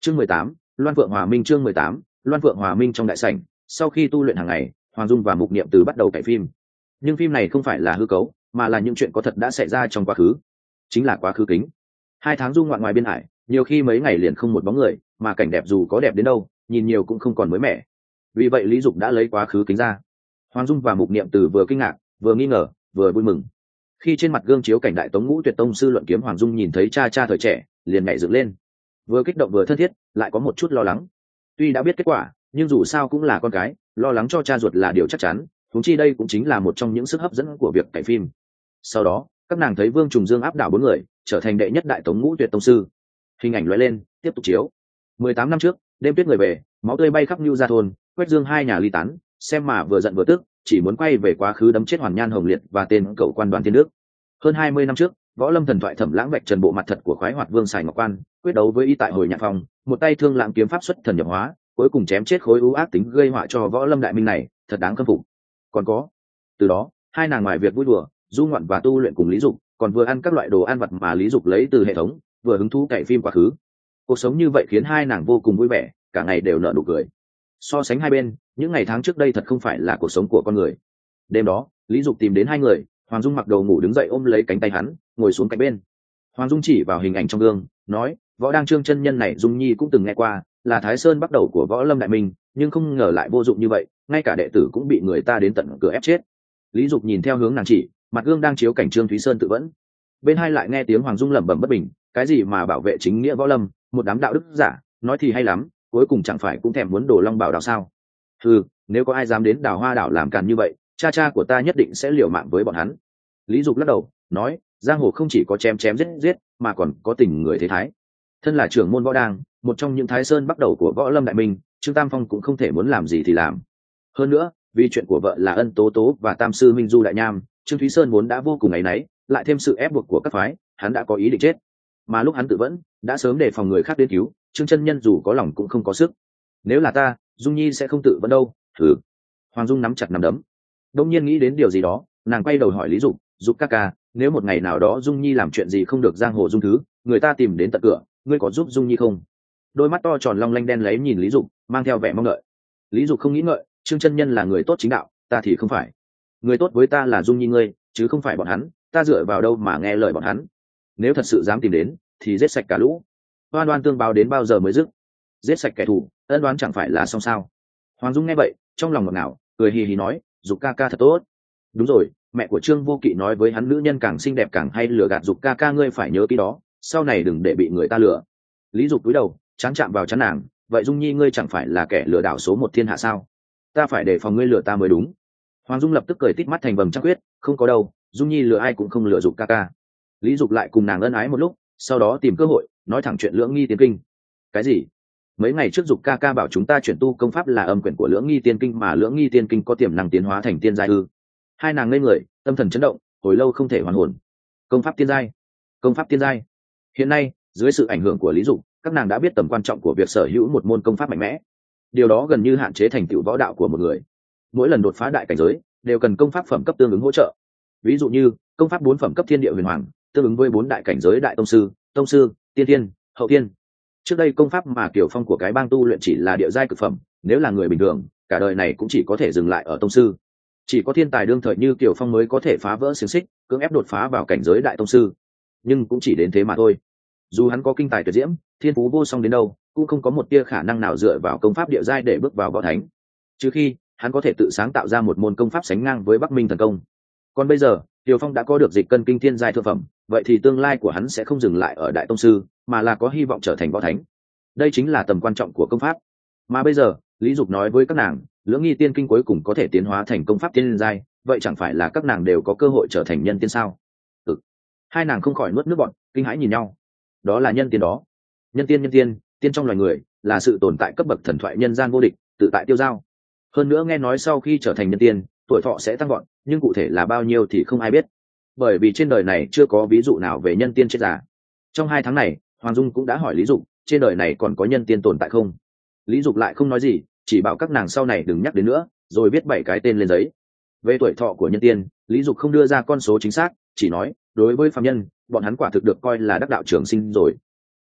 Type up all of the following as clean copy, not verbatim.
Chương 18, Loan Phượng Hòa Minh. Chương 18, Loan Phượng Hòa Minh. Trong đại sảnh, sau khi tu luyện hàng ngày, Hoàng Dung và Mục Niệm Từ bắt đầu cải phim. Nhưng phim này không phải là hư cấu, mà là những chuyện có thật đã xảy ra trong quá khứ, chính là quá khứ kính. 2 tháng du ngoạn ngoài biên hải, nhiều khi mấy ngày liền không một bóng người, mà cảnh đẹp dù có đẹp đến đâu, nhìn nhiều cũng không còn mới mẻ. Vì vậy Lý Dục đã lấy quá khứ kính ra. Hoàng Dung và Mục Niệm Từ vừa kinh ngạc, vừa nghi ngờ, vừa vui mừng. Khi trên mặt gương chiếu cảnh Đại Tống Ngũ Tuyệt Tông sư luận kiếm, Hoàng Dung nhìn thấy cha thời trẻ, liền nhảy dựng lên, vừa kích động vừa thân thiết, lại có một chút lo lắng. Tuy đã biết kết quả, nhưng dù sao cũng là con cái, lo lắng cho cha ruột là điều chắc chắn, huống chi đây cũng chính là một trong những sức hấp dẫn của việc cải phim. Sau đó, các nàng thấy Vương Trùng Dương áp đảo 4 người, trở thành đệ nhất Đại Tống Ngũ Tuyệt Tông sư. Hình ảnh lóe lên, tiếp tục chiếu. 18 năm trước, đêm tuyết người về, máu tươi bay khắp Nưu Gia thôn, Quách Dương hai nhà ly tán, xem mà vừa giận vừa tức, chỉ muốn quay về quá khứ đấm chết Hoàn Nhan Hồng Liệt và tên cậu quan Đoàn Thiên Đức. Hơn 20 năm trước, võ lâm thần thoại Thẩm Lãng vạch trần bộ mặt thật của khoái hoạt vương Sài Ngọc Quan, quyết đấu với y tại Hồi Nhạn Phong, một tay thương lãng kiếm pháp xuất thần nhập hóa, cuối cùng chém chết khối ưu ác tính gây họa cho võ lâm đại minh này, thật đáng khâm phục. Còn có, từ đó, hai nàng ngoài việc vui đùa, du ngoạn và tu luyện cùng Lý Dục, còn vừa ăn các loại đồ ăn vặt mà Lý Dục lấy từ hệ thống, vừa hứng thú cày phim quá khứ. Cuộc sống như vậy khiến hai nàng vô cùng vui vẻ, cả ngày đều nở nụ cười. So sánh hai bên, những ngày tháng trước đây thật không phải là cuộc sống của con người. Đêm đó, Lý Dục tìm đến hai người, Hoàng Dung mặc đồ ngủ đứng dậy ôm lấy cánh tay hắn, ngồi xuống cạnh bên. Hoàng Dung chỉ vào hình ảnh trong gương, nói: Võ Đang Trương chân nhân này Dung Nhi cũng từng nghe qua, là Thái Sơn bắt đầu của võ lâm đại minh, nhưng không ngờ lại vô dụng như vậy, ngay cả đệ tử cũng bị người ta đến tận cửa ép chết. Lý Dục nhìn theo hướng nàng chỉ, mặt gương đang chiếu cảnh Trương Thúy Sơn tự vẫn. Bên hai lại nghe tiếng Hoàng Dung lẩm bẩm bất bình, cái gì mà bảo vệ chính nghĩa võ lâm, một đám đạo đức giả, nói thì hay lắm, cuối cùng chẳng phải cũng thèm muốn đổ long bảo đảo sao? Nếu có ai dám đến Đào Hoa đảo làm càn như vậy, cha của ta nhất định sẽ liều mạng với bọn hắn. Lý Dục lắc đầu, nói: giang hồ không chỉ có chém giết, mà còn có tình người thế thái. Thân là trưởng môn võ đang, một trong những Thái Sơn bắt đầu của võ lâm đại minh, Trương Tam Phong cũng không thể muốn làm gì thì làm. Hơn nữa, vì chuyện của vợ là Ân Tố Tố và Tam sư Minh Du đại nham, Trương Thúy Sơn vốn đã vô cùng áy náy, lại thêm sự ép buộc của các phái, hắn đã có ý định chết. Mà lúc hắn tự vẫn, đã sớm đề phòng người khác đến cứu, Trương chân nhân dù có lòng cũng không có sức. Nếu là ta, Dung Nhi sẽ không tự vẫn đâu. Hoàng Dung nắm chặt nắm đấm, đông nhiên nghĩ đến điều gì đó, nàng quay đầu hỏi Lý Dục: Dục ca ca, nếu một ngày nào đó Dung Nhi làm chuyện gì không được giang hồ dung thứ, người ta tìm đến tận cửa, ngươi có giúp Dung Nhi không? Đôi mắt to tròn long lanh đen lấy nhìn Lý Dục, mang theo vẻ mong đợi. Lý Dục không nghĩ ngợi: Trương chân nhân là người tốt chính đạo, ta thì không phải. Người tốt với ta là Dung Nhi ngươi, chứ không phải bọn hắn, ta dựa vào đâu mà nghe lời bọn hắn? Nếu thật sự dám tìm đến, thì giết sạch cả lũ. Oan oan tương báo đến bao giờ mới dứt? Giết sạch kẻ thù, ân đoán chẳng phải là xong sao? Hoàng Dung nghe vậy, trong lòng ngọt ngào, cười hì hì nói: Dục ca ca thật tốt. Đúng rồi, mẹ của Trương Vô Kỵ nói với hắn nữ nhân càng xinh đẹp càng hay lừa gạt, Dục ca ca ngươi phải nhớ kỹ đó, sau này đừng để bị người ta lừa. Lý Dục cúi đầu, chán chạm vào chán nàng: vậy Dung Nhi ngươi chẳng phải là kẻ lừa đảo số 1 thiên hạ sao? Ta phải đề phòng ngươi lừa ta mới đúng. Hoàng Dung lập tức cười tít mắt thành vầng trăng khuyết: không có đâu, Dung Nhi lừa ai cũng không lừa Dục ca ca. Lý Dục lại cùng nàng ân ái một lúc, sau đó tìm cơ hội nói thẳng chuyện Lưỡng Nghi Tiên Kinh. Cái gì? Mấy ngày trước Dục ca ca bảo chúng ta chuyển tu công pháp là âm quyển của Lưỡng Nghi Tiên Kinh, mà Lưỡng Nghi Tiên Kinh có tiềm năng tiến hóa thành tiên giai ư? Hai nàng ngây người, tâm thần chấn động, hồi lâu không thể hoàn hồn. Công pháp tiên giai? Công pháp tiên giai? Hiện nay, dưới sự ảnh hưởng của Lý Dục, các nàng đã biết tầm quan trọng của việc sở hữu một môn công pháp mạnh mẽ. Điều đó gần như hạn chế thành tựu võ đạo của một người. Mỗi lần đột phá đại cảnh giới, đều cần công pháp phẩm cấp tương ứng hỗ trợ. Ví dụ như công pháp 4 phẩm cấp Thiên Địa Huyền Hoàng, tương ứng với 4 đại cảnh giới đại tông sư, tiên thiên, hậu thiên. Trước đây công pháp mà Kiều Phong của cái bang tu luyện chỉ là địa giai cực phẩm, nếu là người bình thường, cả đời này cũng chỉ có thể dừng lại ở tông sư. Chỉ có thiên tài đương thời như Kiều Phong mới có thể phá vỡ xiềng xích, cưỡng ép đột phá vào cảnh giới đại tông sư. Nhưng cũng chỉ đến thế mà thôi. Dù hắn có kinh tài tuyệt diễm, thiên phú vô song đến đâu, cũng không có một tia khả năng nào dựa vào công pháp địa giai để bước vào võ thánh. Trừ khi hắn có thể tự sáng tạo ra một môn công pháp sánh ngang với Bắc Minh thần công. Còn bây giờ, Kiều Phong đã có được dịch cân kinh thiên giai thượng phẩm, vậy thì tương lai của hắn sẽ không dừng lại ở đại tông sư, mà là có hy vọng trở thành võ thánh. Đây chính là tầm quan trọng của công pháp. Mà bây giờ, Lý Dục nói với các nàng, Lưỡng Nghi Tiên Kinh cuối cùng có thể tiến hóa thành công pháp tiên giai, vậy chẳng phải là các nàng đều có cơ hội trở thành nhân tiên sao? Hai nàng không khỏi nuốt nước bọt, kinh hãi nhìn nhau. Đó là nhân tiên đó. Nhân tiên, tiên trong loài người, là sự tồn tại cấp bậc thần thoại nhân gian vô địch, tự tại tiêu dao. Hơn nữa nghe nói sau khi trở thành nhân tiên, tuổi thọ sẽ tăng vọt, nhưng cụ thể là bao nhiêu thì không ai biết. Bởi vì trên đời này chưa có ví dụ nào về nhân tiên chết già. Trong 2 tháng này, Hoàng Dung cũng đã hỏi Lý Dục, trên đời này còn có nhân tiên tồn tại không? Lý Dục lại không nói gì, chỉ bảo các nàng sau này đừng nhắc đến nữa, rồi viết 7 cái tên lên giấy. Về tuổi thọ của nhân tiên, Lý Dục không đưa ra con số chính xác, chỉ nói, đối với phàm nhân, bọn hắn quả thực được coi là đắc đạo trường sinh rồi.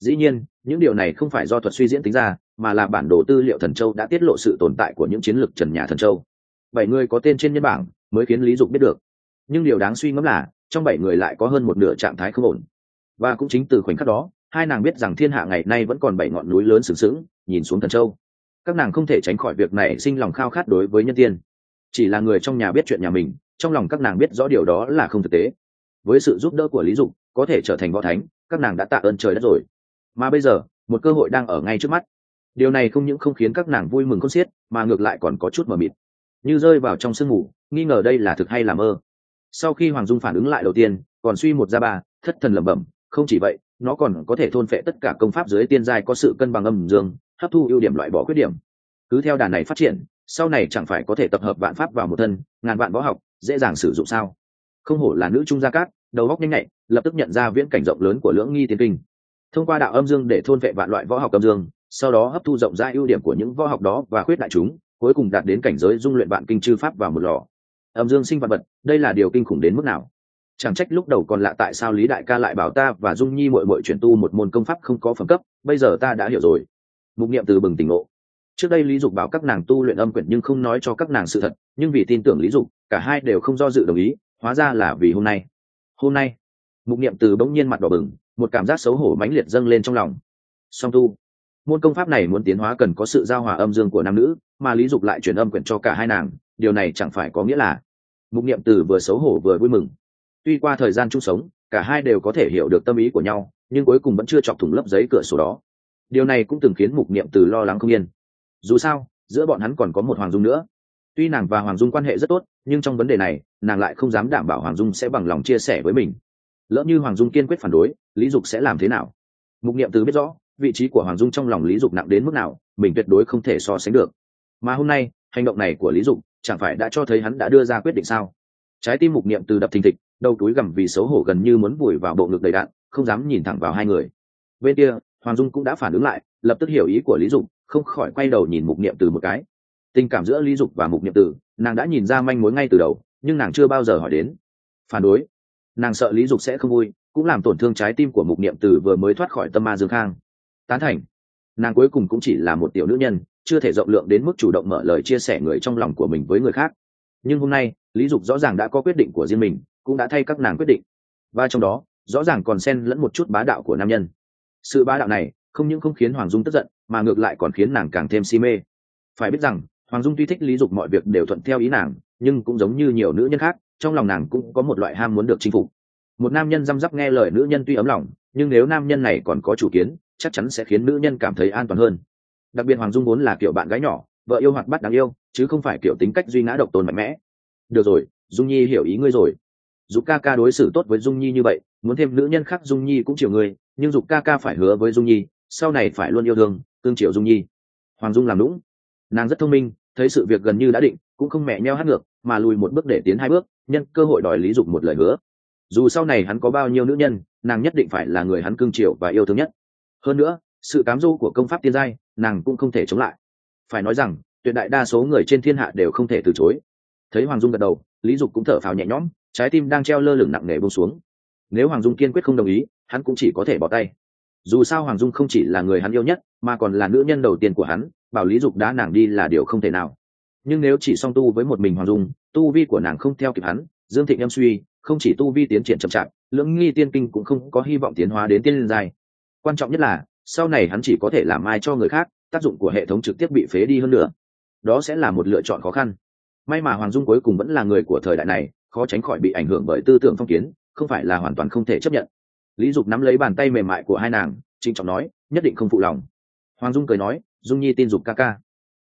Dĩ nhiên những điều này không phải do thuật suy diễn tính ra, mà là bản đồ tư liệu thần châu đã tiết lộ sự tồn tại của những chiến lược trần nhà thần châu. 7 người có tên trên nhân bảng mới khiến Lý Dục biết được. Nhưng điều đáng suy ngẫm là trong 7 người lại có hơn một nửa trạng thái không ổn. Và cũng chính từ khoảnh khắc đó, hai nàng biết rằng thiên hạ ngày nay vẫn còn 7 ngọn núi lớn sừng sững nhìn xuống thần châu. Các nàng không thể tránh khỏi việc này sinh lòng khao khát đối với nhân tiên. Chỉ là người trong nhà biết chuyện nhà mình, trong lòng các nàng biết rõ điều đó là không thực tế. Với sự giúp đỡ của Lý Dục có thể trở thành võ thánh, các nàng đã tạ ơn trời đất rồi. Mà bây giờ một cơ hội đang ở ngay trước mắt. Điều này không những không khiến các nàng vui mừng khôn xiết, mà ngược lại còn có chút mờ mịt, như rơi vào trong sương mù, nghi ngờ đây là thực hay là mơ. Sau khi Hoàng Dung phản ứng lại đầu tiên, còn suy một ra ba, thất thần lẩm bẩm, không chỉ vậy, nó còn có thể thôn phệ tất cả công pháp dưới tiên giai có sự cân bằng âm dương, hấp thu ưu điểm loại bỏ khuyết điểm. Cứ theo đà này phát triển, sau này chẳng phải có thể tập hợp vạn pháp vào một thân, ngàn vạn võ học dễ dàng sử dụng sao? Không hổ là nữ trung gia cát, đầu óc nhanh nhạy, lập tức nhận ra viễn cảnh rộng lớn của Lưỡng Nghi Tiên Kinh. Thông qua đạo âm dương để thôn phệ vạn loại võ học âm dương, sau đó hấp thu rộng rãi ưu điểm của những võ học đó và khuyết đại chúng, cuối cùng đạt đến cảnh giới dung luyện vạn kinh chư pháp vào một lò. Âm dương sinh vạn vật, đây là điều kinh khủng đến mức nào? Chẳng trách lúc đầu còn lạ tại sao Lý đại ca lại bảo ta và Dung Nhi muội muội chuyển tu một môn công pháp không có phẩm cấp, bây giờ ta đã hiểu rồi. Mục Niệm từ bừng tỉnh ngộ. Trước đây Lý Dục bảo các nàng tu luyện âm quyển nhưng không nói cho các nàng sự thật, nhưng vì tin tưởng Lý Dục, cả hai đều không do dự đồng ý, hóa ra là vì hôm nay. Hôm nay, Mục Niệm từ bỗng nhiên mặt đỏ bừng, một cảm giác xấu hổ mãnh liệt dâng lên trong lòng. Song tu, môn công pháp này muốn tiến hóa cần có sự giao hòa âm dương của nam nữ, mà Lý Dục lại truyền âm quyển cho cả hai nàng, điều này chẳng phải có nghĩa là... Mục Niệm từ vừa xấu hổ vừa vui mừng. Tuy qua thời gian chung sống, cả hai đều có thể hiểu được tâm ý của nhau, nhưng cuối cùng vẫn chưa chọc thủng lớp giấy cửa sổ đó. Điều này cũng từng khiến Mục Niệm từ lo lắng không yên. Dù sao, giữa bọn hắn còn có một Hoàng Dung nữa. Tuy nàng và Hoàng Dung quan hệ rất tốt, nhưng trong vấn đề này, nàng lại không dám đảm bảo Hoàng Dung sẽ bằng lòng chia sẻ với mình. Lỡ như Hoàng Dung kiên quyết phản đối, Lý Dục sẽ làm thế nào? Mục Niệm từ biết rõ vị trí của Hoàng Dung trong lòng Lý Dục nặng đến mức nào, mình tuyệt đối không thể so sánh được. Mà hôm nay, hành động này của Lý Dục chẳng phải đã cho thấy hắn đã đưa ra quyết định sao? Trái tim Mục Niệm từ đập thình thịch, đầu túi gằm vì xấu hổ gần như muốn vùi vào bộ ngực đầy đạn, không dám nhìn thẳng vào hai người. Bên kia, Hoàng Dung cũng đã phản ứng lại, lập tức hiểu ý của Lý Dục, không khỏi quay đầu nhìn Mục Niệm từ một cái. Tình cảm giữa Lý Dục và Mục Niệm từ, nàng đã nhìn ra manh mối ngay từ đầu, nhưng nàng chưa bao giờ hỏi đến. Phản đối, nàng sợ Lý Dục sẽ không vui, cũng làm tổn thương trái tim của Mục Niệm từ vừa mới thoát khỏi tâm ma dương khang. Tán thành, nàng cuối cùng cũng chỉ là một tiểu nữ nhân, chưa thể rộng lượng đến mức chủ động mở lời chia sẻ người trong lòng của mình với người khác. Nhưng hôm nay, Lý Dục rõ ràng đã có quyết định của riêng mình, cũng đã thay các nàng quyết định, và trong đó rõ ràng còn xen lẫn một chút bá đạo của nam nhân. Sự bá đạo này không những không khiến Hoàng Dung tức giận, mà ngược lại còn khiến nàng càng thêm si mê. Phải biết rằng Hoàng Dung tuy thích Lý Dục mọi việc đều thuận theo ý nàng, nhưng cũng giống như nhiều nữ nhân khác, trong lòng nàng cũng có một loại ham muốn được chinh phục. Một nam nhân răm rắp nghe lời nữ nhân tuy ấm lòng, nhưng nếu nam nhân này còn có chủ kiến, chắc chắn sẽ khiến nữ nhân cảm thấy an toàn hơn. Đặc biệt Hoàng Dung vốn là kiểu bạn gái nhỏ, vợ yêu hoạt bát đáng yêu, chứ không phải kiểu tính cách duy ngã độc tôn mạnh mẽ. Được rồi, Dung Nhi hiểu ý ngươi rồi. Dục ca ca đối xử tốt với Dung Nhi như vậy, muốn thêm nữ nhân khác Dung Nhi cũng chiều ngươi, nhưng Dục ca ca phải hứa với Dung Nhi, sau này phải luôn yêu thương, cương chiều Dung Nhi. Hoàng Dung làm đúng, nàng rất thông minh, thấy sự việc gần như đã định, cũng không mẹ nheo hát ngược, mà lùi một bước để tiến hai bước, nhân cơ hội đòi Lý Dục một lời hứa. Dù sau này hắn có bao nhiêu nữ nhân, nàng nhất định phải là người hắn cương chiều và yêu thương nhất. Hơn nữa, sự cám dỗ của công pháp tiên giai, nàng cũng không thể chống lại. Phải nói rằng, tuyệt đại đa số người trên thiên hạ đều không thể từ chối. Thấy Hoàng Dung gật đầu, Lý Dục cũng thở phào nhẹ nhõm, trái tim đang treo lơ lửng nặng nề buông xuống. Nếu Hoàng Dung kiên quyết không đồng ý, hắn cũng chỉ có thể bỏ tay. Dù sao Hoàng Dung không chỉ là người hắn yêu nhất, mà còn là nữ nhân đầu tiên của hắn, bảo Lý Dục đá nàng đi là điều không thể nào. Nhưng nếu chỉ song tu với một mình Hoàng Dung, tu vi của nàng không theo kịp hắn, Dương Thịnh em suy, không chỉ tu vi tiến triển chậm chạp, Lưỡng Nghi Tiên Kinh cũng không có hy vọng tiến hóa đến tiên liên giai. Quan trọng nhất là, sau này hắn chỉ có thể làm ai cho người khác, tác dụng của hệ thống trực tiếp bị phế đi hơn nữa. Đó sẽ là một lựa chọn khó khăn. May mà Hoàng Dung cuối cùng vẫn là người của thời đại này, khó tránh khỏi bị ảnh hưởng bởi tư tưởng phong kiến, không phải là hoàn toàn không thể chấp nhận. Lý Dục nắm lấy bàn tay mềm mại của hai nàng, trịnh trọng nói, nhất định không phụ lòng. Hoàng Dung cười nói, Dung Nhi tin Dục ca ca,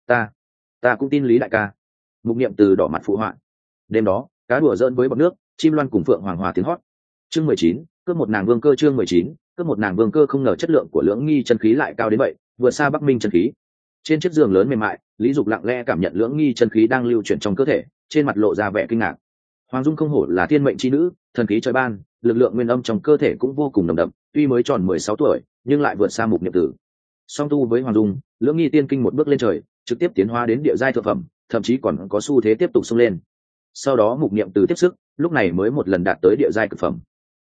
ta cũng tin Lý đại ca. Mục Niệm từ đỏ mặt phụ họa. Đêm đó, cá đùa giỡn với bọt nước, chim loan cùng phượng hoàng hòa tiếng hót. Chương 19, cướp một nàng vương cơ. Chương 19, cướp một nàng vương cơ. Không ngờ chất lượng của Lưỡng Nghi chân khí lại cao đến vậy, vượt xa Bắc Minh chân khí. Trên chiếc giường lớn mềm mại, Lý Dục lặng lẽ cảm nhận Lưỡng Nghi chân khí đang lưu chuyển trong cơ thể, trên mặt lộ ra vẻ kinh ngạc. Hoàng Dung không hổ là thiên mệnh chi nữ, thần khí trời ban, lực lượng nguyên âm trong cơ thể cũng vô cùng nồng đậm, tuy mới tròn 16 tuổi, nhưng lại vượt xa Mục Niệm Tử. Song tu với Hoàng Dung, Lưỡng Nghi tiên kinh một bước lên trời, trực tiếp tiến hóa đến địa giai thượng phẩm, thậm chí còn có xu thế tiếp tục xông lên. Sau đó Mục Niệm Tử tiếp sức, lúc này mới một lần đạt tới địa giai cực phẩm.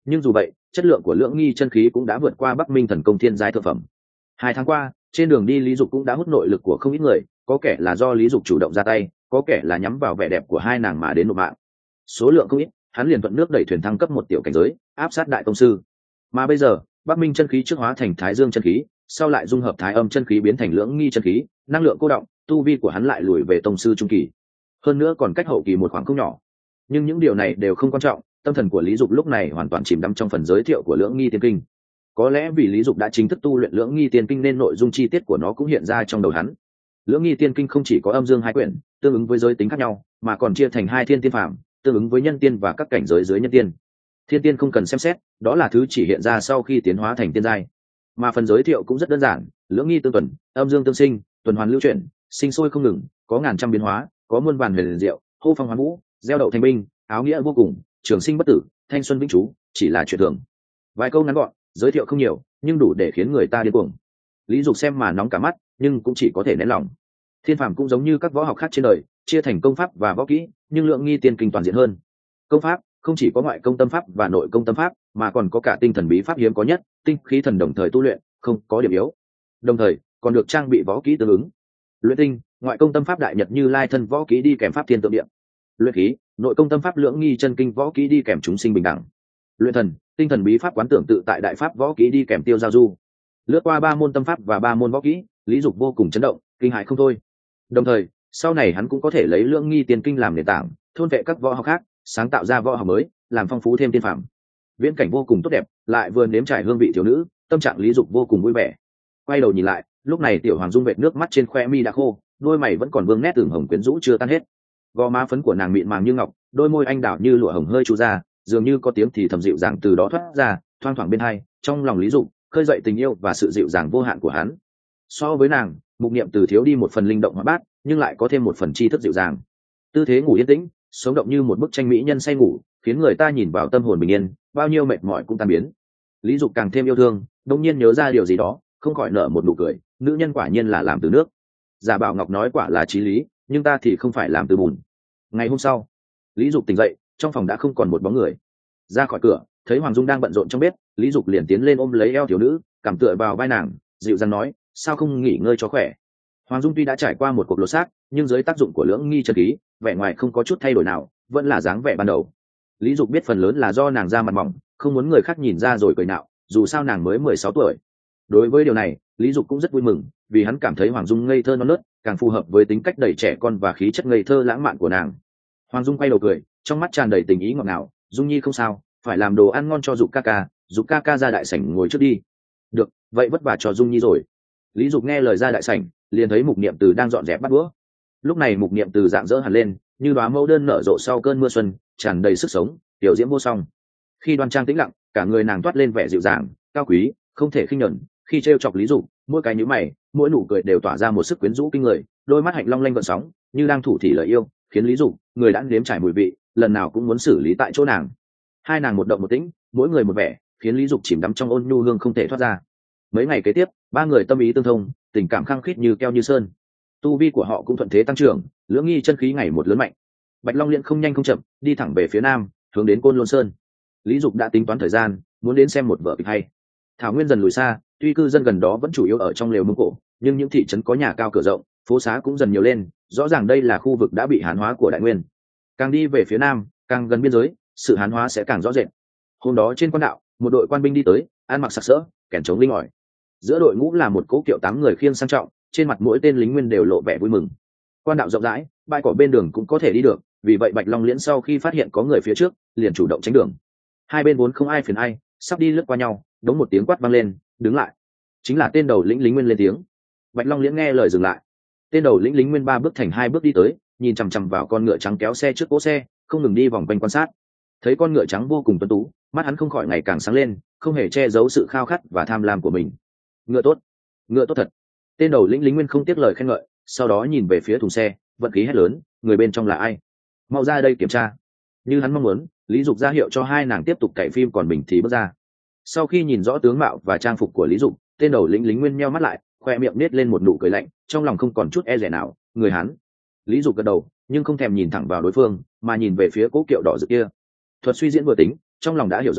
nhưng dù vậy chất lượng của lưỡng nghi chân khí cũng đã vượt qua Bắc Minh thần công thiên giai thượng phẩm. 2 tháng qua trên đường đi Lý Dục cũng đã hút nội lực của không ít người, có kẻ là do Lý Dục chủ động ra tay, có kẻ là nhắm vào vẻ đẹp của hai nàng mà đến nộp mạng. Số lượng không ít, hắn liền thuận nước đẩy thuyền thăng cấp một tiểu cảnh giới, áp sát đại tông sư. Mà bây giờ Bắc Minh chân khí trước hóa thành Thái Dương chân khí, sau lại dung hợp Thái Âm chân khí biến thành lưỡng nghi chân khí, năng lượng cô động, tu vi của hắn lại lùi về tông sư trung kỳ, hơn nữa còn cách hậu kỳ một khoảng không nhỏ. Nhưng những điều này đều không quan trọng, tâm thần của Lý Dục lúc này hoàn toàn chìm đắm trong phần giới thiệu của lưỡng nghi tiên kinh. Có lẽ vì Lý Dục đã chính thức tu luyện lưỡng nghi tiên kinh nên nội dung chi tiết của nó cũng hiện ra trong đầu hắn. Lưỡng nghi tiên kinh không chỉ có âm dương hai quyển tương ứng với giới tính khác nhau, mà còn chia thành 2 thiên tiên phàm, tương ứng với nhân tiên và các cảnh giới dưới nhân tiên. Thiên tiên không cần xem xét, đó là thứ chỉ hiện ra sau khi tiến hóa thành tiên giai. Mà phần giới thiệu cũng rất đơn giản, lưỡng nghi tương tuần, âm dương tương sinh, tuần hoàn lưu chuyển, sinh sôi không ngừng, có ngàn trăm biến hóa, có muôn vàn huyền diệu, hô phong hoán vũ, gieo đậu thành binh, áo nghĩa vô cùng, trường sinh bất tử, thanh xuân vĩnh trú, chỉ là chuyện thường. Vài câu ngắn gọn, giới thiệu không nhiều, nhưng đủ để khiến người ta điên cuồng. Lý Dục xem mà nóng cả mắt, nhưng cũng chỉ có thể nén lòng. Thiên phàm cũng giống như các võ học khác trên đời, chia thành công pháp và võ kỹ, nhưng lượng nghi tiên kinh toàn diện hơn. Công pháp không chỉ có ngoại công tâm pháp và nội công tâm pháp, mà còn có cả tinh thần bí pháp hiếm có nhất, tinh khí thần đồng thời tu luyện, không có điểm yếu. Đồng thời còn được trang bị võ kỹ tương ứng. Luyện tinh, ngoại công tâm pháp đại nhật như lai thân võ kỹ đi kèm pháp thiên tượng điện. Luyện khí, nội công tâm pháp lưỡng nghi chân kinh võ kỹ đi kèm chúng sinh bình đẳng. Luyện thần, tinh thần bí pháp quán tưởng tự tại đại pháp võ kỹ đi kèm tiêu giao du. Lướt qua 3 môn tâm pháp và 3 môn võ kỹ, Lý Dục vô cùng chấn động, kinh hãi không thôi. Đồng thời sau này hắn cũng có thể lấy lưỡng nghi tiên kinh làm nền tảng, thôn vệ các võ học khác, sáng tạo ra võ học mới, làm phong phú thêm tiên phạm. Viễn cảnh vô cùng tốt đẹp, lại vừa nếm trải hương vị thiếu nữ, tâm trạng Lý Dục vô cùng vui vẻ. Quay đầu nhìn lại, lúc này tiểu hoàng dung vệt nước mắt trên khoe mi đã khô, đôi mày vẫn còn vương nét ửng hồng quyến rũ chưa tan hết. Gò má phấn của nàng mịn màng như ngọc, đôi môi anh đào như lụa hồng hơi chu ra, dường như có tiếng thì thầm dịu dàng từ đó thoát ra, thoang thoảng bên hai, trong lòng Lý Dục khơi dậy tình yêu và sự dịu dàng vô hạn của hắn. So với nàng, Mục Niệm Từ thiếu đi một phần linh động hóa bát, nhưng lại có thêm một phần tri thức dịu dàng. Tư thế ngủ yên tĩnh, sống động như một bức tranh mỹ nhân say ngủ, khiến người ta nhìn vào tâm hồn bình yên, bao nhiêu mệt mỏi cũng tan biến. Lý Dục càng thêm yêu thương, đột nhiên nhớ ra điều gì đó, không khỏi nở một nụ cười, nữ nhân quả nhiên là làm từ nước. Giả Bảo Ngọc nói quả là chí lý, nhưng ta thì không phải làm từ bùn. Ngày hôm sau, Lý Dục tỉnh dậy, trong phòng đã không còn một bóng người. Ra khỏi cửa, thấy Hoàng Dung đang bận rộn trong bếp, Lý Dục liền tiến lên ôm lấy eo thiếu nữ, cằm tựa vào vai nàng, dịu dàng nói, sao không nghỉ ngơi cho khỏe. Hoàng Dung tuy đã trải qua một cuộc lột xác, nhưng dưới tác dụng của lưỡng nghi chân khí, vẻ ngoài không có chút thay đổi nào, vẫn là dáng vẻ ban đầu. Lý Dục biết phần lớn là do nàng da mặt mỏng, không muốn người khác nhìn ra rồi cười nhạo, dù sao nàng mới 16 tuổi. Đối với điều này, Lý Dục cũng rất vui mừng, vì hắn cảm thấy Hoàng Dung ngây thơ non nớt, càng phù hợp với tính cách đầy trẻ con và khí chất ngây thơ lãng mạn của nàng. Hoàng Dung quay đầu cười, trong mắt tràn đầy tình ý ngọt ngào, Dung Nhi không sao, phải làm đồ ăn ngon cho Dục ca ca ra đại sảnh ngồi trước đi. Được, vậy vất vả cho Dung Nhi rồi. Lý Dục nghe lời ra đại sảnh, liền thấy Mục Niệm Từ đang dọn dẹp bát đũa. Lúc này Mục Niệm Từ dạng dỡ hẳn lên, như đóa mẫu đơn nở rộ sau cơn mưa xuân, tràn đầy sức sống, tiểu diễm vô song. Khi đoan trang tĩnh lặng, cả người nàng toát lên vẻ dịu dàng, cao quý, không thể khinh nhẫn. Khi trêu chọc Lý Dục, mỗi cái nhíu mày, mỗi nụ cười đều tỏa ra một sức quyến rũ kinh người, đôi mắt hạnh long lanh gợn sóng, như đang thủ thỉ lời yêu, khiến Lý Dục, người đã nếm trải mùi vị, lần nào cũng muốn xử lý tại chỗ nàng. Hai nàng một động một tĩnh, mỗi người một vẻ, khiến Lý Dục chìm đắm trong ôn nhu hương không thể thoát ra. Mấy ngày kế tiếp, ba người tâm ý tương thông, tình cảm khăng khít như keo như sơn. Tu vi của họ cũng thuận thế tăng trưởng, lưỡng nghi chân khí ngày một lớn mạnh. Bạch Long Liễn không nhanh không chậm, đi thẳng về phía nam, hướng đến Côn Lôn Sơn. Lý Dục đã tính toán thời gian, muốn đến xem một vở kịch hay. Thảo Nguyên dần lùi xa, tuy cư dân gần đó vẫn chủ yếu ở trong lều Mông Cổ, nhưng những thị trấn có nhà cao cửa rộng, phố xá cũng dần nhiều lên, rõ ràng đây là khu vực đã bị hán hóa của Đại Nguyên. Càng đi về phía nam, càng gần biên giới, sự hán hóa sẽ càng rõ rệt. Hôm đó trên quan đạo, một đội quan binh đi tới, ăn mặc sặc sỡ, kèn trống linh ỏi. Giữa đội ngũ là một cố kiệu 8 người khiêng sang trọng, trên mặt mỗi tên lính nguyên đều lộ vẻ vui mừng. Quan đạo rộng rãi, bãi cỏ bên đường cũng có thể đi được, vì vậy Bạch Long Liễn sau khi phát hiện có người phía trước, liền chủ động tránh đường. Hai bên vốn không ai phiền ai, sắp đi lướt qua nhau, đống một tiếng quát vang lên, đứng lại. Chính là tên đầu lĩnh lính nguyên lên tiếng. Bạch Long Liễn nghe lời dừng lại. Tên đầu lĩnh lính nguyên 3 bước thành 2 bước đi tới, nhìn chằm chằm vào con ngựa trắng kéo xe trước cỗ xe, không ngừng đi vòng quanh quan sát. Thấy con ngựa trắng vô cùng tuấn tú, mắt hắn không khỏi ngày càng sáng lên, không hề che giấu sự khao khát và tham lam của mình. Ngựa tốt thật. Tên đầu lĩnh lính nguyên không tiếc lời khen ngợi, sau đó nhìn về phía thùng xe, vận khí hét lớn, người bên trong là ai? Mau ra đây kiểm tra. Như hắn mong muốn, Lý Dục ra hiệu cho hai nàng tiếp tục cày phim, còn mình thì bước ra. Sau khi nhìn rõ tướng mạo và trang phục của Lý Dục, tên đầu lĩnh lính nguyên nheo mắt lại, khoe miệng nết lên một nụ cười lạnh, trong lòng không còn chút e dè nào. Người hắn. Lý Dục gật đầu, nhưng không thèm nhìn thẳng vào đối phương, mà nhìn về phía cố kiệu đỏ rực kia. Thuật suy diễn vừa tính, trong lòng đã hiểu rõ,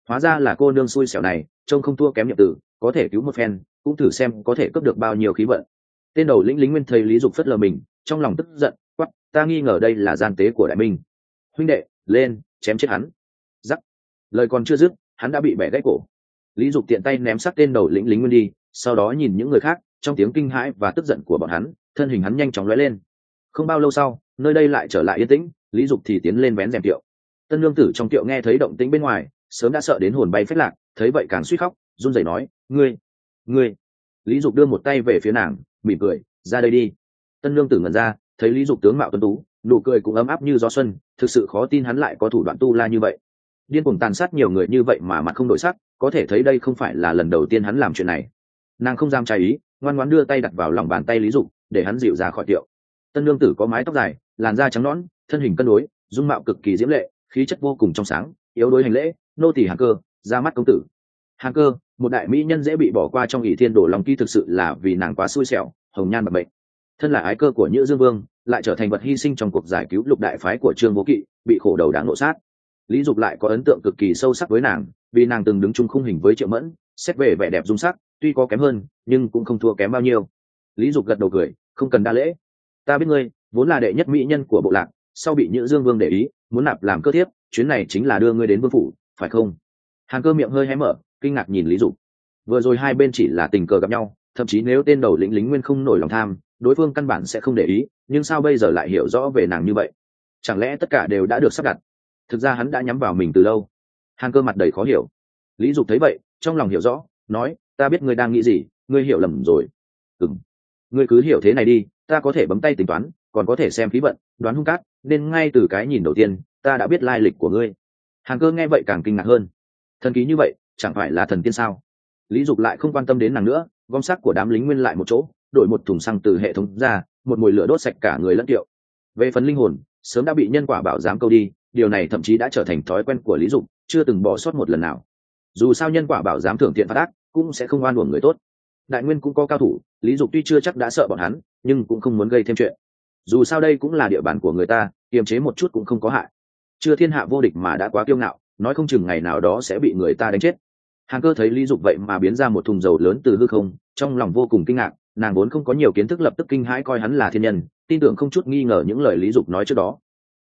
hóa ra là cô nương xui xẻo này, trông không thua kém Niệm Tử, có thể cứu một phen cũng thử xem có thể cướp được bao nhiêu khí vận. Tên đầu lĩnh lính nguyên thấy Lý Dục phất lờ mình, trong lòng tức giận quát, ta nghi ngờ đây là gian tế của Đại Minh, huynh đệ lên chém chết hắn. Giắc, lời còn chưa dứt hắn đã bị bẻ gãy cổ. Lý Dục tiện tay ném xác tên đầu lĩnh lính nguyên đi, sau đó nhìn những người khác, trong tiếng kinh hãi và tức giận của bọn hắn, thân hình hắn nhanh chóng lóe lên. Không bao lâu sau, nơi đây lại trở lại yên tĩnh, Lý Dục thì tiến lên vén rèm tiệu. Tân Nương Tử trong tiệu nghe thấy động tĩnh bên ngoài, sớm đã sợ đến hồn bay phách lạc, thấy vậy càng suýt khóc, run rẩy nói, ngươi. Lý Dục đưa một tay về phía nàng, mỉm cười, ra đây đi. Tân Nương Tử ngẩn ra, thấy Lý Dục tướng mạo tuấn tú, nụ cười cũng ấm áp như gió xuân, thực sự khó tin hắn lại có thủ đoạn tu la như vậy, điên cuồng tàn sát nhiều người như vậy mà mặt không đổi sắc, có thể thấy đây không phải là lần đầu tiên hắn làm chuyện này. Nàng không dám trái ý, ngoan ngoãn đưa tay đặt vào lòng bàn tay Lý Dục, để hắn dịu ra khỏi tiệu. Tân Nương Tử có mái tóc dài, làn da trắng nõn, thân hình cân đối, dung mạo cực kỳ diễm lệ, khí chất vô cùng trong sáng, yếu đuối hành lễ, nô tỳ Hàn Cơ, ra mắt công tử. Hàn Cơ, một đại mỹ nhân dễ bị bỏ qua trong ỷ thiên đổ lòng kỳ, thực sự là vì nàng quá xui xẻo, hồng nhan bạc mệnh. Thân là ái cơ của Nhữ Dương Vương, lại trở thành vật hy sinh trong cuộc giải cứu Lục đại phái của Trương Vô Kỵ, bị khổ đầu đáng nộ sát. Lý Dục lại có ấn tượng cực kỳ sâu sắc với nàng, vì nàng từng đứng chung khung hình với Triệu Mẫn, xét về vẻ đẹp dung sắc, tuy có kém hơn, nhưng cũng không thua kém bao nhiêu. Lý Dục gật đầu cười, không cần đa lễ. Ta biết ngươi, vốn là đệ nhất mỹ nhân của bộ lạc, sau bị Nhữ Dương Vương để ý, muốn nạp làm cơ thiếp, chuyến này chính là đưa ngươi đến vương phủ, phải không? Hàn Cơ miệng hơi hé mở, kinh ngạc nhìn Lý Dục. Vừa rồi hai bên chỉ là tình cờ gặp nhau, thậm chí nếu tên đầu lĩnh lính nguyên không nổi lòng tham, đối phương căn bản sẽ không để ý, nhưng sao bây giờ lại hiểu rõ về nàng như vậy? Chẳng lẽ tất cả đều đã được sắp đặt? Thực ra hắn đã nhắm vào mình từ lâu. Hàn Cơ mặt đầy khó hiểu. Lý Dục thấy vậy, trong lòng hiểu rõ, nói, ta biết ngươi đang nghĩ gì, ngươi hiểu lầm rồi. Ngươi cứ hiểu thế này đi, ta có thể bấm tay tính toán, còn có thể xem khí vận, đoán hung cát, nên ngay từ cái nhìn đầu tiên ta đã biết lai lịch của ngươi. Hàn Cơ nghe vậy càng kinh ngạc hơn. Thần ký như vậy chẳng phải là thần tiên sao? Lý Dục lại không quan tâm đến nàng nữa, gom xác của đám lính nguyên lại một chỗ, đổi một thùng xăng từ hệ thống ra, một mùi lửa đốt sạch cả người lẫn kiệu. Về phần linh hồn, sớm đã bị nhân quả bảo giám câu đi, điều này thậm chí đã trở thành thói quen của Lý Dục, chưa từng bỏ sót một lần nào. Dù sao nhân quả bảo giám thưởng thiện phạt ác, cũng sẽ không oan uổng người tốt. Đại nguyên cũng có cao thủ, Lý Dục tuy chưa chắc đã sợ bọn hắn, nhưng cũng không muốn gây thêm chuyện. Dù sao đây cũng là địa bàn của người ta, kiềm chế một chút cũng không có hại. Chưa thiên hạ vô địch mà đã quá kiêu ngạo, nói không chừng ngày nào đó sẽ bị người ta đánh chết. Hàn Cơ thấy Lý Dục vậy mà biến ra một thùng dầu lớn từ hư không, trong lòng vô cùng kinh ngạc, nàng vốn không có nhiều kiến thức, lập tức kinh hãi coi hắn là thiên nhân, tin tưởng không chút nghi ngờ những lời Lý Dục nói trước đó.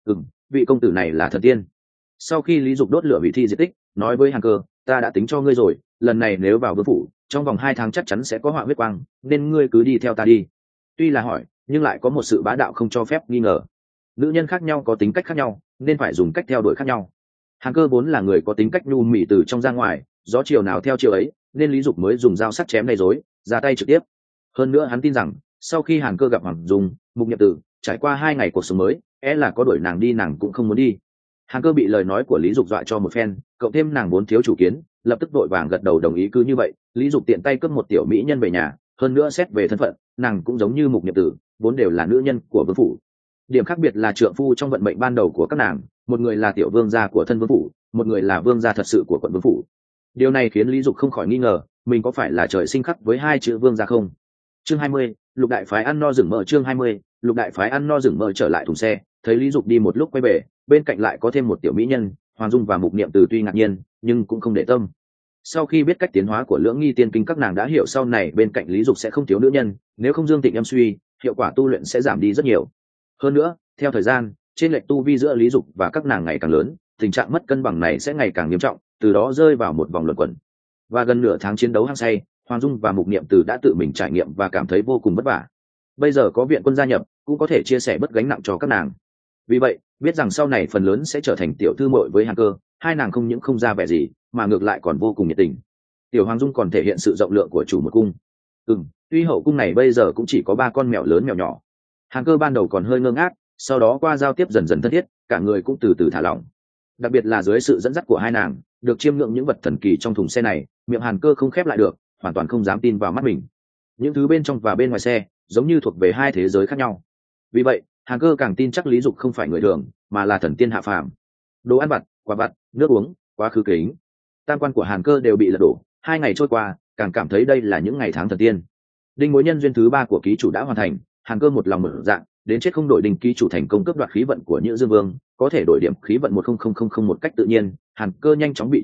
Vị công tử này là thần tiên. Sau khi Lý Dục đốt lửa hủy thi di tích, nói với Hàn Cơ, ta đã tính cho ngươi rồi, lần này nếu vào vương phủ, trong vòng 2 tháng chắc chắn sẽ có họa huyết quang, nên ngươi cứ đi theo ta đi. Tuy là hỏi, nhưng lại có một sự bá đạo không cho phép nghi ngờ. Nữ nhân khác nhau có tính cách khác nhau, nên phải dùng cách theo đuổi khác nhau. Hàn Cơ vốn là người có tính cách nhu mì từ trong ra ngoài, gió chiều nào theo chiều ấy, nên Lý Dục mới dùng dao sắc chém đầy rối, ra tay trực tiếp. Hơn nữa hắn tin rằng, sau khi Hàn Cơ gặp Hoàng Dung, Mục Niệm Tử, trải qua 2 ngày cuộc sống mới, là có đuổi nàng đi nàng cũng không muốn đi. Hàn Cơ bị lời nói của Lý Dục dọa cho một phen, cộng thêm nàng vốn thiếu chủ kiến, lập tức vội vàng gật đầu đồng ý. Cứ như vậy, Lý Dục tiện tay cướp một tiểu mỹ nhân về nhà, hơn nữa xét về thân phận, nàng cũng giống như Mục Niệm Tử, vốn đều là nữ nhân của vương phủ. Điểm khác biệt là trượng phu trong vận mệnh ban đầu của các nàng, một người là tiểu vương gia của thân vương phủ, một người là vương gia thật sự của quận vương phủ. Điều này khiến Lý Dục không khỏi nghi ngờ, mình có phải là trời sinh khắc với 2 chữ vương gia không? Chương 20, Lục đại phái ăn no rừng mỡ. Chương 20, Lục đại phái ăn no rừng mỡ. Trở lại thùng xe, thấy Lý Dục đi một lúc quay về, bên cạnh lại có thêm một tiểu mỹ nhân, Hoàng Dung và Mục Niệm Từ tuy ngạc nhiên, nhưng cũng không để tâm. Sau khi biết cách tiến hóa của Lưỡng Nghi Tiên Kinh, các nàng đã hiểu sau này bên cạnh Lý Dục sẽ không thiếu nữ nhân, nếu không dương tịnh âm suy, hiệu quả tu luyện sẽ giảm đi rất nhiều. Hơn nữa, theo thời gian, trên lệch tu vi giữa Lý Dục và các nàng ngày càng lớn, tình trạng mất cân bằng này sẽ ngày càng nghiêm trọng, từ đó rơi vào một vòng luẩn quẩn. Và gần nửa tháng chiến đấu hăng say, Hoàng Dung và Mục Niệm Từ đã tự mình trải nghiệm và cảm thấy vô cùng vất vả. Bây giờ có viện quân gia nhập, cũng có thể chia sẻ bớt gánh nặng cho các nàng. Vì vậy, biết rằng sau này phần lớn sẽ trở thành tiểu thư muội với Hàn Cơ, hai nàng không những không ra vẻ gì, mà ngược lại còn vô cùng nhiệt tình. Tiểu Hoàng Dung còn thể hiện sự rộng lượng của chủ một cung. Tuy hậu cung này bây giờ cũng chỉ có 3 con mèo lớn mèo nhỏ. Hàn Cơ ban đầu còn hơi ngơ ngác, sau đó qua giao tiếp dần dần thân thiết, cả người cũng từ từ thả lỏng. Đặc biệt là dưới sự dẫn dắt của hai nàng, được chiêm ngưỡng những vật thần kỳ trong thùng xe này, miệng Hàn Cơ không khép lại được, hoàn toàn không dám tin vào mắt mình. Những thứ bên trong và bên ngoài xe giống như thuộc về 2 thế giới khác nhau. Vì vậy, Hàn Cơ càng tin chắc Lý Dục không phải người thường, mà là thần tiên hạ phàm. Đồ ăn vặt, quà vặt, nước uống, quá khứ kính, tam quan của Hàn Cơ đều bị lật đổ. 2 ngày trôi qua, càng cảm thấy đây là những ngày tháng thần tiên. Đinh mối nhân duyên thứ 3 của ký chủ đã hoàn thành, Hàn Cơ một lòng mở dạng, đến chết không đổi đinh ký chủ thành công cướp đoạt khí vận của Nhữ Dương Vương, có thể đổi điểm khí vận 10000 một cách tự nhiên. Hàn Cơ nhanh chóng bị chinh phục,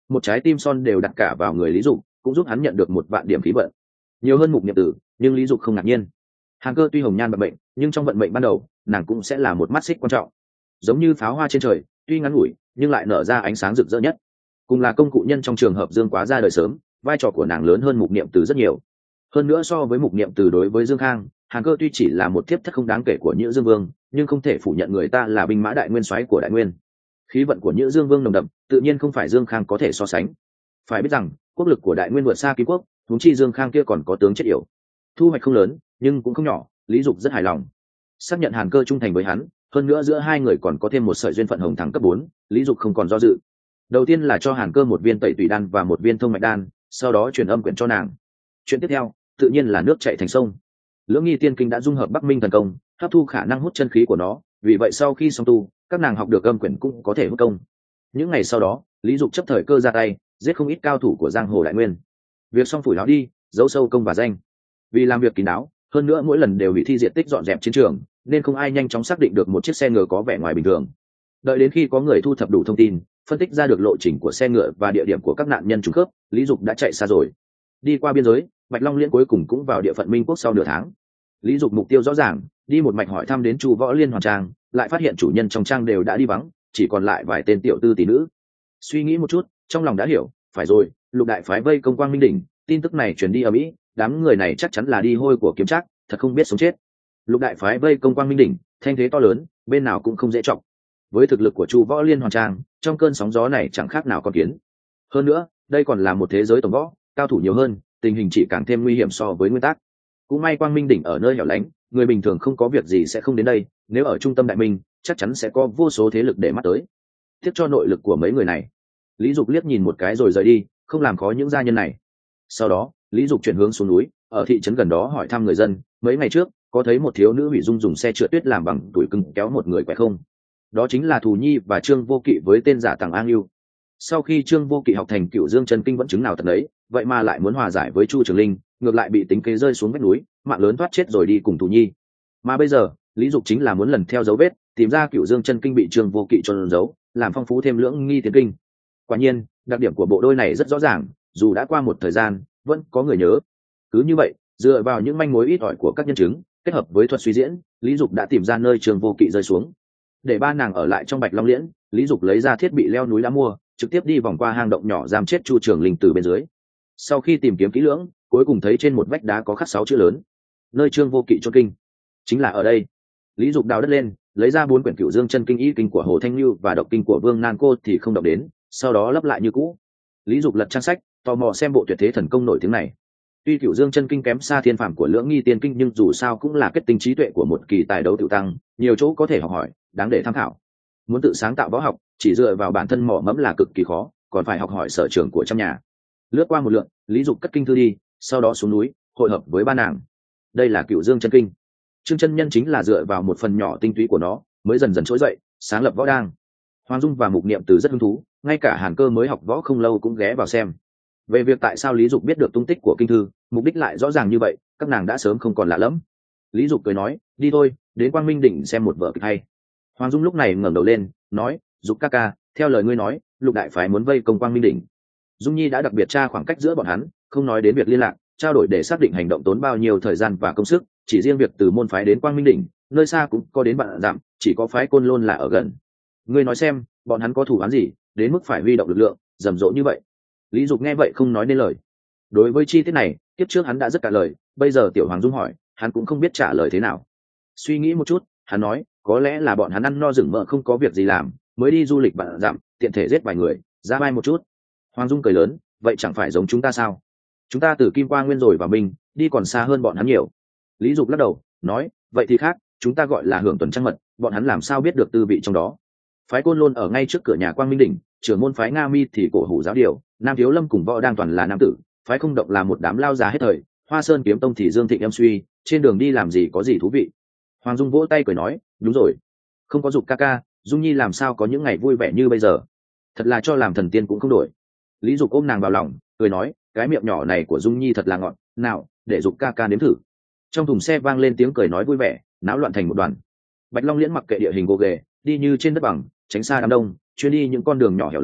một trái tim son đều đặt cả vào người Lý Dục, cũng giúp hắn nhận được 1 vạn điểm khí vận. Nhiều hơn Mục Niệm Tử, nhưng Lý Dục không ngạc nhiên. Hàn Cơ tuy hồng nhan bận bệnh, nhưng trong vận mệnh ban đầu, nàng cũng sẽ là một mắt xích quan trọng. Giống như pháo hoa trên trời, tuy ngắn ngủi, nhưng lại nở ra ánh sáng rực rỡ nhất. Cùng là công cụ nhân trong trường hợp Dương Quá ra đời sớm, vai trò của nàng lớn hơn Mục Niệm Tử rất nhiều. Hơn nữa so với Mục Niệm Tử đối với Dương Khang, Hàn Cơ tuy chỉ là một thiếp thất không đáng kể của Nhữ Dương Vương, nhưng không thể phủ nhận người ta là binh mã đại nguyên soái của đại nguyên. Khí vận của Nhữ Dương Vương nồng đậm, tự nhiên không phải Dương Khang có thể so sánh. Phải biết rằng, quốc lực của đại nguyên vượt xa Kim Quốc, huống chi Dương Khang kia còn có tướng chết yểu. Thu hoạch không lớn, nhưng cũng không nhỏ, Lý Dục rất hài lòng. Xác nhận Hàn Cơ trung thành với hắn, hơn nữa giữa hai người còn có thêm một sợi duyên phận hồng thẳng cấp 4, Lý Dục không còn do dự. Đầu tiên là cho Hàn Cơ một viên tẩy tùy đan và một viên thông mạch đan, sau đó truyền âm quyển cho nàng. Chuyện tiếp theo, tự nhiên là nước chảy thành sông. Lưỡng Nghi Tiên Kinh đã dung hợp Bắc Minh thần công, hấp thu khả năng hút chân khí của nó, vì vậy sau khi xong tu, các nàng học được âm quyển cũng có thể hút công. Những ngày sau đó, Lý Dục chấp thời cơ ra tay, giết không ít cao thủ của giang hồ đại nguyên. Việc xong phủi láo đi, giấu sâu công và danh. Vì làm việc kín đáo, hơn nữa mỗi lần đều hủy thi diện tích dọn dẹp chiến trường, nên không ai nhanh chóng xác định được một chiếc xe ngựa có vẻ ngoài bình thường. Đợi đến khi có người thu thập đủ thông tin, phân tích ra được lộ trình của xe ngựa và địa điểm của các nạn nhân trùng khớp, Lý Dục đã chạy xa rồi. Đi qua biên giới, Bạch Long Liên cuối cùng cũng vào địa phận Minh Quốc sau nửa tháng. Lý Dục mục tiêu rõ ràng, đi một mạch hỏi thăm đến Chu Võ Liên Hoàn trang, lại phát hiện chủ nhân trong trang đều đã đi vắng, chỉ còn lại vài tên tiểu tư tỷ nữ. Suy nghĩ một chút, trong lòng đã hiểu, phải rồi, Lục đại phái vây công Quang Minh đỉnh, tin tức này truyền đi ở Mỹ, đám người này chắc chắn là đi hôi của kiếm trác, thật không biết sống chết. Lục đại phái vây công Quang Minh đỉnh, thanh thế to lớn, bên nào cũng không dễ trọng. Với thực lực của Chu Võ Liên Hoàn trang, trong cơn sóng gió này chẳng khác nào con kiến. Hơn nữa, đây còn là một thế giới tổng võ, cao thủ nhiều hơn, tình hình chỉ càng thêm nguy hiểm so với nguyên tắc. Cũng may Quang Minh đỉnh ở nơi hẻo lánh, người bình thường không có việc gì sẽ không đến đây, nếu ở trung tâm đại minh, chắc chắn sẽ có vô số thế lực để mắt tới. Tiếc cho nội lực của mấy người này. Lý Dục liếc nhìn một cái rồi rời đi, không làm khó những gia nhân này. Sau đó, Lý Dục chuyển hướng xuống núi, ở thị trấn gần đó hỏi thăm người dân, mấy ngày trước, có thấy một thiếu nữ hủy dung dùng xe trượt tuyết làm bằng tuổi cưng kéo một người khỏe không? Đó chính là Thù Nhi và Trương Vô Kỵ với tên giả Tằng An Lưu. Sau khi Trương Vô Kỵ học thành Cửu Dương chân kinh vẫn chứng nào thật đấy, vậy mà lại muốn hòa giải với Chu Trường Linh, ngược lại bị tính kế rơi xuống vách núi, mạng lớn thoát chết rồi đi cùng Thù Nhi. Mà bây giờ, Lý Dục chính là muốn lần theo dấu vết, tìm ra Cửu Dương chân kinh bị Trương Vô Kỵ trôn giấu, làm phong phú thêm Lưỡng Nghi Tiên Kinh. Quả nhiên, đặc điểm của bộ đôi này rất rõ ràng, dù đã qua một thời gian, vẫn có người nhớ. Cứ như vậy, dựa vào những manh mối ít ỏi của các nhân chứng, kết hợp với thuật suy diễn, Lý Dục đã tìm ra nơi Trương Vô Kỵ rơi xuống. Để ba nàng ở lại trong Bạch Long Liễn, Lý Dục lấy ra thiết bị leo núi đã mua, trực tiếp đi vòng qua hang động nhỏ giam chết Chu Trường Linh từ bên dưới. Sau khi tìm kiếm kỹ lưỡng, cuối cùng thấy trên một vách đá có khắc 6 chữ lớn: nơi Trương Vô Kỵ chôn kinh. Chính là ở đây. Lý Dục đào đất lên, lấy ra 4 quyển Cửu Dương chân kinh, ý kinh của Hồ Thanh Lưu và độc kinh của Vương Nan Cô thì không động đến, sau đó lấp lại như cũ. Lý Dục lật trang sách, tò mò xem bộ tuyệt thế thần công nổi tiếng này. Tuy Cửu Dương chân kinh kém xa thiên phàm của Lưỡng Nghi Tiên Kinh, nhưng dù sao cũng là kết tinh trí tuệ của một kỳ tài đấu tiểu tăng, nhiều chỗ có thể học hỏi, đáng để tham khảo. Muốn tự sáng tạo võ học, chỉ dựa vào bản thân mỏ mẫm là cực kỳ khó, còn phải học hỏi sở trường của trong nhà. Lướt qua một lượt, Lý Dục cất kinh thư đi, sau đó xuống núi, hội hợp với ba nàng. Đây là Cửu Dương chân kinh. Trương chân nhân chính là dựa vào một phần nhỏ tinh túy của nó, mới dần dần trỗi dậy, sáng lập võ đang. Hoàng Dung và Mục Niệm Từ rất hứng thú, ngay cả Hàn Cơ mới học võ không lâu cũng ghé vào xem. Về việc tại sao Lý Dục biết được tung tích của kinh thư, mục đích lại rõ ràng như vậy, các nàng đã sớm không còn lạ lẫm. Lý Dục cười nói, đi thôi, đến Quang Minh đỉnh xem một vở kịch hay. Hoàng Dung lúc này ngẩng đầu lên, nói, Dục ca ca, theo lời ngươi nói, Lục đại phái muốn vây công Quang Minh đỉnh. Dung Nhi đã đặc biệt tra khoảng cách giữa bọn hắn, không nói đến việc liên lạc, trao đổi để xác định hành động tốn bao nhiêu thời gian và công sức, chỉ riêng việc từ môn phái đến Quang Minh đỉnh, nơi xa cũng có đến vạn dặm, chỉ có phái Côn Lôn là ở gần. Ngươi nói xem, bọn hắn có thủ án gì, đến mức phải huy động lực lượng, rầm rộ như vậy? Lý Dục nghe vậy không nói nên lời. Đối với chi tiết này, kiếp trước hắn đã rất cả lời, bây giờ Tiểu Hoàng Dung hỏi, hắn cũng không biết trả lời thế nào. Suy nghĩ một chút, hắn nói, có lẽ là bọn hắn ăn no rừng mỡ không có việc gì làm, mới đi du lịch vạn dặm, tiện thể giết vài người, ra vai một chút. Hoàng Dung cười lớn, vậy chẳng phải giống chúng ta sao? Chúng ta từ Kim Qua Nguyên rồi vào mình, đi còn xa hơn bọn hắn nhiều. Lý Dục lắc đầu, nói, vậy thì khác, chúng ta gọi là hưởng tuần trăng mật, bọn hắn làm sao biết được tư vị trong đó? Phái Côn Lôn ở ngay trước cửa nhà Quang Minh đỉnh, trưởng môn phái Nga Mi thì cổ hủ giáo điều, Nam Thiếu Lâm cùng Võ Đang toàn là nam tử, phái Không Động là một đám lao già hết thời, Hoa Sơn Kiếm Tông thì Dương Thịnh em suy, trên đường đi làm gì có gì thú vị. Hoàng Dung vỗ tay cười nói, đúng rồi, không có Dục ca ca, Dung Nhi làm sao có những ngày vui vẻ như bây giờ? Thật là cho làm thần tiên cũng không đổi. Lý Dục ôm nàng vào lòng, cười nói, cái miệng nhỏ này của Dung Nhi thật là ngọt, nào, để Dục ca ca nếm thử. Trong thùng xe vang lên tiếng cười nói vui vẻ, náo loạn thành một đoàn. Bạch Long Liễn mặc kệ địa hình gồ ghề, đi như trên đất bằng, tránh xa đám đông, chuyên đi những con đường nhỏ hẻo lánh,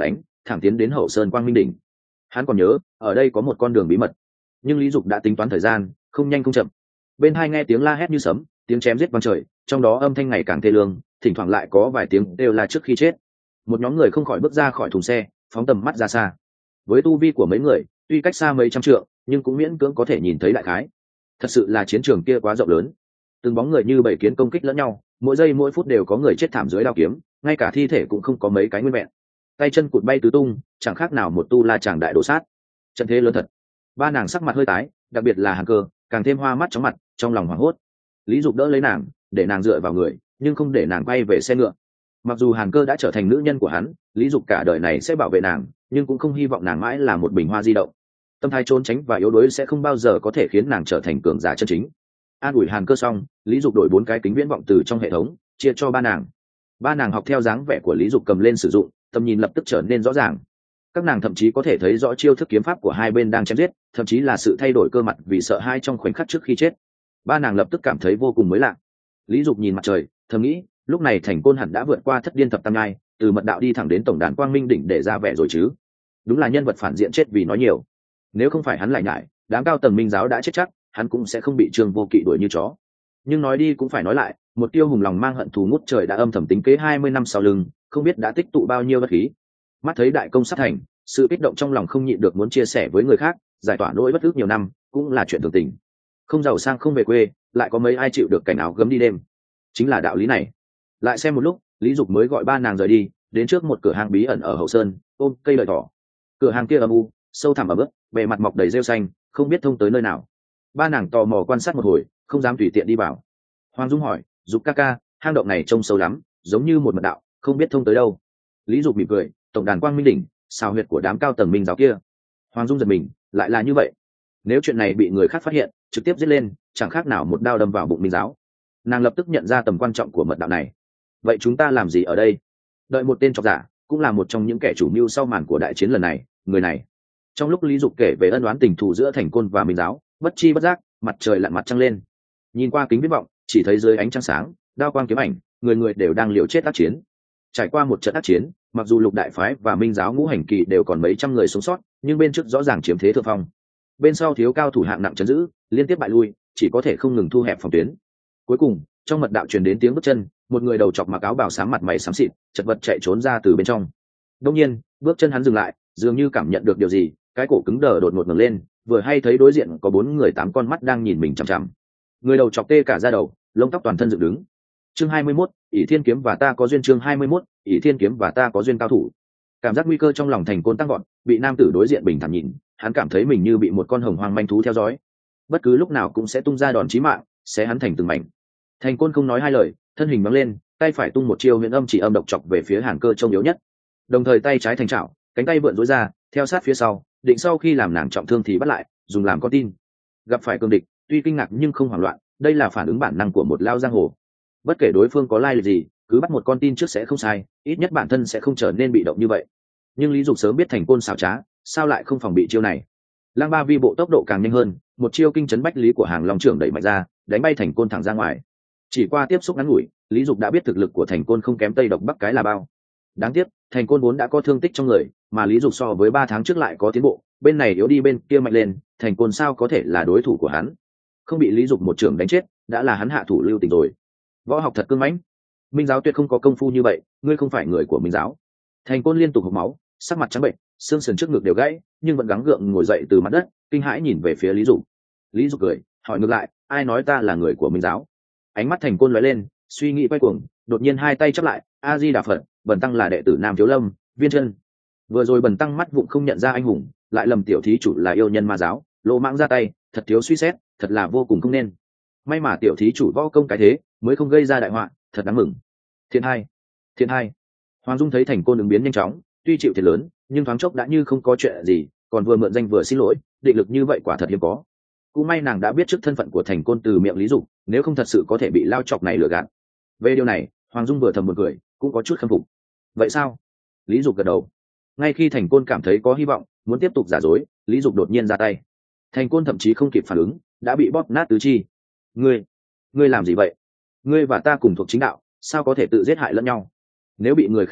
thẳng tiến đến hậu sơn quang minh đỉnh. Hắn còn nhớ ở đây có một con đường bí mật, nhưng lý dục đã tính toán thời gian, không nhanh không chậm. Bên hai nghe tiếng la hét như sấm, tiếng chém giết vang trời, trong đó âm thanh ngày càng thê lương, thỉnh thoảng lại có vài tiếng đều là trước khi chết. Một nhóm người không khỏi bước ra khỏi thùng xe, phóng tầm mắt ra xa. Với tu vi của mấy người, tuy cách xa mấy trăm trượng, nhưng cũng miễn cưỡng có thể nhìn thấy đại khái. Thật sự là chiến trường kia quá rộng lớn, từng bóng người như bầy kiến công kích lẫn nhau, mỗi giây mỗi phút đều có người chết thảm dưới đao kiếm, ngay cả thi thể cũng không có mấy cái nguyên vẹn, tay chân cụt bay tứ tung, chẳng khác nào một tu la chàng đại đổ sát. Trận thế lớn thật. Ba nàng sắc mặt hơi tái, đặc biệt là Hàn Cơ, càng thêm hoa mắt chóng mặt, trong lòng hoảng hốt. Lý Dục đỡ lấy nàng, để nàng dựa vào người, nhưng không để nàng quay về xe ngựa. Mặc dù Hàn Cơ đã trở thành nữ nhân của hắn, Lý Dục cả đời này sẽ bảo vệ nàng, nhưng cũng không hy vọng nàng mãi là một bình hoa di động. Tâm thái trốn tránh và yếu đuối sẽ không bao giờ có thể khiến nàng trở thành cường giả chân chính. An ủi Hàn Cơ xong, Lý Dục đổi 4 cái kính viễn vọng từ trong hệ thống, chia cho ba nàng. Ba nàng học theo dáng vẻ của Lý Dục cầm lên sử dụng, tầm nhìn lập tức trở nên rõ ràng. Các nàng thậm chí có thể thấy rõ chiêu thức kiếm pháp của hai bên đang chém giết, thậm chí là sự thay đổi cơ mặt vì sợ hãi trong khoảnh khắc trước khi chết. Ba nàng lập tức cảm thấy vô cùng mới lạ. Lý Dục nhìn mặt trời, thầm nghĩ, lúc này Thành Côn hẳn đã vượt qua Thất Điên Thập Tam Nhai, từ mật đạo đi thẳng đến tổng đàn Quang Minh đỉnh để ra vẻ rồi chứ. Đúng là nhân vật phản diện chết vì nói nhiều. Nếu không phải hắn lại nhại, đám cao tầng Minh giáo đã chết chắc, hắn cũng sẽ không bị Trương Vô Kỵ đuổi như chó. Nhưng nói đi cũng phải nói lại, một tiêu hùng lòng mang hận thù ngút trời đã âm thầm tính kế 20 năm sau lưng, không biết đã tích tụ bao nhiêu bất khí. Mắt thấy đại công sắp thành, sự kích động trong lòng không nhịn được muốn chia sẻ với người khác, giải tỏa nỗi bất ức nhiều năm cũng là chuyện thường tình. Không giàu sang không về quê, lại có mấy ai chịu được cảnh áo gấm đi đêm. Chính là đạo lý này. Lại xem một lúc, Lý Dục mới gọi ba nàng rời đi, đến trước một cửa hàng bí ẩn ở hậu sơn, ôm cây lợi thỏ. Cửa hàng kia âm u, sâu thẳm ở bước, bề mặt mọc đầy rêu xanh, không biết thông tới nơi nào. Ba nàng tò mò quan sát một hồi, không dám tùy tiện đi vào. Hoàng Dung hỏi, Dục ca ca, hang động này trông sâu lắm, giống như một mật đạo, không biết thông tới đâu. Lý Dục mỉm cười, tổng đàn Quang Minh đỉnh, xào huyệt của đám cao tầng Minh giáo kia. Hoàng Dung giật mình, lại là như vậy. Nếu chuyện này bị người khác phát hiện, trực tiếp giết lên, chẳng khác nào một đao đâm vào bụng Minh giáo. Nàng lập tức nhận ra tầm quan trọng của mật đạo này. Vậy chúng ta làm gì ở đây? Đợi một tên trọc giả, cũng là một trong những kẻ chủ mưu sau màn của đại chiến lần này, người này. Trong lúc Lý Dục kể về ân oán tình thù giữa Thành Côn và Minh giáo, bất chi bất giác, mặt trời lặn mặt trăng lên. Nhìn qua kính viễn vọng, chỉ thấy dưới ánh trăng sáng, đao quang kiếm ảnh, người người đều đang liều chết tác chiến. Trải qua một trận ác chiến, mặc dù Lục đại phái và Minh giáo ngũ hành kỳ đều còn mấy trăm người sống sót, nhưng bên trước rõ ràng chiếm thế thượng phong. Bên sau thiếu cao thủ hạng nặng trấn giữ, liên tiếp bại lui, chỉ có thể không ngừng thu hẹp phòng tuyến. Cuối cùng, trong mật đạo truyền đến tiếng bước chân, một người đầu chọc mặc áo bào xám mặt mày xám xịt, chật vật chạy trốn ra từ bên trong. Đương nhiên, bước chân hắn dừng lại, dường như cảm nhận được điều gì, cái cổ cứng đờ đột ngột ngẩng lên, vừa hay thấy đối diện có 4 người 8 con mắt đang nhìn mình chằm chằm. Người đầu chọc tê cả da đầu, lông tóc toàn thân dựng đứng. Chương 21, ỷ thiên kiếm và ta có duyên. Chương 21, ỷ thiên kiếm và ta có duyên. Cao thủ. Cảm giác nguy cơ trong lòng Thành Côn tăng vọt, bị nam tử đối diện bình thản nhìn, hắn cảm thấy mình như bị một con hồng hoang manh thú theo dõi, bất cứ lúc nào cũng sẽ tung ra đòn chí mạng, xé hắn thành từng mảnh. Thành Côn không nói hai lời, thân hình nhoáng lên, tay phải tung một chiêu huyền âm chỉ âm độc chọc về phía Hàn Cơ trông yếu nhất, đồng thời tay trái thành chảo, cánh tay vượn duỗi ra, theo sát phía sau, định sau khi làm nàng trọng thương thì bắt lại, dùng làm con tin. Gặp phải cường địch, tuy kinh ngạc nhưng không hoảng loạn, đây là phản ứng bản năng của một lao giang hồ. Bất kể đối phương có lai lịch gì, cứ bắt một con tin trước sẽ không sai, ít nhất bản thân sẽ không trở nên bị động như vậy. Nhưng Lý Dục sớm biết Thành Côn xảo trá, sao lại không phòng bị chiêu này? Lang Ba Vi bộ tốc độ càng nhanh hơn, một chiêu kinh chấn bách lý của Hàng Long trưởng đẩy mạnh ra, đánh bay Thành Côn thẳng ra ngoài. Chỉ qua tiếp xúc ngắn ngủi, Lý Dục đã biết thực lực của Thành Côn không kém Tây Độc Bắc cái là bao. Đáng tiếc, Thành Côn vốn đã có thương tích trong người, mà Lý Dục so với 3 tháng trước lại có tiến bộ, bên này yếu đi bên kia mạnh lên, Thành Côn sao có thể là đối thủ của hắn? Không bị Lý Dục một trưởng đánh chết, đã là hắn hạ thủ lưu tình rồi. Võ học thật cương mãnh. Minh giáo tuyệt không có công phu như vậy, ngươi không phải người của Minh giáo. Thành Côn liên tục hộc máu, sắc mặt trắng bệnh, xương sườn trước ngực đều gãy, nhưng vẫn gắng gượng ngồi dậy từ mặt đất, kinh hãi nhìn về phía Lý Dục. Lý Dục cười, hỏi ngược lại, ai nói ta là người của Minh giáo? Ánh mắt Thành Côn lóe lên, suy nghĩ quay cuồng, đột nhiên hai tay chắp lại, A Di Đà Phật, bần tăng là đệ tử Nam Thiếu Lâm, Viên Chân. Vừa rồi bần tăng mắt vụng không nhận ra anh hùng, lại lầm tiểu thí chủ là yêu nhân ma giáo, lỗ mãng ra tay, thật thiếu suy xét, thật là vô cùng không nên. May mà tiểu thí chủ võ công cái thế, mới không gây ra đại họa, thật đáng mừng. Thiện hai, thiện hai. Hoàng Dung thấy Thành Côn ứng biến nhanh chóng, tuy chịu thiệt lớn, nhưng thoáng chốc đã như không có chuyện gì, còn vừa mượn danh vừa xin lỗi, định lực như vậy quả thật hiếm có. Cũng may nàng đã biết trước thân phận của Thành Côn từ miệng Lý Dục, nếu không thật sự có thể bị lao chọc này lừa gạt. Về điều này, Hoàng Dung vừa thầm một cười, cũng có chút khâm phục. Vậy sao? Lý Dục gật đầu. Ngay khi Thành Côn cảm thấy có hy vọng, muốn tiếp tục giả dối, Lý Dục đột nhiên ra tay. Thành Côn thậm chí không kịp phản ứng, đã bị bóp nát tứ chi. Ngươi làm gì vậy? Ngươi và ta cùng thuộc chính đạo, sao có thể tự giết hại lẫn nhau? Nếu bị người khác biết,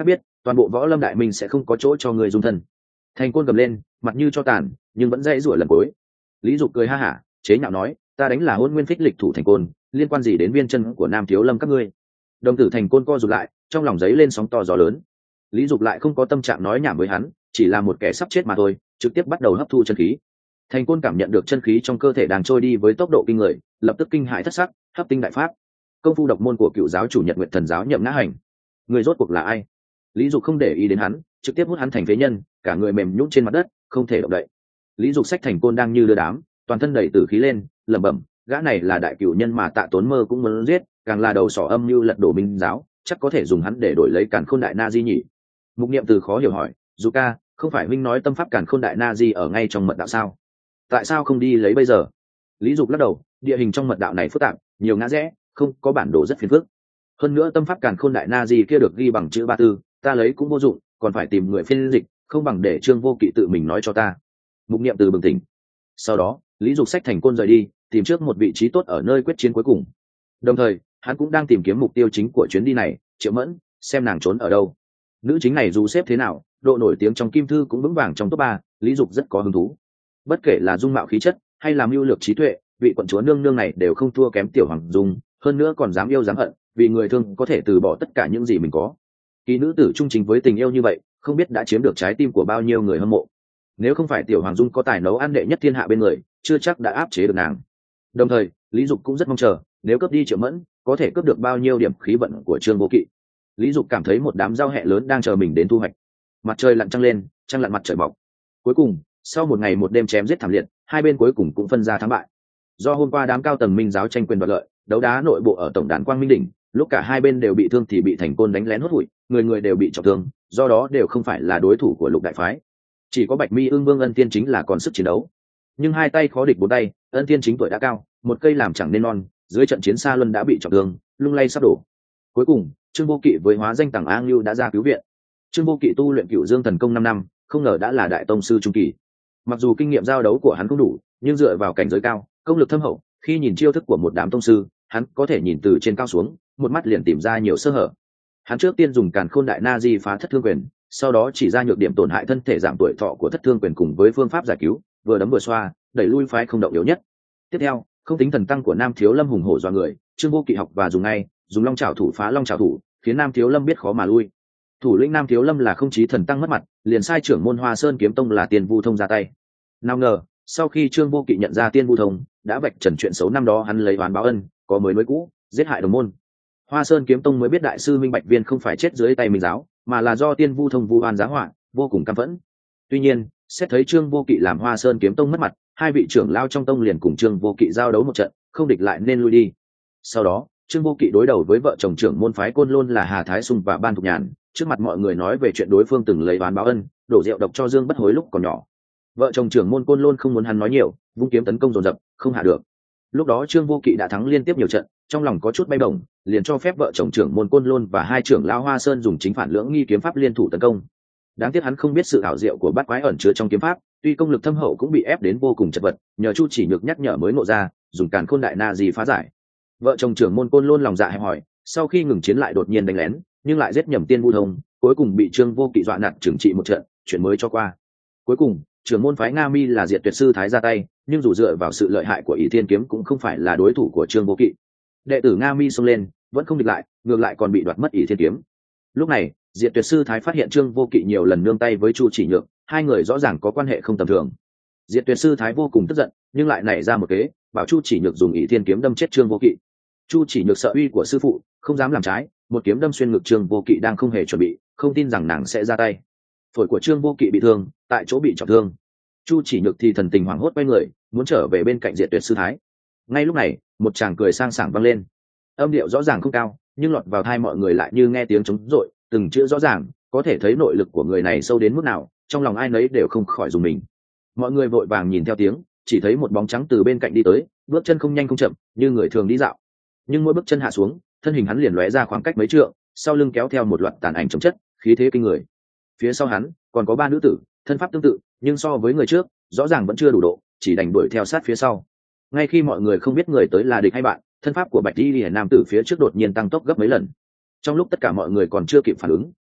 toàn bộ võ lâm đại minh sẽ không có chỗ cho người dung thân. Thành Côn gầm lên, mặt như cho tàn nhưng vẫn dãy rủa lần cuối. Lý Dục cười ha hả, chế nhạo nói, ta đánh là Hôn Nguyên Phích Lịch thủ Thành Côn, liên quan gì đến viên chân của Nam Thiếu Lâm các ngươi? Đồng tử Thành Côn co rụt lại, trong lòng giấy lên sóng to gió lớn. Lý Dục lại không có tâm trạng nói nhảm với hắn, chỉ là một kẻ sắp chết mà thôi, trực tiếp bắt đầu hấp thu chân khí. Thành Côn cảm nhận được chân khí trong cơ thể đang trôi đi với tốc độ kinh người, lập tức kinh hãi thất sắc, hấp tinh đại pháp. Công phu độc môn của cựu giáo chủ Nhật Nguyệt Thần giáo Nhậm Ngã Hành. Người rốt cuộc là ai? Lý Dục không để ý đến hắn, trực tiếp hút hắn thành phế nhân, cả người mềm nhũn trên mặt đất, không thể động đậy. Lý Dục xách Thành Côn đang như đưa đám, toàn thân đầy tử khí lên, lẩm bẩm, gã này là đại cửu nhân mà Tạ Tốn Mơ cũng muốn giết, càng là đầu sỏ âm mưu lật đổ Minh giáo, chắc có thể dùng hắn để đổi lấy Càn Khôn Đại Na Di nhỉ? Mục Niệm Từ khó hiểu hỏi, Dục ca, không phải huynh nói tâm pháp Càn Khôn Đại Na Di ở ngay trong mật đạo sao? Tại sao không đi lấy bây giờ? Lý Dục lắc đầu, địa hình trong mật đạo này phức tạp, nhiều ngã rẽ, không có bản đồ rất phiền phức. Hơn nữa tâm pháp Càn Khôn Đại Na Di kia được ghi bằng chữ ba tư, ta lấy cũng vô dụng, còn phải tìm người phiên dịch, không bằng để Trương Vô Kỵ tự mình nói cho ta. Mục Niệm Từ bừng tỉnh. Sau đó, Lý Dục xách Thành Côn rời đi, tìm trước một vị trí tốt ở nơi quyết chiến cuối cùng. Đồng thời, hắn cũng đang tìm kiếm mục tiêu chính của chuyến đi này, Triệu Mẫn, xem nàng trốn ở đâu. Nữ chính này dù xếp thế nào, độ nổi tiếng trong Kim Thư cũng vững vàng trong top 3, Lý Dục rất có hứng thú. Bất kể là dung mạo khí chất hay là mưu lược trí tuệ, vị quận chúa nương nương này đều không thua kém Tiểu Hoàng Dung, hơn nữa còn dám yêu dám hận, vì người thương có thể từ bỏ tất cả những gì mình có. Kỳ nữ tử trung chính với tình yêu như vậy, không biết đã chiếm được trái tim của bao nhiêu người hâm mộ. Nếu không phải Tiểu Hoàng Dung có tài nấu ăn đệ nhất thiên hạ bên người, chưa chắc đã áp chế được nàng. Đồng thời, Lý Dục cũng rất mong chờ, nếu cướp đi Triệu Mẫn, có thể cướp được bao nhiêu điểm khí vận của Trương Vô Kỵ. Lý Dục cảm thấy một đám giao hẹ lớn đang chờ mình đến thu hoạch. Mặt trời lặn trăng lên, trăng lặn mặt trời mọc. Cuối cùng, sau một ngày một đêm chém giết thảm liệt, hai bên cuối cùng cũng phân ra thắng bại. Do hôm qua đám cao tầng Minh giáo tranh quyền đoạt lợi, đấu đá nội bộ ở tổng đàn Quang Minh đỉnh, lúc cả hai bên đều bị thương thì bị Thành Côn đánh lén hốt hụi, người người đều bị trọng thương, do đó đều không phải là đối thủ của Lục đại phái. Chỉ có Bạch Mi Ưng Vương Ân Tiên chính là còn sức chiến đấu. Nhưng hai tay khó địch bốn tay, Ân Tiên chính tuổi đã cao, một cây làm chẳng nên non, dưới trận chiến xa luân đã bị trọng thương, lung lay sắp đổ. Cuối cùng, Trương Vô Kỵ với hóa danh Tằng A Ngưu đã ra cứu viện. Trương Vô Kỵ tu luyện Cửu Dương Thần Công 5 năm, không ngờ đã là đại tông sư trung kỳ. Mặc dù kinh nghiệm giao đấu của hắn không đủ, nhưng dựa vào cảnh giới cao, công lực thâm hậu, khi nhìn chiêu thức của một đám tông sư, hắn có thể nhìn từ trên cao xuống, một mắt liền tìm ra nhiều sơ hở. Hắn trước tiên dùng Càn Khôn Đại Na Di phá Thất Thương Quyền, sau đó chỉ ra nhược điểm tổn hại thân thể giảm tuổi thọ của Thất Thương Quyền cùng với phương pháp giải cứu, vừa đấm vừa xoa, đẩy lui phái không động yếu nhất. Tiếp theo, không tính thần tăng của Nam Thiếu Lâm hùng hổ dọa người, Trương Vô Kỵ học và dùng ngay, dùng long chảo thủ phá long chảo thủ, khiến Nam Thiếu Lâm biết khó mà lui. Thủ lĩnh Nam Thiếu Lâm là không chí thần tăng mất mặt, liền sai trưởng môn Hoa Sơn Kiếm Tông là Tiên Vu Thông ra tay. Nào ngờ, sau khi Trương Vô Kỵ nhận ra Tiên Vu Thông đã vạch trần chuyện xấu năm đó hắn lấy oán báo ân, có mới nối cũ, giết hại đồng môn. Hoa Sơn Kiếm Tông mới biết đại sư Minh Bạch Viên không phải chết dưới tay Minh giáo, mà là do Tiên Vu Thông vu oan giá họa, vô cùng căm phẫn. Tuy nhiên, xét thấy Trương Vô Kỵ làm Hoa Sơn Kiếm Tông mất mặt, hai vị trưởng lao trong tông liền cùng Trương Vô Kỵ giao đấu một trận, không địch lại nên lui đi. Sau đó, Trương Vô Kỵ đối đầu với vợ chồng trưởng môn phái Côn Lôn là Hà Thái Sung và Ban Thục Nhàn, trước mặt mọi người nói về chuyện đối phương từng lấy oán báo ân, đổ rượu độc cho Dương Bất Hối lúc còn nhỏ. Vợ chồng trưởng môn Côn Lôn không muốn hắn nói nhiều, vung kiếm tấn công dồn dập, không hạ được. Lúc đó Trương Vô Kỵ đã thắng liên tiếp nhiều trận, trong lòng có chút bay bổng, liền cho phép vợ chồng trưởng môn Côn Lôn và hai trưởng lão Hoa Sơn dùng chính phản lưỡng nghi kiếm pháp liên thủ tấn công. Đáng tiếc hắn không biết sự ảo diệu của bát quái ẩn chứa trong kiếm pháp, tuy công lực thâm hậu cũng bị ép đến vô cùng chật vật, nhờ Chu Chỉ Nhược nhắc nhở mới ngộ ra, dùng Càn Khôn Đại Na Di phá giải. Vợ chồng trưởng môn Côn Lôn lòng dạ hẹp hòi, sau khi ngừng chiến lại đột nhiên đánh lén, nhưng lại giết nhầm Tiên Vu Thông, cuối cùng bị Trương Vô Kỵ dọa nạt trừng trị một trận, chuyện mới cho qua. Cuối cùng, trưởng môn phái Nga Mi là Diệt Tuyệt sư thái ra tay, nhưng dù dựa vào sự lợi hại của Ỷ Thiên kiếm cũng không phải là đối thủ của Trương Vô Kỵ. Đệ tử Nga Mi xông lên, vẫn không địch lại, ngược lại còn bị đoạt mất Ỷ Thiên kiếm. Lúc này, Diệt Tuyệt sư thái phát hiện Trương Vô Kỵ nhiều lần nương tay với Chu Chỉ Nhược, hai người rõ ràng có quan hệ không tầm thường. Diệt Tuyệt sư thái vô cùng tức giận, nhưng lại nảy ra một kế, bảo Chu Chỉ Nhược dùng Ỷ Thiên kiếm đâm chết Trương Vô Kỵ. Chu Chỉ Nhược sợ uy của sư phụ, không dám làm trái, một kiếm đâm xuyên ngực Trương Vô Kỵ đang không hề chuẩn bị, không tin rằng nàng sẽ ra tay. Phổi của Trương Vô Kỵ bị thương, tại chỗ bị trọng thương. Chu Chỉ Nhược thì thần tình hoảng hốt quay người, muốn trở về bên cạnh Diệt Tuyệt sư thái. Ngay lúc này, một tràng cười sang sảng vang lên. Âm điệu rõ ràng không cao, nhưng lọt vào tai mọi người lại như nghe tiếng trống rội, từng chữ rõ ràng, có thể thấy nội lực của người này sâu đến mức nào, trong lòng ai nấy đều không khỏi dùng mình. Mọi người vội vàng nhìn theo tiếng, chỉ thấy một bóng trắng từ bên cạnh đi tới, bước chân không nhanh không chậm, như người thường đi dạo. Nhưng mỗi bước chân hạ xuống, thân hình hắn liền lóe ra khoảng cách mấy trượng, sau lưng kéo theo một loạt tàn ảnh chồng chất, khí thế kinh người. Phía sau hắn còn có ba nữ tử, thân pháp tương tự, nhưng so với người trước, rõ ràng vẫn chưa đủ độ, chỉ đành đuổi theo sát phía sau. Ngay khi mọi người không biết người tới là địch hay bạn, thân pháp của Bạch Y Liễu nam tử phía trước đột nhiên tăng tốc gấp mấy lần. Trong lúc tất cả mọi người còn chưa kịp phản ứng,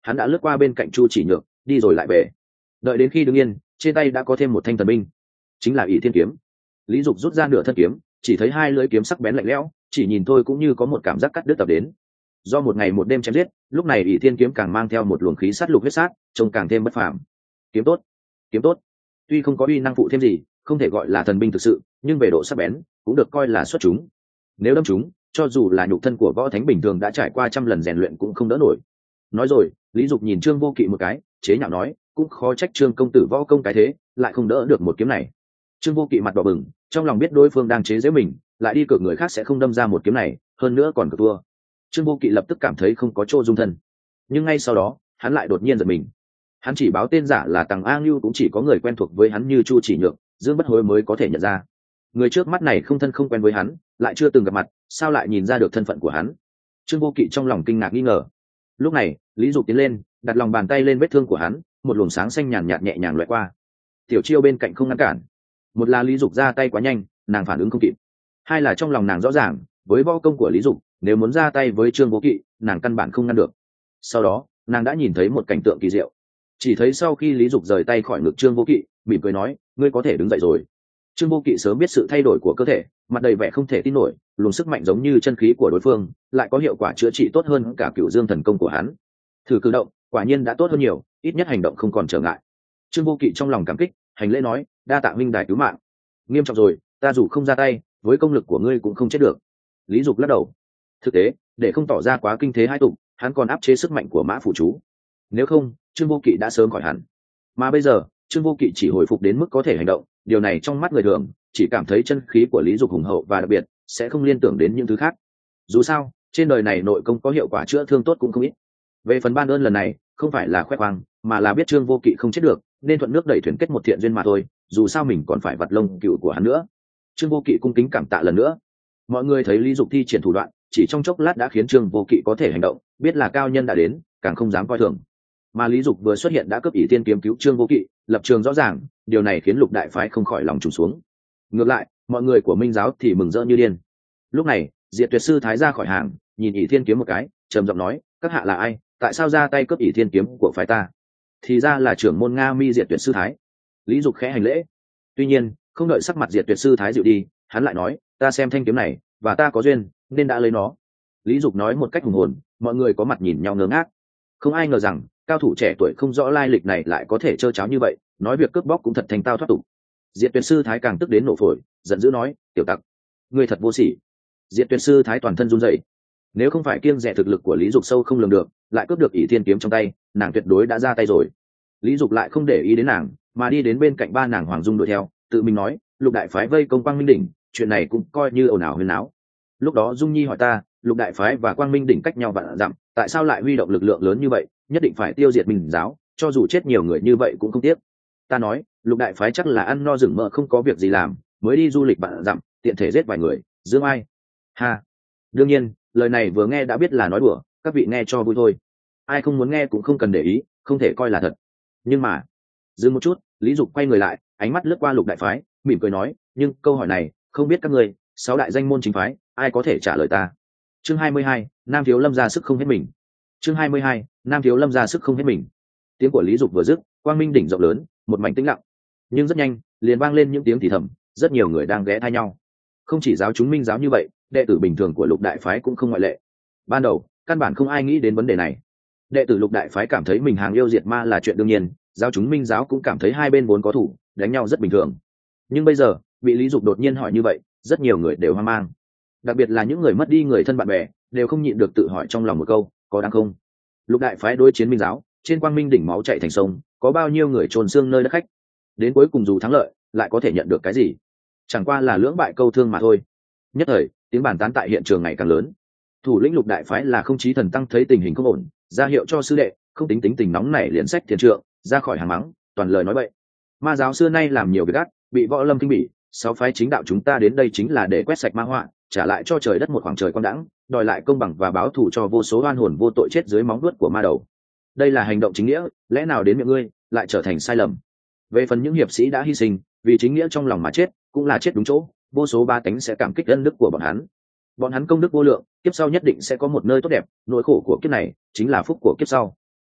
hắn đã lướt qua bên cạnh Chu Chỉ Nhược, đi rồi lại về. Đợi đến khi đứng yên, trên tay đã có thêm một thanh thần binh, chính là ỷ thiên kiếm. Lý Dục rút ra nửa thân kiếm, chỉ thấy hai lưỡi kiếm sắc bén lạnh lẽo, chỉ nhìn thôi cũng như có một cảm giác cắt đứt tập đến. Do một ngày một đêm chém giết, lúc này ỷ thiên kiếm càng mang theo một luồng khí sát lục huyết sát, trông càng thêm bất phàm. Kiếm tốt, kiếm tốt. Tuy không có uy năng phụ thêm gì, không thể gọi là thần binh thực sự, nhưng về độ sắc bén cũng được coi là xuất chúng. Nếu đâm chúng, cho dù là nhục thân của võ thánh bình thường đã trải qua trăm lần rèn luyện cũng không đỡ nổi. Nói rồi, Lý Dục nhìn Trương Vô Kỵ một cái, chế nhạo nói, cũng khó trách Trương công tử võ công cái thế, lại không đỡ được một kiếm này. Trương Vô Kỵ mặt đỏ bừng, trong lòng biết đối phương đang chế giễu mình, lại đi cược người khác sẽ không đâm ra một kiếm này, hơn nữa còn cược thua. Trương Vô Kỵ lập tức cảm thấy không có chỗ dung thân, nhưng ngay sau đó, hắn lại đột nhiên giật mình. Hắn chỉ báo tên giả là Tằng A Ngưu cũng chỉ có người quen thuộc với hắn như Chu Chỉ Nhược, Dương Bất Hối mới có thể nhận ra. Người trước mắt này không thân không quen với hắn, lại chưa từng gặp mặt, sao lại nhìn ra được thân phận của hắn? Trương Vô Kỵ trong lòng kinh ngạc nghi ngờ. Lúc này, Lý Dục tiến lên, đặt lòng bàn tay lên vết thương của hắn, một luồng sáng xanh nhàn nhạt nhẹ nhàng lướt qua. Tiểu Chiêu bên cạnh không ngăn cản. Một là Lý Dục ra tay quá nhanh, nàng phản ứng không kịp. Hai là trong lòng nàng rõ ràng, với võ công của Lý Dục, nếu muốn ra tay với Trương Vô Kỵ, nàng căn bản không ngăn được. Sau đó, nàng đã nhìn thấy một cảnh tượng kỳ diệu. Chỉ thấy sau khi Lý Dục rời tay khỏi ngực Trương Vô Kỵ, mỉm cười nói, ngươi có thể đứng dậy rồi. Trương Vô Kỵ sớm biết sự thay đổi của cơ thể, mặt đầy vẻ không thể tin nổi, luồng sức mạnh giống như chân khí của đối phương, lại có hiệu quả chữa trị tốt hơn cả Cửu Dương thần công của hắn. Thử cử động, quả nhiên đã tốt hơn nhiều, ít nhất hành động không còn trở ngại. Trương Vô Kỵ trong lòng cảm kích, hành lễ nói, đa tạ huynh đài cứu mạng. Nghiêm trọng rồi, ta dù không ra tay, với công lực của ngươi cũng không chết được. Lý Dục lắc đầu. Thực tế, để không tỏ ra quá kinh thế hai tục, hắn còn áp chế sức mạnh của Mã Phủ Chú. Nếu không, Trương Vô Kỵ đã sớm khỏi hẳn. Mà bây giờ, Trương Vô Kỵ chỉ hồi phục đến mức có thể hành động, điều này trong mắt người thường chỉ cảm thấy chân khí của Lý Dục hùng hậu và đặc biệt, sẽ không liên tưởng đến những thứ khác. Dù sao, trên đời này nội công có hiệu quả chữa thương tốt cũng không ít. Về phần ban ơn lần này, không phải là khoe khoang, mà là biết Trương Vô Kỵ không chết được, nên thuận nước đẩy thuyền kết một thiện duyên mà thôi. Dù sao mình còn phải vặt lông cựu của hắn nữa. Trương Vô Kỵ cung kính cảm tạ lần nữa. Mọi người thấy Lý Dục thi triển thủ đoạn, chỉ trong chốc lát đã khiến Trương Vô Kỵ có thể hành động, biết là cao nhân đã đến, càng không dám coi thường. Mà Lý Dục vừa xuất hiện đã cướp ỷ tiên kiếm cứu Trương Vô Kỵ, lập trường rõ ràng, điều này khiến Lục đại phái không khỏi lòng trùng xuống. Ngược lại, mọi người của Minh giáo thì mừng rỡ như điên. Lúc này, Diệt Tuyệt sư thái ra khỏi hàng, nhìn ỷ thiên kiếm một cái, trầm giọng nói, các hạ là ai, tại sao ra tay cướp ỷ thiên kiếm của phái ta? Thì ra là trưởng môn Nga Mi Diệt Tuyệt sư thái. Lý Dục khẽ hành lễ. Tuy nhiên, không đợi sắc mặt Diệt Tuyệt sư thái dịu đi, hắn lại nói, ta xem thanh kiếm này, và ta có duyên, nên đã lấy nó. Lý Dục nói một cách hùng hồn, mọi người có mặt nhìn nhau ngơ ngác. Không ai ngờ rằng cao thủ trẻ tuổi không rõ lai lịch này lại có thể trơ cháo như vậy, nói việc cướp bóc cũng thật thành tao thoát tục. Diệt Tuyệt sư thái càng tức đến nổ phổi, giận dữ nói, tiểu tặc, ngươi thật vô sỉ. Diệt Tuyệt sư thái toàn thân run rẩy. Nếu không phải kiêng dè thực lực của Lý Dục sâu không lường được, lại cướp được ỷ thiên kiếm trong tay, nàng tuyệt đối đã ra tay rồi. Lý Dục lại không để ý đến nàng, mà đi đến bên cạnh ba nàng Hoàng Dung đuổi theo, tự mình nói, Lục đại phái vây công Quang Minh đỉnh, chuyện này cũng coi như ồn ào huyên náo. Lúc đó Dung Nhi hỏi ta, Lục đại phái và Quang Minh đỉnh cách nhau vạn dặm, tại sao lại huy động lực lượng lớn như vậy, nhất định phải tiêu diệt Minh giáo, cho dù chết nhiều người như vậy cũng không tiếc. Ta nói, Lục đại phái chắc là ăn no rừng mỡ không có việc gì làm, mới đi du lịch vạn dặm, tiện thể giết vài người, dương ai? Ha. Đương nhiên, lời này vừa nghe đã biết là nói đùa, các vị nghe cho vui thôi. Ai không muốn nghe cũng không cần để ý, không thể coi là thật. Nhưng mà, dừng một chút, Lý Dục quay người lại, ánh mắt lướt qua Lục đại phái, mỉm cười nói, nhưng câu hỏi này, không biết các ngươi, 6 đại danh môn chính phái, ai có thể trả lời ta? Chương 22, Nam Thiếu Lâm ra sức không hết mình. Chương 22, Nam Thiếu Lâm ra sức không hết mình. Tiếng của Lý Dục vừa dứt, Quang Minh đỉnh rộng lớn, một mảnh tĩnh lặng. Nhưng rất nhanh, liền vang lên những tiếng thì thầm, rất nhiều người đang ghé tai nhau. Không chỉ giáo chúng Minh giáo như vậy, đệ tử bình thường của Lục đại phái cũng không ngoại lệ. Ban đầu, căn bản không ai nghĩ đến vấn đề này. Đệ tử Lục đại phái cảm thấy mình hàng yêu diệt ma là chuyện đương nhiên, giáo chúng Minh giáo cũng cảm thấy hai bên vốn có thủ, đánh nhau rất bình thường. Nhưng bây giờ, bị Lý Dục đột nhiên hỏi như vậy, rất nhiều người đều hoang mang. Đặc biệt là những người mất đi người thân bạn bè, đều không nhịn được tự hỏi trong lòng một câu, có đáng không? Lục đại phái đối chiến Minh giáo, trên Quang Minh đỉnh máu chảy thành sông, có bao nhiêu người chôn xương nơi đất khách, đến cuối cùng dù thắng lợi, lại có thể nhận được cái gì? Chẳng qua là lưỡng bại câu thương mà thôi. Nhất thời, tiếng bàn tán tại hiện trường ngày càng lớn. Thủ lĩnh Lục đại phái là Không Chí Thần tăng thấy tình hình không ổn, ra hiệu cho sư đệ, không tính tính tình nóng nảy liền sách thiền trượng, ra khỏi hàng mắng, toàn lời nói bậy. Ma giáo xưa nay làm nhiều việc ác, bị võ lâm kinh bỉ, 6 phái chính đạo chúng ta đến đây chính là để quét sạch ma họa, trả lại cho trời đất một khoảng trời quang đãng, đòi lại công bằng và báo thù cho vô số oan hồn vô tội chết dưới móng vuốt của ma đầu. Đây là hành động chính nghĩa, lẽ nào đến miệng ngươi lại trở thành sai lầm? Về phần những hiệp sĩ đã hy sinh vì chính nghĩa trong lòng mà chết, cũng là chết đúng chỗ, vô số ba tánh sẽ cảm kích ân đức của bọn hắn. Bọn hắn công đức vô lượng, kiếp sau nhất định sẽ có một nơi tốt đẹp, nỗi khổ của kiếp này chính là phúc của kiếp sau.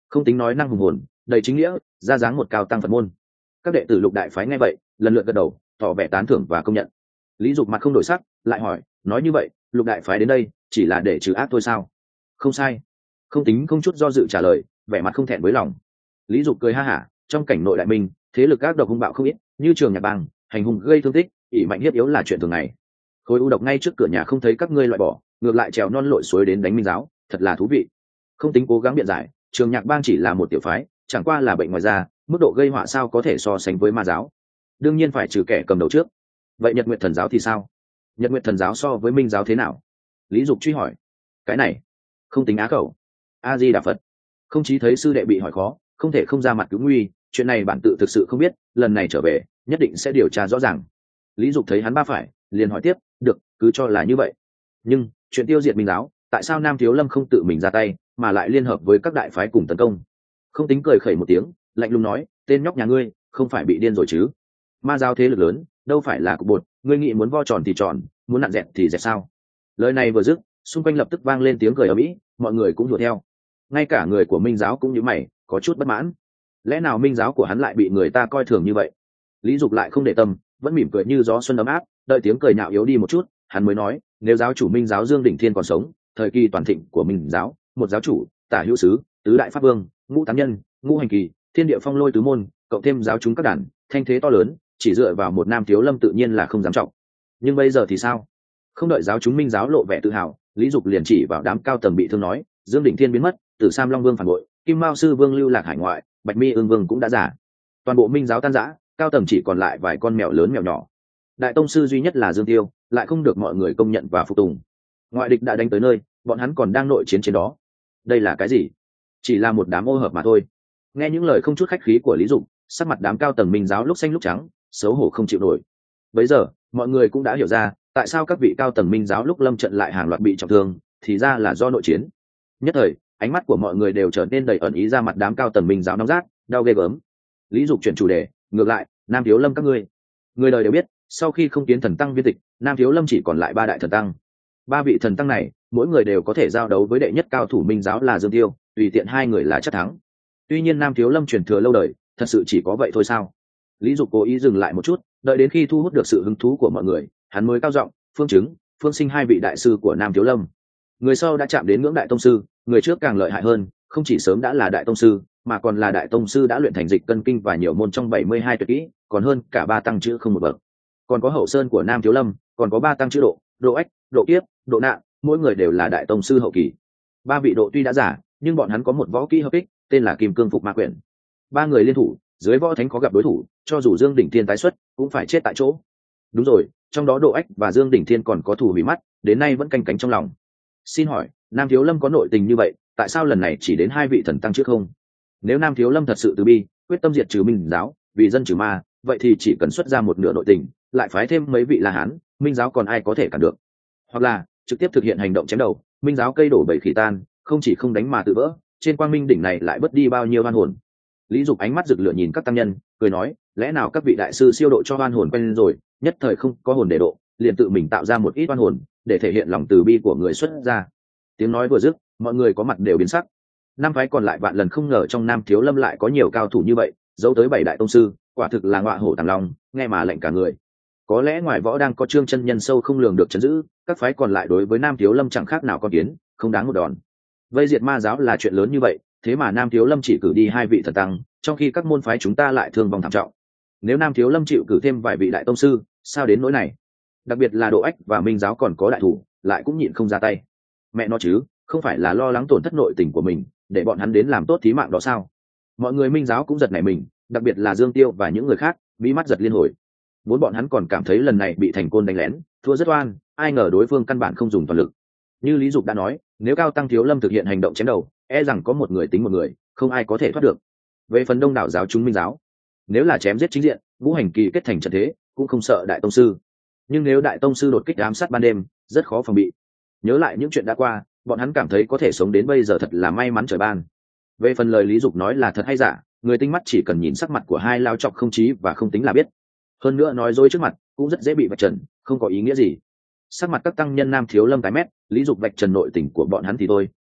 không tính nói năng hùng hồn đầy chính nghĩa, ra dáng một cao tăng Phật môn. Các đệ tử Lục đại phái nghe vậy lần lượt gật đầu tỏ vẻ tán thưởng và công nhận. Lý Dục mặt không đổi sắc lại hỏi, nói như vậy Lục đại phái đến đây chỉ là để trừ ác thôi sao? Không sai. Không tính không chút do dự trả lời, vẻ mặt không thẹn với lòng. Lý Dục cười ha hả, trong cảnh nội đại minh thế lực ác độc hung bạo không ít, như Trường Nhạc Bang hành hung gây thương tích, ỷ mạnh hiếp yếu là chuyện thường ngày. Khối u độc ngay trước cửa nhà không thấy các ngươi loại bỏ, ngược lại trèo non lội suối đến đánh minh giáo, thật là thú vị. Không tính cố gắng biện giải, Trường Nhạc Bang chỉ là một tiểu phái, chẳng qua là bệnh ngoài da, mức độ gây họa sao có thể so sánh với ma giáo. Đương nhiên phải trừ kẻ cầm đầu trước. Vậy Nhật Nguyệt Thần giáo thì sao? Nhật Nguyệt Thần giáo so với minh giáo thế nào? Lý Dục truy hỏi. Cái này không tính á khẩu. A Di Đà Phật. Không chí thấy sư đệ bị hỏi khó, không thể không ra mặt cứu nguy, chuyện này bản tự thực sự không biết, lần này trở về nhất định sẽ điều tra rõ ràng. Lý Dục thấy hắn ba phải liền hỏi tiếp, được, cứ cho là như vậy. Nhưng chuyện tiêu diệt minh giáo, tại sao Nam Thiếu Lâm không tự mình ra tay mà lại liên hợp với các đại phái cùng tấn công? Không tính cười khẩy một tiếng, lạnh lùng nói, tên nhóc nhà ngươi không phải bị điên rồi chứ? Ma giáo thế lực lớn đâu phải là cục bột, ngươi nghĩ muốn vo tròn thì tròn, muốn nặn dẹt thì dẹt sao? Lời này vừa dứt, xung quanh lập tức vang lên tiếng cười ở mỹ, mọi người cũng đùa theo. Ngay cả người của minh giáo cũng như mày, có chút bất mãn. Lẽ nào minh giáo của hắn lại bị người ta coi thường như vậy? Lý Dục lại không để tâm, vẫn mỉm cười như gió xuân ấm áp, đợi tiếng cười nhạo yếu đi một chút, hắn mới nói, nếu giáo chủ minh giáo Dương Đỉnh Thiên còn sống, thời kỳ toàn thịnh của minh giáo, một giáo chủ, tả hữu sứ, tứ đại pháp vương, ngũ tám nhân, ngũ hành kỳ, thiên địa phong lôi tứ môn, cộng thêm giáo chúng các đàn, thanh thế to lớn, chỉ dựa vào một Nam Thiếu Lâm tự nhiên là không dám trọng. Nhưng bây giờ thì sao? Không đợi giáo chúng minh giáo lộ vẻ tự hào, Lý Dục liền chỉ vào đám cao tầng bị thương nói, Dương Đỉnh Thiên biến mất, Tử Sam Long Vương phản bội, Kim Mao sư vương lưu lạc hải ngoại, Bạch Mi Ưng Vương cũng đã giả. Toàn bộ minh giáo tan rã, cao tầng chỉ còn lại vài con mèo lớn mèo nhỏ. Đại tông sư duy nhất là Dương Tiêu, lại không được mọi người công nhận và phục tùng. Ngoại địch đã đánh tới nơi, bọn hắn còn đang nội chiến trên đó. Đây là cái gì? Chỉ là một đám ô hợp mà thôi. Nghe những lời không chút khách khí của Lý Dục, sắc mặt đám cao tầng minh giáo lúc xanh lúc trắng, xấu hổ không chịu nổi. Bấy giờ mọi người cũng đã hiểu ra tại sao các vị cao tầng minh giáo lúc lâm trận lại hàng loạt bị trọng thương, thì ra là do nội chiến. Nhất thời ánh mắt của mọi người đều trở nên đầy ẩn ý ra mặt đám cao tầng minh giáo nóng rát, đau ghê gớm. Lý Dục chuyển chủ đề, ngược lại, Nam Thiếu Lâm các ngươi, người đời đều biết, sau khi không kiến thần tăng viên tịch, Nam Thiếu Lâm chỉ còn lại 3 đại thần tăng. 3 vị thần tăng này mỗi người đều có thể giao đấu với đệ nhất cao thủ minh giáo là Dương Tiêu, tùy tiện 2 người là chắc thắng. Tuy nhiên Nam Thiếu Lâm truyền thừa lâu đời, thật sự chỉ có vậy thôi sao? Lý Dục cố ý dừng lại một chút, đợi đến khi thu hút được sự hứng thú của mọi người, hắn mới cao giọng, Phương Chứng, Phương Sinh 2 vị đại sư của Nam Thiếu Lâm. Người sau đã chạm đến ngưỡng đại tông sư, người trước càng lợi hại hơn, không chỉ sớm đã là đại tông sư, mà còn là đại tông sư đã luyện thành dịch cân kinh và nhiều môn trong 72 tuyệt kỹ, còn hơn cả 3 tăng chữ không một bậc. Còn có hậu sơn của Nam Thiếu Lâm, còn có 3 tăng chữ độ ách, độ kiếp, độ nạn, mỗi người đều là đại tông sư hậu kỳ. 3 vị độ tuy đã giả, nhưng bọn hắn có một võ kỹ hợp kích, tên là Kim Cương Phục Ma Quyển. 3 người liên thủ, dưới võ thánh khó gặp đối thủ, cho dù Dương Đỉnh Thiên tái xuất, cũng phải chết tại chỗ. Đúng rồi, trong đó Độ Ách và Dương Đỉnh Thiên còn có thù hủy mắt, đến nay vẫn canh cánh trong lòng. Xin hỏi, Nam Thiếu Lâm có nội tình như vậy, tại sao lần này chỉ đến 2 vị thần tăng trước không? Nếu Nam Thiếu Lâm thật sự từ bi, quyết tâm diệt trừ minh giáo, vì dân trừ ma, vậy thì chỉ cần xuất ra một nửa nội tình, lại phái thêm mấy vị La Hán, minh giáo còn ai có thể cản được? Hoặc là trực tiếp thực hiện hành động chém đầu, minh giáo cây đổ bầy khỉ tan, không chỉ không đánh mà tự vỡ, trên quang minh đỉnh này lại bớt đi bao nhiêu oan hồn. Lý Dục ánh mắt rực lửa nhìn các tăng nhân, cười nói, lẽ nào các vị đại sư siêu độ cho oan hồn quen rồi, nhất thời không có hồn để độ, liền tự mình tạo ra một ít oan hồn để thể hiện lòng từ bi của người xuất gia. Tiếng nói vừa dứt, mọi người có mặt đều biến sắc. Năm phái còn lại vạn lần không ngờ trong Nam Thiếu Lâm lại có nhiều cao thủ như vậy, giấu tới 7 đại tông sư, quả thực là ngọa hổ tàng long, nghe mà lạnh cả người. Có lẽ ngoài võ đang có Trương chân nhân sâu không lường được trấn giữ, các phái còn lại đối với Nam Thiếu Lâm chẳng khác nào con kiến, không đáng một đòn. Vây diệt ma giáo là chuyện lớn như vậy, thế mà Nam Thiếu Lâm chỉ cử đi 2 vị thần tăng, trong khi các môn phái chúng ta lại thương vong thảm trọng. Nếu Nam Thiếu Lâm chịu cử thêm vài vị đại tông sư, sao đến nỗi này? Đặc biệt là Độ Ách và minh giáo còn có đại thủ, lại cũng nhịn không ra tay. Mẹ nó chứ, không phải là lo lắng tổn thất nội tình của mình, để bọn hắn đến làm tốt thí mạng đó sao? Mọi người minh giáo cũng giật nảy mình, đặc biệt là Dương Tiêu và những người khác, bí mắt giật liên hồi. Vốn bọn hắn còn cảm thấy lần này bị thành côn đánh lén, thua rất oan, ai ngờ đối phương căn bản không dùng toàn lực. Như Lý Dục đã nói, nếu Cao Tăng Thiếu Lâm thực hiện hành động chém đầu, e rằng có một người tính một người, không ai có thể thoát được. Về phần đông đảo giáo chúng minh giáo, nếu là chém giết chính diện, ngũ hành kỳ kết thành trận thế, cũng không sợ đại tông sư. Nhưng nếu đại tông sư đột kích ám sát ban đêm, rất khó phòng bị. Nhớ lại những chuyện đã qua, bọn hắn cảm thấy có thể sống đến bây giờ thật là may mắn trời ban. Về phần lời Lý Dục nói là thật hay giả, người tinh mắt chỉ cần nhìn sắc mặt của hai lao chọc không chí và không tính là biết. Hơn nữa nói dối trước mặt cũng rất dễ bị vạch trần, không có ý nghĩa gì. Sắc mặt các tăng nhân Nam Thiếu Lâm tái mét, Lý Dục vạch trần nội tình của bọn hắn thì thôi,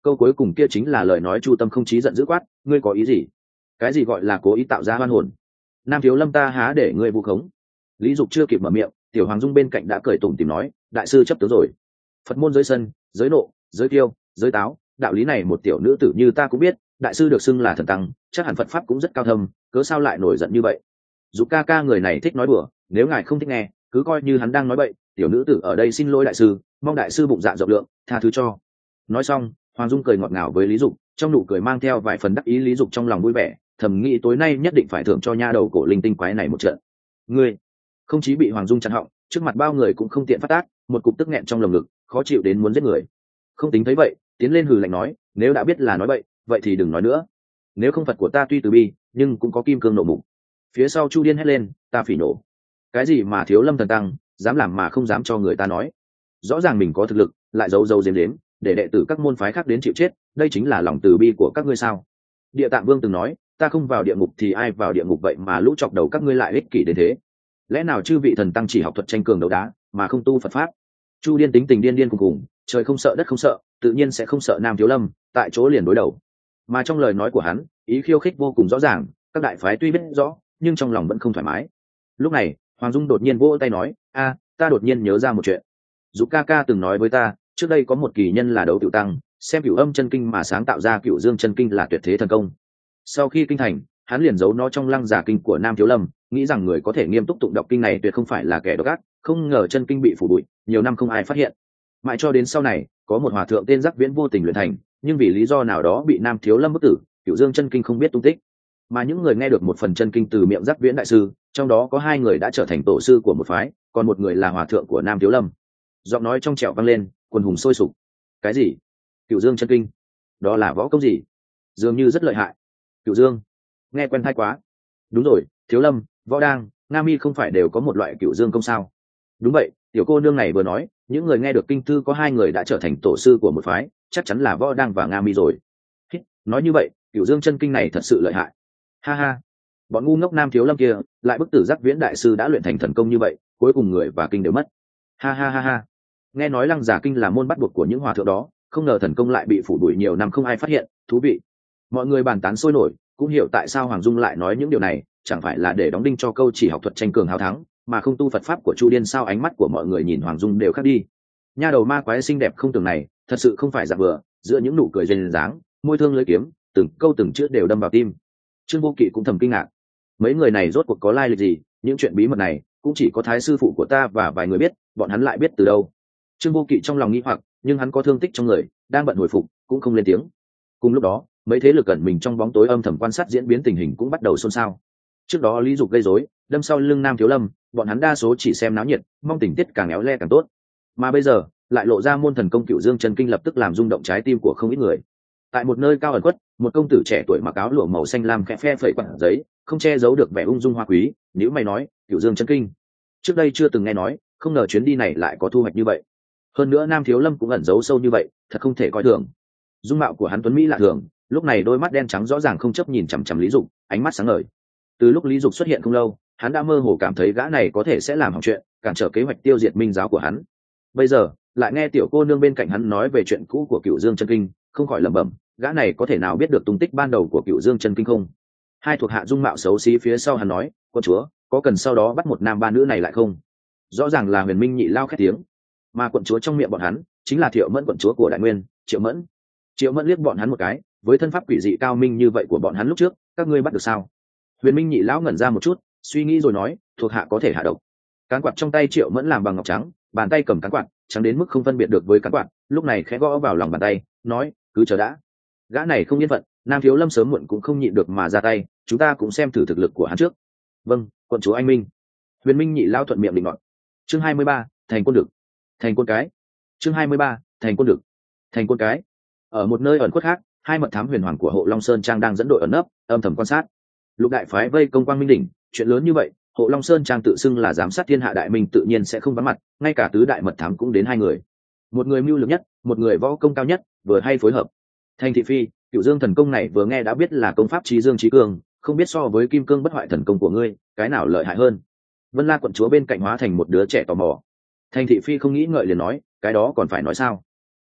câu cuối cùng kia chính là lời nói Chu Tâm không chí giận dữ quát, ngươi có ý gì? Cái gì gọi là cố ý tạo ra hoan hồn? Nam Thiếu Lâm ta há để ngươi vu khống? Lý Dục chưa kịp mở miệng, Tiểu Hoàng Dung bên cạnh đã cười tủm tỉm nói, đại sư chấp tướng rồi. Phật môn giới sân, giới nộ, giới tiêu, giới táo, đạo lý này một tiểu nữ tử như ta cũng biết, đại sư được xưng là thần tăng, chắc hẳn Phật pháp cũng rất cao thâm, cớ sao lại nổi giận như vậy? Dục ca ca người này thích nói đùa, nếu ngài không thích nghe, cứ coi như hắn đang nói bậy. Tiểu nữ tử ở đây xin lỗi đại sư, mong đại sư bụng dạ rộng lượng, tha thứ cho. Nói xong, Hoàng Dung cười ngọt ngào với Lý Dục, trong nụ cười mang theo vài phần đắc ý. Lý Dục trong lòng vui vẻ, thầm nghĩ tối nay nhất định phải thưởng cho nha đầu cổ linh tinh quái này một trận. Ngươi không chí bị Hoàng Dung chặn họng, trước mặt bao người cũng không tiện phát tác, một cục tức nghẹn trong lồng ngực, khó chịu đến muốn giết người. Không tính thấy vậy, tiến lên hừ lạnh nói, nếu đã biết là nói bậy, vậy thì đừng nói nữa. Nếu không Phật của ta tuy từ bi, nhưng cũng có kim cương nộ mục. Phía sau Chu Điên hét lên, ta phỉ nổ. Cái gì mà Thiếu Lâm thần tăng, dám làm mà không dám cho người ta nói. Rõ ràng mình có thực lực, lại giấu giấu giếm giếm, để đệ tử các môn phái khác đến chịu chết, đây chính là lòng từ bi của các ngươi sao? Địa Tạng Vương từng nói, ta không vào địa ngục thì ai vào địa ngục vậy mà lũ chọc đầu các ngươi lại ích kỷ đến thế. Lẽ nào chư vị thần tăng chỉ học thuật tranh cường đấu đá, mà không tu Phật pháp? Chu Điên tính tình điên điên cùng cùng, trời không sợ đất không sợ, tự nhiên sẽ không sợ Nam Thiếu Lâm, tại chỗ liền đối đầu. Mà trong lời nói của hắn, ý khiêu khích vô cùng rõ ràng, các đại phái tuy biết rõ, nhưng trong lòng vẫn không thoải mái. Lúc này, Hoàng Dung đột nhiên vỗ tay nói, ta đột nhiên nhớ ra một chuyện. Dục ca ca từng nói với ta, trước đây có một kỳ nhân là Đấu Tiểu Tăng, xem Cửu Âm chân kinh mà sáng tạo ra Cửu Dương chân kinh là tuyệt thế thần công. Sau khi kinh thành, hắn liền giấu nó trong lăng giả kinh của Nam Thiếu Lâm, nghĩ rằng người có thể nghiêm túc tụng đọc kinh này tuyệt không phải là kẻ độc ác, không ngờ chân kinh bị phủ bụi, nhiều năm không ai phát hiện. Mãi cho đến sau này, có một hòa thượng tên Giác Viễn vô tình luyện thành, nhưng vì lý do nào đó bị Nam Thiếu Lâm bức tử, Cửu Dương chân kinh không biết tung tích. Mà những người nghe được một phần chân kinh từ miệng Giác Viễn đại sư, trong đó có 2 người đã trở thành tổ sư của một phái, còn một người là hòa thượng của Nam Thiếu Lâm. Giọng nói trong trẻo vang lên, quần hùng sôi sục. Cái gì? Cửu Dương chân kinh? Đó là võ công gì? Dường như rất lợi hại. Cửu Dương, nghe quen tai quá. Đúng rồi, Thiếu Lâm, Võ Đang, Nga Mi không phải đều có một loại Cửu Dương công sao? Đúng vậy, tiểu cô nương này vừa nói, những người nghe được kinh thư có 2 người đã trở thành tổ sư của một phái, chắc chắn là Võ Đang và Nga Mi rồi. Nói như vậy, Cửu Dương chân kinh này thật sự lợi hại. Ha ha, bọn ngu ngốc Nam Thiếu Lâm kia lại bức tử Giác Viễn đại sư đã luyện thành thần công như vậy, cuối cùng người và kinh đều mất. Ha ha ha ha, nghe nói lăng giả kinh là môn bắt buộc của những hòa thượng đó, không ngờ thần công lại bị phủ bụi nhiều năm không ai phát hiện, thú vị. Mọi người bàn tán sôi nổi, cũng hiểu tại sao Hoàng Dung lại nói những điều này, chẳng phải là để đóng đinh cho câu chỉ học thuật tranh cường hào thắng, mà không tu Phật pháp của Chu Điên sao? Ánh mắt của mọi người nhìn Hoàng Dung đều khác đi. Nha đầu ma quái xinh đẹp không tưởng này, thật sự không phải giả vừa, giữa những nụ cười duyên dáng, môi thương lưỡi kiếm, từng câu từng chữ đều đâm vào tim. Trương Vô Kỵ cũng thầm kinh ngạc, mấy người này rốt cuộc có lai lịch gì? Những chuyện bí mật này cũng chỉ có thái sư phụ của ta và vài người biết, bọn hắn lại biết từ đâu? Trương Vô Kỵ trong lòng nghi hoặc, nhưng hắn có thương tích trong người, đang bận hồi phục, cũng không lên tiếng. Cùng lúc đó, mấy thế lực ẩn mình trong bóng tối âm thầm quan sát diễn biến tình hình cũng bắt đầu xôn xao. Trước đó Lý Dục gây rối, đâm sau lưng Nam Thiếu Lâm, bọn hắn đa số chỉ xem náo nhiệt, mong tình tiết càng éo le càng tốt. Mà bây giờ, lại lộ ra môn thần công Cửu Dương chân kinh lập tức làm rung động trái tim của không ít người. Tại một nơi cao ẩn khuất, một công tử trẻ tuổi mặc áo lụa màu xanh lam khẽ phe phẩy quặng giấy, không che giấu được vẻ ung dung hoa quý, nếu mày nói, Cửu Dương chân kinh. Trước đây chưa từng nghe nói, không ngờ chuyến đi này lại có thu hoạch như vậy. Hơn nữa Nam Thiếu Lâm cũng ẩn giấu sâu như vậy, thật không thể coi thường. Dung mạo của hắn tuấn mỹ lạ thường, lúc này đôi mắt đen trắng rõ ràng không chấp nhìn chằm chằm Lý Dục, ánh mắt sáng ngời. Từ lúc Lý Dục xuất hiện không lâu, hắn đã mơ hồ cảm thấy gã này có thể sẽ làm hỏng chuyện, cản trở kế hoạch tiêu diệt minh giáo của hắn. Bây giờ lại nghe tiểu cô nương bên cạnh hắn nói về chuyện cũ của Cửu Dương chân kinh, không khỏi lẩm bẩm, gã này có thể nào biết được tung tích ban đầu của Cửu Dương chân kinh không? Hai thuộc hạ dung mạo xấu xí phía sau hắn nói, quân chúa, có cần sau đó bắt một nam ba nữ này lại không? Rõ ràng là Huyền Minh Nhị lao khét tiếng, mà quận chúa trong miệng bọn hắn chính là Thiệu Mẫn, quận chúa của Đại Nguyên, Triệu Mẫn. Triệu Mẫn liếc bọn hắn một cái, với thân pháp quỷ dị cao minh như vậy của bọn hắn lúc trước, các ngươi bắt được sao? Huyền Minh Nhị lão ngẩn ra một chút, suy nghĩ rồi nói, thuộc hạ có thể hạ độc. Cán quạt trong tay Triệu Mẫn làm bằng ngọc trắng, bàn tay cầm cán quạt, trắng đến mức không phân biệt được với cán quạt, lúc này khẽ gõ vào lòng bàn tay, nói, cứ chờ đã. Gã này không yên phận, Nam Thiếu Lâm sớm muộn cũng không nhịn được mà ra tay, chúng ta cũng xem thử thực lực của hắn trước. Vâng, quận chúa anh minh. Huyền Minh Nhị lão thuận miệng định nọt. Chương 23, thành quân được. Thành quân cái. Chương 23, thành quân được. Thành quân cái. Ở một nơi ẩn khuất khác, hai mật thám huyền hoàng của Hộ Long Sơn Trang đang dẫn đội ẩn nấp, âm thầm quan sát. Lục đại phái vây công Quang Minh đỉnh, chuyện lớn như vậy, Hộ Long Sơn Trang tự xưng là giám sát thiên hạ đại minh tự nhiên sẽ không vắng mặt, ngay cả tứ đại mật thám cũng đến 2 người. Một người mưu lược nhất, một người võ công cao nhất, vừa hay phối hợp. Thành thị phi, Cửu Dương thần công này vừa nghe đã biết là công pháp trí dương trí cường, không biết so với kim cương bất hoại thần công của ngươi, cái nào lợi hại hơn? Vân La quận chúa bên cạnh hóa thành một đứa trẻ tò mò. Thành thị phi không nghĩ ngợi liền nói, cái đó còn phải nói sao?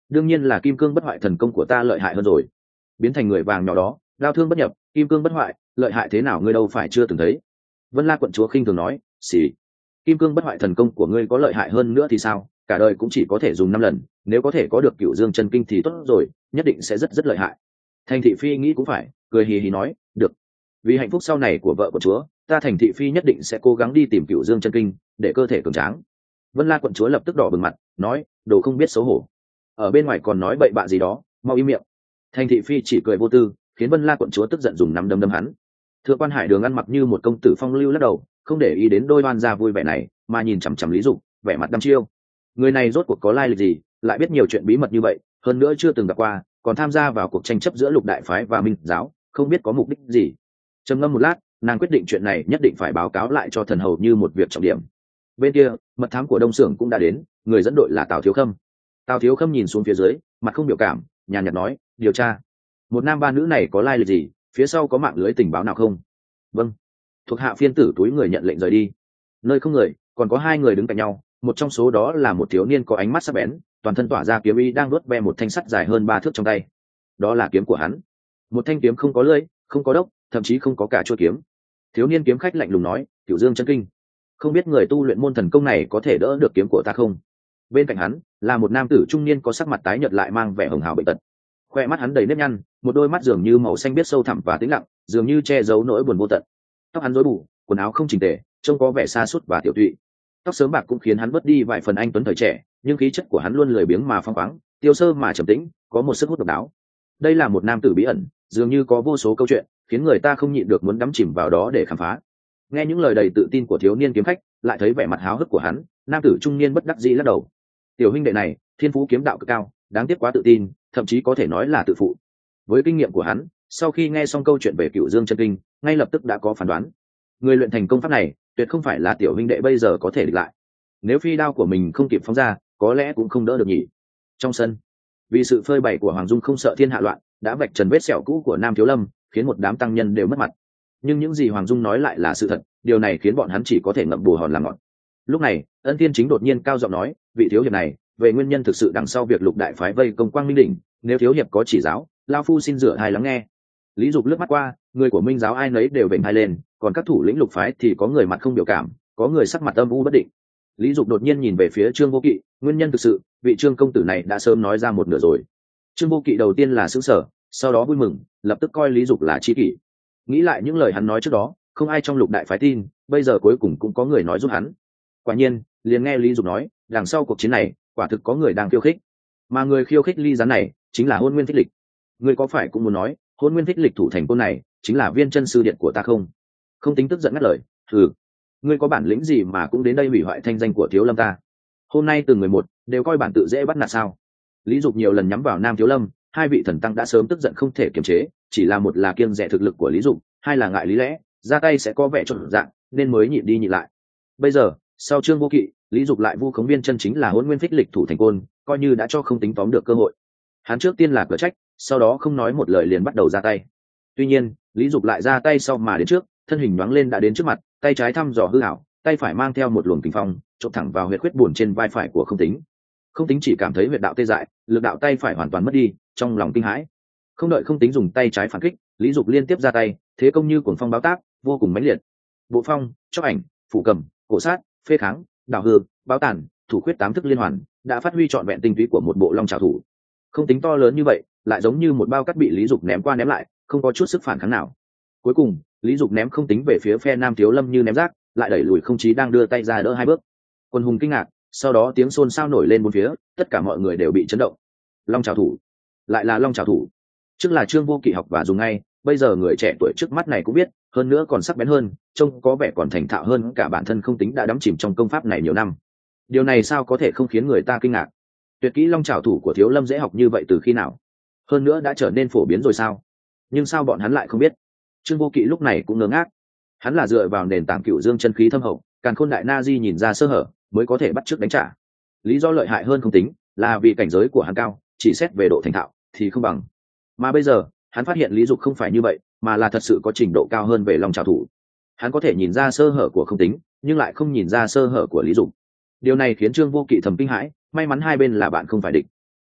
đương nhiên là kim cương bất hoại thần công của ta lợi hại hơn rồi. Biến thành người vàng nhỏ đó, đao thương bất nhập, kim cương bất hoại, lợi hại thế nào ngươi đâu phải chưa từng thấy. Vân La quận chúa khinh thường nói, xì, kim cương bất hoại thần công của ngươi có lợi hại hơn nữa thì sao, cả đời cũng chỉ có thể dùng 5 lần, nếu có thể có được Cửu Dương chân kinh thì tốt rồi, nhất định sẽ rất rất lợi hại. Thành thị phi nghĩ cũng phải, cười hì hì nói, được, vì hạnh phúc sau này của vợ quận chúa, ta Thành thị phi nhất định sẽ cố gắng đi tìm Cửu Dương chân kinh để cơ thể cường tráng. Vân La quận chúa lập tức đỏ bừng mặt, nói, đồ không biết xấu hổ, ở bên ngoài còn nói bậy bạ gì đó, mau im miệng. Thành thị phi chỉ cười vô tư, khiến Vân La quận chúa tức giận dùng nắm đấm đấm hắn. Thượng quan Hải Đường ăn mặc như một công tử phong lưu lắc đầu, không để ý đến đôi oan gia vui vẻ này, mà nhìn chằm chằm Lý Dục, vẻ mặt đăm chiêu. Người này rốt cuộc có lai lịch gì, lại biết nhiều chuyện bí mật như vậy, hơn nữa chưa từng gặp qua, còn tham gia vào cuộc tranh chấp giữa Lục đại phái và Minh giáo, không biết có mục đích gì. Trầm ngâm một lát, nàng quyết định chuyện này nhất định phải báo cáo lại cho thần hầu như một việc trọng điểm. Bên kia, mật thám của Đông Xưởng cũng đã đến, người dẫn đội là Tào Thiếu Khâm. Tào Thiếu Khâm nhìn xuống phía dưới, mặt không biểu cảm, nhàn nhạt nói, điều tra một nam ba nữ này có lai lịch gì, phía sau có mạng lưới tình báo nào không? Vâng. Thuộc hạ phiên tử túi người nhận lệnh rời đi. Nơi không người, còn có 2 người đứng cạnh nhau, một trong số đó là một thiếu niên có ánh mắt sắc bén, toàn thân tỏa ra kiếm ý, đang vuốt ve một thanh sắt dài hơn 3 thước trong tay. Đó là kiếm của hắn, một thanh kiếm không có lưỡi, không có đốc, thậm chí không có cả chuôi kiếm. Thiếu niên kiếm khách lạnh lùng nói, Cửu Dương chân kinh, không biết người tu luyện môn thần công này có thể đỡ được kiếm của ta không? Bên cạnh hắn là một nam tử trung niên có sắc mặt tái nhợt lại mang vẻ hồng hào bệnh tật, khoe mắt hắn đầy nếp nhăn, một đôi mắt dường như màu xanh biếc sâu thẳm và tĩnh lặng, dường như che giấu nỗi buồn vô tận. Tóc hắn rối bù, quần áo không chỉnh tề, trông có vẻ sa sút và tiểu tụy. Tóc sớm bạc cũng khiến hắn bớt đi vài phần anh tuấn thời trẻ, nhưng khí chất của hắn luôn lười biếng mà phóng khoáng, tiêu sơ mà trầm tĩnh, có một sức hút độc đáo. Đây là một nam tử bí ẩn, dường như có vô số câu chuyện, khiến người ta không nhịn được muốn đắm chìm vào đó để khám phá. Nghe những lời đầy tự tin của thiếu niên kiếm khách, lại thấy vẻ mặt háo hức của hắn, nam tử trung niên bất đắc dĩ lắc đầu. Tiểu huynh đệ này, thiên phú kiếm đạo cực cao, đáng tiếc quá tự tin, thậm chí có thể nói là tự phụ. Với kinh nghiệm của hắn, sau khi nghe xong câu chuyện về Cửu Dương chân kinh, ngay lập tức đã có phán đoán. Người luyện thành công pháp này, tuyệt không phải là tiểu huynh đệ bây giờ có thể địch lại. Nếu phi đao của mình không kịp phóng ra, có lẽ cũng không đỡ được nhỉ. Trong sân, vì sự phơi bày của Hoàng Dung không sợ thiên hạ loạn, đã vạch trần vết sẹo cũ của Nam Thiếu Lâm, khiến một đám tăng nhân đều mất mặt. Nhưng những gì Hoàng Dung nói lại là sự thật, điều này khiến bọn hắn chỉ có thể ngậm bù hòn làm ngọt. Lúc này, Ân Thiên Chính đột nhiên cao giọng nói, vị thiếu hiệp này, về nguyên nhân thực sự đằng sau việc Lục đại phái vây công Quang Minh đỉnh, nếu thiếu hiệp có chỉ giáo, lao phu xin rửa hai lắng nghe. Lý Dục lướt mắt qua, người của Minh giáo ai nấy đều vểnh hai lên, còn các thủ lĩnh Lục phái thì có người mặt không biểu cảm, có người sắc mặt âm u bất định. Lý Dục đột nhiên nhìn về phía Trương Vô Kỵ, nguyên nhân thực sự, vị Trương công tử này đã sớm nói ra một nửa rồi. Trương Vô Kỵ đầu tiên là sững sờ, sau đó vui mừng, lập tức coi Lý Dục là tri kỷ. Nghĩ lại những lời hắn nói trước đó, không ai trong Lục đại phái tin, bây giờ cuối cùng cũng có người nói giúp hắn. Quả nhiên, liền nghe Lý Dục nói, đằng sau cuộc chiến này, quả thực có người đang khiêu khích, mà người khiêu khích Ly Gián này chính là Hôn Nguyên Thích Lịch. Ngươi có phải cũng muốn nói, Hôn Nguyên Thích Lịch thủ thành côn này chính là Viên chân sư điện của ta không? Không tính tức giận ngắt lời, thử, ngươi có bản lĩnh gì mà cũng đến đây hủy hoại thanh danh của Thiếu Lâm ta? Hôm nay từng người một đều coi bản tự dễ bắt nạt sao? Lý Dục nhiều lần nhắm vào Nam Thiếu Lâm, 2 vị thần tăng đã sớm tức giận không thể kiềm chế, chỉ là một là kiêng dè thực lực của Lý Dục, 2 là ngại lý lẽ, ra tay sẽ có vẻ trộn dạng, nên mới nhịn đi nhịn lại. Bây giờ, sau Trương Vô Kỵ, Lý Dục lại vu khống Viên chân chính là Hôn Nguyên Thích Lịch thủ thành côn, coi như đã cho không tính tóm được cơ hội. Hắn trước tiên là cửa trách, sau đó không nói một lời liền bắt đầu ra tay. Tuy nhiên, Lý Dục lại ra tay sau mà đến trước, thân hình nhoáng lên đã đến trước mặt, tay trái thăm dò hư ảo, tay phải mang theo một luồng kình phong, chộp thẳng vào huyệt khuyết buồn trên vai phải của Không Tính. Không Tính chỉ cảm thấy huyệt đạo tê dại, lực đạo tay phải hoàn toàn mất đi, trong lòng kinh hãi. Không đợi Không Tính dùng tay trái phản kích, Lý Dục liên tiếp ra tay, thế công như cuồng phong báo táp, vô cùng mãnh liệt. Bộ phong, chóc ảnh, phủ cầm, cổ sát, phê kháng, đảo hư, báo tàn, thủ khuyết 8 thức liên hoàn, đã phát huy trọn vẹn tinh túy của một bộ long trảo thủ. Không Tính to lớn như vậy, lại giống như một bao cát bị Lý Dục ném qua ném lại, không có chút sức phản kháng nào. Cuối cùng, Lý Dục ném Không Tính về phía phe Nam Thiếu Lâm như ném rác, lại đẩy lùi Không Chí đang đưa tay ra đỡ 2 bước. Quân hùng kinh ngạc, sau đó tiếng xôn xao nổi lên bốn phía, tất cả mọi người đều bị chấn động. Long trảo thủ, lại là long trảo thủ. Trước là Trương Vô Kỵ học và dùng ngay, bây giờ người trẻ tuổi trước mắt này cũng biết, hơn nữa còn sắc bén hơn, trông có vẻ còn thành thạo hơn cả bản thân Không Tính đã đắm chìm trong công pháp này nhiều năm. Điều này sao có thể không khiến người ta kinh ngạc? Tuyệt kỹ long trảo thủ của Thiếu Lâm dễ học như vậy từ khi nào? Hơn nữa đã trở nên phổ biến rồi sao? Nhưng sao bọn hắn lại không biết? Trương Vô Kỵ lúc này cũng ngớ ngác. Hắn là dựa vào nền tảng Cửu Dương chân khí thâm hậu, Càn Khôn Đại Na Di nhìn ra sơ hở, mới có thể bắt chước đánh trả. Lý do lợi hại hơn Không Tính là vì cảnh giới của hắn cao, chỉ xét về độ thành thạo thì không bằng. Mà bây giờ, hắn phát hiện Lý Dục không phải như vậy, mà là thật sự có trình độ cao hơn về long trảo thủ. Hắn có thể nhìn ra sơ hở của Không Tính, nhưng lại không nhìn ra sơ hở của Lý Dục. Điều này khiến Trương Vô Kỵ thầm kinh hãi, may mắn hai bên là bạn không phải địch.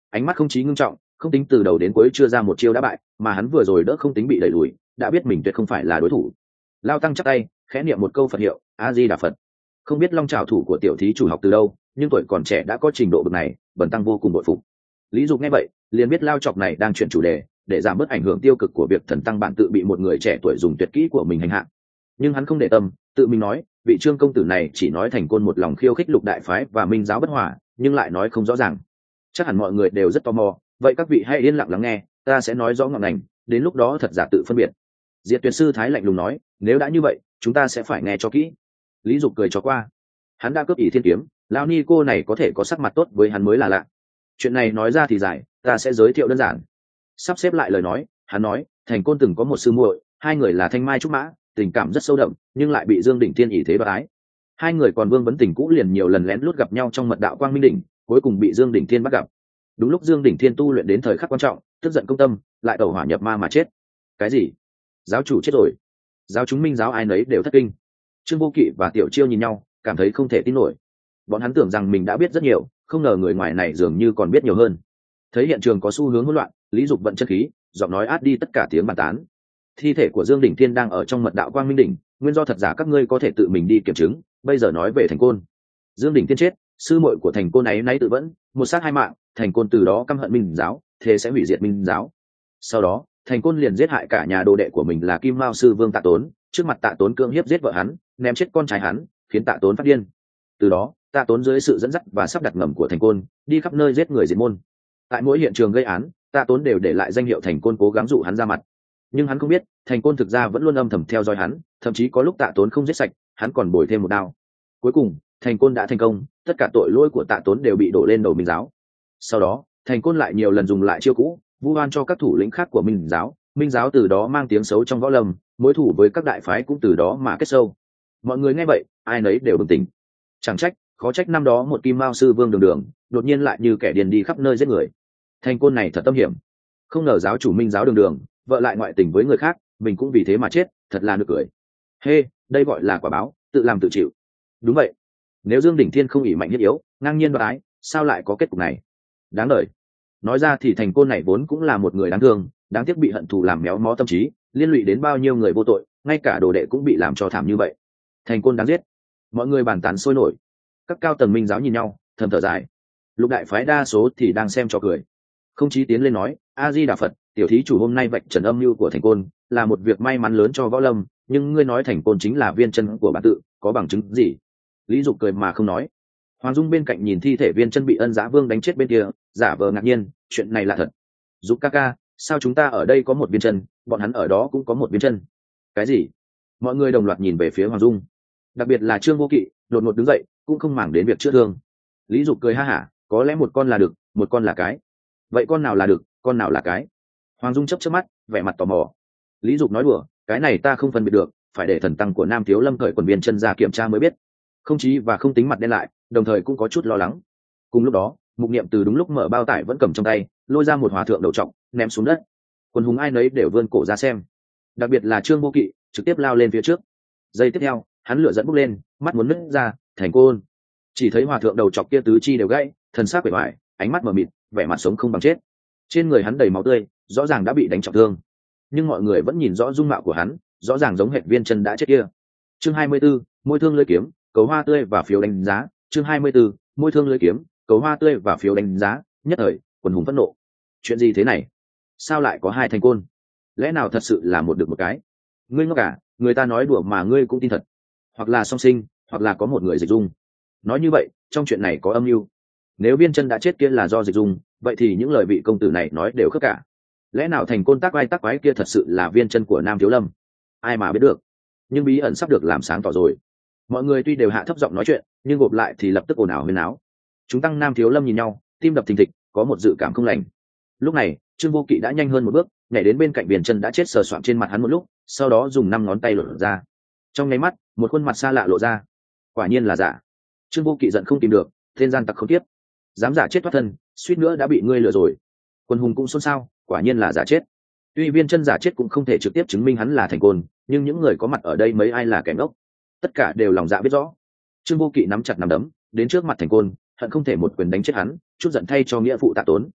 ánh mắt không chí ngưng trọng, không tính từ đầu đến cuối chưa ra một chiêu đã bại, mà hắn vừa rồi đỡ không tính bị đẩy lùi, đã biết mình tuyệt không phải là đối thủ. Lao tăng chắp tay, khẽ niệm một câu Phật hiệu, A Di Đà Phật. Không biết long trào thủ của tiểu thí chủ học từ đâu, nhưng tuổi còn trẻ đã có trình độ bậc này, bần tăng vô cùng bội phục. Lý Dục nghe vậy, liền biết Lao Chọc này đang chuyển chủ đề, để giảm bớt ảnh hưởng tiêu cực của việc thần tăng bạn tự bị một người trẻ tuổi dùng tuyệt kỹ của mình hành hạ. Nhưng hắn không để tâm, tự mình nói, vị Trương công tử này chỉ nói thành côn một lòng khiêu khích Lục đại phái và Minh giáo bất hòa, nhưng lại nói không rõ ràng. Chắc hẳn mọi người đều rất tò mò, vậy các vị hãy yên lặng lắng nghe, ta sẽ nói rõ ngọn ngành, đến lúc đó thật giả tự phân biệt. Diệt Tuyệt sư thái lạnh lùng nói, nếu đã như vậy, chúng ta sẽ phải nghe cho kỹ. Lý Dục cười cho qua, hắn đã cướp ỷ thiên kiếm, lão ni cô này có thể có sắc mặt tốt với hắn mới là lạ. Chuyện này nói ra thì dài, ta sẽ giới thiệu đơn giản. Sắp xếp lại lời nói, hắn nói, thành côn từng có một sư muội, hai người là Thanh Mai Trúc Mã, tình cảm rất sâu đậm, nhưng lại bị Dương Đỉnh Thiên ỷ thế bạc ái. Hai người còn vương vấn tình cũ liền nhiều lần lén lút gặp nhau trong mật đạo Quang Minh đỉnh, cuối cùng bị Dương Đỉnh Thiên bắt gặp. Đúng lúc Dương Đỉnh Thiên tu luyện đến thời khắc quan trọng, tức giận công tâm, lại tẩu hỏa nhập ma mà chết. Cái gì? Giáo chủ chết rồi? Giáo chúng Minh giáo ai nấy đều thất kinh. Trương Vô Kỵ và Tiểu Chiêu nhìn nhau, cảm thấy không thể tin nổi. Bọn hắn tưởng rằng mình đã biết rất nhiều, không ngờ người ngoài này dường như còn biết nhiều hơn. Thấy hiện trường có xu hướng hỗn loạn, Lý Dục vận chân khí, giọng nói át đi tất cả tiếng bàn tán. Thi thể của Dương Đỉnh Thiên đang ở trong mật đạo Quang Minh đỉnh, nguyên do thật giả các ngươi có thể tự mình đi kiểm chứng. Bây giờ nói về Thành Côn. Dương Đỉnh Thiên chết, sư muội của Thành Côn ấy nay tự vẫn, một sát hai mạng, Thành Côn từ đó căm hận Minh giáo, thế sẽ hủy diệt Minh giáo. Sau đó, Thành Côn liền giết hại cả nhà đồ đệ của mình là Kim Mao sư Vương Tạ Tốn, trước mặt Tạ Tốn cưỡng hiếp giết vợ hắn, ném chết con trai hắn, khiến Tạ Tốn phát điên. Từ đó, Tạ Tốn dưới sự dẫn dắt và sắp đặt ngầm của Thành Côn, đi khắp nơi giết người diệt môn. Tại mỗi hiện trường gây án, Tạ Tốn đều để lại danh hiệu Thành Côn cố gắng dụ hắn ra mặt. Nhưng hắn không biết, Thành Côn thực ra vẫn luôn âm thầm theo dõi hắn, thậm chí có lúc Tạ Tốn không giết sạch, hắn còn bồi thêm một đao. Cuối cùng, Thành Côn đã thành công, tất cả tội lỗi của Tạ Tốn đều bị đổ lên đầu Minh giáo. Sau đó, Thành Côn lại nhiều lần dùng lại chiêu cũ, vu oan cho các thủ lĩnh khác của Minh giáo. Minh giáo từ đó mang tiếng xấu trong võ lâm, mối thù với các đại phái cũng từ đó mà kết sâu. Mọi người nghe vậy, ai nấy đều bừng tỉnh. Chẳng trách, khó trách năm đó một Kim Mao sư Vương Đường Đường, đột nhiên lại như kẻ điên đi khắp nơi giết người. Thành Côn này thật tâm hiểm. Không ngờ giáo chủ Minh giáo Đường Đường, vợ lại ngoại tình với người khác, mình cũng vì thế mà chết, thật là nực cười. Hê, đây gọi là quả báo, tự làm tự chịu. Đúng vậy. Nếu Dương Đỉnh Thiên không ỷ mạnh nhất yếu, ngang nhiên đoái, sao lại có kết cục này? Đáng đời. Nói ra thì Thành Côn này vốn cũng là một người đáng thương, đáng tiếc bị hận thù làm méo mó tâm trí, liên lụy đến bao nhiêu người vô tội, ngay cả đồ đệ cũng bị làm cho thảm như vậy. Thành Côn đáng giết. Mọi người bàn tán sôi nổi. Các cao tầng Minh giáo nhìn nhau, thầm thở dài. Lục đại phái đa số thì đang xem cho cười. Không chí tiến lên nói, A Di Đà Phật, tiểu thí chủ hôm nay vạch trần âm mưu của Thành Côn, là một việc may mắn lớn cho võ lâm, nhưng ngươi nói Thành Côn chính là viên chân của bản tự, có bằng chứng gì? Lý Dục cười mà không nói. Hoàng Dung bên cạnh nhìn thi thể viên chân bị Ân Giá Vương đánh chết bên kia, giả vờ ngạc nhiên, chuyện này là thật. Dục ca ca, sao chúng ta ở đây có một viên chân, bọn hắn ở đó cũng có một viên chân? Cái gì? Mọi người đồng loạt nhìn về phía Hoàng Dung, đặc biệt là Trương Vô Kỵ, đột ngột đứng dậy, cũng không màng đến việc chữa thương. Lý Dục cười ha hả, có lẽ một con là đực, một con là cái. Vậy con nào là đực, con nào là cái? Hoàng Dung chớp chớp mắt, vẻ mặt tò mò. Lý Dục nói đùa, cái này ta không phân biệt được, phải để thần tăng của Nam Thiếu Lâm cởi quần viên chân ra kiểm tra mới biết. Không chí và không tính mặt đen lại, đồng thời cũng có chút lo lắng. Cùng lúc đó, Mục Niệm từ đúng lúc mở bao tải vẫn cầm trong tay, lôi ra một hòa thượng đầu trọc, ném xuống đất. Quần hùng ai nấy đều vươn cổ ra xem, đặc biệt là Trương Vô Kỵ, trực tiếp lao lên phía trước. Giây tiếp theo, hắn lửa dẫn bốc lên, mắt muốn nứt ra. Thành Côn. Chỉ thấy hòa thượng đầu trọc kia tứ chi đều gãy, thân xác bề ngoài, ánh mắt mờ mịt, vẻ mặt sống không bằng chết. Trên người hắn đầy máu tươi, rõ ràng đã bị đánh trọng thương. Nhưng mọi người vẫn nhìn rõ dung mạo của hắn, rõ ràng giống hệt viên chân đã chết kia. Chương 24, môi thương lưỡi kiếm, cầu hoa tươi và phiếu đánh giá. Chương 24, môi thương lưỡi kiếm, cầu hoa tươi và phiếu đánh giá. Nhất thời, quần hùng phẫn nộ. Chuyện gì thế này? Sao lại có hai Thành Côn? Lẽ nào thật sự là một được một cái? Ngươi ngốc cả, người ta nói đùa mà ngươi cũng tin thật. Hoặc là song sinh, hoặc là có một người dịch dung. Nói như vậy, trong chuyện này có âm mưu. Nếu viên chân đã chết kia là do dịch dung, vậy thì những lời vị công tử này nói đều khớp cả. Lẽ nào Thành Côn tác vai tác quái kia thật sự là viên chân của Nam Thiếu Lâm? Ai mà biết được. Nhưng bí ẩn sắp được làm sáng tỏ rồi. Mọi người tuy đều hạ thấp giọng nói chuyện, nhưng gộp lại thì lập tức ồn ào huyên náo. Chúng tăng Nam Thiếu Lâm nhìn nhau, tim đập thình thịch, có một dự cảm không lành. Lúc này, Trương Vô Kỵ đã nhanh hơn một bước, nhảy đến bên cạnh viên chân đã chết sờ soạng trên mặt hắn một lúc, sau đó dùng 5 ngón tay lột ra. Trong nháy mắt, một khuôn mặt xa lạ lộ ra. Quả nhiên là giả. Trương Vô Kỵ giận không tìm được, tên gian tặc không tiếp, dám giả chết thoát thân, suýt nữa đã bị ngươi lừa rồi. Quân hùng cũng xôn xao, quả nhiên là giả chết. Tuy viên chân giả chết cũng không thể trực tiếp chứng minh hắn là Thành Côn, nhưng những người có mặt ở đây mấy ai là kẻ ngốc, tất cả đều lòng dạ biết rõ. Trương Vô Kỵ nắm chặt nắm đấm, đến trước mặt Thành Côn, hận không thể một quyền đánh chết hắn, chút giận thay cho nghĩa phụ Tạ Tốn.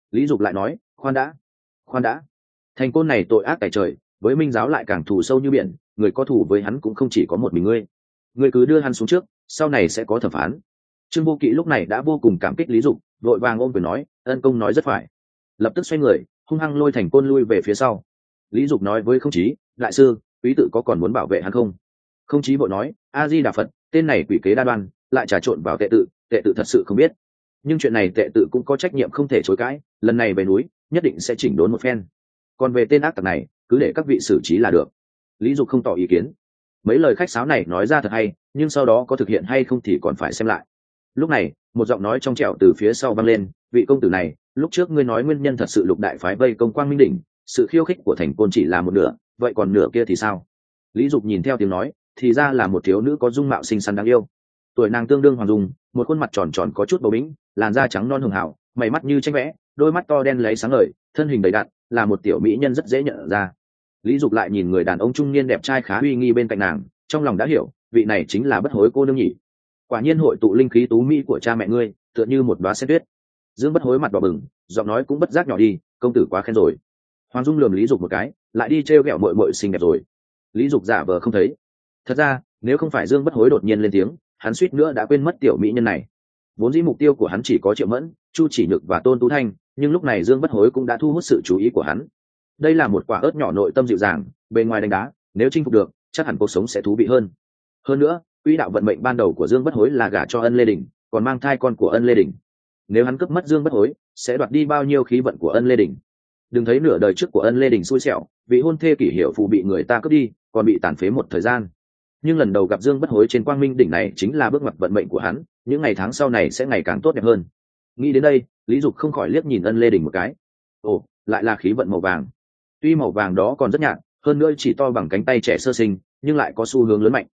Lý Dục lại nói, khoan đã, thành côn này tội ác tại trời, với minh giáo lại càng thù sâu như biển, người có thù với hắn cũng không chỉ có một mình ngươi cứ đưa hắn xuống trước, sau này sẽ có thẩm phán. Trương Vô Kỵ lúc này đã vô cùng cảm kích Lý Dục, vội vàng ôm quyền nói, ân công nói rất phải. Lập tức xoay người, hung hăng lôi thành côn lui về phía sau. Lý Dục nói với Không Chí, đại sư, quý tự có còn muốn bảo vệ hắn không? Không Chí vội nói, A Di Đà Phật, tên này quỷ kế đa đoan, lại trà trộn vào tệ tự thật sự không biết. Nhưng chuyện này tệ tự cũng có trách nhiệm không thể chối cãi, lần này về núi nhất định sẽ chỉnh đốn một phen. Còn về tên ác tặc này, cứ để các vị xử trí là được. Lý Dục không tỏ ý kiến. Mấy lời khách sáo này nói ra thật hay, nhưng sau đó có thực hiện hay không thì còn phải xem lại. Lúc này, một giọng nói trong trẻo từ phía sau vang lên, vị công tử này, lúc trước ngươi nói nguyên nhân thật sự lục đại phái vây công Quang Minh đỉnh, sự khiêu khích của thành côn chỉ là một nửa, vậy còn nửa kia thì sao? Lý Dục nhìn theo tiếng nói, thì ra là một thiếu nữ có dung mạo xinh xắn đáng yêu. Tuổi nàng tương đương Hoàng Dung, một khuôn mặt tròn tròn có chút bầu bĩnh, làn da trắng non hường hảo, mày mắt như tranh vẽ, đôi mắt to đen lấy sáng ngời, thân hình đầy đặn, là một tiểu mỹ nhân rất dễ nhận ra. Lý Dục lại nhìn người đàn ông trung niên đẹp trai khá uy nghi bên cạnh nàng, trong lòng đã hiểu, vị này chính là Bất Hối cô nương nhỉ. Quả nhiên hội tụ linh khí tú mỹ của cha mẹ ngươi, tựa như một đóa sen tuyết. Dương Bất Hối mặt đỏ bừng, giọng nói cũng bất giác nhỏ đi, công tử quá khen rồi. Hoàng Dung lườm Lý Dục một cái, lại đi trêu ghẹo muội muội xinh đẹp rồi. Lý Dục giả vờ không thấy. Thật ra, nếu không phải Dương Bất Hối đột nhiên lên tiếng, hắn suýt nữa đã quên mất tiểu mỹ nhân này. Vốn dĩ mục tiêu của hắn chỉ có Triệu Mẫn, Chu Chỉ Nhược và Tôn Tú Thanh, nhưng lúc này Dương Bất Hối cũng đã thu hút sự chú ý của hắn. Đây là một quả ớt nhỏ nội tâm dịu dàng, bề ngoài đánh đá, nếu chinh phục được, chắc hẳn cuộc sống sẽ thú vị hơn. Hơn nữa, quỹ đạo vận mệnh ban đầu của Dương Bất Hối là gả cho Ân Lê Đình, còn mang thai con của Ân Lê Đình. Nếu hắn cướp mất Dương Bất Hối, sẽ đoạt đi bao nhiêu khí vận của Ân Lê Đình. Đừng thấy nửa đời trước của Ân Lê Đình xui xẻo, vị hôn thê kỷ hiệu phù bị người ta cướp đi, còn bị tàn phế một thời gian. Nhưng lần đầu gặp Dương Bất Hối trên Quang Minh đỉnh này chính là bước ngoặt vận mệnh của hắn, những ngày tháng sau này sẽ ngày càng tốt đẹp hơn. Nghĩ đến đây, Lý Dục không khỏi liếc nhìn Ân Lê Đình một cái. Ồ, lại là khí vận màu vàng. Tuy màu vàng đó còn rất nhạt, hơn nữa chỉ to bằng cánh tay trẻ sơ sinh, nhưng lại có xu hướng lớn mạnh.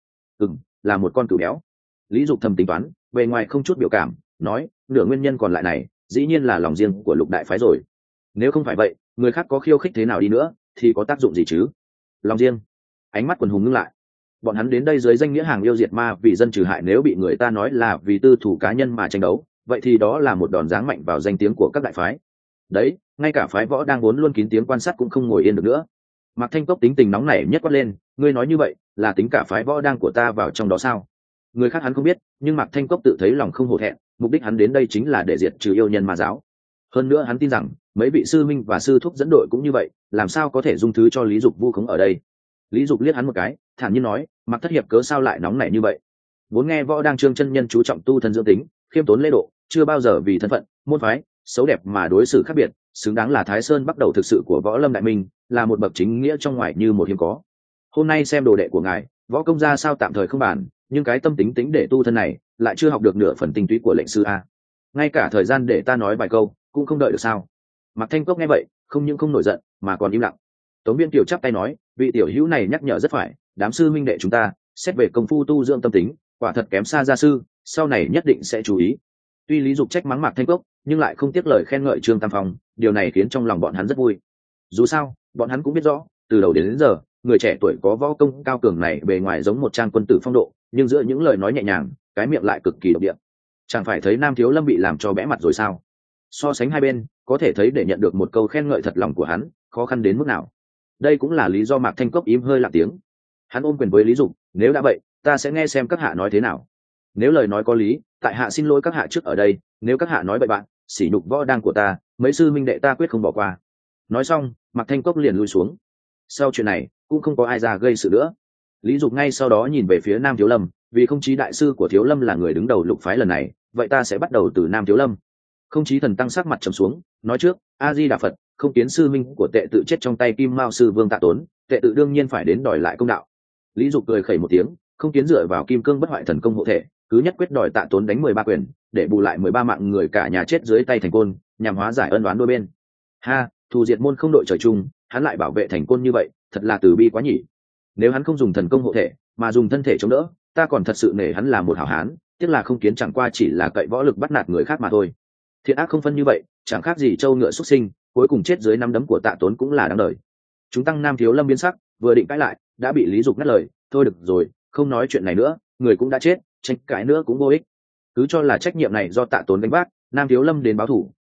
Là một con cừu béo. Lý Dục thầm tính toán, bề ngoài không chút biểu cảm, nói, nửa nguyên nhân còn lại này, dĩ nhiên là lòng riêng của Lục đại phái rồi. Nếu không phải vậy, người khác có khiêu khích thế nào đi nữa, thì có tác dụng gì chứ? Lòng riêng. Ánh mắt quần hùng ngưng lại. Bọn hắn đến đây dưới danh nghĩa hàng yêu diệt ma vì dân trừ hại, nếu bị người ta nói là vì tư thủ cá nhân mà tranh đấu, vậy thì đó là một đòn giáng mạnh vào danh tiếng của các đại phái. Đấy, ngay cả phái võ đang vốn luôn kín tiếng quan sát cũng không ngồi yên được nữa. Mạc Thanh Cốc tính tình nóng nảy nhất quát lên, ngươi nói như vậy là tính cả phái võ đang của ta vào trong đó sao? Người khác hắn không biết, nhưng Mạc Thanh Cốc tự thấy lòng không hổ thẹn, mục đích hắn đến đây chính là để diệt trừ yêu nhân ma giáo. Hơn nữa hắn tin rằng mấy vị sư minh và sư thúc dẫn đội cũng như vậy, làm sao có thể dung thứ cho Lý Dục vu khống ở đây. Lý Dục liếc hắn một cái, thản nhiên nói, Mạc thất hiệp cớ sao lại nóng nảy như vậy? Vốn nghe võ đang trương chân nhân chú trọng tu thân dưỡng tính, khiêm tốn lễ độ, chưa bao giờ vì thân phận, môn phái, xấu đẹp mà đối xử khác biệt, xứng đáng là Thái Sơn bắt đầu thực sự của võ lâm đại minh, là một bậc chính nghĩa trong ngoài như một hiếm có. Hôm nay xem đồ đệ của ngài, võ công ra sao tạm thời không bàn, nhưng cái tâm tính tính để tu thân này lại chưa học được nửa phần tinh túy của lệnh sư a. Ngay cả thời gian để ta nói vài câu cũng không đợi được sao? Mạc Thanh Cốc nghe vậy, không những không nổi giận mà còn im lặng. Tống Viên Kiều chắp tay nói, vị tiểu hữu này nhắc nhở rất phải, đám sư minh đệ chúng ta xét về công phu tu dưỡng tâm tính, quả thật kém xa gia sư, sau này nhất định sẽ chú ý. Tuy Lý Dục trách mắng Mạc Thanh Cốc, nhưng lại không tiếc lời khen ngợi Trương Tam Phong, điều này khiến trong lòng bọn hắn rất vui. Dù sao, bọn hắn cũng biết rõ, từ đầu đến giờ, người trẻ tuổi có võ công cao cường này bề ngoài giống một trang quân tử phong độ, nhưng giữa những lời nói nhẹ nhàng, cái miệng lại cực kỳ độc địa. Chẳng phải thấy Nam Thiếu Lâm bị làm cho bẽ mặt rồi sao? So sánh hai bên, có thể thấy để nhận được một câu khen ngợi thật lòng của hắn, khó khăn đến mức nào. Đây cũng là lý do Mạc Thanh Cốc im hơi lặng tiếng. Hắn ôm quyền với Lý Dục, nếu đã vậy, ta sẽ nghe xem các hạ nói thế nào. Nếu lời nói có lý, tại hạ xin lỗi các hạ trước ở đây, nếu các hạ nói bậy bạn, sỉ nhục võ đang của ta, mấy sư minh đệ ta quyết không bỏ qua. Nói xong, Mạc Thanh Cốc liền lui xuống. Sau chuyện này, cũng không có ai ra gây sự nữa. Lý Dục ngay sau đó nhìn về phía Nam Thiếu Lâm, vì Không Chí đại sư của Thiếu Lâm là người đứng đầu lục phái lần này, vậy ta sẽ bắt đầu từ Nam Thiếu Lâm. Không Chí thần tăng sắc mặt trầm xuống, nói trước, A Di Đà Phật, không kiến sư minh của Tệ tự chết trong tay Kim Mao sư Vương Tạ Tốn, Tệ tự đương nhiên phải đến đòi lại công đạo. Lý Dục cười khẩy một tiếng, không kiến dựa vào Kim Cương bất hoại thần công hộ thể, cứ nhất quyết đòi Tạ Tốn đánh 13 quyền, để bù lại 13 mạng người cả nhà chết dưới tay Thành Côn, nhằm hóa giải ân oán đôi bên. Ha, thù diệt môn không đội trời chung, hắn lại bảo vệ Thành Côn như vậy, thật là từ bi quá nhỉ. Nếu hắn không dùng thần công hộ thể, mà dùng thân thể chống đỡ, ta còn thật sự nể hắn là một hảo hán, tiếc là không kiến chẳng qua chỉ là cậy võ lực bắt nạt người khác mà thôi. Thiện ác không phân như vậy, chẳng khác gì trâu ngựa xuất sinh, cuối cùng chết dưới nắm đấm của Tạ Tốn cũng là đáng đời. Chúng tăng Nam Thiếu Lâm biến sắc, vừa định cãi lại, đã bị Lý Dục ngắt lời, thôi được rồi, không nói chuyện này nữa, người cũng đã chết, tranh cãi nữa cũng vô ích. Cứ cho là trách nhiệm này do Tạ Tốn gánh vác, Nam Thiếu Lâm đến báo thủ,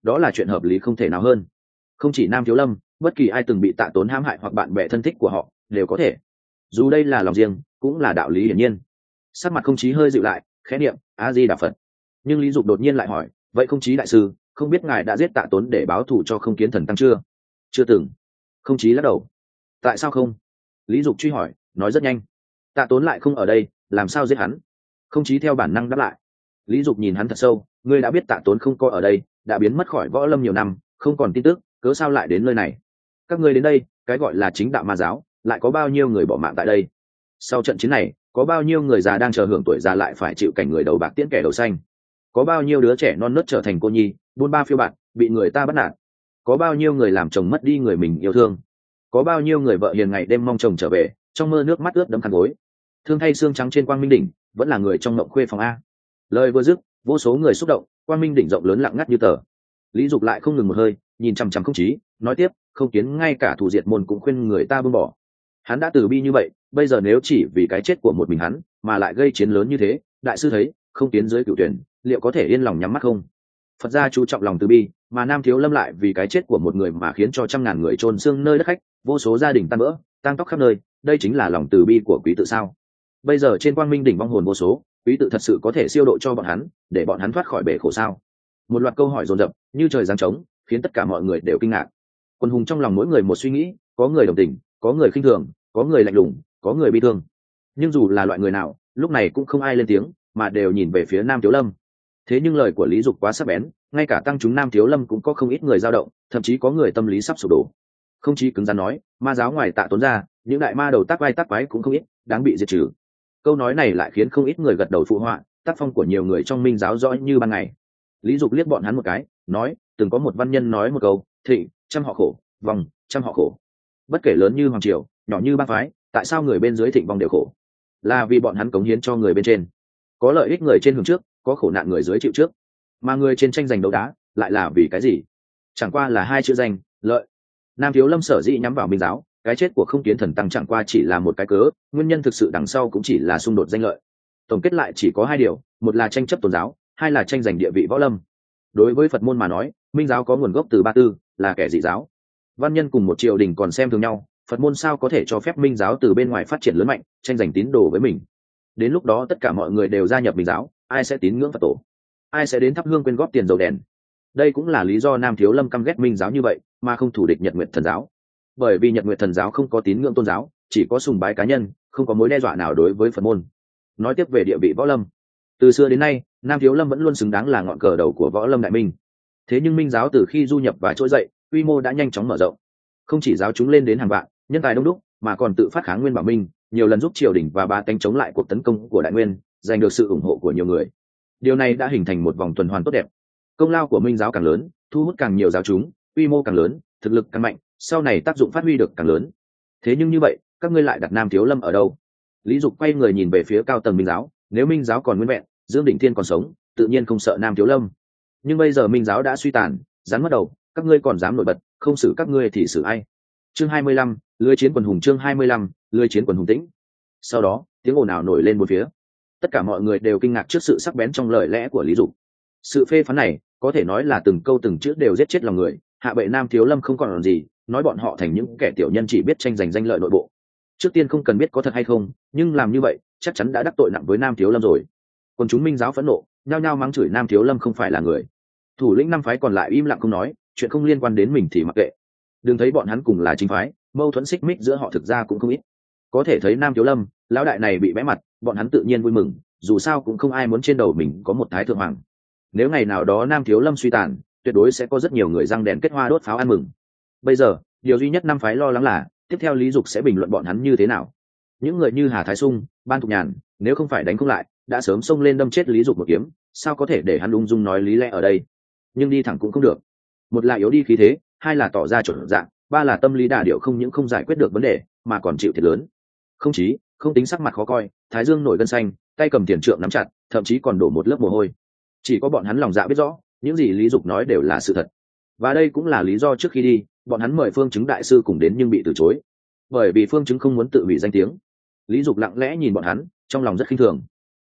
đó là chuyện hợp lý không thể nào hơn. Không chỉ Nam Thiếu Lâm, bất kỳ ai từng bị Tạ Tốn hãm hại hoặc bạn bè thân thích của họ đều có thể. Dù đây là lòng riêng, cũng là đạo lý hiển nhiên. Sắc mặt Không Chí hơi dịu lại, khẽ niệm A Di Đà Phật. Nhưng Lý Dục đột nhiên lại hỏi, vậy Không Chí đại sư, không biết ngài đã giết Tạ Tốn để báo thù cho Không Kiến Thần Tăng chưa? Chưa từng. Không Chí lắc đầu. Tại sao không? Lý Dục truy hỏi, nói rất nhanh. Tạ Tốn lại không ở đây, làm sao giết hắn? Không Chí theo bản năng đáp lại. Lý Dục nhìn hắn thật sâu, ngươi đã biết Tạ Tốn không có ở đây, đã biến mất khỏi võ lâm nhiều năm, không còn tin tức, cớ sao lại đến nơi này? Các ngươi đến đây, cái gọi là chính đạo ma giáo, lại có bao nhiêu người bỏ mạng tại đây? Sau trận chiến này, có bao nhiêu người già đang chờ hưởng tuổi già lại phải chịu cảnh người đầu bạc tiễn kẻ đầu xanh? Có bao nhiêu đứa trẻ non nớt trở thành cô nhi, buôn ba phiêu bạt, bị người ta bắt nạt? Có bao nhiêu người làm chồng mất đi người mình yêu thương? Có bao nhiêu người vợ hiền ngày đêm mong chồng trở về, trong mơ nước mắt ướt đẫm khăn gối? Thương thay xương trắng trên Quang Minh đỉnh, vẫn là người trong mộng khuê phòng a. Lời vừa dứt, vô số người xúc động, Quang Minh đỉnh rộng lớn lặng ngắt như tờ. Lý Dục lại không ngừng một hơi, nhìn chằm chằm Không Chí, nói tiếp, Không Kiến ngay cả thủ diệt môn cũng khuyên người ta buông bỏ. Hắn đã từ bi như vậy, bây giờ nếu chỉ vì cái chết của một mình hắn mà lại gây chiến lớn như thế, đại sư thấy Không Kiến dưới cửu tuyển liệu có thể yên lòng nhắm mắt không? Phật gia chú trọng lòng từ bi, mà Nam Thiếu Lâm lại vì cái chết của một người mà khiến cho trăm ngàn người chôn xương nơi đất khách, vô số gia đình tan vỡ, tang tóc khắp nơi, đây chính là lòng từ bi của quý tự sao? Bây giờ trên Quang Minh đỉnh vong hồn vô số, quý tự thật sự có thể siêu độ cho bọn hắn, để bọn hắn thoát khỏi bể khổ sao? Một loạt câu hỏi dồn dập như trời giáng trống, khiến tất cả mọi người đều kinh ngạc. Quân hùng trong lòng mỗi người một suy nghĩ, có người đồng tình, có người khinh thường, có người lạnh lùng, có người bi thương. Nhưng dù là loại người nào, lúc này cũng không ai lên tiếng, mà đều nhìn về phía Nam Thiếu Lâm. Thế nhưng lời của Lý Dục quá sắc bén, ngay cả tăng chúng Nam Thiếu Lâm cũng có không ít người dao động, thậm chí có người tâm lý sắp sụp đổ. Không Chí cứng rắn nói, ma giáo ngoài Tạ Tốn ra, những đại ma đầu tác vai tác quái cũng không ít, đáng bị diệt trừ. Câu nói này lại khiến không ít người gật đầu phụ họa, tác phong của nhiều người trong Minh giáo rõ như ban ngày. Lý Dục liếc bọn hắn một cái, nói, từng có một văn nhân nói một câu, thịnh trăm họ khổ, vòng trăm họ khổ. Bất kể lớn như hoàng triều, nhỏ như bang phái, tại sao người bên dưới thịnh vong đều khổ? Là vì bọn hắn cống hiến cho người bên trên. Có lợi ích người trên hưởng trước, có khổ nạn người dưới chịu trước. Mà người trên tranh giành đấu đá, lại là vì cái gì? Chẳng qua là hai chữ danh, lợi. Nam Thiếu Lâm sở dĩ nhắm vào Minh giáo, cái chết của Không Kiến Thần Tăng chẳng qua chỉ là một cái cớ, nguyên nhân thực sự đằng sau cũng chỉ là xung đột danh lợi. Tổng kết lại chỉ có hai điều, một là tranh chấp tôn giáo, hai là tranh giành địa vị võ lâm. Đối với Phật môn mà nói, Minh giáo có nguồn gốc từ Ba Tư, là kẻ dị giáo. Văn nhân cùng một triều đình còn xem thường nhau, Phật môn sao có thể cho phép Minh giáo từ bên ngoài phát triển lớn mạnh, tranh giành tín đồ với mình? Đến lúc đó tất cả mọi người đều gia nhập Minh giáo, ai sẽ tín ngưỡng Phật tổ? Ai sẽ đến thắp hương quyên góp tiền dầu đèn? Đây cũng là lý do Nam Thiếu Lâm căm ghét Minh giáo như vậy, mà không thù địch Nhật Nguyệt Thần giáo. Bởi vì Nhật Nguyệt Thần giáo không có tín ngưỡng tôn giáo, chỉ có sùng bái cá nhân, không có mối đe dọa nào đối với Phật môn. Nói tiếp về địa vị võ lâm, từ xưa đến nay, Nam Thiếu Lâm vẫn luôn xứng đáng là ngọn cờ đầu của võ lâm đại minh. Thế nhưng Minh giáo từ khi du nhập và trỗi dậy, quy mô đã nhanh chóng mở rộng. Không chỉ giáo chúng lên đến hàng vạn, nhân tài đông đúc, mà còn tự phát kháng Nguyên Bảo Minh, nhiều lần giúp triều đình và ba tánh chống lại cuộc tấn công của Đại Nguyên, giành được sự ủng hộ của nhiều người. Điều này đã hình thành một vòng tuần hoàn tốt đẹp. Công lao của Minh giáo càng lớn, thu hút càng nhiều giáo chúng, quy mô càng lớn, thực lực càng mạnh, sau này tác dụng phát huy được càng lớn. Thế nhưng như vậy, các ngươi lại đặt Nam Thiếu Lâm ở đâu? Lý Dục quay người nhìn về phía cao tầng Minh giáo, nếu Minh giáo còn nguyên vẹn, Dương Định Thiên còn sống, tự nhiên không sợ Nam Thiếu Lâm. Nhưng bây giờ Minh giáo đã suy tàn, rắn mất đầu, các ngươi còn dám nổi bật, không xử các ngươi thì xử ai? Chương 25, lưới chiến quần hùng. Chương 25, lưới chiến quần hùng tĩnh. Sau đó, tiếng ồn ào nổi lên bốn phía. Tất cả mọi người đều kinh ngạc trước sự sắc bén trong lời lẽ của Lý Dục. Sự phê phán này, có thể nói là từng câu từng chữ đều giết chết lòng người, hạ bệ Nam Thiếu Lâm không còn làm gì, nói bọn họ thành những kẻ tiểu nhân chỉ biết tranh giành danh lợi nội bộ. Trước tiên không cần biết có thật hay không, nhưng làm như vậy, chắc chắn đã đắc tội nặng với Nam Thiếu Lâm rồi. Còn chúng Minh giáo phẫn nộ, nhao nhao mắng chửi Nam Thiếu Lâm không phải là người. Thủ lĩnh năm phái còn lại im lặng không nói, chuyện không liên quan đến mình thì mặc kệ. Đừng thấy bọn hắn cùng là chính phái, mâu thuẫn xích mích giữa họ thực ra cũng không ít. Có thể thấy Nam Thiếu Lâm, lão đại này bị bẽ mặt, bọn hắn tự nhiên vui mừng, dù sao cũng không ai muốn trên đầu mình có một thái thượng hoàng. Nếu ngày nào đó Nam Thiếu Lâm suy tàn, tuyệt đối sẽ có rất nhiều người răng đèn kết hoa đốt pháo ăn mừng. Bây giờ, điều duy nhất năm phái lo lắng là, tiếp theo Lý Dục sẽ bình luận bọn hắn như thế nào. Những người như Hà Thái Sung, Ban Thục Nhàn, nếu không phải đánh không lại, đã sớm xông lên đâm chết Lý Dục một kiếm, sao có thể để hắn ung dung nói lý lẽ ở đây? Nhưng đi thẳng cũng không được. Một là yếu đi khí thế, hai là tỏ ra chuẩn dạng, ba là tâm lý đà điệu không những không giải quyết được vấn đề, mà còn chịu thiệt lớn. Không chí, không tính sắc mặt khó coi, thái dương nổi gân xanh, tay cầm tiền trượng nắm chặt, thậm chí còn đổ một lớp mồ hôi. Chỉ có bọn hắn lòng dạ biết rõ, những gì Lý Dục nói đều là sự thật. Và đây cũng là lý do trước khi đi, bọn hắn mời Phương Chứng đại sư cùng đến nhưng bị từ chối. Bởi vì Phương Chứng không muốn tự hủy danh tiếng. Lý Dục lặng lẽ nhìn bọn hắn, trong lòng rất khinh thường.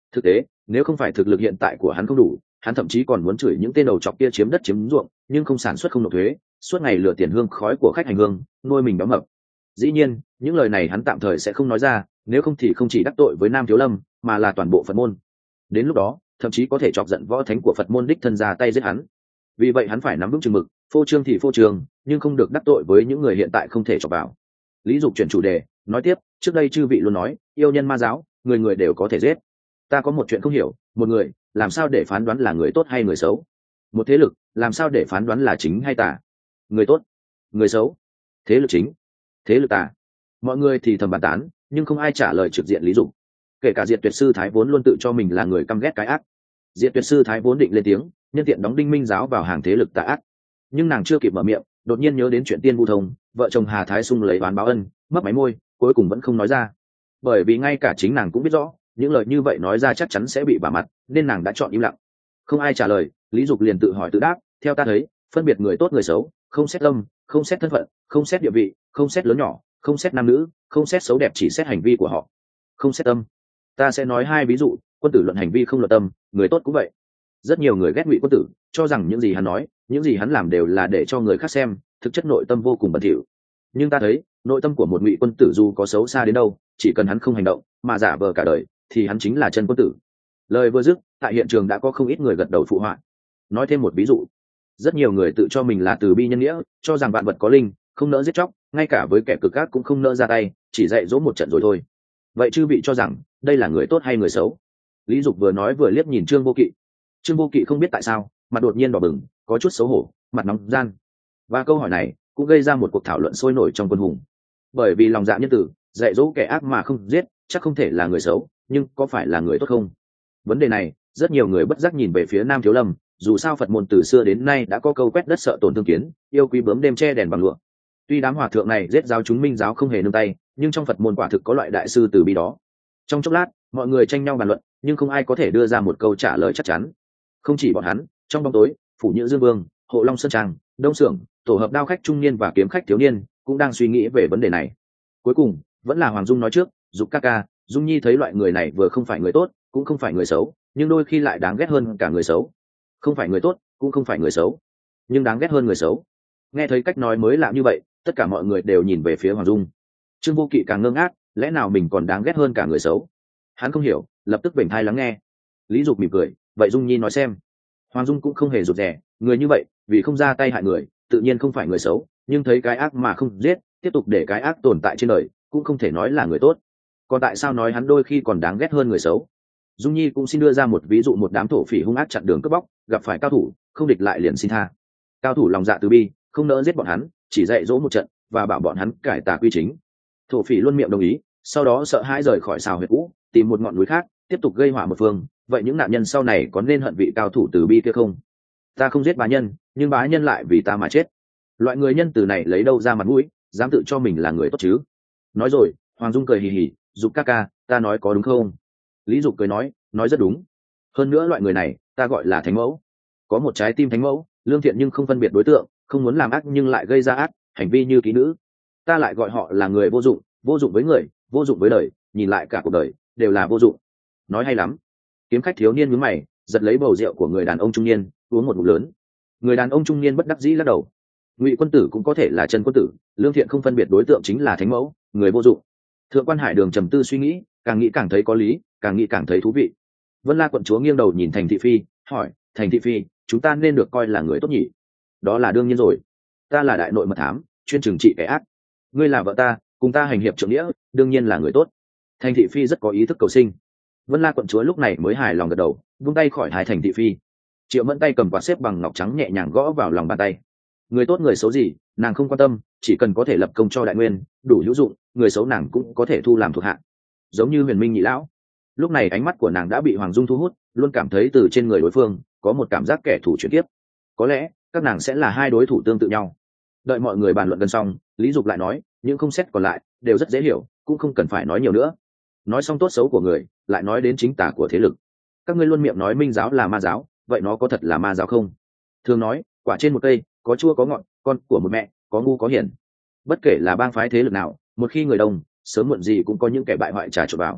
Thực tế, nếu không phải thực lực hiện tại của hắn không đủ, hắn thậm chí còn muốn chửi những tên đầu chọc kia chiếm đất chiếm ruộng, nhưng không sản xuất không nộp thuế, suốt ngày lừa tiền hương khói của khách hành hương, nuôi mình béo mập. Dĩ nhiên, những lời này hắn tạm thời sẽ không nói ra, nếu không thì không chỉ đắc tội với Nam Thiếu Lâm, mà là toàn bộ Phật môn. Đến lúc đó, thậm chí có thể chọc giận võ thánh của Phật môn đích thân ra tay giết hắn. Vì vậy hắn phải nắm vững chừng mực, phô trương thì phô trương, nhưng không được đắc tội với những người hiện tại không thể chọc vào. Lý Dục chuyển chủ đề, nói tiếp, trước đây chư vị luôn nói, yêu nhân ma giáo, người người đều có thể giết. Ta có một chuyện không hiểu, một người, làm sao để phán đoán là người tốt hay người xấu? Một thế lực, làm sao để phán đoán là chính hay tà? Người tốt, người xấu, thế lực chính, thế lực tà. Mọi người thì thầm bàn tán, nhưng không ai trả lời trực diện Lý Dục. Kể cả Diệt Tuyệt Sư Thái vốn luôn tự cho mình là người căm ghét cái ác. Diệt Tuyệt Sư Thái vốn định lên tiếng, nhân tiện đóng Đinh Minh giáo vào hàng thế lực tà ác. Nhưng nàng chưa kịp mở miệng, đột nhiên nhớ đến chuyện Tiên Vu Thông, vợ chồng Hà Thái Sung lấy oán báo ân, mấp máy môi, cuối cùng vẫn không nói ra. Bởi vì ngay cả chính nàng cũng biết rõ, những lời như vậy nói ra chắc chắn sẽ bị bả mặt, nên nàng đã chọn im lặng. Không ai trả lời, Lý Dục liền tự hỏi tự đáp, theo ta thấy, phân biệt người tốt người xấu, không xét tâm, không xét thân phận, không xét địa vị, không xét lớn nhỏ, không xét nam nữ, không xét xấu đẹp, chỉ xét hành vi của họ. Không xét tâm. Ta sẽ nói hai ví dụ, quân tử luận hành vi không luận tâm, người tốt cũng vậy. Rất nhiều người ghét Ngụy Quân Tử, cho rằng những gì hắn nói, những gì hắn làm đều là để cho người khác xem, thực chất nội tâm vô cùng bẩn thỉu. Nhưng ta thấy, nội tâm của một Ngụy Quân Tử dù có xấu xa đến đâu, chỉ cần hắn không hành động, mà giả vờ cả đời, thì hắn chính là chân quân tử. Lời vừa dứt, tại hiện trường đã có không ít người gật đầu phụ họa. Nói thêm một ví dụ, rất nhiều người tự cho mình là từ bi nhân nghĩa, cho rằng vạn vật có linh, không nỡ giết chóc, ngay cả với kẻ cực ác cũng không nỡ ra tay, chỉ dạy dỗ một trận rồi thôi. Vậy chư vị cho rằng đây là người tốt hay người xấu? Lý Dục vừa nói vừa liếc nhìn Trương Vô Kỵ. Trương Vô Kỵ không biết tại sao, mặt đột nhiên đỏ bừng, có chút xấu hổ, mặt nóng gian. Và câu hỏi này cũng gây ra một cuộc thảo luận sôi nổi trong quân hùng. Bởi vì lòng dạ nhân tử, dạy dỗ kẻ ác mà không giết, chắc không thể là người xấu, nhưng có phải là người tốt không? Vấn đề này, rất nhiều người bất giác nhìn về phía Nam Thiếu Lâm, dù sao Phật môn từ xưa đến nay đã có câu quét đất sợ tổn thương kiến, yêu quý bướm đêm che đèn bằng lụa. Tuy đám hòa thượng này giết giáo chúng Minh giáo không hề nương tay, nhưng trong Phật môn quả thực có loại đại sư từ bi đó. Trong chốc lát, mọi người tranh nhau bàn luận, nhưng không ai có thể đưa ra một câu trả lời chắc chắn. Không chỉ bọn hắn, trong bóng tối, Phủ Nhữ Dương Vương, Hộ Long Sơn Trang, Đông Sưởng, tổ hợp đao khách trung niên và kiếm khách thiếu niên cũng đang suy nghĩ về vấn đề này. Cuối cùng, vẫn là Hoàng Dung nói trước, Dục ca ca, Dung Nhi thấy loại người này vừa không phải người tốt, cũng không phải người xấu, nhưng đôi khi lại đáng ghét hơn cả người xấu. Không phải người tốt, cũng không phải người xấu, nhưng đáng ghét hơn người xấu. Nghe thấy cách nói mới lạ như vậy, tất cả mọi người đều nhìn về phía Hoàng Dung. Trương Vô Kỵ càng ngơ ngác, lẽ nào mình còn đáng ghét hơn cả người xấu? Hắn không hiểu, lập tức vểnh tai lắng nghe. Lý Dục mỉm cười, vậy Dung Nhi nói xem. Hoàng Dung cũng không hề rụt rè, người như vậy, vì không ra tay hại người, tự nhiên không phải người xấu, nhưng thấy cái ác mà không giết, tiếp tục để cái ác tồn tại trên đời, cũng không thể nói là người tốt. Còn tại sao nói hắn đôi khi còn đáng ghét hơn người xấu? Dung Nhi cũng xin đưa ra một ví dụ, một đám thổ phỉ hung ác chặn đường cướp bóc, gặp phải cao thủ, không địch lại liền xin tha. Cao thủ lòng dạ từ bi, không nỡ giết bọn hắn, chỉ dạy dỗ một trận và bảo bọn hắn cải tà quy chính. Thổ phỉ luôn miệng đồng ý, sau đó sợ hãi rời khỏi xào huyệt cũ, tìm một ngọn núi khác, tiếp tục gây họa một phương. Vậy những nạn nhân sau này có nên hận vị cao thủ từ bi kia không? Ta không giết bá nhân, nhưng bá nhân lại vì ta mà chết. Loại người nhân từ này lấy đâu ra mặt mũi, dám tự cho mình là người tốt chứ? Nói rồi, Hoàng Dung cười hì hì, Dục ca ca, ta nói có đúng không? Lý Dục cười nói rất đúng. Hơn nữa loại người này, ta gọi là thánh mẫu. Có một trái tim thánh mẫu, lương thiện nhưng không phân biệt đối tượng, không muốn làm ác nhưng lại gây ra ác, hành vi như kỹ nữ. Ta lại gọi họ là người vô dụng với người, vô dụng với đời, nhìn lại cả cuộc đời đều là vô dụng. Nói hay lắm. Kiếm khách thiếu niên nhướng mày, giật lấy bầu rượu của người đàn ông trung niên, uống một ngụm lớn. Người đàn ông trung niên bất đắc dĩ lắc đầu. Ngụy Quân Tử cũng có thể là chân quân tử, lương thiện không phân biệt đối tượng chính là thánh mẫu, người vô dụng. Thượng quan Hải Đường trầm tư suy nghĩ, càng nghĩ càng thấy có lý, càng nghĩ càng thấy thú vị. Vân La quận chúa nghiêng đầu nhìn Thành Thị Phi, hỏi, Thành Thị Phi, chúng ta nên được coi là người tốt nhỉ? Đó là đương nhiên rồi. Ta là đại nội mật thám, chuyên trừng trị kẻ ác. Ngươi là vợ ta, cùng ta hành hiệp trượng nghĩa, đương nhiên là người tốt. Thành Thị Phi rất có ý thức cầu sinh. Vân La quận chúa lúc này mới hài lòng gật đầu, vung tay khỏi hai Thành Thị Phi. Triệu Mẫn tay cầm quạt xếp bằng ngọc trắng nhẹ nhàng gõ vào lòng bàn tay. Người tốt người xấu gì, nàng không quan tâm, chỉ cần có thể lập công cho đại nguyên, đủ hữu dụng, người xấu nàng cũng có thể thu làm thuộc hạ. Giống như Huyền Minh nhị lão. Lúc này ánh mắt của nàng đã bị Hoàng Dung thu hút, luôn cảm thấy từ trên người đối phương có một cảm giác kẻ thù chuyển tiếp. Có lẽ các nàng sẽ là hai đối thủ tương tự nhau. Đợi mọi người bàn luận gần xong, Lý Dục lại nói, những không xét còn lại đều rất dễ hiểu, cũng không cần phải nói nhiều nữa. Nói xong tốt xấu của người, lại nói đến chính tà của thế lực. Các ngươi luôn miệng nói Minh giáo là ma giáo, vậy nó có thật là ma giáo không? Thường nói, quả trên một cây, có chua có ngọt, con của một mẹ, có ngu có hiền. Bất kể là bang phái thế lực nào, một khi người đông, sớm muộn gì cũng có những kẻ bại hoại trà trộn vào.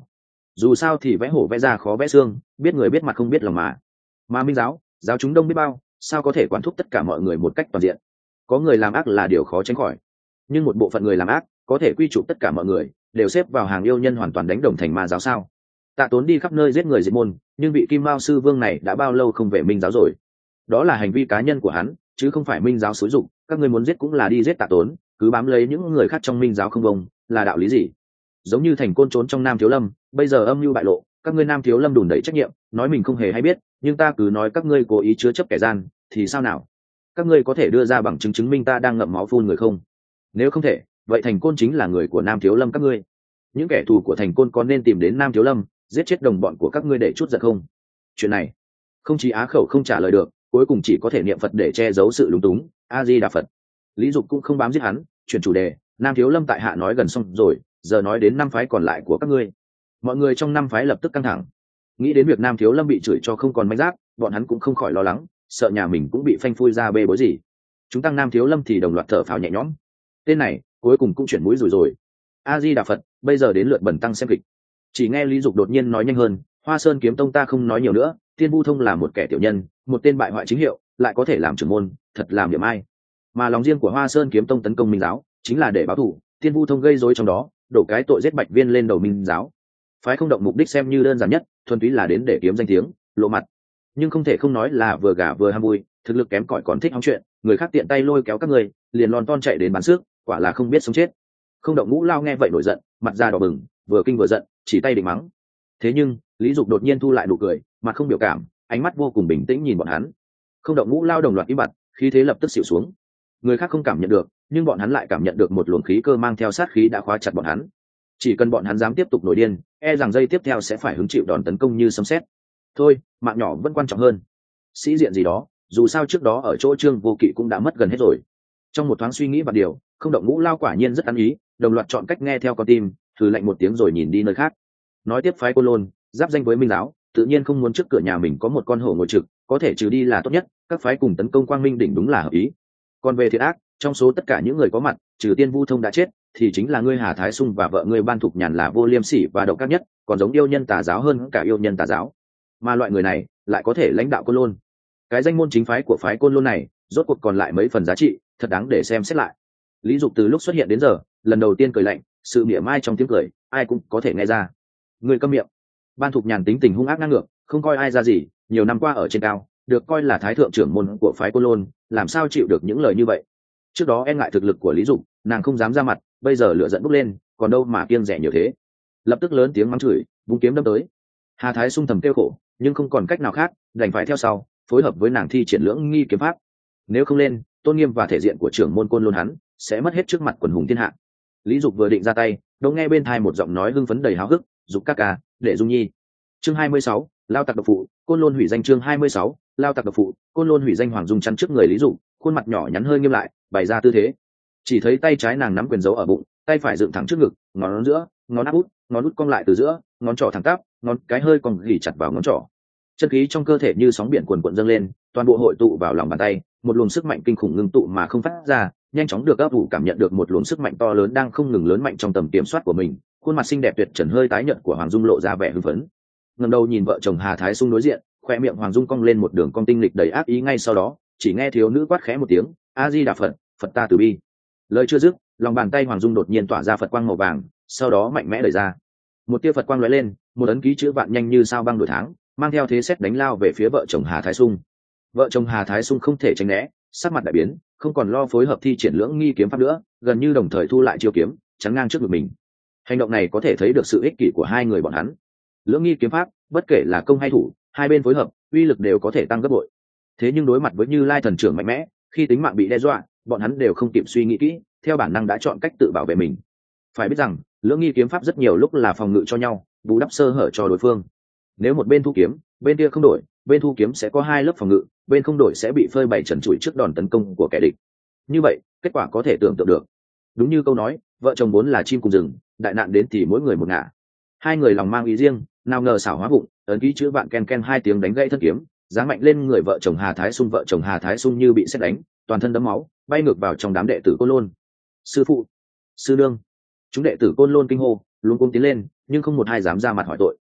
dù sao thì vẽ hổ vẽ ra khó vẽ xương, biết người biết mặt không biết lòng mà minh giáo giáo chúng đông biết bao, sao có thể quản thúc tất cả mọi người một cách toàn diện. Có người làm ác là điều khó tránh khỏi, nhưng một bộ phận người làm ác có thể quy chụp tất cả mọi người đều xếp vào hàng yêu nhân hoàn toàn đánh đồng thành ma giáo sao? Tạ Tốn đi khắp nơi giết người diệt môn, nhưng vị Kim Mao sư vương này đã bao lâu không về minh giáo rồi? Đó là hành vi cá nhân của hắn, chứ không phải minh giáo xúi giục. Các ngươi muốn giết cũng là đi giết Tạ Tốn, cứ bám lấy những người khác trong minh giáo không bông, là đạo lý gì? Giống như Thành Côn trốn trong Nam Thiếu Lâm, bây giờ âm mưu bại lộ, các ngươi Nam Thiếu Lâm đùn đẩy trách nhiệm, nói mình không hề hay biết, nhưng ta cứ nói các ngươi cố ý chứa chấp kẻ gian, thì sao nào? Các ngươi có thể đưa ra bằng chứng chứng minh ta đang ngậm máu phun người không? Nếu không thể, vậy Thành Côn chính là người của Nam Thiếu Lâm các ngươi. Những kẻ thù của Thành Côn có nên tìm đến Nam Thiếu Lâm giết chết đồng bọn của các ngươi để chút giận không? Chuyện này không chỉ á khẩu không trả lời được, cuối cùng chỉ có thể niệm Phật để che giấu sự lúng túng. A Di Đà Phật. Lý Dục cũng không bám giết hắn, chuyển chủ đề. Nam Thiếu Lâm tại hạ nói gần xong rồi, giờ nói đến 5 phái còn lại của các ngươi. Mọi người trong 5 phái lập tức căng thẳng, nghĩ đến việc Nam Thiếu Lâm bị chửi cho không còn manh giáp, bọn hắn cũng không khỏi lo lắng, sợ nhà mình cũng bị phanh phui ra bê bối gì. Chúng tăng Nam Thiếu Lâm thì đồng loạt thở phào nhẹ nhõm. Tên này cuối cùng cũng chuyển mũi rồi. A Di Đà Phật. Bây giờ đến lượt Bần tăng xem kịch. Chỉ nghe Lý Dục đột nhiên nói nhanh hơn, Hoa Sơn Kiếm Tông ta không nói nhiều nữa, Tiên Vu Thông là một kẻ tiểu nhân, một tên bại hoại chính hiệu, lại có thể làm trưởng môn, thật làm điểm ai. Mà lòng riêng của Hoa Sơn Kiếm Tông tấn công minh giáo chính là để báo thù, Tiên Vu Thông gây rối trong đó, đổ cái tội giết Bạch Viên lên đầu minh giáo. Phái Không Động mục đích xem như đơn giản nhất, thuần túy là đến để kiếm danh tiếng, lộ mặt. Nhưng không thể không nói là vừa gà vừa ham vui, thực lực kém cỏi còn thích hóng chuyện, người khác tiện tay lôi kéo các người, liền lon ton chạy đến bán sức, quả là không biết sống chết. Không Động Ngũ Lao nghe vậy nổi giận, mặt da đỏ bừng, vừa kinh vừa giận, chỉ tay định mắng. Thế nhưng Lý Dục đột nhiên thu lại nụ cười, mặt không biểu cảm, ánh mắt vô cùng bình tĩnh nhìn bọn hắn. Không Động Ngũ Lao đồng loạt im bặt, khí thế lập tức xỉu xuống. Người khác không cảm nhận được, nhưng bọn hắn lại cảm nhận được một luồng khí cơ mang theo sát khí đã khóa chặt bọn hắn. Chỉ cần bọn hắn dám tiếp tục nổi điên, e rằng giây tiếp theo sẽ phải hứng chịu đòn tấn công như sấm sét. Thôi, mạng nhỏ vẫn quan trọng hơn. Sĩ diện gì đó, dù sao trước đó ở chỗ Trương Vô Kỵ cũng đã mất gần hết rồi. Trong một thoáng suy nghĩ và điều, Không Động Ngũ Lao quả nhiên rất ăn ý, đồng loạt chọn cách nghe theo con tim, thử lạnh một tiếng rồi nhìn đi nơi khác. Nói tiếp phái Côn Lôn giáp danh với minh giáo, tự nhiên không muốn trước cửa nhà mình có một con hổ ngồi trực, có thể trừ đi là tốt nhất. Các phái cùng tấn công Quang Minh đỉnh đúng là hợp ý. Còn về thiện ác, trong số tất cả những người có mặt, trừ Tiên Vu Thông đã chết, thì chính là ngươi Hà Thái Sung và vợ ngươi Ban Thục Nhàn là vô liêm sỉ và độc ác nhất, còn giống yêu nhân tà giáo hơn cả yêu nhân tà giáo. Mà loại người này lại có thể lãnh đạo Côn Lôn. Cái danh môn chính phái của phái Côn Lôn này, rốt cuộc còn lại mấy phần giá trị, thật đáng để xem xét lại. Lý Dục từ lúc xuất hiện đến giờ, lần đầu tiên cười lạnh, sự mỉa mai trong tiếng cười, ai cũng có thể nghe ra. Người câm miệng. Ban Thục Nhàn tính tình hung ác ngang ngược, không coi ai ra gì, nhiều năm qua ở trên cao, được coi là thái thượng trưởng môn của phái Côn Lôn, làm sao chịu được những lời như vậy. Trước đó e ngại thực lực của Lý Dục, nàng không dám ra mặt, bây giờ lửa giận bốc lên, còn đâu mà kiêng rẻ nhiều thế. Lập tức lớn tiếng mắng chửi, vung kiếm đâm tới. Hà Thái Sung thầm kêu khổ, nhưng không còn cách nào khác, đành phải theo sau, phối hợp với nàng thi triển lưỡng nghi kiếm pháp. Nếu không lên, tôn nghiêm và thể diện của trưởng môn Côn Lôn hắn sẽ mất hết trước mặt quần hùng thiên hạ. Lý Dục vừa định ra tay, đột nghe bên tai một giọng nói hưng phấn đầy háo hức, "Dục ca ca, để Dung Nhi." Chương 26, lao tặc độc phụ, Côn Lôn hủy danh. Chương 26, lao tặc độc phụ, Côn Lôn hủy danh. Hoàng Dung chắn trước người Lý Dục, khuôn mặt nhỏ nhắn hơi nghiêm lại, bày ra tư thế. Chỉ thấy tay trái nàng nắm quyền giấu ở bụng, tay phải dựng thẳng trước ngực, ngón giữa, ngón út cong lại từ giữa, ngón trỏ thẳng tắp, ngón cái hơi cong ghì chặt vào ngón trỏ. Chân khí trong cơ thể như sóng biển cuồn cuộn dâng lên, toàn bộ hội tụ vào lòng bàn tay, một luồng sức mạnh kinh khủng ngưng tụ mà không phát ra, nhanh chóng được ấp ủ cảm nhận được một luồng sức mạnh to lớn đang không ngừng lớn mạnh trong tầm kiểm soát của mình. Khuôn mặt xinh đẹp tuyệt trần hơi tái nhợt của Hoàng Dung lộ ra vẻ hưng phấn. Ngẩng đầu nhìn vợ chồng Hà Thái Sung đối diện, khoe miệng Hoàng Dung cong lên một đường cong tinh lịch đầy ác ý. Ngay sau đó, chỉ nghe thiếu nữ quát khẽ một tiếng, "A Di Đà Phật, Phật ta từ bi." Lời chưa dứt, lòng bàn tay Hoàng Dung đột nhiên tỏa ra Phật quang màu vàng, sau đó mạnh mẽ đẩy ra. Một tia Phật quang lóe lên, một ấn ký chữ vạn nhanh như sao băng đổi tháng, mang theo thế sét đánh lao về phía vợ chồng Hà Thái Sung. Vợ chồng Hà Thái Sung không thể tránh né, sắc mặt đại biến, không còn lo phối hợp thi triển lưỡng nghi kiếm pháp nữa, gần như đồng thời thu lại chiêu kiếm, chắn ngang trước ngực mình. Hành động này có thể thấy được sự ích kỷ của hai người bọn hắn. Lưỡng nghi kiếm pháp, bất kể là công hay thủ, hai bên phối hợp, uy lực đều có thể tăng gấp bội. Thế nhưng đối mặt với Như Lai thần trưởng mạnh mẽ, khi tính mạng bị đe dọa, bọn hắn đều không kịp suy nghĩ kỹ, theo bản năng đã chọn cách tự bảo vệ mình. Phải biết rằng, lưỡng nghi kiếm pháp rất nhiều lúc là phòng ngự cho nhau, bù đắp sơ hở cho đối phương. Nếu một bên thu kiếm, bên kia không đổi, bên thu kiếm sẽ có hai lớp phòng ngự, bên không đổi sẽ bị phơi bày trần trụi trước đòn tấn công của kẻ địch. Như vậy, kết quả có thể tưởng tượng được. Đúng như câu nói, vợ chồng vốn là chim cùng rừng, đại nạn đến thì mỗi người một ngả. Hai người lòng mang ý riêng, nào ngờ xảo hóa bụng, ấn ký chữ vạn ken ken hai tiếng đánh gãy thân kiếm, giáng mạnh lên người vợ chồng Hà Thái Sung. Vợ chồng Hà Thái Sung như bị sét đánh, toàn thân đẫm máu, bay ngược vào trong đám đệ tử Côn Lôn. "Sư phụ, sư nương!" Chúng đệ tử Côn Lôn kinh hô, luống cuống tiến lên, nhưng không một ai dám ra mặt hỏi tội.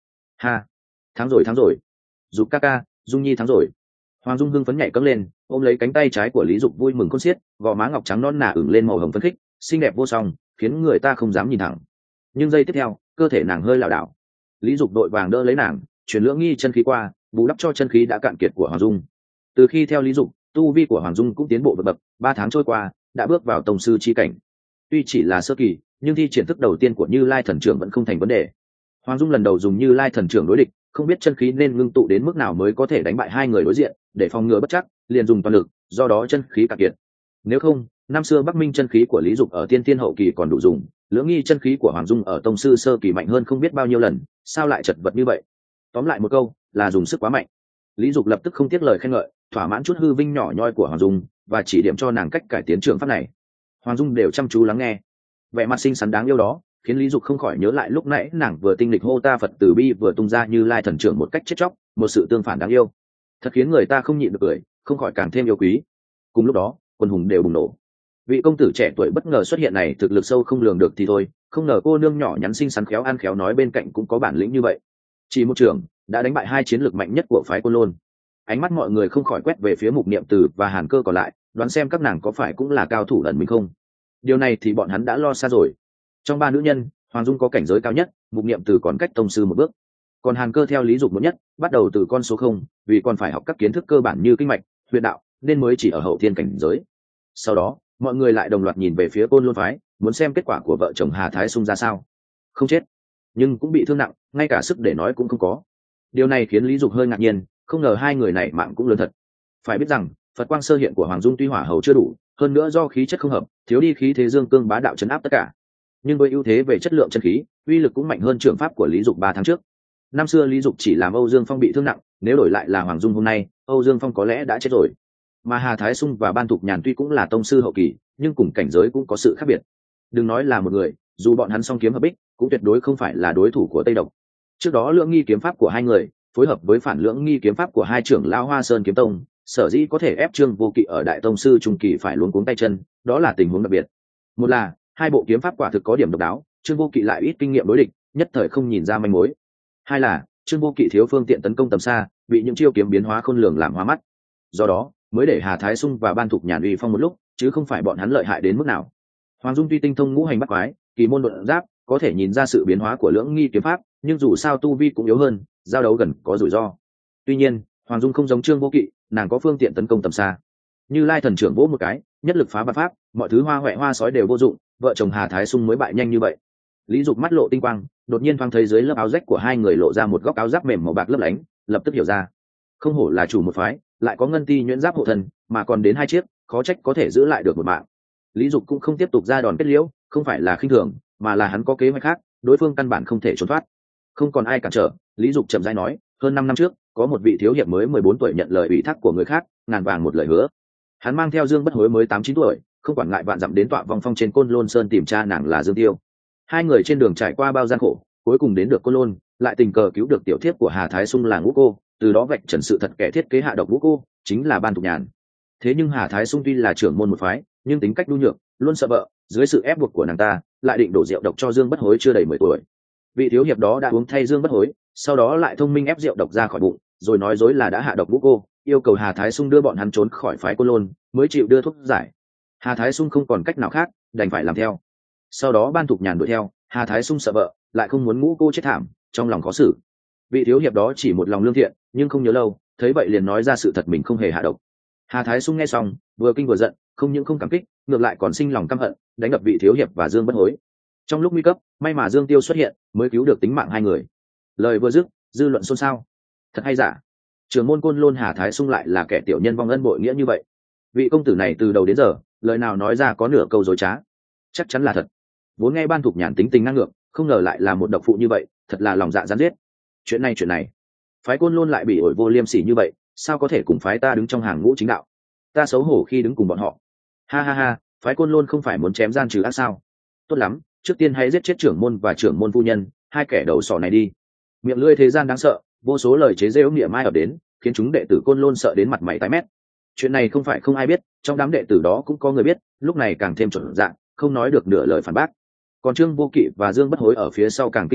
Ha, thắng rồi, Dục ca ca, Dung Nhi thắng rồi. Hoàng Dung hưng phấn nhảy cẫng lên, ôm lấy cánh tay trái của Lý Dục vui mừng khôn xiết, gò má ngọc trắng non nà ửng lên màu hồng phấn khích, xinh đẹp vô song, khiến người ta không dám nhìn thẳng. Nhưng giây tiếp theo, cơ thể nàng hơi lảo đảo. Lý Dục đội vàng đỡ lấy nàng, chuyển lưỡng nghi chân khí qua, bù đắp cho chân khí đã cạn kiệt của Hoàng Dung. Từ khi theo Lý Dục, tu vi của Hoàng Dung cũng tiến bộ vượt bậc, 3 tháng trôi qua, đã bước vào tông sư chi cảnh. Tuy chỉ là sơ kỳ, nhưng thi triển thức đầu tiên của Như Lai Thần Trưởng vẫn không thành vấn đề. Hoàng Dung lần đầu dùng Như Lai Thần Trưởng đối địch, không biết chân khí nên ngưng tụ đến mức nào mới có thể đánh bại hai người đối diện, để phòng ngừa bất chắc, liền dùng toàn lực, do đó chân khí cạn kiệt. Nếu không, năm xưa Bắc Minh chân khí của Lý Dục ở tiên tiên hậu kỳ còn đủ dùng, lưỡng nghi chân khí của Hoàng Dung ở tông sư sơ kỳ mạnh hơn không biết bao nhiêu lần, sao lại chật vật như vậy? Tóm lại một câu, là dùng sức quá mạnh. Lý Dục lập tức không tiếc lời khen ngợi, thỏa mãn chút hư vinh nhỏ nhoi của Hoàng Dung, và chỉ điểm cho nàng cách cải tiến trường pháp này. Hoàng Dung đều chăm chú lắng nghe, vẻ mặt xinh xắn đáng yêu đó khiến Lý Dục không khỏi nhớ lại lúc nãy nàng vừa tinh lịch hô ta Phật từ bi vừa tung ra Như Lai Thần Trưởng một cách chết chóc, một sự tương phản đáng yêu, thật khiến người ta không nhịn được cười, không khỏi càng thêm yêu quý. Cùng lúc đó, quân hùng đều bùng nổ. Vị công tử trẻ tuổi bất ngờ xuất hiện này thực lực sâu không lường được thì thôi, không ngờ cô nương nhỏ nhắn xinh xắn khéo ăn khéo nói bên cạnh cũng có bản lĩnh như vậy. Chỉ một trường đã đánh bại hai chiến lược mạnh nhất của phái Côn Lôn. Ánh mắt mọi người không khỏi quét về phía Mục Niệm Từ và Hàn Cơ còn lại, đoán xem các nàng có phải cũng là cao thủ ẩn mình không. Điều này thì bọn hắn đã lo xa rồi. Trong ba nữ nhân, Hoàng Dung có cảnh giới cao nhất, Mục Niệm Từ còn cách tông sư một bước. Còn Hàn Cơ theo Lý Dục muộn nhất, bắt đầu từ con số 0, vì còn phải học các kiến thức cơ bản như kinh mạch, huyền đạo, nên mới chỉ ở hậu thiên cảnh giới. Sau đó, mọi người lại đồng loạt nhìn về phía Côn Lôn phái, muốn xem kết quả của vợ chồng Hà Thái Sung ra sao. Không chết, nhưng cũng bị thương nặng, ngay cả sức để nói cũng không có. Điều này khiến Lý Dục hơi ngạc nhiên, không ngờ hai người này mạng cũng lớn thật. Phải biết rằng, Phật quang sơ hiện của Hoàng Dung tuy hỏa hầu chưa đủ, hơn nữa do khí chất không hợp, thiếu đi khí thế dương cương bá đạo chấn áp tất cả. Nhưng với ưu thế về chất lượng chân khí, uy lực cũng mạnh hơn trường pháp của Lý Dục 3 tháng trước. Năm xưa Lý Dục chỉ làm Âu Dương Phong bị thương nặng, nếu đổi lại là Hoàng Dung hôm nay, Âu Dương Phong có lẽ đã chết rồi. Mà Hà Thái Sung và Ban Thục Nhàn tuy cũng là tông sư hậu kỳ, nhưng cùng cảnh giới cũng có sự khác biệt. Đừng nói là một người, dù bọn hắn song kiếm hợp bích, cũng tuyệt đối không phải là đối thủ của Tây Độc. Trước đó lưỡng nghi kiếm pháp của hai người, phối hợp với phản lưỡng nghi kiếm pháp của hai trưởng lao Hoa Sơn kiếm tông, sở dĩ có thể ép Trương Vô Kỵ ở đại tông sư trung kỳ phải luống cuống tay chân, đó là tình huống đặc biệt. Một là hai bộ kiếm pháp quả thực có điểm độc đáo, Trương Vô Kỵ lại ít kinh nghiệm đối địch, nhất thời không nhìn ra manh mối. Hai là Trương Vô Kỵ thiếu phương tiện tấn công tầm xa, bị những chiêu kiếm biến hóa khôn lường làm hoa mắt. Do đó, mới để Hà Thái Sung và Ban Thục Nhàn uy phong một lúc, chứ không phải bọn hắn lợi hại đến mức nào. Hoàng Dung tuy tinh thông ngũ hành bắt quái, kỳ môn độn giáp, có thể nhìn ra sự biến hóa của lưỡng nghi kiếm pháp, nhưng dù sao tu vi cũng yếu hơn, giao đấu gần có rủi ro. Tuy nhiên, Hoàng Dung không giống Trương Vô Kỵ, nàng có phương tiện tấn công tầm xa. Như Lai Thần Trưởng vỗ một cái, nhất lực phá vạn pháp, mọi thứ hoa hoẹ hoa sói đều vô dụng, vợ chồng Hà Thái Sung mới bại nhanh như vậy. Lý Dục mắt lộ tinh quang, đột nhiên thoáng thấy dưới lớp áo rách của hai người lộ ra một góc áo giáp mềm màu bạc lấp lánh, lập tức hiểu ra, không hổ là chủ một phái, lại có ngân ti nhuyễn giáp hộ thân, mà còn đến 2 chiếc, khó trách có thể giữ lại được một mạng. Lý Dục cũng không tiếp tục ra đòn kết liễu, không phải là khinh thường, mà là hắn có kế hoạch khác, đối phương căn bản không thể trốn thoát. Không còn ai cản trở, Lý Dục chậm rãi nói, hơn 5 năm trước, có một vị thiếu hiệp mới 14 tuổi nhận lời ủy thác của người khác, ngàn vàng một lời hứa. Hắn mang theo Dương Bất Hối mới 8-9 tuổi, không quản ngại vạn dặm đến tọa vòng phong trên Côn Lôn Sơn tìm cha nàng là Dương Tiêu. Hai người trên đường trải qua bao gian khổ, cuối cùng đến được Côn Lôn, lại tình cờ cứu được tiểu thiếp của Hà Thái Sung là Ngũ Cô, từ đó vạch trần sự thật kẻ thiết kế hạ độc Ngũ Cô chính là Ban Thục Nhàn. Thế nhưng Hà Thái Sung tuy là trưởng môn một phái, nhưng tính cách nhu nhược, luôn sợ vợ, dưới sự ép buộc của nàng ta, lại định đổ rượu độc cho Dương Bất Hối chưa đầy 10 tuổi. Vị thiếu hiệp đó đã uống thay Dương Bất Hối, sau đó lại thông minh ép rượu độc ra khỏi bụng, rồi nói dối là đã hạ độc Ngũ Cô, yêu cầu Hà Thái Sung đưa bọn hắn trốn khỏi phái Côn Lôn, mới chịu đưa thuốc giải. Hà Thái Sung không còn cách nào khác, đành phải làm theo. Sau đó Ban Thục Nhàn đuổi theo, Hà Thái Sung sợ vợ, lại không muốn Ngũ Cô chết thảm, trong lòng khó xử. Vị thiếu hiệp đó chỉ một lòng lương thiện, nhưng không nhớ lâu, thấy vậy liền nói ra sự thật mình không hề hạ độc. Hà Thái Sung nghe xong, vừa kinh vừa giận, không những không cảm kích, ngược lại còn sinh lòng căm hận, đánh đập vị thiếu hiệp và Dương Bất Hối. Trong lúc nguy cấp, may mà Dương Tiêu xuất hiện, mới cứu được tính mạng hai người. Lời vừa dứt, dư luận xôn xao. Thật hay giả? Trưởng môn Côn Lôn Hà Thái Sung lại là kẻ tiểu nhân vong ân bội nghĩa như vậy? Vị công tử này từ đầu đến giờ, lời nào nói ra có nửa câu dối trá? Chắc chắn là thật. Vốn nghe Ban Thục Nhàn tính tình ngang ngược, không ngờ lại là một độc phụ như vậy, thật là lòng dạ gián giết. Chuyện này, phái Côn Lôn lại bị ổi vô liêm sỉ như vậy, sao có thể cùng phái ta đứng trong hàng ngũ chính đạo? Ta xấu hổ khi đứng cùng bọn họ. Ha ha ha, phái Côn Lôn không phải muốn chém gian trừ ác sao? Tốt lắm, trước tiên hãy giết chết trưởng môn và trưởng môn phu nhân, hai kẻ đầu sỏ này đi. Miệng lưỡi thế gian đáng sợ, vô số lời chế giễu mỉa mai ập đến, khiến chúng đệ tử Côn Lôn sợ đến mặt mày tái mét. Chuyện này không phải không ai biết, trong đám đệ tử đó cũng có người biết, lúc này càng thêm chuẩn dạng, không nói được nửa lời phản bác. Còn Trương Vô Kỵ và Dương Bất Hối ở phía sau càng kinh hãi,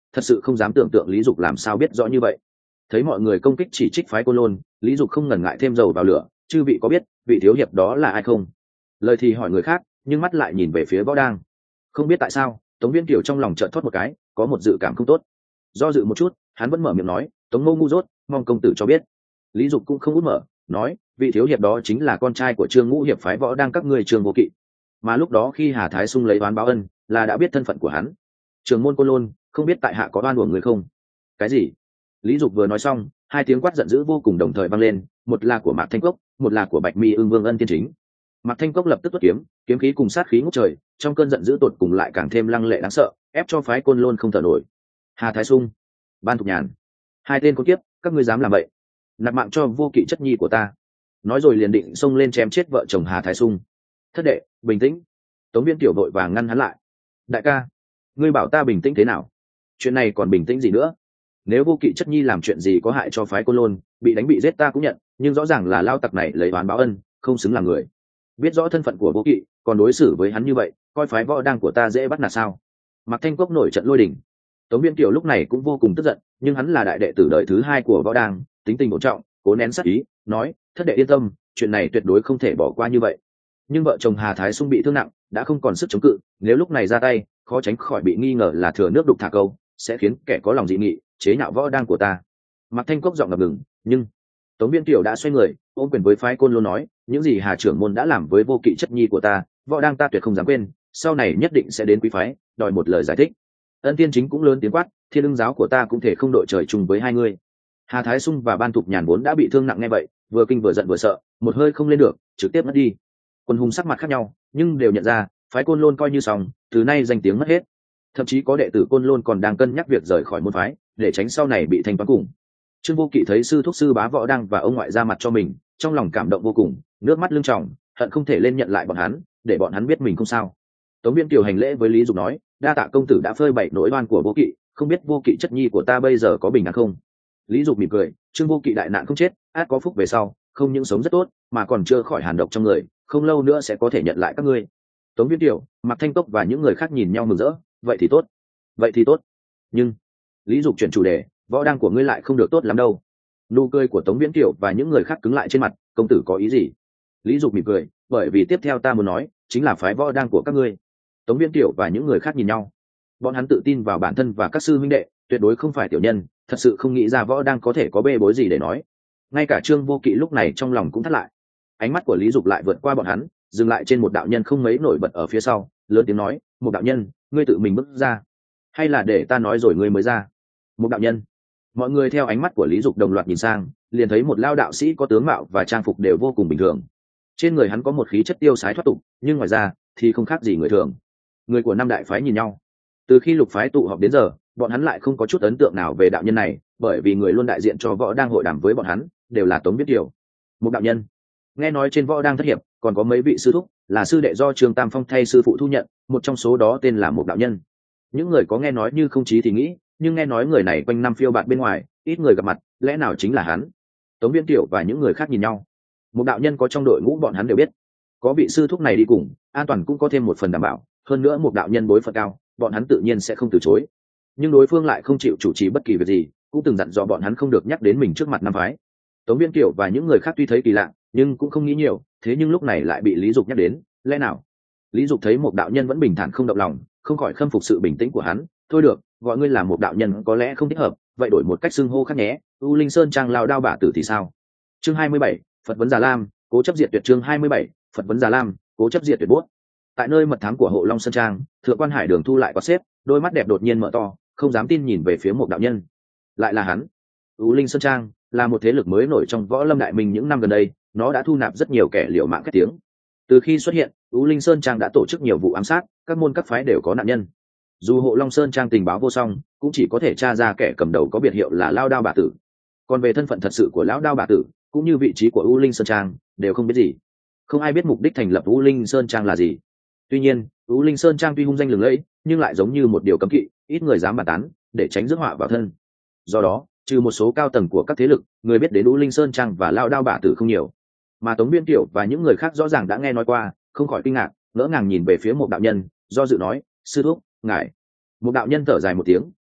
thật sự không dám tưởng tượng Lý Dục làm sao biết rõ như vậy. Thấy mọi người công kích chỉ trích phái Côn Lôn, Lý Dục không ngần ngại thêm dầu vào lửa, chư vị có biết vị thiếu hiệp đó là ai không? Lời thì hỏi người khác, nhưng mắt lại nhìn về phía Võ Đang. Không biết tại sao, Tống Viễn Kiều trong lòng chợt thoát một cái, có một dự cảm không tốt. Do dự một chút, hắn vẫn mở miệng nói, Tống Ngô ngu dốt, mong công tử cho biết. Lý Dục cũng không út mở, nói, vị thiếu hiệp đó chính là con trai của Trương Ngũ hiệp phái Võ Đang các ngươi Trương Vô Kỵ. Mà lúc đó khi Hà Thái Sung lấy oán báo ân, là đã biết thân phận của hắn. Trường môn Côn Lôn, không biết tại hạ có oan uổng người không? Cái gì? Lý Dục vừa nói xong, hai tiếng quát giận dữ vô cùng đồng thời vang lên, một là của Mạc Thanh Cốc, một là của Bạch Mi Ưng Vương Ân Tiên Chính. Mạc Thanh Cốc lập tức xuất kiếm, kiếm khí cùng sát khí ngút trời, trong cơn giận dữ tột cùng lại càng thêm lăng lệ đáng sợ, ép cho phái Côn Lôn không thở nổi. Hà Thái Sung, Ban Thục Nhàn, hai tên con kiếp, các ngươi dám làm vậy? Nạp mạng cho Vô Kỵ chất nhi của ta. Nói rồi liền định xông lên chém chết vợ chồng Hà Thái Sung. Thất đệ, bình tĩnh. Tống Viễn Tiểu đội vàng ngăn hắn lại. Đại ca, ngươi bảo ta bình tĩnh thế nào? Chuyện này còn bình tĩnh gì nữa? Nếu Vô Kỵ chất nhi làm chuyện gì có hại cho phái Côn Lôn, bị đánh bị giết ta cũng nhận, nhưng rõ ràng là lao tặc này lấy oán báo ân, không xứng làm người. Biết rõ thân phận của Vô Kỵ, còn đối xử với hắn như vậy, coi phái Võ Đang của ta dễ bắt nạt sao? Mạc Thanh Cốc nổi trận lôi đình. Tống Viễn Kiều lúc này cũng vô cùng tức giận, nhưng hắn là đại đệ tử đời thứ hai của Võ Đang, tính tình ổn trọng, cố nén sát ý, nói, thất đệ yên tâm, chuyện này tuyệt đối không thể bỏ qua như vậy. Nhưng vợ chồng Hà Thái Sung bị thương nặng, đã không còn sức chống cự, nếu lúc này ra tay, khó tránh khỏi bị nghi ngờ là thừa nước đục thả câu, sẽ khiến kẻ có lòng dị nghị chế nhạo Võ Đang của ta. Mạc Thanh Cốc giọng ngập ngừng, nhưng Tống Viễn Kiều đã xoay người, ôm quyền với phái Côn Lôn nói, những gì Hà trưởng môn đã làm với Vô Kỵ chất nhi của ta, Võ Đang ta tuyệt không dám quên, sau này nhất định sẽ đến quý phái, đòi một lời giải thích. Ân Tiên Chính cũng lớn tiếng quát, Thiên Ưng giáo của ta cũng thể không đội trời chung với hai người. Hà Thái Sung và Ban Thục Nhàn vốn đã bị thương nặng nghe vậy, vừa kinh vừa giận vừa sợ, một hơi không lên được, trực tiếp mất đi. Quân hùng sắc mặt khác nhau, nhưng đều nhận ra, phái Côn Lôn coi như xong, từ nay danh tiếng mất hết. Thậm chí có đệ tử Côn Lôn còn đang cân nhắc việc rời khỏi môn phái, để tránh sau này bị thanh toán cùng. Trương Vô Kỵ thấy sư thúc sư bá Võ Đang và ông ngoại ra mặt cho mình, trong lòng cảm động vô cùng, nước mắt lưng tròng, hận không thể lên nhận lại bọn hắn, để bọn hắn biết mình không sao. Tống Viễn Kiều hành lễ với Lý Dục nói, đa tạ công tử đã phơi bày nỗi oan của Vô Kỵ, không biết Vô Kỵ chất nhi của ta bây giờ có bình an không? Lý Dục mỉm cười, Trương Vô Kỵ đại nạn không chết, át có phúc về sau, không những sống rất tốt, mà còn chưa khỏi hàn độc trong người, không lâu nữa sẽ có thể nhận lại các ngươi. Tống Viễn Kiều, Mạc Thanh Cốc và những người khác nhìn nhau mừng rỡ, vậy thì tốt, vậy thì tốt. Nhưng Lý Dục chuyển chủ đề, Võ Đang của ngươi lại không được tốt lắm đâu. Nụ cười của Tống Viễn Kiều và những người khác cứng lại trên mặt, công tử có ý gì? Lý Dục mỉm cười, bởi vì tiếp theo ta muốn nói, chính là phái Võ Đang của các ngươi. Tống Viễn Kiều và những người khác nhìn nhau, bọn hắn tự tin vào bản thân và các sư huynh đệ, tuyệt đối không phải tiểu nhân, thật sự không nghĩ ra Võ Đang có thể có bê bối gì để nói. Ngay cả Trương Vô Kỵ lúc này trong lòng cũng thắt lại. Ánh mắt của Lý Dục lại vượt qua bọn hắn, dừng lại trên một đạo nhân không mấy nổi bật ở phía sau, lớn tiếng nói, một đạo nhân, ngươi tự mình bước ra, hay là để ta nói rồi ngươi mới ra? Một đạo nhân. Mọi người theo ánh mắt của Lý Dục đồng loạt nhìn sang, liền thấy một lao đạo sĩ có tướng mạo và trang phục đều vô cùng bình thường. Trên người hắn có một khí chất tiêu sái thoát tục, nhưng ngoài ra thì không khác gì người thường. Người của năm đại phái nhìn nhau. Từ khi lục phái tụ họp đến giờ, bọn hắn lại không có chút ấn tượng nào về đạo nhân này, bởi vì người luôn đại diện cho Võ Đang hội đàm với bọn hắn đều là Tống Viễn Kiều. Một đạo nhân. Nghe nói trên Võ Đang thất hiệp còn có mấy vị sư thúc, là sư đệ do Trương Tam Phong thay sư phụ thu nhận, một trong số đó tên là một đạo nhân. Những người có nghe nói như không chí thì nghĩ, nhưng nghe nói người này quanh năm phiêu bạt bên ngoài, ít người gặp mặt, lẽ nào chính là hắn? Tống Viễn Kiều và những người khác nhìn nhau. Một đạo nhân có trong đội ngũ bọn hắn đều biết, có vị sư thúc này đi cùng, an toàn cũng có thêm một phần đảm bảo, hơn nữa một đạo nhân bối phận cao, bọn hắn tự nhiên sẽ không từ chối. Nhưng đối phương lại không chịu chủ trì bất kỳ việc gì, cũng từng dặn dò bọn hắn không được nhắc đến mình trước mặt năm phái. Tống Viễn Kiều và những người khác tuy thấy kỳ lạ, nhưng cũng không nghĩ nhiều, thế nhưng lúc này lại bị Lý Dục nhắc đến, lẽ nào? Lý Dục thấy một đạo nhân vẫn bình thản không động lòng, không khỏi khâm phục sự bình tĩnh của hắn. Thôi được, gọi ngươi là một đạo nhân có lẽ không thích hợp, vậy đổi một cách xưng hô khác nhé, U Linh Sơn Trang lao đao bả tử thì sao? Chương 27, Phật vấn Già Lam, cố chấp diệt tuyệt. Chương 27, Phật vấn Già Lam, cố chấp diệt tuyệt buốt. Tại nơi mật thám của Hộ Long Sơn Trang, Thượng quan Hải Đường thu lại có xếp, đôi mắt đẹp đột nhiên mở to, không dám tin nhìn về phía một đạo nhân. Lại là hắn. U Linh Sơn Trang là một thế lực mới nổi trong võ lâm đại minh những năm gần đây, nó đã thu nạp rất nhiều kẻ liều mạng kết tiếng. Từ khi xuất hiện, U Linh Sơn Trang đã tổ chức nhiều vụ ám sát, các môn các phái đều có nạn nhân. Dù Hộ Long Sơn Trang tình báo vô song, cũng chỉ có thể tra ra kẻ cầm đầu có biệt hiệu là Lao Đao Bả Tử. Còn về thân phận thật sự của Lão Đao Bả Tử, cũng như vị trí của U Linh Sơn Trang, đều không biết gì. Không ai biết mục đích thành lập U Linh Sơn Trang là gì. Tuy nhiên, U Linh Sơn Trang tuy hung danh lừng lẫy, nhưng lại giống như một điều cấm kỵ, ít người dám bàn tán, để tránh rước họa vào thân. Do đó, trừ một số cao tầng của các thế lực, người biết đến U Linh Sơn Trang và Lao Đao Bả Tử không nhiều. Mà Tống Viễn Kiều và những người khác rõ ràng đã nghe nói qua, không khỏi kinh ngạc, ngỡ ngàng nhìn về phía một đạo nhân, do dự nói, sư thúc, ngài. Một đạo nhân thở dài một tiếng,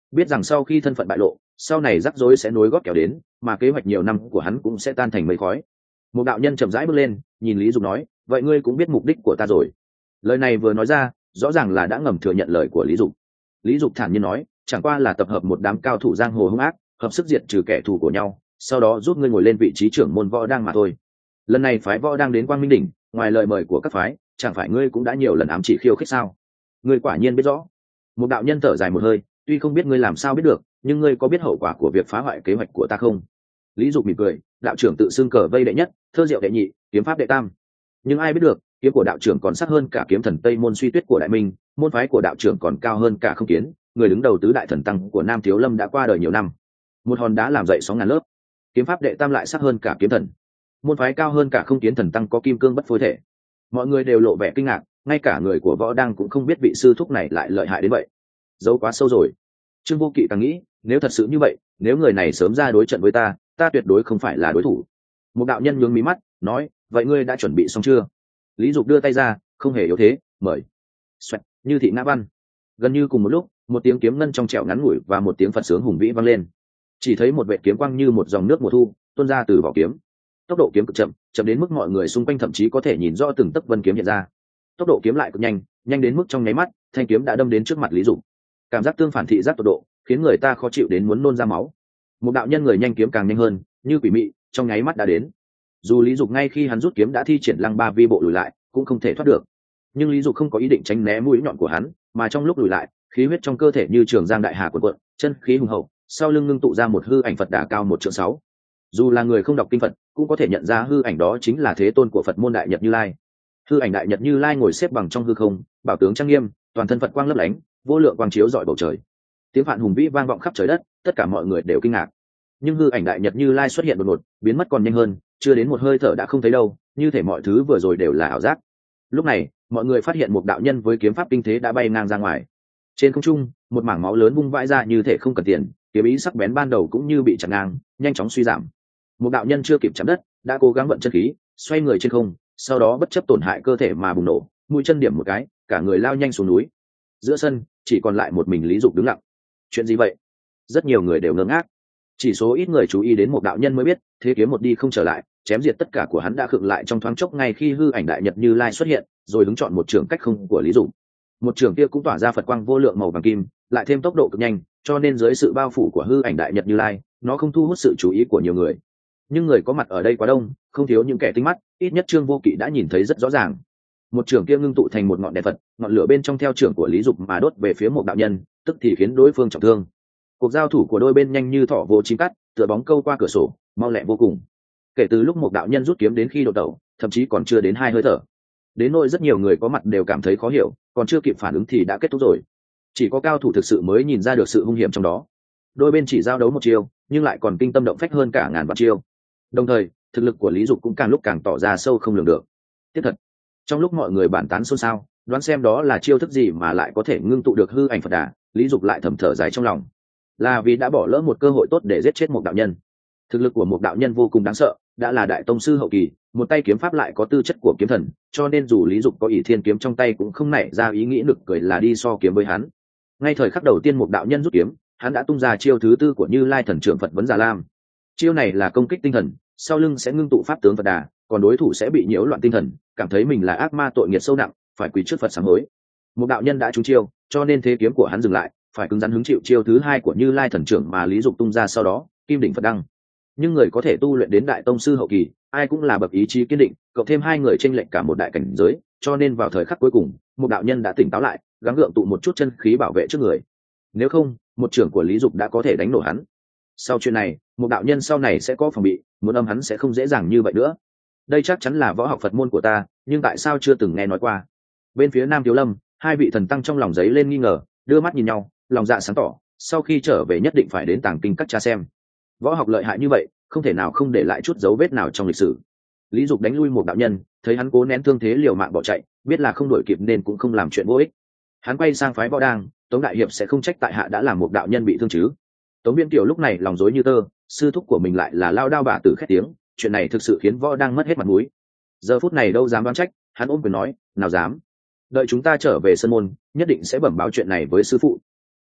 biết rằng sau khi thân phận bại lộ, sau này rắc rối sẽ nối gót kéo đến, mà kế hoạch nhiều năm của hắn cũng sẽ tan thành mây khói. Một đạo nhân chậm rãi bước lên, nhìn Lý Dục nói, vậy ngươi cũng biết mục đích của ta rồi. Lời này vừa nói ra, rõ ràng là đã ngầm thừa nhận lời của Lý Dục. Lý Dục thản nhiên nói, chẳng qua là tập hợp một đám cao thủ giang hồ hung ác, hợp sức diệt trừ kẻ thù của nhau, sau đó giúp ngươi ngồi lên vị trí trưởng môn võ đang mà thôi. Lần này phái võ đang đến Quang Minh đỉnh, ngoài lời mời của các phái, chẳng phải ngươi cũng đã nhiều lần ám chỉ khiêu khích sao? Ngươi quả nhiên biết rõ. Một đạo nhân thở dài một hơi, tuy không biết ngươi làm sao biết được, nhưng ngươi có biết hậu quả của việc phá hoại kế hoạch của ta không? Lý Dục mỉm cười, đạo trưởng tự xưng cờ vây đệ nhất, thơ diệu đệ nhị, kiếm pháp đệ tam. Nhưng ai biết được, kiếm của đạo trưởng còn sắc hơn cả kiếm thần Tây môn Suy Tuyết của Đại Minh, môn phái của đạo trưởng còn cao hơn cả Không Kiến, người đứng đầu tứ đại thần tăng của Nam Thiếu Lâm đã qua đời nhiều năm. Một hòn đá làm dậy sóng ngàn lớp. Kiếm pháp đệ tam lại sắc hơn cả kiếm thần, môn phái cao hơn cả Không Kiến thần tăng có kim cương bất phối thể. Mọi người đều lộ vẻ kinh ngạc, ngay cả người của võ đang cũng không biết vị sư thúc này lại lợi hại đến vậy. Giấu quá sâu rồi. Trương Vô Kỵ càng nghĩ, nếu thật sự như vậy, nếu người này sớm ra đối trận với ta tuyệt đối không phải là đối thủ. Một đạo nhân nhướng mí mắt, nói, vậy ngươi đã chuẩn bị xong chưa? Lý Dục đưa tay ra, không hề yếu thế, mời. Xoẹt, như thị ngã văn. Gần như cùng một lúc, một tiếng kiếm ngân trong trẻo ngắn ngủi và một tiếng phật sướng hùng vĩ vang lên. Chỉ thấy một vệt kiếm quang như một dòng nước mùa thu tuôn ra từ vỏ kiếm. Tốc độ kiếm cực chậm, chậm đến mức mọi người xung quanh thậm chí có thể nhìn rõ từng tấc vân kiếm hiện ra. Tốc độ kiếm lại cực nhanh, nhanh đến mức trong nháy mắt, thanh kiếm đã đâm đến trước mặt Lý Dục. Cảm giác tương phản thị giác tột độ, khiến người ta khó chịu đến muốn nôn ra máu. Một đạo nhân người nhanh kiếm càng nhanh hơn, như quỷ mị, trong nháy mắt đã đến. Dù Lý Dục ngay khi hắn rút kiếm đã thi triển Lăng Ba Vi bộ lùi lại, cũng không thể thoát được. Nhưng Lý Dục không có ý định tránh né mũi nhọn của hắn, mà trong lúc lùi lại, khí huyết trong cơ thể như trường giang đại hà cuộn cuộn, chân khí hùng hậu, sau lưng ngưng tụ ra một hư ảnh Phật Đà cao 1,6 trượng. Dù là người không đọc kinh Phật, cũng có thể nhận ra hư ảnh đó chính là thế tôn của Phật môn Đại Nhật Như Lai. Hư ảnh Đại Nhật Như Lai ngồi xếp bằng trong hư không, bảo tướng trang nghiêm, toàn thân Phật quang lấp lánh, vô lượng quang chiếu rọi bầu trời. Tiếng phạn hùng vĩ vang vọng khắp trời đất, tất cả mọi người đều kinh ngạc. Nhưng hư ảnh Đại Nhật Như Lai xuất hiện đột ngột, biến mất còn nhanh hơn, chưa đến một hơi thở đã không thấy đâu, như thể mọi thứ vừa rồi đều là ảo giác. Lúc này, mọi người phát hiện một đạo nhân với kiếm pháp kinh thế đã bay ngang ra ngoài. Trên không trung, một mảng máu lớn vung vãi ra như thể không cần tiền, kiếm ý sắc bén ban đầu cũng như bị chặn ngang, nhanh chóng suy giảm. Một đạo nhân chưa kịp chạm đất, đã cố gắng vận chân khí, xoay người trên không, sau đó bất chấp tổn hại cơ thể mà bùng nổ, mũi chân điểm một cái, cả người lao nhanh xuống núi. Giữa sân, chỉ còn lại một mình Lý Dục đứng lặng. Chuyện gì vậy? Rất nhiều người đều ngơ ngác. Chỉ số ít người chú ý đến một đạo nhân mới biết, thế kiếm một đi không trở lại, chém diệt tất cả của hắn đã khựng lại trong thoáng chốc ngay khi hư ảnh Đại Nhật Như Lai xuất hiện, rồi đứng chọn một trường cách không của Lý Dục. Một trường kia cũng tỏa ra Phật quang vô lượng màu vàng kim, lại thêm tốc độ cực nhanh, cho nên dưới sự bao phủ của hư ảnh Đại Nhật Như Lai, nó không thu hút sự chú ý của nhiều người. Nhưng người có mặt ở đây quá đông, không thiếu những kẻ tinh mắt, ít nhất Trương Vô Kỵ đã nhìn thấy rất rõ ràng. Một trường kia ngưng tụ thành một ngọn đèn Phật, ngọn lửa bên trong theo trường của Lý Dục mà đốt về phía một đạo nhân, tức thì khiến đối phương trọng thương. Cuộc giao thủ của đôi bên nhanh như thỏ vô chim cắt, tựa bóng câu qua cửa sổ, mau lẹ vô cùng. Kể từ lúc một đạo nhân rút kiếm đến khi đột tẩu, thậm chí còn chưa đến 2 hơi thở. Đến nỗi rất nhiều người có mặt đều cảm thấy khó hiểu, còn chưa kịp phản ứng thì đã kết thúc rồi. Chỉ có cao thủ thực sự mới nhìn ra được sự hung hiểm trong đó. Đôi bên chỉ giao đấu một chiêu, nhưng lại còn kinh tâm động phách hơn cả ngàn vạn chiêu. Đồng thời, thực lực của Lý Dục cũng càng lúc càng tỏ ra sâu không lường được. Tiếp thật, trong lúc mọi người bàn tán xôn xao, đoán xem đó là chiêu thức gì mà lại có thể ngưng tụ được hư ảnh Phật Đà, Lý Dục lại thầm thở dài trong lòng. Là vì đã bỏ lỡ một cơ hội tốt để giết chết một đạo nhân. Thực lực của một đạo nhân vô cùng đáng sợ, đã là đại tông sư hậu kỳ, một tay kiếm pháp lại có tư chất của kiếm thần, cho nên dù Lý Dục có ỷ thiên kiếm trong tay cũng không nảy ra ý nghĩ nực cười là đi so kiếm với hắn. Ngay thời khắc đầu tiên một đạo nhân rút kiếm, hắn đã tung ra chiêu thứ tư của Như Lai thần trưởng Phật vấn Già Lam. Chiêu này là công kích tinh thần, sau lưng sẽ ngưng tụ pháp tướng Phật Đà, còn đối thủ sẽ bị nhiễu loạn tinh thần, cảm thấy mình là ác ma tội nghiệp sâu nặng, phải quỳ trước Phật sám hối. Một đạo nhân đã trúng chiêu, cho nên thế kiếm của hắn dừng lại, phải cứng rắn hứng chịu chiêu thứ hai của Như Lai thần trưởng mà Lý Dục tung ra sau đó, Kim đỉnh Phật đăng. Nhưng người có thể tu luyện đến đại tông sư hậu kỳ, ai cũng là bậc ý chí kiên định, cộng thêm hai người chênh lệch cả một đại cảnh giới, cho nên vào thời khắc cuối cùng, một đạo nhân đã tỉnh táo lại, gắng gượng tụ một chút chân khí bảo vệ trước người. Nếu không, một trưởng của Lý Dục đã có thể đánh nổ hắn. Sau chuyện này, một đạo nhân sau này sẽ có phòng bị, muốn âm hắn sẽ không dễ dàng như vậy nữa. Đây chắc chắn là võ học Phật môn của ta, nhưng tại sao chưa từng nghe nói qua? Bên phía Nam Thiếu Lâm, hai vị thần tăng trong lòng giấy lên nghi ngờ, đưa mắt nhìn nhau, lòng dạ sáng tỏ, sau khi trở về nhất định phải đến tàng kinh các cha xem. Võ học lợi hại như vậy, không thể nào không để lại chút dấu vết nào trong lịch sử. Lý Dục đánh lui một đạo nhân, thấy hắn cố nén thương thế liều mạng bỏ chạy, biết là không đuổi kịp nên cũng không làm chuyện vô ích. Hắn quay sang phái võ đang, Tống đại hiệp sẽ không trách tại hạ đã làm một đạo nhân bị thương chứ? Tống Viễn Kiều lúc này lòng rối như tơ, sư thúc của mình lại là lao đao bả tử khét tiếng, chuyện này thực sự khiến võ đang mất hết mặt mũi. Giờ phút này đâu dám đoán trách, hắn ôm quyền nói, nào dám. Đợi chúng ta trở về sân môn, nhất định sẽ bẩm báo chuyện này với sư phụ.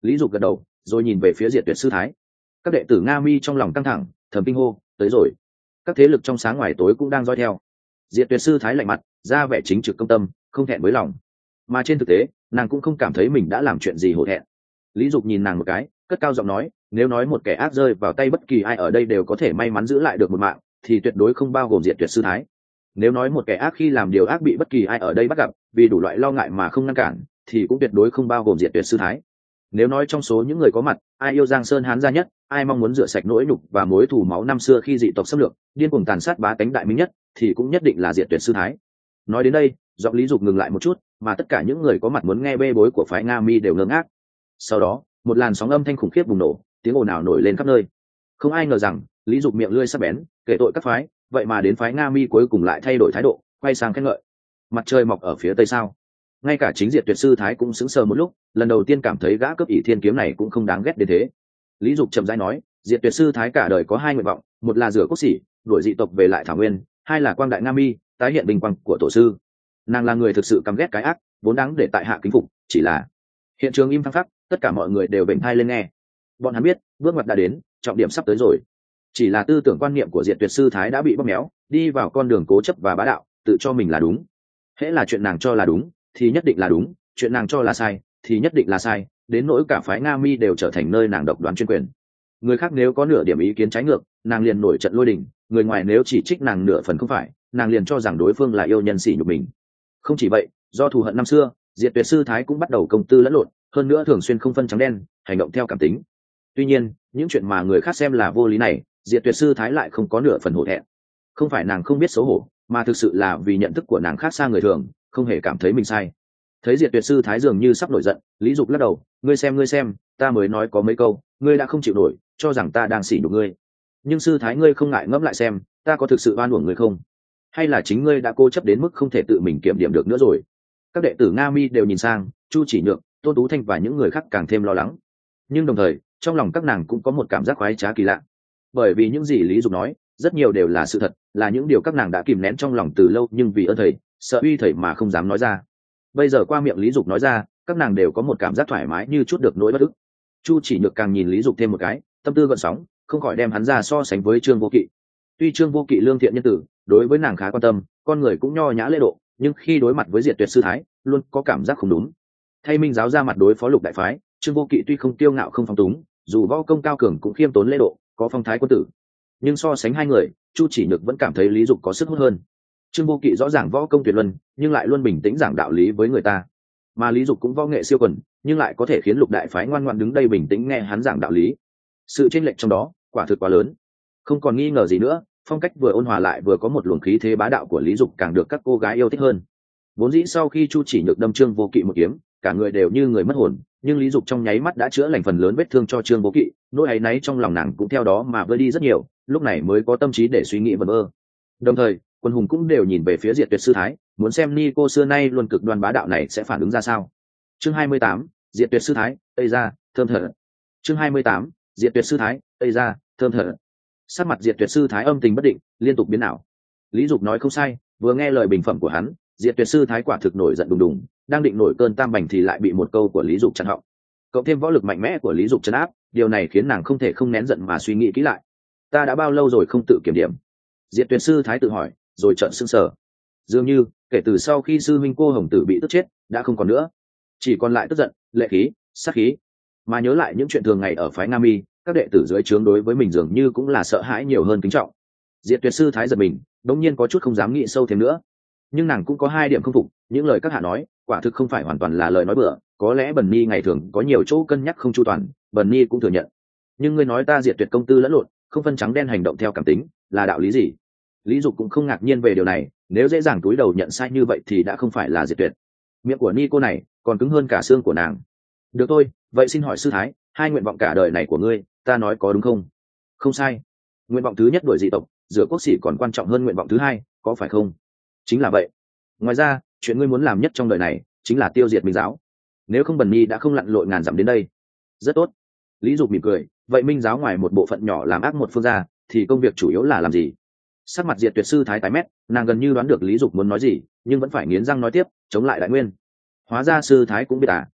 Lý Dục gật đầu rồi nhìn về phía Diệt Tuyệt sư thái. Các đệ tử Nga Mi trong lòng căng thẳng, thầm kinh hô, tới rồi. Các thế lực trong sáng ngoài tối cũng đang dõi theo. Diệt Tuyệt sư thái lạnh mặt, ra vẻ chính trực công tâm, không thẹn với lòng. Mà trên thực tế, nàng cũng không cảm thấy mình đã làm chuyện gì hổ thẹn. Lý Dục nhìn nàng một cái, cất cao giọng nói, nếu nói một kẻ ác rơi vào tay bất kỳ ai ở đây đều có thể may mắn giữ lại được một mạng, thì tuyệt đối không bao gồm Diệt Tuyệt sư thái. Nếu nói một kẻ ác khi làm điều ác bị bất kỳ ai ở đây bắt gặp, vì đủ loại lo ngại mà không ngăn cản, thì cũng tuyệt đối không bao gồm Diệt Tuyệt sư thái. Nếu nói trong số những người có mặt, ai yêu Giang Sơn Hán gia nhất, ai mong muốn rửa sạch nỗi nhục và mối thù máu năm xưa khi dị tộc xâm lược, điên cuồng tàn sát bá tánh đại minh nhất, thì cũng nhất định là Diệt Tuyệt sư thái. Nói đến đây, giọng Lý Dục ngừng lại một chút, mà tất cả những người có mặt muốn nghe bê bối của phái Nga Mi đều ngơ ngác. Sau đó, một làn sóng âm thanh khủng khiếp bùng nổ, tiếng ồn ào nổi lên khắp nơi. Không ai ngờ rằng, Lý Dục miệng lưỡi sắc bén, kể tội các phái, vậy mà đến phái Nga Mi cuối cùng lại thay đổi thái độ, quay sang khen ngợi. Mặt trời mọc ở phía tây sao? Ngay cả chính Diệt Tuyệt sư thái cũng sững sờ một lúc, lần đầu tiên cảm thấy gã cướp ỷ thiên kiếm này cũng không đáng ghét đến thế. Lý Dục chậm rãi nói, Diệt Tuyệt sư thái cả đời có hai nguyện vọng, một là rửa quốc sĩ, đuổi dị tộc về lại thảo nguyên, hai là quang đại Nga Mi, tái hiện bình quang của tổ sư. Nàng là người thực sự căm ghét cái ác, vốn đáng để tại hạ kính phục, chỉ là hiện trường im phăng phắc, tất cả mọi người đều vểnh tai lên nghe. Bọn hắn biết, bước ngoặt đã đến, trọng điểm sắp tới rồi. Chỉ là tư tưởng quan niệm của Diệt Tuyệt sư thái đã bị bóp méo, đi vào con đường cố chấp và bá đạo, tự cho mình là đúng. Hễ là chuyện nàng cho là đúng, thì nhất định là đúng, chuyện nàng cho là sai, thì nhất định là sai, đến nỗi cả phái Nga Mi đều trở thành nơi nàng độc đoán chuyên quyền. Người khác nếu có nửa điểm ý kiến trái ngược, nàng liền nổi trận lôi đình, người ngoài nếu chỉ trích nàng nửa phần không phải, nàng liền cho rằng đối phương là yêu nhân sỉ nhục mình. Không chỉ vậy, do thù hận năm xưa, Diệt Tuyệt sư thái cũng bắt đầu công tư lẫn lộn, hơn nữa thường xuyên không phân trắng đen, hành động theo cảm tính. Tuy nhiên, những chuyện mà người khác xem là vô lý này, Diệt Tuyệt sư thái lại không có nửa phần hổ thẹn. Không phải nàng không biết xấu hổ, mà thực sự là vì nhận thức của nàng khác xa người thường, không hề cảm thấy mình sai. Thấy Diệt Tuyệt sư thái dường như sắp nổi giận, Lý Dục lắc đầu, ngươi xem, ta mới nói có mấy câu, ngươi đã không chịu nổi, cho rằng ta đang sỉ nhục ngươi. Nhưng sư thái ngươi không ngại ngẫm lại xem, ta có thực sự oan uổng ngươi không? Hay là chính ngươi đã cố chấp đến mức không thể tự mình kiểm điểm được nữa rồi? Các đệ tử Nga Mi đều nhìn sang, Chu Chỉ Nhược, Tôn Tú Thanh và những người khác càng thêm lo lắng. Nhưng đồng thời, trong lòng các nàng cũng có một cảm giác khoái trá kỳ lạ. Bởi vì những gì Lý Dục nói, rất nhiều đều là sự thật, là những điều các nàng đã kìm nén trong lòng từ lâu, nhưng vì ơn thầy, sợ uy thầy mà không dám nói ra. Bây giờ qua miệng Lý Dục nói ra, các nàng đều có một cảm giác thoải mái như chút được nỗi bất ức. Chu Chỉ Nhược càng nhìn Lý Dục thêm một cái, tâm tư gợn sóng, không khỏi đem hắn ra so sánh với Trương Vô Kỵ. Tuy Trương Vô Kỵ lương thiện nhân tử, đối với nàng khá quan tâm, con người cũng nho nhã lễ độ, nhưng khi đối mặt với Diệt Tuyệt sư thái, luôn có cảm giác không đúng. Thay Minh giáo ra mặt đối phó Lục đại phái, Trương Vô Kỵ tuy không kiêu ngạo không phóng túng, dù võ công cao cường cũng khiêm tốn lễ độ, có phong thái quân tử. Nhưng so sánh hai người, Chu Chỉ Nhược vẫn cảm thấy Lý Dục có sức hút hơn. Trương Vô Kỵ rõ ràng võ công tuyệt luân, nhưng lại luôn bình tĩnh giảng đạo lý với người ta. Mà Lý Dục cũng võ nghệ siêu quần, nhưng lại có thể khiến Lục đại phái ngoan ngoãn đứng đây bình tĩnh nghe hắn giảng đạo lý. Sự chênh lệch trong đó, quả thực quá lớn. Không còn nghi ngờ gì nữa, phong cách vừa ôn hòa lại vừa có một luồng khí thế bá đạo của Lý Dục càng được các cô gái yêu thích hơn. Vốn dĩ sau khi Chu Chỉ Nhược đâm Trương Vô Kỵ một kiếm, cả người đều như người mất hồn, nhưng Lý Dục trong nháy mắt đã chữa lành phần lớn vết thương cho Trương Vô Kỵ, nỗi áy náy trong lòng nàng cũng theo đó mà vơi đi rất nhiều, lúc này mới có tâm trí để suy nghĩ vẩn vơ. Đồng thời, quân hùng cũng đều nhìn về phía Diệt Tuyệt sư thái, muốn xem ni cô xưa nay luôn cực đoan bá đạo này sẽ phản ứng ra sao. Chương 28, Diệt Tuyệt sư thái, tây ra, thơm thở. Chương 28, Diệt Tuyệt sư thái, tây ra, thơm thở. Sắc mặt Diệt Tuyệt sư thái âm tình bất định, liên tục biến ảo. Lý Dục nói không sai, vừa nghe lời bình phẩm của hắn, Diệt Tuyệt sư thái quả thực nổi giận đùng đùng, đang định nổi cơn tam bành thì lại bị một câu của Lý Dục chặn họng. Cộng thêm võ lực mạnh mẽ của Lý Dục trấn áp, điều này khiến nàng không thể không nén giận mà suy nghĩ kỹ lại. Ta đã bao lâu rồi không tự kiểm điểm? Diệt Tuyệt sư thái tự hỏi, rồi trợn sững sờ. Dường như kể từ sau khi sư huynh cô Hồng Tử bị tức chết, đã không còn nữa, chỉ còn lại tức giận, lệ khí, sát khí. Mà nhớ lại những chuyện thường ngày ở phái Nga Mi, các đệ tử dưới trướng đối với mình dường như cũng là sợ hãi nhiều hơn kính trọng. Diệt Tuyệt sư thái giật mình, đống nhiên có chút không dám nghĩ sâu thêm nữa. Nhưng nàng cũng có hai điểm không phục, những lời các hạ nói, quả thực không phải hoàn toàn là lời nói bừa, có lẽ Bần Ni ngày thường có nhiều chỗ cân nhắc không chu toàn, Bần Ni cũng thừa nhận. Nhưng ngươi nói ta Diệt Tuyệt công tư lẫn lộn, không phân trắng đen hành động theo cảm tính, là đạo lý gì? Lý Dục cũng không ngạc nhiên về điều này, nếu dễ dàng túi đầu nhận sai như vậy thì đã không phải là Diệt Tuyệt. Miệng của Ni cô này còn cứng hơn cả xương của nàng. Được thôi, vậy xin hỏi sư thái, hai nguyện vọng cả đời này của ngươi, ta nói có đúng không? Không sai. Nguyện vọng thứ nhất đuổi dị tộc, rửa quốc sĩ còn quan trọng hơn nguyện vọng thứ hai, có phải không? Chính là vậy. Ngoài ra, chuyện ngươi muốn làm nhất trong đời này chính là tiêu diệt Minh giáo. Nếu không Bần Ni đã không lặn lội ngàn dặm đến đây. Rất tốt. Lý Dục mỉm cười, vậy Minh giáo ngoài một bộ phận nhỏ làm ác một phương ra, thì công việc chủ yếu là làm gì? Sắc mặt Diệt Tuyệt sư thái tái mét, nàng gần như đoán được Lý Dục muốn nói gì, nhưng vẫn phải nghiến răng nói tiếp, chống lại Đại Nguyên. Hóa ra sư thái cũng biết à?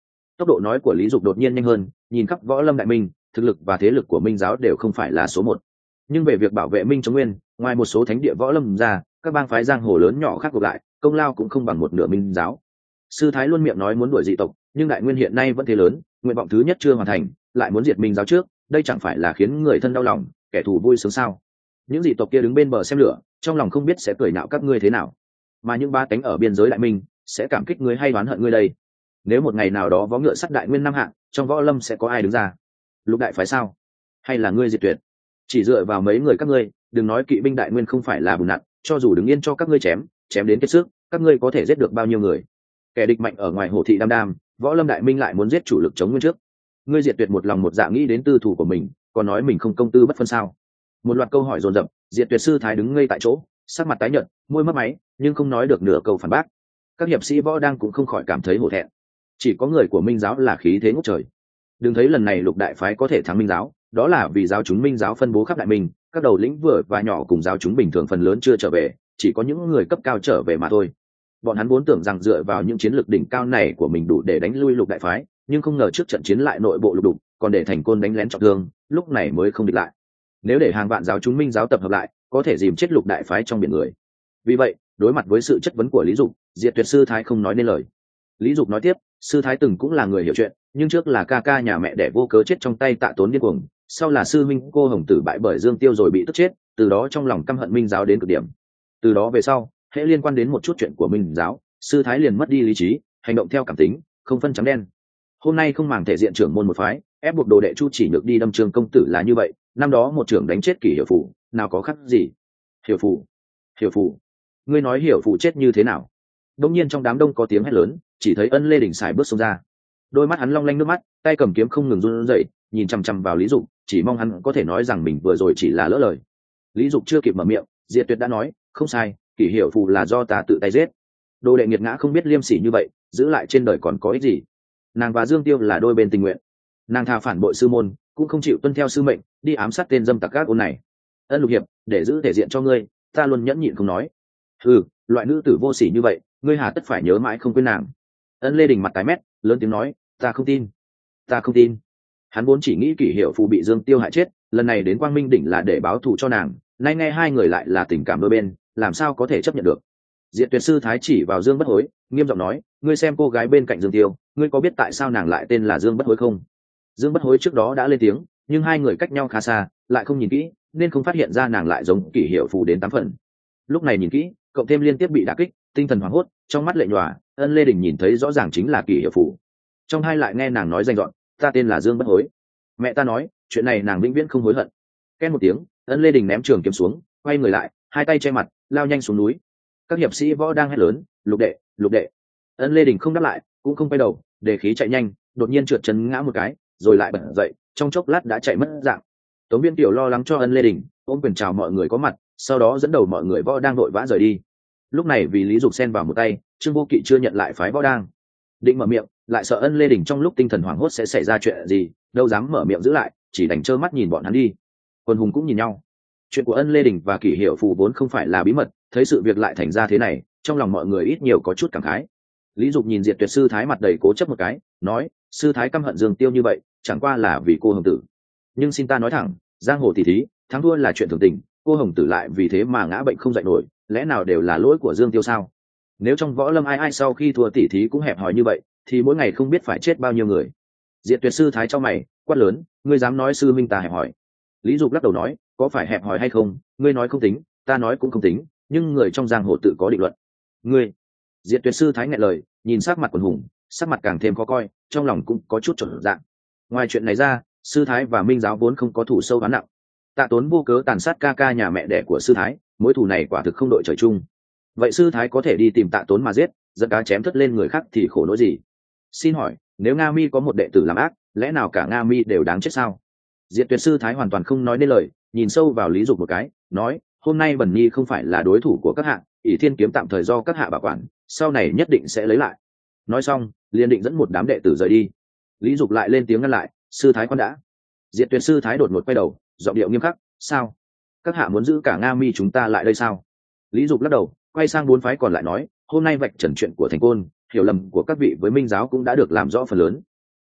Tốc độ nói của Lý Dục đột nhiên nhanh hơn, nhìn khắp võ lâm đại minh, thực lực và thế lực của minh giáo đều không phải là số một, nhưng về việc bảo vệ minh chống nguyên, ngoài một số thánh địa võ lâm ra, các bang phái giang hồ lớn nhỏ khác gộp lại, công lao cũng không bằng một nửa minh giáo. Sư thái luôn miệng nói muốn đuổi dị tộc, nhưng đại nguyên hiện nay vẫn thế lớn, nguyện vọng thứ nhất chưa hoàn thành, lại muốn diệt minh giáo trước, đây chẳng phải là khiến người thân đau lòng, kẻ thù vui sướng sao? Những dị tộc kia đứng bên bờ xem lửa, trong lòng không biết sẽ cười nhạo các ngươi thế nào, mà những ba cánh ở biên giới đại minh sẽ cảm kích ngươi hay oán hận ngươi đây. Nếu một ngày nào đó vó ngựa sắt đại nguyên năm hạng, trong võ lâm sẽ có ai đứng ra? Lục đại phái sao? Hay là ngươi diệt tuyệt? Chỉ dựa vào mấy người các ngươi, đừng nói kỵ binh đại nguyên không phải là bùn nặn, cho dù đứng yên cho các ngươi chém đến kết sức, các ngươi có thể giết được bao nhiêu người? Kẻ địch mạnh ở ngoài hồ thị đam đam, võ lâm đại minh lại muốn giết chủ lực chống nguyên trước. Ngươi diệt tuyệt một lòng một dạ nghĩ đến tư thủ của mình, còn nói mình không công tư bất phân sao? Một loạt câu hỏi dồn dập, diệt tuyệt sư thái đứng ngây tại chỗ, sắc mặt tái nhợt, môi mấp máy, nhưng không nói được nửa câu phản bác. Các hiệp sĩ võ đang cũng không khỏi cảm thấy hổ thẹn. Chỉ có người của minh giáo là khí thế ngút trời. Đừng thấy lần này lục đại phái có thể thắng minh giáo, đó là vì giáo chúng minh giáo phân bố khắp đại minh, các đầu lĩnh vừa và nhỏ cùng giáo chúng bình thường phần lớn chưa trở về, chỉ có những người cấp cao trở về mà thôi. Bọn hắn vốn tưởng rằng dựa vào những chiến lược đỉnh cao này của mình đủ để đánh lui lục đại phái, nhưng không ngờ trước trận chiến lại nội bộ lục đục, còn để thành côn đánh lén trọng thương, lúc này mới không địch lại. Nếu để hàng vạn giáo chúng minh giáo tập hợp lại, có thể dìm chết lục đại phái trong biển người. Vì vậy, đối mặt với sự chất vấn của Lý Dục, Diệt Tuyệt sư thái không nói nên lời. Lý Dục nói tiếp, sư thái từng cũng là người hiểu chuyện, nhưng trước là ca ca nhà mẹ đẻ vô cớ chết trong tay Tạ Tốn điên cuồng, sau là sư minh cô hồng tử bại bởi Dương Tiêu rồi bị tức chết, từ đó trong lòng căm hận minh giáo đến cực điểm. Từ đó về sau, hễ liên quan đến một chút chuyện của minh giáo, sư thái liền mất đi lý trí, hành động theo cảm tính, không phân trắng đen. Hôm nay không màng thể diện trưởng môn một phái, ép buộc đồ đệ Chu Chỉ Nhược đi đâm Trương công tử là như vậy, năm đó một trưởng đánh chết Kỷ Hiểu Phủ, nào có khác gì? Hiểu Phủ, ngươi nói Hiểu Phủ chết như thế nào? Đống nhiên trong đám đông có tiếng hét lớn, chỉ thấy Ân Lê Đình xài bước xông ra. Đôi mắt hắn long lanh nước mắt, tay cầm kiếm không ngừng run rẩy, nhìn chằm chằm vào Lý Dục, chỉ mong hắn có thể nói rằng mình vừa rồi chỉ là lỡ lời. Lý Dục chưa kịp mở miệng, Diệt Tuyệt đã nói, không sai, Kỷ Hiểu Phủ là do ta tự tay giết. Đồ đệ nghiệt ngã không biết liêm sỉ như vậy, giữ lại trên đời còn có ích gì? Nàng và Dương Tiêu là đôi bên tình nguyện, nàng thà phản bội sư môn, cũng không chịu tuân theo sư mệnh, đi ám sát tên dâm tặc gác ôn này. Ân Lục hiệp, để giữ thể diện cho ngươi, ta luôn nhẫn nhịn không nói. Loại nữ tử vô sỉ như vậy, ngươi hà tất phải nhớ mãi không quên nàng? Ân Lê Đình mặt tái mét, lớn tiếng nói, ta không tin. Hắn vốn chỉ nghĩ Kỷ Hiểu Phù bị Dương Tiêu hại chết, lần này đến Quang Minh đỉnh là để báo thù cho nàng, nay nghe hai người lại là tình cảm đôi bên, làm sao có thể chấp nhận được? Diệt Tuyệt sư thái chỉ vào Dương Bất Hối, nghiêm giọng nói, ngươi xem cô gái bên cạnh Dương Tiêu, ngươi có biết tại sao nàng lại tên là Dương Bất Hối không? Dương Bất Hối trước đó đã lên tiếng, nhưng hai người cách nhau khá xa, lại không nhìn kỹ, nên không phát hiện ra nàng lại giống Kỷ Hiểu Phù đến 8 phần. Lúc này nhìn kỹ, cộng thêm liên tiếp bị đả kích, tinh thần hoảng hốt, trong mắt lệ nhòa, Ân Lê Đình nhìn thấy rõ ràng chính là Kỷ Hiểu Phù. Trong hai lại nghe nàng nói danh dọn, ta tên là Dương Bất Hối. Mẹ ta nói, chuyện này nàng vĩnh viễn không hối hận. Ken một tiếng, Ân Lê Đình ném trường kiếm xuống, quay người lại, hai tay che mặt, lao nhanh xuống núi. Các hiệp sĩ võ đang hét lớn, lục đệ. Ân Lê Đình không đáp lại, cũng không quay đầu, để khí chạy nhanh, đột nhiên trượt chân ngã một cái, rồi lại bật dậy, trong chốc lát đã chạy mất dạng. Tống Viên Tiểu lo lắng cho Ân Lê Đình, ôm quyền chào mọi người có mặt, sau đó dẫn đầu mọi người võ đang vội vã rời đi. Lúc này vì Lý Dục xen vào một tay, Trương Vô Kỵ chưa nhận lại phái võ đang, định mở miệng, lại sợ Ân Lê Đình trong lúc tinh thần hoảng hốt sẽ xảy ra chuyện gì, đâu dám mở miệng giữ lại, chỉ đành trơ mắt nhìn bọn hắn đi. Quân hùng cũng nhìn nhau. Chuyện của Ân Lê Đình và Kỷ Hiểu Phù vốn không phải là bí mật, thấy sự việc lại thành ra thế này, trong lòng mọi người ít nhiều có chút cảm khái. Lý Dục nhìn Diệt Tuyệt sư thái mặt đầy cố chấp một cái, nói, sư thái căm hận Dương Tiêu như vậy, chẳng qua là vì cô hồng tử. Nhưng xin ta nói thẳng, giang hồ tỷ thí, thắng thua là chuyện thường tình, cô hồng tử lại vì thế mà ngã bệnh không dậy nổi, lẽ nào đều là lỗi của Dương Tiêu sao? Nếu trong võ lâm ai sau khi thua tỷ thí cũng hẹp hòi như vậy, thì mỗi ngày không biết phải chết bao nhiêu người. Diệt Tuyệt sư thái cho mày, quát lớn, ngươi dám nói sư minh ta hẹp hòi? Lý Dục lắc đầu nói, có phải hẹp hòi hay không, ngươi nói không tính, ta nói cũng không tính, nhưng người trong giang hồ tự có định luật. Ngươi. Diệt Tuyệt sư thái nghẹn lời, nhìn sắc mặt quần hùng, sắc mặt càng thêm khó coi, trong lòng cũng có chút chột dạ. Ngoài chuyện này ra, sư thái và minh giáo vốn không có thủ sâu oán nặng. Tạ Tốn vô cớ tàn sát ca ca nhà mẹ đẻ của sư thái, mối thù này quả thực không đội trời chung. Vậy sư thái có thể đi tìm Tạ Tốn mà giết, giật cá chém thất lên người khác thì khổ nỗi gì? Xin hỏi, nếu Nga Mi có một đệ tử làm ác, lẽ nào cả Nga Mi đều đáng chết sao? Diệt Tuyệt sư thái hoàn toàn không nói nên lời, nhìn sâu vào Lý Dục một cái, nói, hôm nay Bẩn Nhi không phải là đối thủ của các hạ, ỷ Thiên kiếm tạm thời do các hạ bảo quản, sau này nhất định sẽ lấy lại. Nói xong, liền định dẫn một đám đệ tử rời đi. Lý Dục lại lên tiếng ngăn lại, sư thái con đã. Diệt Tuyệt sư thái đột ngột quay đầu, giọng điệu nghiêm khắc, sao? Các hạ muốn giữ cả Nga Mi chúng ta lại đây sao? Lý Dục lắc đầu, quay sang bốn phái còn lại nói, hôm nay vạch trần chuyện của thành côn, hiểu lầm của các vị với minh giáo cũng đã được làm rõ phần lớn.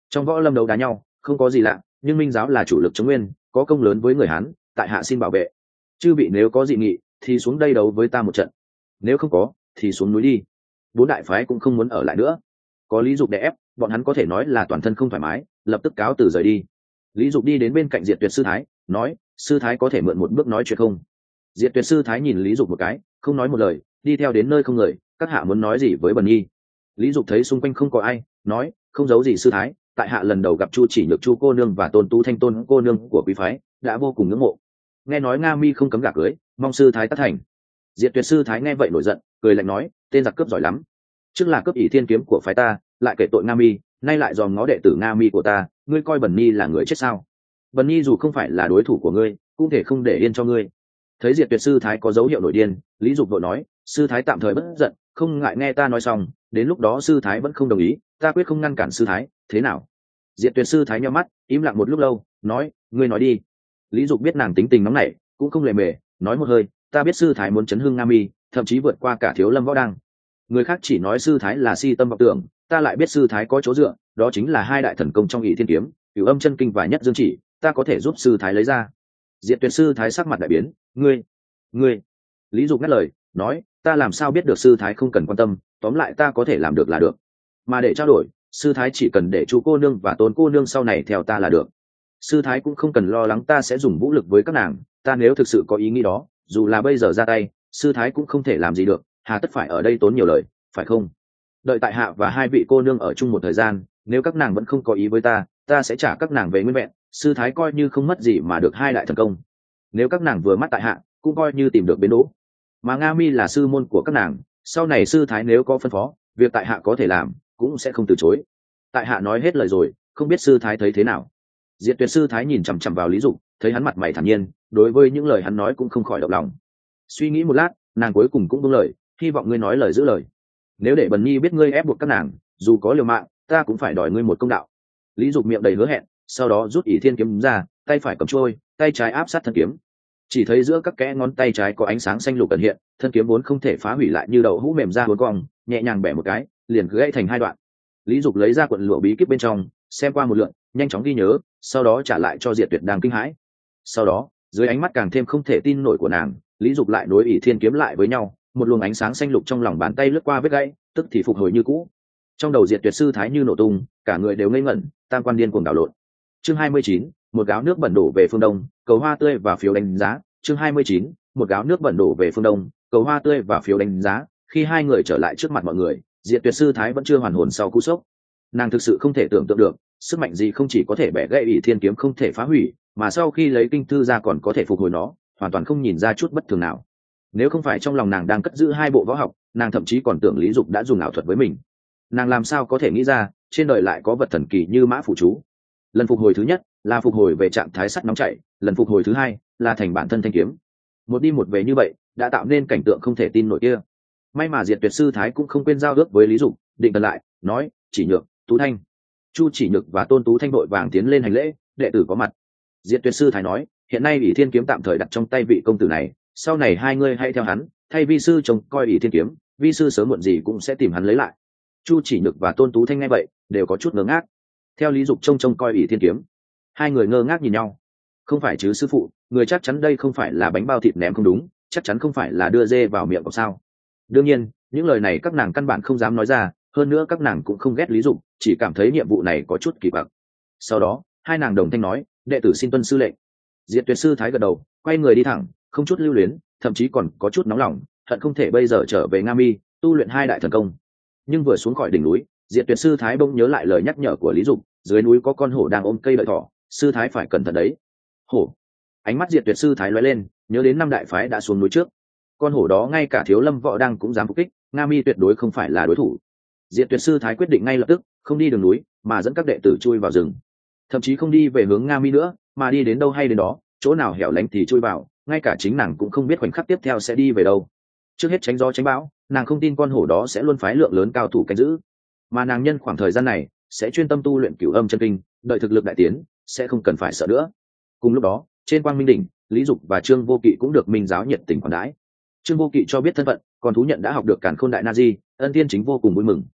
Trong võ lâm đấu đá nhau không có gì lạ, nhưng minh giáo là chủ lực chống nguyên, có công lớn với người Hán, tại hạ xin bảo vệ. Chư vị nếu có dị nghị thì xuống đây đấu với ta một trận, nếu không có thì xuống núi đi. Bốn đại phái cũng không muốn ở lại nữa, có Lý Dục đè ép, bọn hắn có thể nói là toàn thân không thoải mái, lập tức cáo từ rời đi. Lý Dục đi đến bên cạnh Diệt Tuyệt sư thái, nói: sư thái có thể mượn một bước nói chuyện không? Diệt Tuyệt sư thái nhìn Lý Dục một cái, không nói một lời, đi theo đến nơi không người. Các hạ muốn nói gì với Bần Nhi? Lý Dục thấy xung quanh không có ai, nói: không giấu gì sư thái, tại hạ lần đầu gặp Chu Chỉ Nhược Chu cô nương và Tôn Tú Thanh Tôn cô nương của quý phái, đã vô cùng ngưỡng mộ. Nghe nói Nga Mi không cấm gả cưới, mong sư thái tất thành. Diệt Tuyệt sư thái nghe vậy nổi giận, cười lạnh nói: tên giặc cướp giỏi lắm, trước là cướp ỷ thiên kiếm của phái ta, lại kể tội Nga Mi, nay lại dòm ngó đệ tử Nga Mi của ta, ngươi coi Bần Nhi là người chết sao? Bần Nhi dù không phải là đối thủ của ngươi, cũng thể không để yên cho ngươi. Thấy Diệt Tuyệt sư thái có dấu hiệu nổi điên, Lý Dục vội nói: sư thái tạm thời bất giận, không ngại nghe ta nói xong, đến lúc đó sư thái vẫn không đồng ý, ta quyết không ngăn cản sư thái, thế nào? Diệt Tuyệt sư thái nhíu mắt, im lặng một lúc lâu, nói: ngươi nói đi. Lý Dục biết nàng tính tình nóng nảy, cũng không lề mề, nói một hơi: ta biết sư thái muốn chấn hưng Nga Mi, thậm chí vượt qua cả Thiếu Lâm Võ Đăng. Người khác chỉ nói sư thái là si tâm vọng tưởng, ta lại biết sư thái có chỗ dựa, đó chính là hai đại thần công trong ỷ thiên kiếm, Cửu Âm chân kinh và Nhất Dương chỉ, ta có thể giúp sư thái lấy ra. Diệt Tuyệt sư thái sắc mặt đại biến: ngươi. Lý Dục ngắt lời, nói: ta làm sao biết được sư thái không cần quan tâm, tóm lại ta có thể làm được là được. Mà để trao đổi, sư thái chỉ cần để Chu cô nương và Tôn cô nương sau này theo ta là được. Sư thái cũng không cần lo lắng ta sẽ dùng vũ lực với các nàng, ta nếu thực sự có ý nghĩ đó, dù là bây giờ ra tay, sư thái cũng không thể làm gì được, hà tất phải ở đây tốn nhiều lời, phải không? Đợi tại hạ và hai vị cô nương ở chung một thời gian, nếu các nàng vẫn không có ý với ta, ta sẽ trả các nàng về nguyên vẹn, sư thái coi như không mất gì mà được hai đại thần công. Nếu các nàng vừa mắt tại hạ, cũng coi như tìm được bến đỗ. Mà Nga Mi là sư môn của các nàng, sau này sư thái nếu có phân phó, việc tại hạ có thể làm, cũng sẽ không từ chối. Tại hạ nói hết lời rồi, không biết sư thái thấy thế nào? Diệt Tuyệt sư thái nhìn chằm chằm vào Lý Dục, thấy hắn mặt mày thản nhiên, đối với những lời hắn nói cũng không khỏi động lòng. Suy nghĩ một lát, nàng cuối cùng cũng buông lời: hy vọng ngươi nói lời giữ lời. Nếu để Bần Nhi biết ngươi ép buộc các nàng, dù có liều mạng, ta cũng phải đòi ngươi một công đạo. Lý Dục miệng đầy hứa hẹn, sau đó rút ỷ thiên kiếm ra, tay phải cầm trôi, tay trái áp sát thân kiếm. Chỉ thấy giữa các kẽ ngón tay trái có ánh sáng xanh lục ẩn hiện, thân kiếm vốn không thể phá hủy lại như đậu hũ mềm ra uốn cong, nhẹ nhàng bẻ một cái, liền gãy thành hai đoạn. Lý Dục lấy ra cuộn lụa bí kíp bên trong, xem qua một lượt, nhanh chóng ghi nhớ, sau đó trả lại cho Diệt Tuyệt đang kinh hãi. Sau đó, dưới ánh mắt càng thêm không thể tin nổi của nàng, Lý Dục lại nối ỷ thiên kiếm lại với nhau, một luồng ánh sáng xanh lục trong lòng bàn tay lướt qua vết gãy, tức thì phục hồi như cũ. Trong đầu Diệt Tuyệt sư thái như nổ tung, cả người đều ngây ngẩn, tam quan điên cuồng đảo lộn. Chương 29, một gáo nước bẩn đổ về phương đông, cầu hoa tươi và phiếu đánh giá. Chương 29, một gáo nước bẩn đổ về phương đông, cầu hoa tươi và phiếu đánh giá. Khi hai người trở lại trước mặt mọi người, Diệt Tuyệt sư thái vẫn chưa hoàn hồn sau cú sốc. Nàng thực sự không thể tưởng tượng được, sức mạnh gì không chỉ có thể bẻ gãy ỷ thiên kiếm không thể phá hủy, mà sau khi lấy kinh thư ra còn có thể phục hồi nó, hoàn toàn không nhìn ra chút bất thường nào. Nếu không phải trong lòng nàng đang cất giữ hai bộ võ học, nàng thậm chí còn tưởng Lý Dục đã dùng ảo thuật với mình. Nàng làm sao có thể nghĩ ra trên đời lại có vật thần kỳ như mã phủ chú. Lần phục hồi thứ nhất là phục hồi về trạng thái sắt nóng chảy, lần phục hồi thứ hai là thành bản thân thanh kiếm. Một đi một về như vậy đã tạo nên cảnh tượng không thể tin nổi kia. May mà Diệt Tuyệt sư thái cũng không quên giao ước với Lý Dục, định thần lại, nói: Chỉ Nhược, Tú Thanh. Chu Chỉ Nhược và Tôn Tú Thanh vội vàng tiến lên hành lễ, đệ tử có mặt. Diệt Tuyệt sư thái nói: hiện nay ỷ thiên kiếm tạm thời đặt trong tay vị công tử này, sau này hai ngươi hãy theo hắn, thay vi sư trông coi ỷ thiên kiếm, vi sư sớm muộn gì cũng sẽ tìm hắn lấy lại. Chu Chỉ Nhược và Tôn Tú Thanh nghe vậy đều có chút ngơ ngác. Theo Lý Dục trông coi ỷ thiên kiếm, hai người ngơ ngác nhìn nhau. Không phải chứ sư phụ, người chắc chắn đây không phải là bánh bao thịt ném không đúng, chắc chắn không phải là đưa dê vào miệng cọp sao? Đương nhiên, những lời này các nàng căn bản không dám nói ra, hơn nữa các nàng cũng không ghét Lý Dục, chỉ cảm thấy nhiệm vụ này có chút kỳ quặc. Sau đó, hai nàng đồng thanh nói: đệ tử xin tuân sư lệnh. Diệt Tuyệt sư thái gật đầu, quay người đi thẳng, không chút lưu luyến, thậm chí còn có chút nóng lòng, hận không thể bây giờ trở về Nga Mi tu luyện hai đại thần công. Nhưng vừa xuống khỏi đỉnh núi, Diệt Tuyệt sư thái bỗng nhớ lại lời nhắc nhở của Lý Dục, dưới núi có con hổ đang ôm cây lợi thỏ, sư thái phải cẩn thận đấy. Hổ. Ánh mắt Diệt Tuyệt sư thái lóe lên, nhớ đến năm đại phái đã xuống núi trước, con hổ đó ngay cả Thiếu Lâm Võ Đăng cũng dám phục kích, Nga Mi tuyệt đối không phải là đối thủ. Diệt Tuyệt sư thái quyết định ngay lập tức không đi đường núi, mà dẫn các đệ tử chui vào rừng, thậm chí không đi về hướng Nga Mi nữa, mà đi đến đâu hay đến đó, chỗ nào hẻo lánh thì chui vào, ngay cả chính nàng cũng không biết khoảnh khắc tiếp theo sẽ đi về đâu. Trước hết tránh gió tránh bão, nàng không tin con hổ đó sẽ luôn phái lượng lớn cao thủ canh giữ, mà nàng nhân khoảng thời gian này sẽ chuyên tâm tu luyện Cửu Âm chân kinh, đợi thực lực đại tiến sẽ không cần phải sợ nữa. Cùng lúc đó, trên Quang Minh đỉnh, Lý Dục và Trương Vô Kỵ cũng được Minh giáo nhiệt tình khoản đãi. Trương Vô Kỵ cho biết thân phận, còn thú nhận đã học được Càn Khôn Đại Na Di, Ân Tiên Chính vô cùng vui mừng.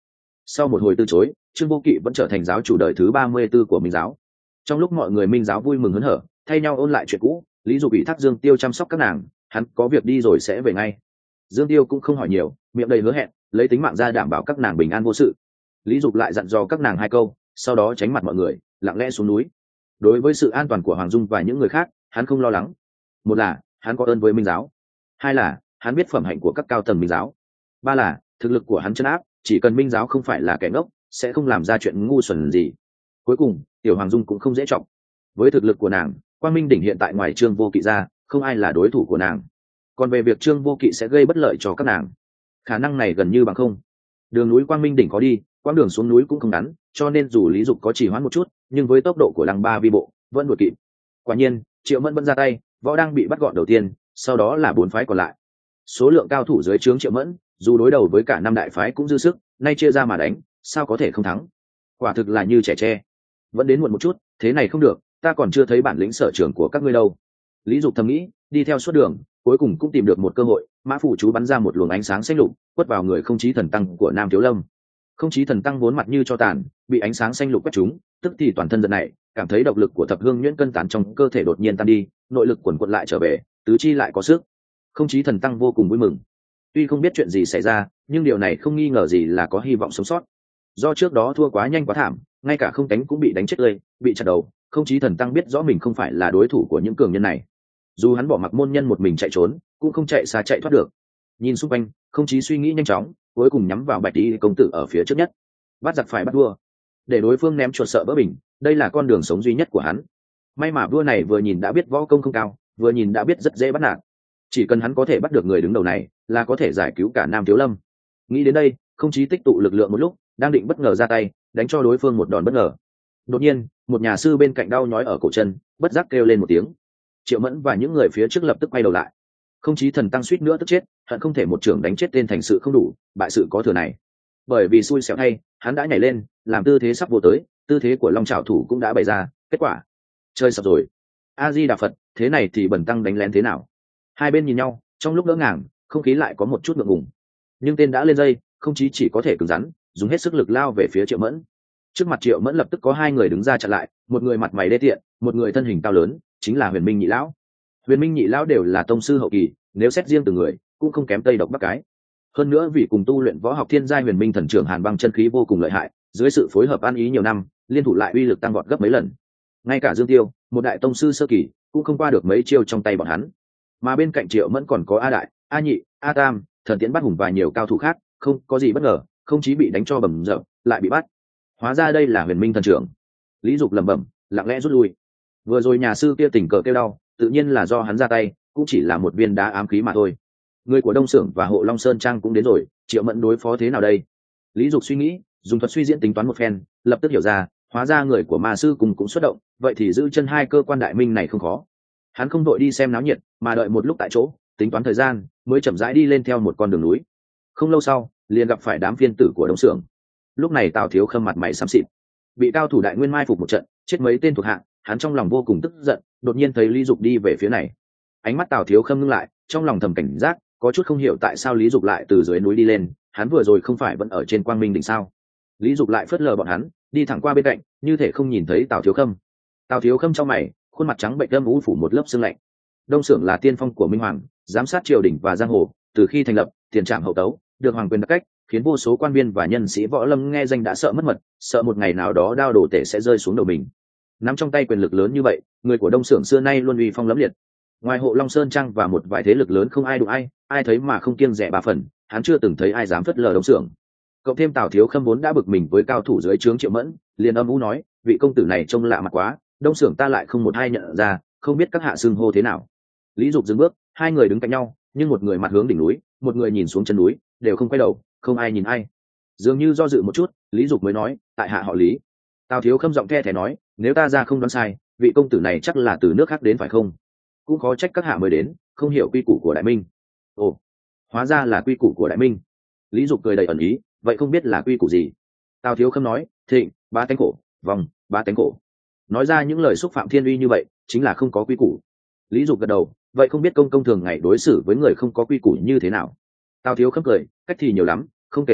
Sau một hồi từ chối, Trương Vô Kỵ vẫn trở thành giáo chủ đời thứ 34 của Minh giáo. Trong lúc mọi người Minh giáo vui mừng hớn hở, thay nhau ôn lại chuyện cũ, Lý Dục ủy thác Dương Tiêu chăm sóc các nàng, hắn có việc đi rồi sẽ về ngay. Dương Tiêu cũng không hỏi nhiều, miệng đầy hứa hẹn, lấy tính mạng ra đảm bảo các nàng bình an vô sự. Lý Dục lại dặn dò các nàng hai câu, sau đó tránh mặt mọi người, lặng lẽ xuống núi. Đối với sự an toàn của Hoàng Dung và những người khác, hắn không lo lắng. Một là hắn có ơn với Minh giáo, hai là hắn biết phẩm hạnh của các cao tầng Minh giáo, ba là thực lực của hắn trấn áp, chỉ cần Minh giáo không phải là kẻ ngốc, sẽ không làm ra chuyện ngu xuẩn gì. Cuối cùng, tiểu Hoàng Dung cũng không dễ trọng. Với thực lực của nàng, Quang Minh đỉnh hiện tại ngoài Trương Vô Kỵ ra, không ai là đối thủ của nàng. Còn về việc Trương Vô Kỵ sẽ gây bất lợi cho các nàng, khả năng này gần như bằng không. Đường núi Quang Minh đỉnh có đi, quãng đường xuống núi cũng không ngắn, cho nên dù Lý Dục có trì hoãn một chút, nhưng với tốc độ của Lăng Ba vi bộ, vẫn đuổi kịp. Quả nhiên, Triệu Mẫn vẫn ra tay, võ đang bị bắt gọn đầu tiên, sau đó là 4 phái còn lại. Số lượng cao thủ dưới trướng Triệu Mẫn, dù đối đầu với cả 5 đại phái cũng dư sức, nay chia ra mà đánh, sao có thể không thắng? Quả thực là như trẻ tre. Vẫn đến muộn một chút, thế này không được, ta còn chưa thấy bản lĩnh sở trường của các ngươi đâu. Lý Dục thầm nghĩ, đi theo suốt đường, cuối cùng cũng tìm được một cơ hội, mã phủ chú bắn ra một luồng ánh sáng xanh lục, quất vào người Không Chí Thần Tăng của Nam Thiếu Lâm. Không Chí Thần Tăng vốn mặt như cho tàn, bị ánh sáng xanh lục quét trúng, tức thì toàn thân giận này, cảm thấy độc lực của thập hương nhuyễn cân tán trong cơ thể đột nhiên tan đi, nội lực quần quật lại trở về, tứ chi lại có sức. Không Chí Thần Tăng vô cùng vui mừng. Tuy không biết chuyện gì xảy ra, nhưng điều này không nghi ngờ gì là có hy vọng sống sót. Do trước đó thua quá nhanh quá thảm, ngay cả Không Cánh cũng bị đánh chết tươi, bị chặt đầu. Không Chí Thần Tăng biết rõ mình không phải là đối thủ của những cường nhân này. Dù hắn bỏ mặc môn nhân một mình chạy trốn, cũng không chạy xa chạy thoát được. Nhìn xung quanh, Không Chí suy nghĩ nhanh chóng, cuối cùng nhắm vào Bạch Y công tử ở phía trước nhất. Bắt giặc phải bắt vua, để đối phương ném chuột sợ bỡ bình, đây là con đường sống duy nhất của hắn. May mà vua này vừa nhìn đã biết võ công không cao, vừa nhìn đã biết rất dễ bắt nạt. Chỉ cần hắn có thể bắt được người đứng đầu này, là có thể giải cứu cả Nam Thiếu Lâm. Nghĩ đến đây, Không Chí tích tụ lực lượng một lúc, đang định bất ngờ ra tay, đánh cho đối phương một đòn bất ngờ. Đột nhiên, một nhà sư bên cạnh đau nhói ở cổ chân, bất giác kêu lên một tiếng. Triệu Mẫn và những người phía trước lập tức quay đầu lại. Không Chí Thần Tăng suýt nữa tức chết, hận không thể một trưởng đánh chết tên thành sự không đủ, bại sự có thừa này. Bởi vì xui xẻo thay, hắn đã nhảy lên, làm tư thế sắp vô tới, tư thế của Long Trảo thủ cũng đã bày ra, kết quả chơi sập rồi. A Di Đà Phật, thế này thì Bần Tăng đánh lén thế nào? Hai bên nhìn nhau, trong lúc đỡ ngàng, không khí lại có một chút ngượng ngùng. Nhưng tên đã lên dây, Không Chí chỉ có thể cứng rắn, dùng hết sức lực lao về phía Triệu Mẫn. Trước mặt Triệu Mẫn lập tức có hai người đứng ra chặn lại, một người mặt mày đê tiện, một người thân hình cao lớn, chính là Huyền Minh Nhị lão. Huyền Minh Nhị lão đều là tông sư hậu kỳ, nếu xét riêng từng người, cũng không kém Tây Độc Bắc cái. Hơn nữa vì cùng tu luyện võ học thiên giai Huyền Minh thần trưởng Hàn Băng chân khí vô cùng lợi hại, dưới sự phối hợp ăn ý nhiều năm, liên thủ lại uy lực tăng vọt gấp mấy lần. Ngay cả Dương Tiêu, một đại tông sư sơ kỳ, cũng không qua được mấy chiêu trong tay bọn hắn. Mà bên cạnh Triệu Mẫn còn có A Đại, A Nhị, A Tam, Thần Tiễn Bát Hùng và nhiều cao thủ khác, không có gì bất ngờ, Không Chí bị đánh cho bầm dập, lại bị bắt. Hóa ra đây là Huyền Minh thần trưởng. Lý Dục lẩm bẩm, lặng lẽ rút lui. Vừa rồi nhà sư kia tình cờ kêu đau, tự nhiên là do hắn ra tay, cũng chỉ là một viên đá ám khí mà thôi. Người của Đông Xưởng và Hộ Long Sơn Trang cũng đến rồi, Triệu Mẫn đối phó thế nào đây? Lý Dục suy nghĩ, dùng thuật suy diễn tính toán một phen, lập tức hiểu ra, hóa ra người của ma sư cùng cũng xuất động, vậy thì giữ chân hai cơ quan đại minh này không khó. Hắn không đội đi xem náo nhiệt, mà đợi một lúc tại chỗ, tính toán thời gian, mới chậm rãi đi lên theo một con đường núi. Không lâu sau, liền gặp phải đám phiên tử của Đông Xưởng. Lúc này Tào Thiếu Khâm mặt mày xám xịt, bị cao thủ đại nguyên mai phục một trận, chết mấy tên thuộc hạ, hắn trong lòng vô cùng tức giận, đột nhiên thấy Lý Dục đi về phía này. Ánh mắt Tào Thiếu Khâm ngưng lại, trong lòng thầm cảnh giác, có chút không hiểu tại sao Lý Dục lại từ dưới núi đi lên, hắn vừa rồi không phải vẫn ở trên Quang Minh đỉnh sao? Lý Dục lại phớt lờ bọn hắn, đi thẳng qua bên cạnh, như thể không nhìn thấy Tào Thiếu Khâm. Tào Thiếu Khâm trong mày, khuôn mặt trắng bệnh âm u phủ một lớp sương lạnh. Đông Xưởng là tiên phong của Minh Hoàng, giám sát triều đình và giang hồ, từ khi thành lập, tiền trạm hậu tấu, được hoàng quyền đặc cách, khiến vô số quan viên và nhân sĩ võ lâm nghe danh đã sợ mất mật, sợ một ngày nào đó đao đổ tể sẽ rơi xuống đầu mình. Nắm trong tay quyền lực lớn như vậy, người của Đông Xưởng xưa nay luôn uy phong lẫm liệt. Ngoài Hộ Long Sơn Trang và một vài thế lực lớn không ai đụng ai, ai thấy mà không kiêng dè ba phần, hắn chưa từng thấy ai dám phớt lờ Đông Xưởng. Cộng thêm Tào Thiếu Khâm vốn đã bực mình với cao thủ dưới trướng Triệu Mẫn, liền âm u nói, vị công tử này trông lạ mặt quá, Đông Xưởng ta lại không một ai nhận ra, không biết các hạ xưng hô thế nào. Lý Dục dừng bước, hai người đứng cạnh nhau, nhưng một người mặt hướng đỉnh núi, một người nhìn xuống chân núi, đều không quay đầu, không ai nhìn ai. Dường như do dự một chút, Lý Dục mới nói, tại hạ họ Lý. Tào Thiếu Khâm giọng the thé nói, nếu ta ra không đoán sai, vị công tử này chắc là từ nước khác đến phải không? Cũng khó trách các hạ mới đến, không hiểu quy củ của Đại Minh. Ồ, hóa ra là quy củ của Đại Minh. Lý Dục cười đầy ẩn ý, vậy không biết là quy củ gì? Tào Thiếu Khâm nói, thịnh, ba tánh khổ, vòng, ba tánh khổ. Nói ra những lời xúc phạm thiên uy như vậy, chính là không có quy củ. Lý Dục gật đầu, vậy không biết công công thường ngày đối xử với người không có quy củ như thế nào? Tào Thiếu Khâm cười, cách thì nhiều lắm, không kể xiết,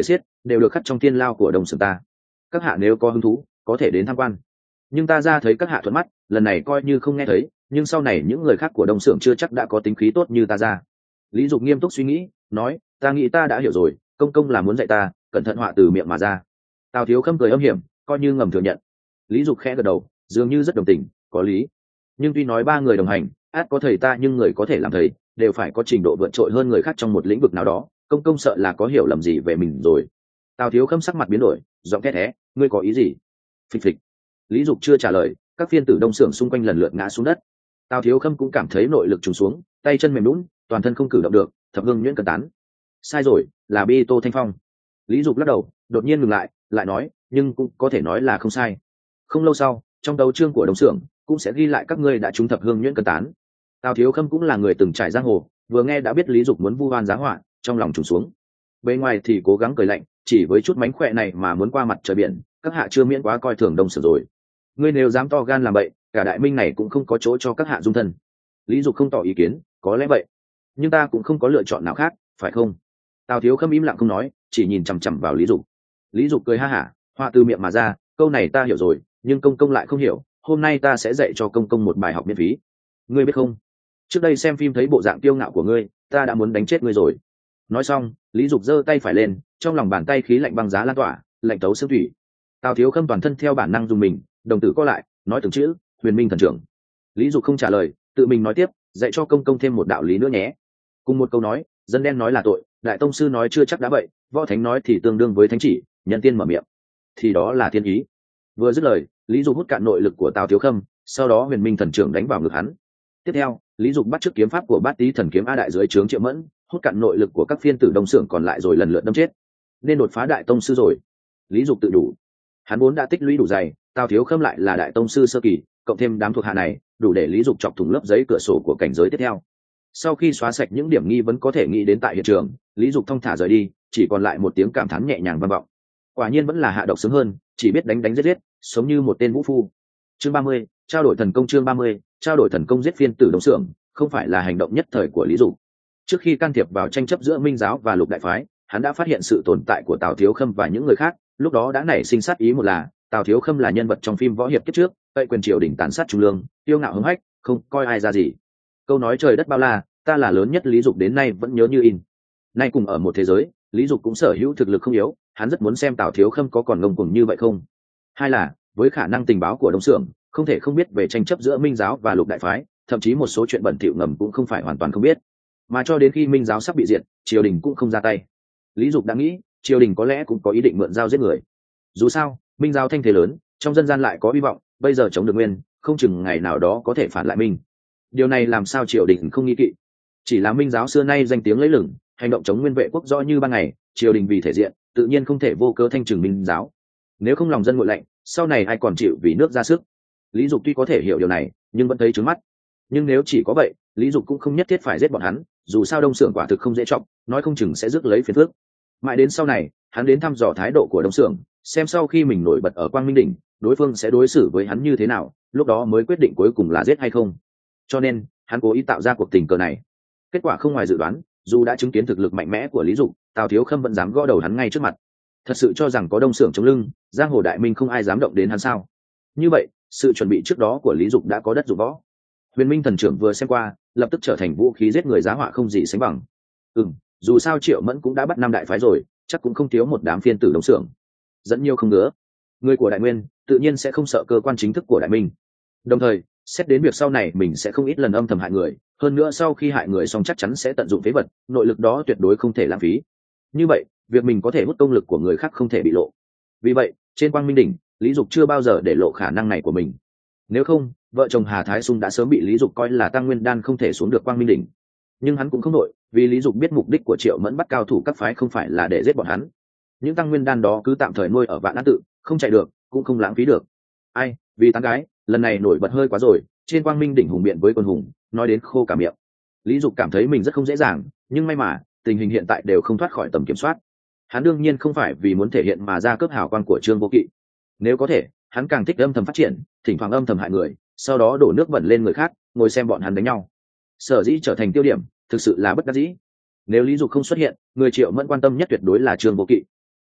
đều được khắc trong thiên lao của Đông Sưởng ta. Các hạ nếu có hứng thú có thể đến tham quan, nhưng ta ra thấy các hạ thuận mắt, lần này coi như không nghe thấy, nhưng sau này những người khác của Đông Sưởng chưa chắc đã có tính khí tốt như ta ra. Lý Dục nghiêm túc suy nghĩ, nói, ta nghĩ ta đã hiểu rồi, công công là muốn dạy ta cẩn thận họa từ miệng mà ra. Tào Thiếu Khâm cười âm hiểm, coi như ngầm thừa nhận. Lý Dục khẽ gật đầu, dường như rất đồng tình, có lý. Nhưng tuy nói ba người đồng hành, át có thầy ta, nhưng người có thể làm thầy đều phải có trình độ vượt trội hơn người khác trong một lĩnh vực nào đó. Công công sợ là có hiểu lầm gì về mình rồi. Tào Thiếu Khâm sắc mặt biến đổi, giọng két thé, ngươi có ý gì? Phịch phịch. Lý Dục chưa trả lời, các phiên tử Đông Sưởng xung quanh lần lượt ngã xuống đất. Tào Thiếu Khâm cũng cảm thấy nội lực trùng xuống, tay chân mềm lún, toàn thân không cử động được, thập hương nhuyễn cẩn tán. Sai rồi, là Bi Tô Thanh Phong. Lý Dục lắc đầu, đột nhiên ngừng lại, lại nói, nhưng cũng có thể nói là không sai. Không lâu sau, trong tấu chương của Đông Sưởng cũng sẽ ghi lại các ngươi đã trúng thập hương nhuyễn cẩn tán. Tào Thiếu Khâm cũng là người từng trải giang hồ, vừa nghe đã biết Lý Dục muốn vu oan giá họa, trong lòng trùng xuống. Bên ngoài thì cố gắng cười lạnh, chỉ với chút mánh khỏe này mà muốn qua mặt trời biển, các hạ chưa miễn quá coi thường Đông Sưởng rồi. Ngươi nếu dám to gan làm bậy, cả đại minh này cũng không có chỗ cho các hạ dung thân. Lý Dục không tỏ ý kiến, có lẽ vậy, nhưng ta cũng không có lựa chọn nào khác, phải không? Tào Thiếu Khâm im lặng không nói, chỉ nhìn chằm chằm vào Lý Dục. Lý Dục cười ha hả, họa từ miệng mà ra, câu này ta hiểu rồi, nhưng công công lại không hiểu, hôm nay ta sẽ dạy cho công công một bài học miễn phí. Ngươi biết không, trước đây xem phim thấy bộ dạng kiêu ngạo của ngươi, ta đã muốn đánh chết ngươi rồi. Nói xong, Lý Dục giơ tay phải lên, trong lòng bàn tay khí lạnh băng giá lan tỏa, lạnh tấu xương thủy. Tào Thiếu Khâm toàn thân theo bản năng dùng mình, đồng tử co lại, nói từng chữ, Huyền Minh thần trưởng. Lý Dục không trả lời, tự mình nói tiếp, dạy cho công công thêm một đạo lý nữa nhé. Cùng một câu nói, dân đen nói là tội, đại tông sư nói chưa chắc đã vậy, võ thánh nói thì tương đương với thánh chỉ, nhân tiên mở miệng thì đó là thiên ý. Vừa dứt lời, Lý Dục hút cạn nội lực của Tào Thiếu Khâm, sau đó Huyền Minh thần trưởng đánh vào ngực hắn. Tiếp theo, Lý Dục bắt chước kiếm pháp của Bát Tý thần kiếm A đại dưới trướng Triệu Mẫn, hút cạn nội lực của các phiên tử Đông Sưởng còn lại rồi lần lượt đâm chết. Nên đột phá đại tông sư rồi. Lý Dục tự đủ. Hắn vốn đã tích lũy đủ dày, Tào Thiếu Khâm lại là đại tông sư sơ kỳ, cộng thêm đám thuộc hạ này, đủ để Lý Dục chọc thủng lớp giấy cửa sổ của cảnh giới tiếp theo. Sau khi xóa sạch những điểm nghi vấn có thể nghĩ đến tại hiện trường, Lý Dục thong thả rời đi, chỉ còn lại một tiếng cảm thán nhẹ nhàng vang vọng. Quả nhiên vẫn là hạ độc sướng hơn, chỉ biết đánh đánh giết giết, sống như một tên vũ phu. Chương 30, trao đổi thần công. Chương 30, trao đổi thần công giết phiên tử Đông Sưởng, không phải là hành động nhất thời của Lý Dục. Trước khi can thiệp vào tranh chấp giữa Minh giáo và Lục đại phái, hắn đã phát hiện sự tồn tại của Tào Thiếu Khâm và những người khác, lúc đó đã nảy sinh sát ý, một là Tào Thiếu Khâm là nhân vật trong phim võ hiệp kiếp trước, cậy quyền triều đình tàn sát trung lương, tiêu ngạo hứng hách, không coi ai ra gì. Câu nói trời đất bao la, ta là lớn nhất, Lý Dục đến nay vẫn nhớ như in. Nay cùng ở một thế giới, Lý Dục cũng sở hữu thực lực không yếu, hắn rất muốn xem Tào Thiếu Khâm có còn ngông cuồng như vậy không. Hai là với khả năng tình báo của Đông Sưởng, không thể không biết về tranh chấp giữa Minh giáo và Lục đại phái, thậm chí một số chuyện bẩn thỉu ngầm cũng không phải hoàn toàn không biết. Mà cho đến khi Minh giáo sắp bị diệt, triều đình cũng không ra tay. Lý Dục đã nghĩ, triều đình có lẽ cũng có ý định mượn dao giết người. Dù sao, Minh giáo thanh thế lớn, trong dân gian lại có hy vọng, bây giờ chống được Nguyên, không chừng ngày nào đó có thể phản lại Minh. Điều này làm sao triều đình không nghi kỵ. Chỉ là Minh giáo xưa nay danh tiếng lẫy lừng, hành động chống Nguyên vệ quốc rõ như ban ngày, triều đình vì thể diện, tự nhiên không thể vô cớ thanh trừng Minh giáo. Nếu không lòng dân nguội lạnh, sau này ai còn chịu vì nước ra sức. Lý Dục tuy có thể hiểu điều này, nhưng vẫn thấy trướng mắt. Nhưng nếu chỉ có vậy, Lý Dục cũng không nhất thiết phải giết bọn hắn, dù sao Đông Sưởng quả thực không dễ trọng, nói không chừng sẽ rước lấy phiền phức. Mãi đến sau này, hắn đến thăm dò thái độ của Đông Sưởng, xem sau khi mình nổi bật ở Quang Minh đỉnh, đối phương sẽ đối xử với hắn như thế nào, lúc đó mới quyết định cuối cùng là giết hay không. Cho nên, hắn cố ý tạo ra cuộc tình cờ này. Kết quả không ngoài dự đoán, dù đã chứng kiến thực lực mạnh mẽ của Lý Dục, Tào Thiếu Khâm vẫn dám gõ đầu hắn ngay trước mặt. Thật sự cho rằng có Đông Sưởng chống lưng, giang hồ đại minh không ai dám động đến hắn sao? Như vậy, sự chuẩn bị trước đó của Lý Dục đã có đất dụng võ. Huyền Minh thần trưởng vừa xem qua, lập tức trở thành vũ khí giết người giá họa không gì sánh bằng. Dù sao Triệu Mẫn cũng đã bắt 5 đại phái rồi, chắc cũng không thiếu một đám phiên tử Đông Sưởng. Dẫn nhiều không ngứa. Người của Đại Nguyên tự nhiên sẽ không sợ cơ quan chính thức của Đại Minh. Đồng thời, xét đến việc sau này mình sẽ không ít lần âm thầm hại người, hơn nữa sau khi hại người xong chắc chắn sẽ tận dụng phế vật, nội lực đó tuyệt đối không thể lãng phí. Như vậy, việc mình có thể hút công lực của người khác không thể bị lộ. Vì vậy, trên Quang Minh đỉnh, Lý Dục chưa bao giờ để lộ khả năng này của mình. Nếu không, vợ chồng Hà Thái Sung đã sớm bị Lý Dục coi là tăng nguyên đan không thể xuống được Quang Minh đỉnh. Nhưng hắn cũng không đội, vì Lý Dục biết mục đích của Triệu Mẫn bắt cao thủ các phái không phải là để giết bọn hắn. Những tăng nguyên đan đó cứ tạm thời nuôi ở Vạn An tự, không chạy được, cũng không lãng phí được. Ai, vì tán gái, lần này nổi bật hơi quá rồi, trên Quang Minh đỉnh hùng biện với quân hùng, nói đến khô cả miệng. Lý Dục cảm thấy mình rất không dễ dàng, nhưng may mà, tình hình hiện tại đều không thoát khỏi tầm kiểm soát. Hắn đương nhiên không phải vì muốn thể hiện mà ra cướp hào quang của Trương Vô Kỵ. Nếu có thể, hắn càng thích âm thầm phát triển, thỉnh thoảng âm thầm hại người, sau đó đổ nước bẩn lên người khác, ngồi xem bọn hắn đánh nhau. Sở dĩ trở thành tiêu điểm, thực sự là bất đắc dĩ. Nếu Lý Dục không xuất hiện, người Triệu Mẫn quan tâm nhất tuyệt đối là Trương Vô Kỵ.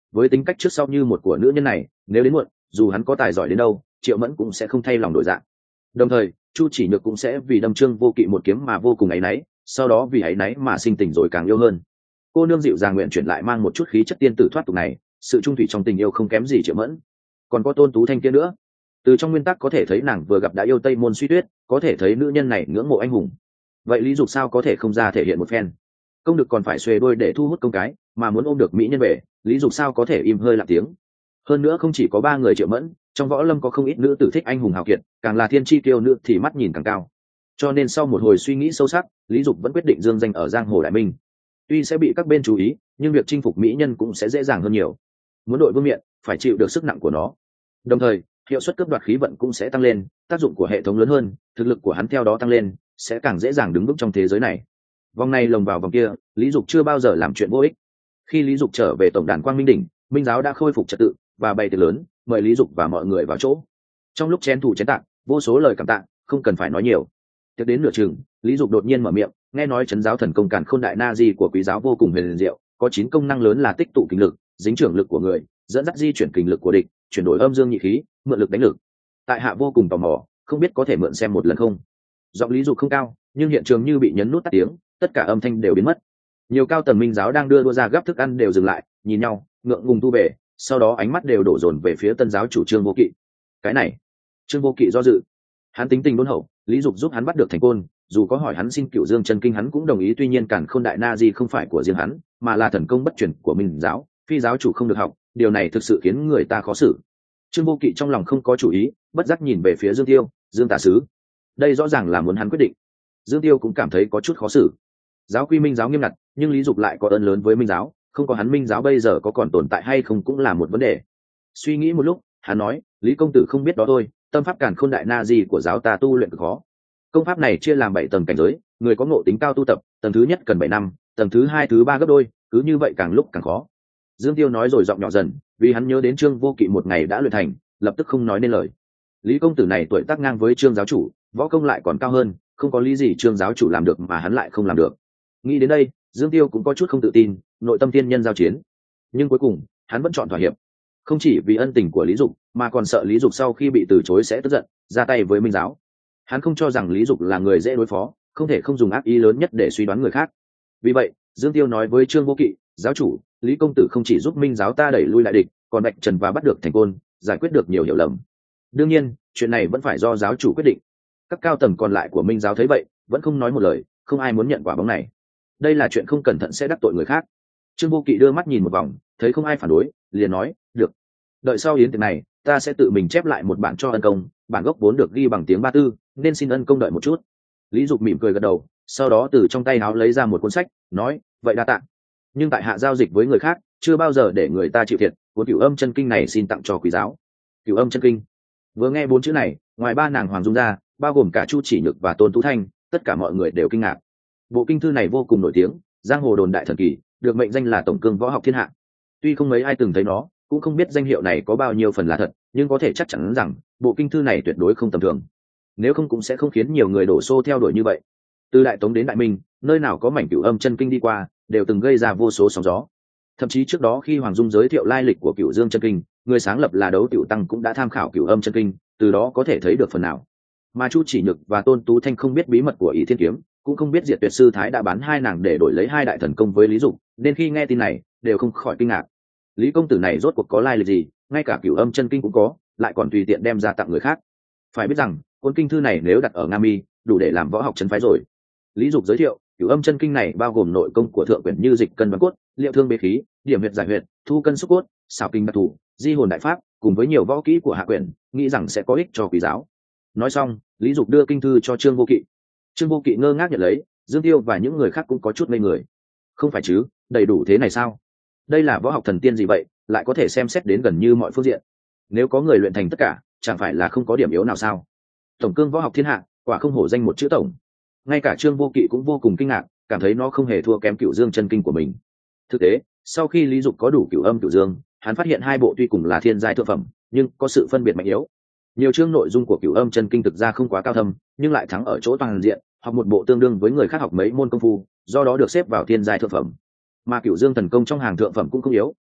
với tính cách trước sau như một của nữ nhân này, nếu đến muộn, dù hắn có tài giỏi đến đâu, Triệu Mẫn cũng sẽ không thay lòng đổi dạng. Đồng thời Chu Chỉ Nhược cũng sẽ vì đâm Trương Vô Kỵ một kiếm mà vô cùng áy náy, sau đó vì áy náy mà sinh tình rồi càng yêu hơn. Cô nương dịu dàng nguyện chuyển lại mang một chút khí chất tiên tử thoát tục này, sự trung thủy trong tình yêu không kém gì Triệu Mẫn. Còn có Tôn Tú Thanh kia nữa, từ trong nguyên tắc có thể thấy nàng vừa gặp đã yêu Tây Môn Suy Tuyết, có thể thấy nữ nhân này ngưỡng mộ anh hùng. Vậy Lý Dục sao có thể không ra thể hiện một phen? Công được còn phải xuề đôi để thu hút công cái, mà muốn ôm được mỹ nhân về, Lý Dục sao có thể im hơi lặng tiếng? Hơn nữa không chỉ có 3 người Triệu Mẫn, trong võ lâm có không ít nữ tử thích anh hùng hào kiệt, càng là thiên chi tiêu nữ thì mắt nhìn càng cao. Cho nên sau một hồi suy nghĩ sâu sắc, Lý Dục vẫn quyết định dương danh ở giang hồ đại minh. Tuy sẽ bị các bên chú ý, nhưng việc chinh phục mỹ nhân cũng sẽ dễ dàng hơn nhiều. Muốn đội vương miện, phải chịu được sức nặng của nó. Đồng thời, hiệu suất cướp đoạt khí vận cũng sẽ tăng lên, tác dụng của hệ thống lớn hơn, thực lực của hắn theo đó tăng lên, sẽ càng dễ dàng đứng vững trong thế giới này. Vòng này lồng vào vòng kia, Lý Dục chưa bao giờ làm chuyện vô ích. Khi Lý Dục trở về tổng đàn Quang Minh đỉnh, Minh giáo đã khôi phục trật tự và bày tiệc lớn, mời Lý Dục và mọi người vào chỗ. Trong lúc chén thủ chén tạng, vô số lời cảm tạ, không cần phải nói nhiều. Tiếp đến nửa chừng, Lý Dục đột nhiên mở miệng, nghe nói trấn giáo thần công Càn Khôn Đại Na Di của Quý giáo vô cùng huyền diệu, có 9 công năng lớn là tích tụ kình lực, dính trưởng lực của người, dẫn dắt di chuyển kình lực của địch, chuyển đổi âm dương nhị khí, mượn lực đánh lực. Tại hạ vô cùng tò mò, không biết có thể mượn xem một lần không? Giọng Lý Dục không cao, nhưng hiện trường như bị nhấn nút tắt tiếng, tất cả âm thanh đều biến mất. Nhiều cao tầng Minh giáo đang đưa đua ra gấp thức ăn đều dừng lại, nhìn nhau, ngượng ngùng thu về, sau đó ánh mắt đều đổ dồn về phía tân giáo chủ Trương Vô Kỵ. Cái này, Trương Vô Kỵ do dự. Hắn tính tình đôn hậu, Lý Dục giúp hắn bắt được thành côn, dù có hỏi hắn xin Cửu Dương chân kinh hắn cũng đồng ý, tuy nhiên Càn Khôn Đại Na Di không phải của riêng hắn, mà là thần công bất truyền của Minh giáo, phi giáo chủ không được học, điều này thực sự khiến người ta khó xử. Trương Vô Kỵ trong lòng không có chủ ý, bất giác nhìn về phía Dương Tiêu, Dương tả sứ. Đây rõ ràng là muốn hắn quyết định. Dương Tiêu cũng cảm thấy có chút khó xử. Giáo quy Minh giáo nghiêm ngặt, nhưng Lý Dục lại có ơn lớn với Minh giáo, không có hắn Minh giáo bây giờ có còn tồn tại hay không cũng là một vấn đề. Suy nghĩ một lúc, hắn nói, Lý công tử không biết đó thôi, tâm pháp Càn Khôn Đại Na Di của giáo ta tu luyện cực khó. Công pháp này chia làm 7 tầng cảnh giới, người có ngộ tính cao tu tập, tầng thứ nhất cần 7 năm, tầng thứ 2 thứ 3 gấp đôi, cứ như vậy càng lúc càng khó. Dương Tiêu nói rồi giọng nhỏ dần, vì hắn nhớ đến Trương Vô Kỵ một ngày đã luyện thành, lập tức không nói nên lời. Lý công tử này tuổi tác ngang với Trương giáo chủ, võ công lại còn cao hơn, không có lý gì Trương giáo chủ làm được mà hắn lại không làm được. Nghĩ đến đây, Dương Tiêu cũng có chút không tự tin, nội tâm tiên nhân giao chiến. Nhưng cuối cùng, hắn vẫn chọn thỏa hiệp. Không chỉ vì ân tình của Lý Dục, mà còn sợ Lý Dục sau khi bị từ chối sẽ tức giận, ra tay với Minh giáo. Hắn không cho rằng Lý Dục là người dễ đối phó, không thể không dùng ác ý lớn nhất để suy đoán người khác. Vì vậy, Dương Tiêu nói với Trương Vô Kỵ, giáo chủ, Lý công tử không chỉ giúp Minh giáo ta đẩy lui lại địch, còn vạch trần và bắt được thành côn, giải quyết được nhiều hiểu lầm. Đương nhiên, chuyện này vẫn phải do giáo chủ quyết định. Các cao tầng còn lại của Minh giáo thấy vậy, vẫn không nói một lời, không ai muốn nhận quả bóng này. Đây là chuyện không cẩn thận sẽ đắc tội người khác. Trương Vô Kỵ đưa mắt nhìn một vòng, thấy không ai phản đối, liền nói, được. Đợi sau yến tiệc này, ta sẽ tự mình chép lại một bản cho ân công, bản gốc vốn được ghi bằng tiếng Ba Tư, nên xin ân công đợi một chút. Lý Dục mỉm cười gật đầu, sau đó từ trong tay áo lấy ra một cuốn sách, nói, vậy đa tạ. Nhưng tại hạ giao dịch với người khác, chưa bao giờ để người ta chịu thiệt, cuốn Cửu Âm chân kinh này xin tặng cho quý giáo. Cửu Âm chân kinh. Vừa nghe 4 chữ này, ngoài 3 nàng Hoàng Dung ra, bao gồm cả Chu Chỉ Nhược và Tôn Tú Thanh, tất cả mọi người đều kinh ngạc. Bộ kinh thư này vô cùng nổi tiếng, giang hồ đồn đại thần kỳ, được mệnh danh là tổng cương võ học thiên hạ. Tuy không mấy ai từng thấy nó, cũng không biết danh hiệu này có bao nhiêu phần là thật, nhưng có thể chắc chắn rằng bộ kinh thư này tuyệt đối không tầm thường. Nếu không cũng sẽ không khiến nhiều người đổ xô theo đuổi như vậy. Từ Đại Tống đến Đại Minh, nơi nào có mảnh Cửu Âm chân kinh đi qua, đều từng gây ra vô số sóng gió. Thậm chí trước đó khi Hoàng Dung giới thiệu lai lịch của Cửu Dương chân kinh, người sáng lập là Đấu Tiểu Tăng cũng đã tham khảo Cửu Âm chân kinh, từ đó có thể thấy được phần nào. Mà Chu Chỉ Nhược và Tôn Tú Thanh không biết bí mật của Ỷ Thiên kiếm, cũng không biết Diệt Tuyệt sư thái đã bán 2 nàng để đổi lấy 2 đại thần công với Lý Dục, nên khi nghe tin này, đều không khỏi kinh ngạc. Lý công tử này rốt cuộc có lai lịch gì, ngay cả Cửu Âm chân kinh cũng có, lại còn tùy tiện đem ra tặng người khác. Phải biết rằng, cuốn kinh thư này nếu đặt ở Nga Mi, đủ để làm võ học trấn phái rồi. Lý Dục giới thiệu, Cửu Âm chân kinh này bao gồm nội công của thượng quyển như dịch cân đoán cốt, liệu thương bế khí, điểm huyệt giải huyệt, thu cân xúc cốt, xảo kinh đặc thủ, di hồn đại pháp, cùng với nhiều võ kỹ của hạ quyển, nghĩ rằng sẽ có ích cho quý giáo. Nói xong, Lý Dục đưa kinh thư cho Trương Vô Kỵ. Trương Vô Kỵ ngơ ngác nhận lấy, Dương Tiêu và những người khác cũng có chút ngây người. Không phải chứ, đầy đủ thế này sao? Đây là võ học thần tiên gì vậy, lại có thể xem xét đến gần như mọi phương diện. Nếu có người luyện thành tất cả, chẳng phải là không có điểm yếu nào sao? Tổng cương võ học thiên hạ, quả không hổ danh một chữ tổng. Ngay cả Trương Vô Kỵ cũng vô cùng kinh ngạc, cảm thấy nó không hề thua kém Cửu Dương chân kinh của mình. Thực tế, sau khi Lý Dục có đủ Cửu Âm Cửu Dương, hắn phát hiện 2 bộ tuy cùng là thiên giai thượng phẩm, nhưng có sự phân biệt mạnh yếu. Nhiều chương nội dung của Cửu Âm chân kinh thực ra không quá cao thâm, nhưng lại thắng ở chỗ toàn diện, học một bộ tương đương với người khác học mấy môn công phu, do đó được xếp vào thiên giai thượng phẩm. Mà Cửu Dương thần công trong hàng thượng phẩm cũng không yếu,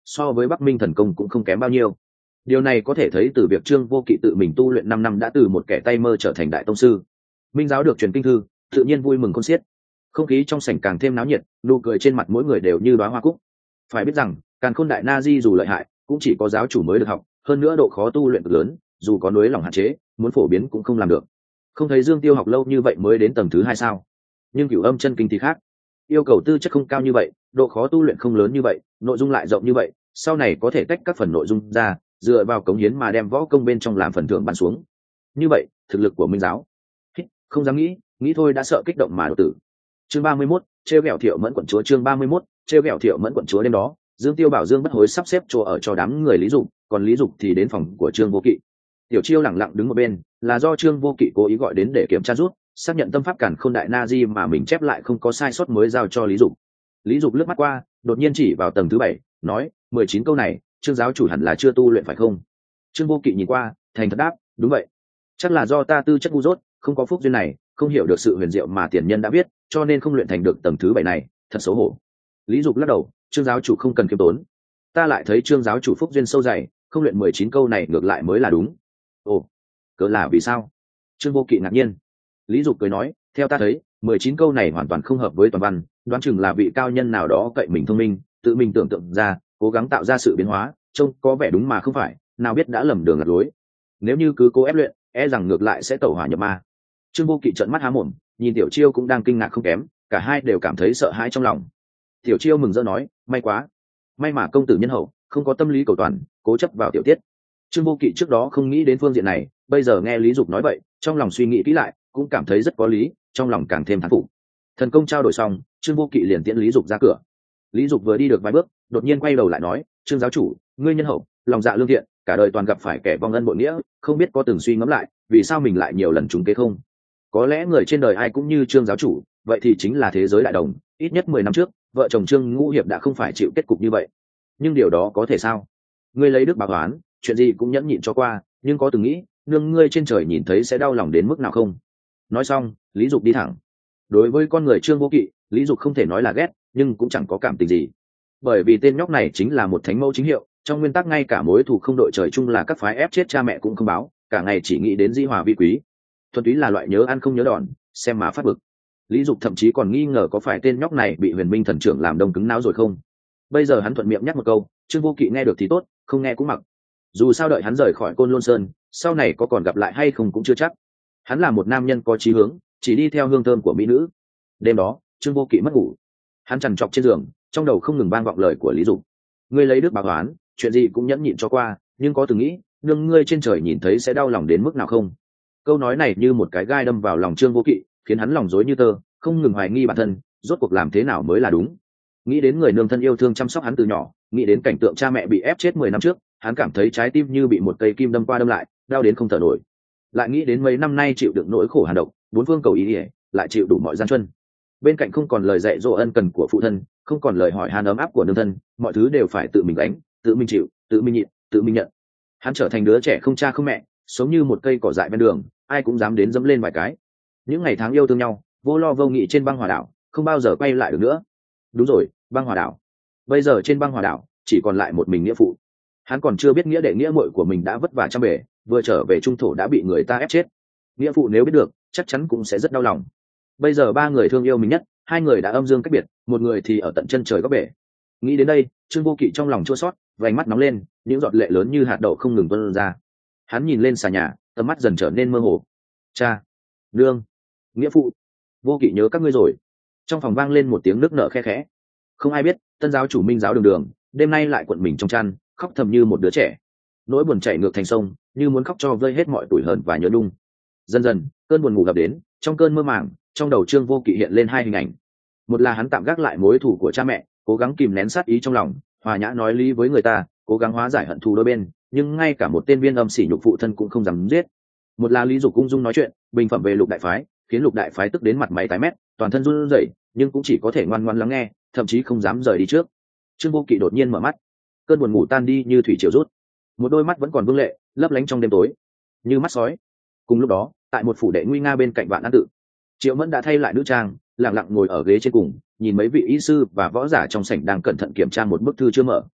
so với Bắc Minh thần công cũng không kém bao nhiêu. Điều này có thể thấy từ việc Trương Vô Kỵ tự mình tu luyện 5 năm đã từ một kẻ tay mơ trở thành đại tông sư. Minh giáo được truyền kinh thư, tự nhiên vui mừng khôn xiết. Không khí trong sảnh càng thêm náo nhiệt, nụ cười trên mặt mỗi người đều như đóa hoa cúc. Phải biết rằng, Càn Khôn Đại Na Di dù lợi hại, cũng chỉ có giáo chủ mới được học, hơn nữa độ khó tu luyện cực lớn, dù có núi lòng hạn chế, muốn phổ biến cũng không làm được. Không thấy Dương Tiêu học lâu như vậy mới đến tầng thứ 2 sao? Nhưng Cửu Âm chân kinh thì khác, yêu cầu tư chất không cao như vậy, độ khó tu luyện không lớn như vậy, nội dung lại rộng như vậy, sau này có thể tách các phần nội dung ra, dựa vào cống hiến mà đem võ công bên trong làm phần thưởng ban xuống. Như vậy, thực lực của Minh giáo, không dám nghĩ thôi đã sợ kích động mà đột tử. Chương 31, trêu ghẹo Thiệu Mẫn quận chúa. Chương 31, trêu ghẹo Thiệu Mẫn quận chúa. Đêm đó, Dương Tiêu bảo Dương Bất Hối sắp xếp chỗ ở cho đám người Lý Dục, còn Lý Dục thì đến phòng của Trương Vô Kỵ. Tiểu Chiêu lẳng lặng đứng một bên, là do Trương Vô Kỵ cố ý gọi đến để kiểm tra rút, xác nhận tâm pháp Càn Khôn Đại Na Di mà mình chép lại không có sai sót mới giao cho Lý Dục. Lý Dục lướt mắt qua, đột nhiên chỉ vào tầng thứ 7, nói: 19 câu này, Trương giáo chủ hẳn là chưa tu luyện phải không? Trương Vô Kỵ nhìn qua, thành thật đáp: đúng vậy. Chắc là do ta tư chất ngu dốt, không có phúc duyên này, không hiểu được sự huyền diệu mà tiền nhân đã biết, cho nên không luyện thành được tầng thứ 7 này, thật xấu hổ. Lý Dục lắc đầu: Trương giáo chủ không cần khiêm tốn, ta lại thấy Trương giáo chủ phúc duyên sâu dày, không luyện 19 câu này ngược lại mới là đúng. Ồ, cớ là vì sao? Trương Vô Kỵ ngạc nhiên. Lý Dục cười nói: theo ta thấy, 19 câu này hoàn toàn không hợp với toàn văn, đoán chừng là vị cao nhân nào đó cậy mình thông minh, tự mình tưởng tượng ra, cố gắng tạo ra sự biến hóa, trông có vẻ đúng mà không phải, nào biết đã lầm đường lạc lối. Nếu như cứ cố ép luyện, e rằng ngược lại sẽ tẩu hỏa nhập ma. Trương Vô Kỵ trợn mắt há mồm, nhìn Tiểu Chiêu cũng đang kinh ngạc không kém, cả hai đều cảm thấy sợ hãi trong lòng. Tiểu Chiêu mừng rỡ nói: may quá, may mà công tử nhân hậu, không có tâm lý cầu toàn, cố chấp vào tiểu tiết. Trương Vô Kỵ trước đó không nghĩ đến phương diện này, bây giờ nghe Lý Dục nói vậy, trong lòng suy nghĩ kỹ lại, cũng cảm thấy rất có lý, trong lòng càng thêm thán phục. Thần công trao đổi xong, Trương Vô Kỵ liền tiễn Lý Dục ra cửa. Lý Dục vừa đi được vài bước, đột nhiên quay đầu lại nói: Trương giáo chủ, ngươi nhân hậu, lòng dạ lương thiện, cả đời toàn gặp phải kẻ vong ân bội nghĩa, không biết có từng suy ngẫm lại, vì sao mình lại nhiều lần trúng kế không? Có lẽ người trên đời ai cũng như Trương giáo chủ, vậy thì chính là thế giới đại đồng, ít nhất 10 năm trước, vợ chồng Trương Ngũ Hiệp đã không phải chịu kết cục như vậy. Nhưng điều đó có thể sao? Ngươi lấy đức báo oán, chuyện gì cũng nhẫn nhịn cho qua, nhưng có từng nghĩ, nương ngươi trên trời nhìn thấy sẽ đau lòng đến mức nào không? Nói xong, Lý Dục đi thẳng. Đối với con người Trương Vô Kỵ, Lý Dục không thể nói là ghét, nhưng cũng chẳng có cảm tình gì. Bởi vì tên nhóc này chính là một thánh mẫu chính hiệu, trong nguyên tắc ngay cả mối thù không đội trời chung là các phái ép chết cha mẹ cũng không báo, cả ngày chỉ nghĩ đến di hòa vi quý. Thuần túy là loại nhớ ăn không nhớ đòn, xem mà phát bực. Lý Dục thậm chí còn nghi ngờ có phải tên nhóc này bị Huyền Minh thần trưởng làm đông cứng não rồi không. Bây giờ hắn thuận miệng nhắc một câu, Trương Vô Kỵ nghe được thì tốt, không nghe cũng mặc. Dù sao đợi hắn rời khỏi Côn Lôn Sơn, sau này có còn gặp lại hay không cũng chưa chắc. Hắn là một nam nhân có chí hướng, chỉ đi theo hương thơm của mỹ nữ. Đêm đó, Trương Vô Kỵ mất ngủ, hắn trằn trọc trên giường, trong đầu không ngừng vang vọng lời của Lý Dục. Ngươi lấy đức báo oán, chuyện gì cũng nhẫn nhịn cho qua, nhưng có từng nghĩ, nương ngươi trên trời nhìn thấy sẽ đau lòng đến mức nào không? Câu nói này như một cái gai đâm vào lòng Trương Vô Kỵ, khiến hắn lòng rối như tơ, không ngừng hoài nghi bản thân, rốt cuộc làm thế nào mới là đúng. Nghĩ đến người nương thân yêu thương chăm sóc hắn từ nhỏ, nghĩ đến cảnh tượng cha mẹ bị ép chết 10 năm trước, hắn cảm thấy trái tim như bị một cây kim đâm qua đâm lại, đau đến không thở nổi. Lại nghĩ đến mấy năm nay chịu đựng nỗi khổ hàn độc, bốn phương cầu ý ỉa, lại chịu đủ mọi gian truân. Bên cạnh không còn lời dạy dỗ ân cần của phụ thân, không còn lời hỏi han ấm áp của nương thân, mọi thứ đều phải tự mình gánh, tự mình chịu, tự mình nhịn, tự mình nhận. Hắn trở thành đứa trẻ không cha không mẹ, sống như một cây cỏ dại ven đường, ai cũng dám đến dẫm lên vài cái. Những ngày tháng yêu thương nhau, vô lo vô nghĩ trên băng hỏa đảo, không bao giờ quay lại được nữa. Đúng rồi, băng hỏa đảo. Bây giờ trên băng hỏa đảo chỉ còn lại một mình nghĩa phụ. Hắn còn chưa biết nghĩa đệ nghĩa muội của mình đã vất vả trăm bề, vừa trở về trung thổ đã bị người ta ép chết. Nghĩa phụ nếu biết được, chắc chắn cũng sẽ rất đau lòng. Bây giờ ba người thương yêu mình nhất, hai người đã âm dương cách biệt, một người thì ở tận chân trời góc bể. Nghĩ đến đây, Trương Vô Kỵ trong lòng chua xót, vành mắt nóng lên, những giọt lệ lớn như hạt đậu không ngừng tuôn ra. Hắn nhìn lên xà nhà, tầm mắt dần trở nên mơ hồ. Cha, nương, nghĩa phụ, Vô Kỵ nhớ các ngươi rồi. Trong phòng vang lên một tiếng nước nở khe khẽ. Không ai biết, tân giáo chủ Minh giáo Đường Đường đêm nay lại cuộn mình trong chăn, khóc thầm như một đứa trẻ. Nỗi buồn chảy ngược thành sông, như muốn khóc cho vơi hết mọi tủi hờn và nhớ nhung. Dần dần, cơn buồn ngủ gặp đến, trong cơn mơ màng, trong đầu Trương Vô Kỵ hiện lên hai hình ảnh. Một là hắn tạm gác lại mối thù của cha mẹ, cố gắng kìm nén sát ý trong lòng, hòa nhã nói lý với người ta, cố gắng hóa giải hận thù đôi bên, nhưng ngay cả một tên viên âm sỉ nhục phụ thân cũng không dám giết. Một là Lý Dục ung dung nói chuyện, bình phẩm về Lục đại phái, khiến Lục đại phái tức đến mặt mày tái mét, toàn thân run rẩy, nhưng cũng chỉ có thể ngoan ngoãn lắng nghe, thậm chí không dám rời đi trước. Trương Vô Kỵ đột nhiên mở mắt, cơn buồn ngủ tan đi như thủy triều rút, một đôi mắt vẫn còn vương lệ, lấp lánh trong đêm tối, như mắt sói. Cùng lúc đó, tại một phủ đệ nguy nga bên cạnh Vạn An tự, Triệu Mẫn đã thay lại nữ trang, lặng lặng ngồi ở ghế trên cùng, nhìn mấy vị y sư và võ giả trong sảnh đang cẩn thận kiểm tra một bức thư chưa mở.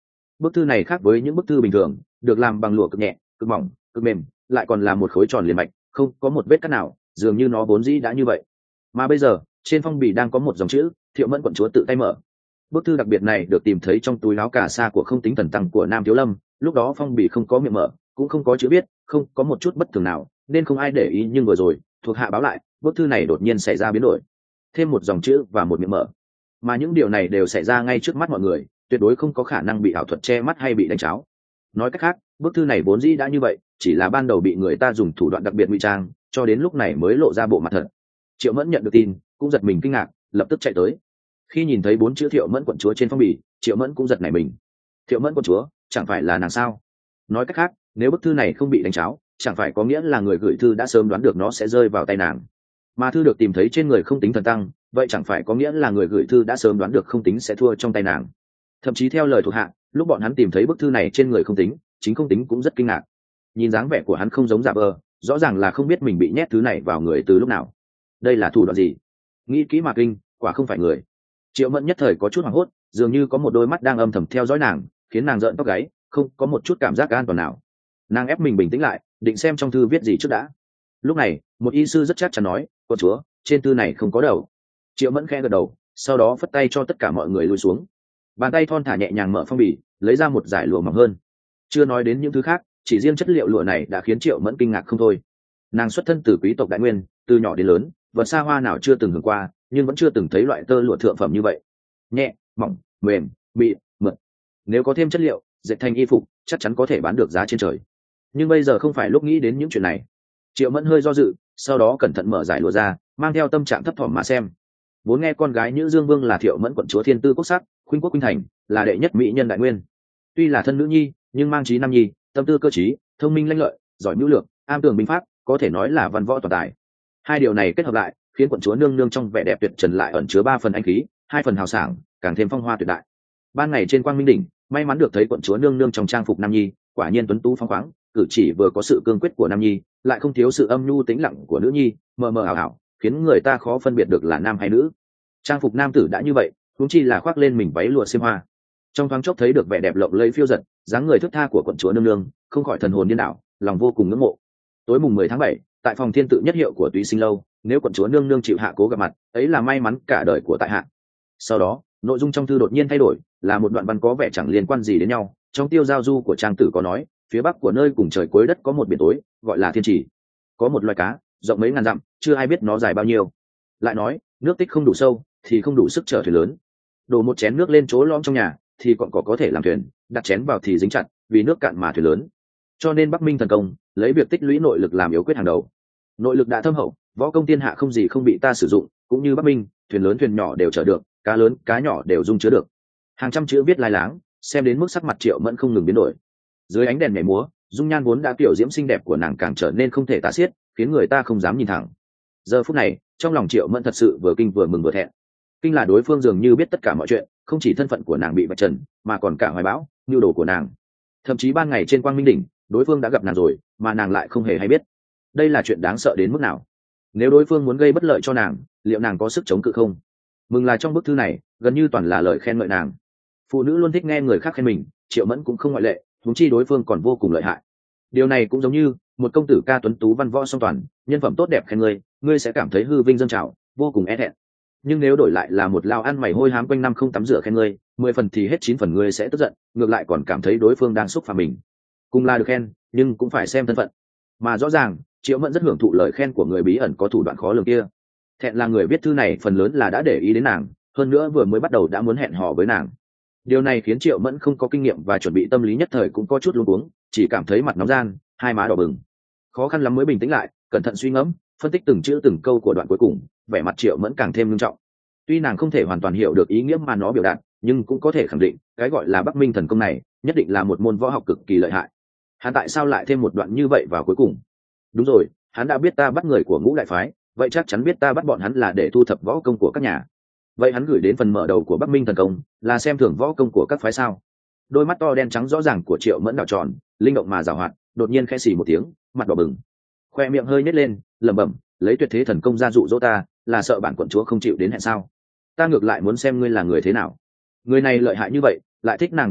Bức thư này khác với những bức thư bình thường, được làm bằng lụa cực nhẹ, cực mỏng, cực mềm, lại còn là một khối tròn liền mạch, không có một vết cắt nào, dường như nó vốn dĩ đã như vậy. Mà bây giờ, trên phong bì đang có một dòng chữ: Thiệu Mẫn quận chúa tự tay mở. Bức thư đặc biệt này được tìm thấy trong túi áo cà sa của Không Tính Thần Tăng của Nam Thiếu Lâm, lúc đó phong bì không có miệng mở, cũng không có chữ viết, không có một chút bất thường nào, nên không ai để ý, nhưng vừa rồi, thuộc hạ báo lại, bức thư này đột nhiên xảy ra biến đổi. Thêm một dòng chữ và một miệng mở. Mà những điều này đều xảy ra ngay trước mắt mọi người, tuyệt đối không có khả năng bị ảo thuật che mắt hay bị đánh cháo. Nói cách khác, bức thư này vốn dĩ đã như vậy, chỉ là ban đầu bị người ta dùng thủ đoạn đặc biệt ngụy trang, cho đến lúc này mới lộ ra bộ mặt thật. Triệu Mẫn nhận được tin, cũng giật mình kinh ngạc, lập tức chạy tới. Khi nhìn thấy 4 chữ Thiệu Mẫn quận chúa trên phong bì, Triệu Mẫn cũng giật nảy mình. Thiệu Mẫn quận chúa, chẳng phải là nàng sao? Nói cách khác, nếu bức thư này không bị đánh cháo, chẳng phải có nghĩa là người gửi thư đã sớm đoán được nó sẽ rơi vào tay nàng. Mà thư được tìm thấy trên người Không Tính Thần Tăng, vậy chẳng phải có nghĩa là người gửi thư đã sớm đoán được Không Tính sẽ thua trong tay nàng. Thậm chí theo lời thuộc hạ, lúc bọn hắn tìm thấy bức thư này trên người Không Tính, chính Không Tính cũng rất kinh ngạc. Nhìn dáng vẻ của hắn không giống giả vờ, rõ ràng là không biết mình bị nhét thứ này vào người từ lúc nào. Đây là thủ đoạn gì? Nghĩ kỹ mà kinh, quả không phải người. Triệu Mẫn nhất thời có chút hoảng hốt, dường như có một đôi mắt đang âm thầm theo dõi nàng, khiến nàng rợn tóc gáy, không có một chút cảm giác an toàn nào. Nàng ép mình bình tĩnh lại, định xem trong thư viết gì trước đã. Lúc này, một y sư rất chắc chắn nói: "Con chúa, trên thư này không có đầu." Triệu Mẫn khẽ gật đầu, sau đó phất tay cho tất cả mọi người lùi xuống. Bàn tay thon thả nhẹ nhàng mở phong bì, lấy ra một dải lụa mỏng hơn. Chưa nói đến những thứ khác, chỉ riêng chất liệu lụa này đã khiến Triệu Mẫn kinh ngạc không thôi. Nàng xuất thân từ quý tộc Đại Nguyên, từ nhỏ đến lớn, vật xa hoa nào chưa từng hưởng qua, nhưng vẫn chưa từng thấy loại tơ lụa thượng phẩm như vậy. Nhẹ, mỏng, mềm, mịn, mượt. Nếu có thêm chất liệu, dệt thành y phục, chắc chắn có thể bán được giá trên trời. Nhưng bây giờ không phải lúc nghĩ đến những chuyện này. Triệu Mẫn hơi do dự, sau đó cẩn thận mở giải lụa ra, mang theo tâm trạng thấp thỏm mà xem. Vốn nghe con gái Nhữ Dương Vương là Thiệu Mẫn quận chúa thiên tư quốc sắc, khuynh quốc khuynh thành, là đệ nhất mỹ nhân Đại Nguyên. Tuy là thân nữ nhi, nhưng mang trí nam nhi, tâm tư cơ trí, thông minh lanh lợi, giỏi mưu lược, am tường binh pháp, có thể nói là văn võ toàn tài. Hai điều này kết hợp lại, khiến quận chúa nương nương trong vẻ đẹp tuyệt trần lại ẩn chứa 3 phần anh khí, 2 phần hào sảng, càng thêm phong hoa tuyệt đại. Ban ngày trên Quang Minh đỉnh, may mắn được thấy quận chúa nương nương trong trang phục nam nhi, quả nhiên tuấn tú phóng khoáng, cử chỉ vừa có sự cương quyết của nam nhi, lại không thiếu sự âm nhu tĩnh lặng của nữ nhi, mờ mờ ảo ảo, khiến người ta khó phân biệt được là nam hay nữ. Trang phục nam tử đã như vậy, huống chi là khoác lên mình váy lụa xiêm hoa. Trong thoáng chốc thấy được vẻ đẹp lộng lẫy phiêu dật, dáng người thướt tha của quận chúa nương nương, không khỏi thần hồn điên đảo, lòng vô cùng ngưỡng mộ. Tối mùng 10 tháng 7, tại phòng thiên tự nhất hiệu của Túy Sinh lâu, nếu quận chúa nương nương chịu hạ cố gặp mặt, ấy là may mắn cả đời của tại hạ. Sau đó, nội dung trong thư đột nhiên thay đổi, là một đoạn văn có vẻ chẳng liên quan gì đến nhau. Trong tiêu giao du của trang tử có nói, phía bắc của nơi cùng trời cuối đất có một biển tối, gọi là Thiên Trì. Có một loài cá, rộng mấy ngàn dặm, chưa ai biết nó dài bao nhiêu. Lại nói, nước tích không đủ sâu, thì không đủ sức chở thuyền lớn. Đổ một chén nước lên chỗ lõm trong nhà, thì còn có thể làm thuyền, đặt chén vào thì dính chặt, vì nước cạn mà thuyền lớn. Cho nên Bắc Minh thần công lấy việc tích lũy nội lực làm yếu quyết hàng đầu. Nội lực đã thâm hậu, võ công thiên hạ không gì không bị ta sử dụng, cũng như Bắc Minh, thuyền lớn thuyền nhỏ đều chở được, cá lớn cá nhỏ đều dung chứa được. Hàng trăm chữ viết lai láng, xem đến mức sắc mặt Triệu Mẫn không ngừng biến đổi. Dưới ánh đèn nhảy múa, dung nhan vốn đã tiểu diễm xinh đẹp của nàng càng trở nên không thể tả xiết, khiến người ta không dám nhìn thẳng. Giờ phút này, trong lòng Triệu Mẫn thật sự vừa kinh vừa mừng vừa thẹn. Kinh là đối phương dường như biết tất cả mọi chuyện, không chỉ thân phận của nàng bị vạch trần, mà còn cả hoài bão, nhu đồ của nàng. Thậm chí ban ngày trên Quang Minh đỉnh, đối phương đã gặp nàng rồi, mà nàng lại không hề hay biết. Đây là chuyện đáng sợ đến mức nào? Nếu đối phương muốn gây bất lợi cho nàng, liệu nàng có sức chống cự không? Mừng là trong bức thư này, gần như toàn là lời khen ngợi nàng. Phụ nữ luôn thích nghe người khác khen mình, Triệu Mẫn cũng không ngoại lệ, huống chi đối phương còn vô cùng lợi hại. Điều này cũng giống như một công tử ca tuấn tú văn võ song toàn, nhân phẩm tốt đẹp khen ngươi sẽ cảm thấy hư vinh dâng trào, vô cùng e thẹn. Nhưng nếu đổi lại là một lao ăn mày hôi hám quanh năm không tắm rửa khen ngươi, 10 phần thì hết 9 phần ngươi sẽ tức giận, ngược lại còn cảm thấy đối phương đang xúc phạm mình. Cùng là được khen, nhưng cũng phải xem thân phận. Mà rõ ràng, Triệu Mẫn rất hưởng thụ lời khen của người bí ẩn có thủ đoạn khó lường kia. Thẹn là người viết thư này phần lớn là đã để ý đến nàng, hơn nữa vừa mới bắt đầu đã muốn hẹn hò với nàng. Điều này khiến Triệu Mẫn không có kinh nghiệm và chuẩn bị tâm lý nhất thời cũng có chút luống cuống, chỉ cảm thấy mặt nóng ran, hai má đỏ bừng. Khó khăn lắm mới bình tĩnh lại, cẩn thận suy ngẫm, phân tích từng chữ từng câu của đoạn cuối cùng, vẻ mặt Triệu Mẫn càng thêm nghiêm trọng. Tuy nàng không thể hoàn toàn hiểu được ý nghĩa mà nó biểu đạt, nhưng cũng có thể khẳng định, cái gọi là Bắc Minh thần công này, nhất định là một môn võ học cực kỳ lợi hại. Hắn tại sao lại thêm một đoạn như vậy vào cuối cùng? Đúng rồi, hắn đã biết ta bắt người của Ngũ đại phái, vậy chắc chắn biết ta bắt bọn hắn là để thu thập võ công của các nhà. Vậy hắn gửi đến phần mở đầu của Bắc Minh thần công là xem thưởng võ công của các phái sao? Đôi mắt to đen trắng rõ ràng của Triệu Mẫn đảo tròn, linh động mà giảo hoạt, đột nhiên khẽ xì một tiếng, mặt đỏ bừng, khoe miệng hơi nhếch lên, lẩm bẩm, lấy tuyệt thế thần công ra dụ dỗ ta, là sợ bản quận chúa không chịu đến hẹn sao? Ta ngược lại muốn xem ngươi là người thế nào. Người này lợi hại như vậy, lại thích nàng đến thế,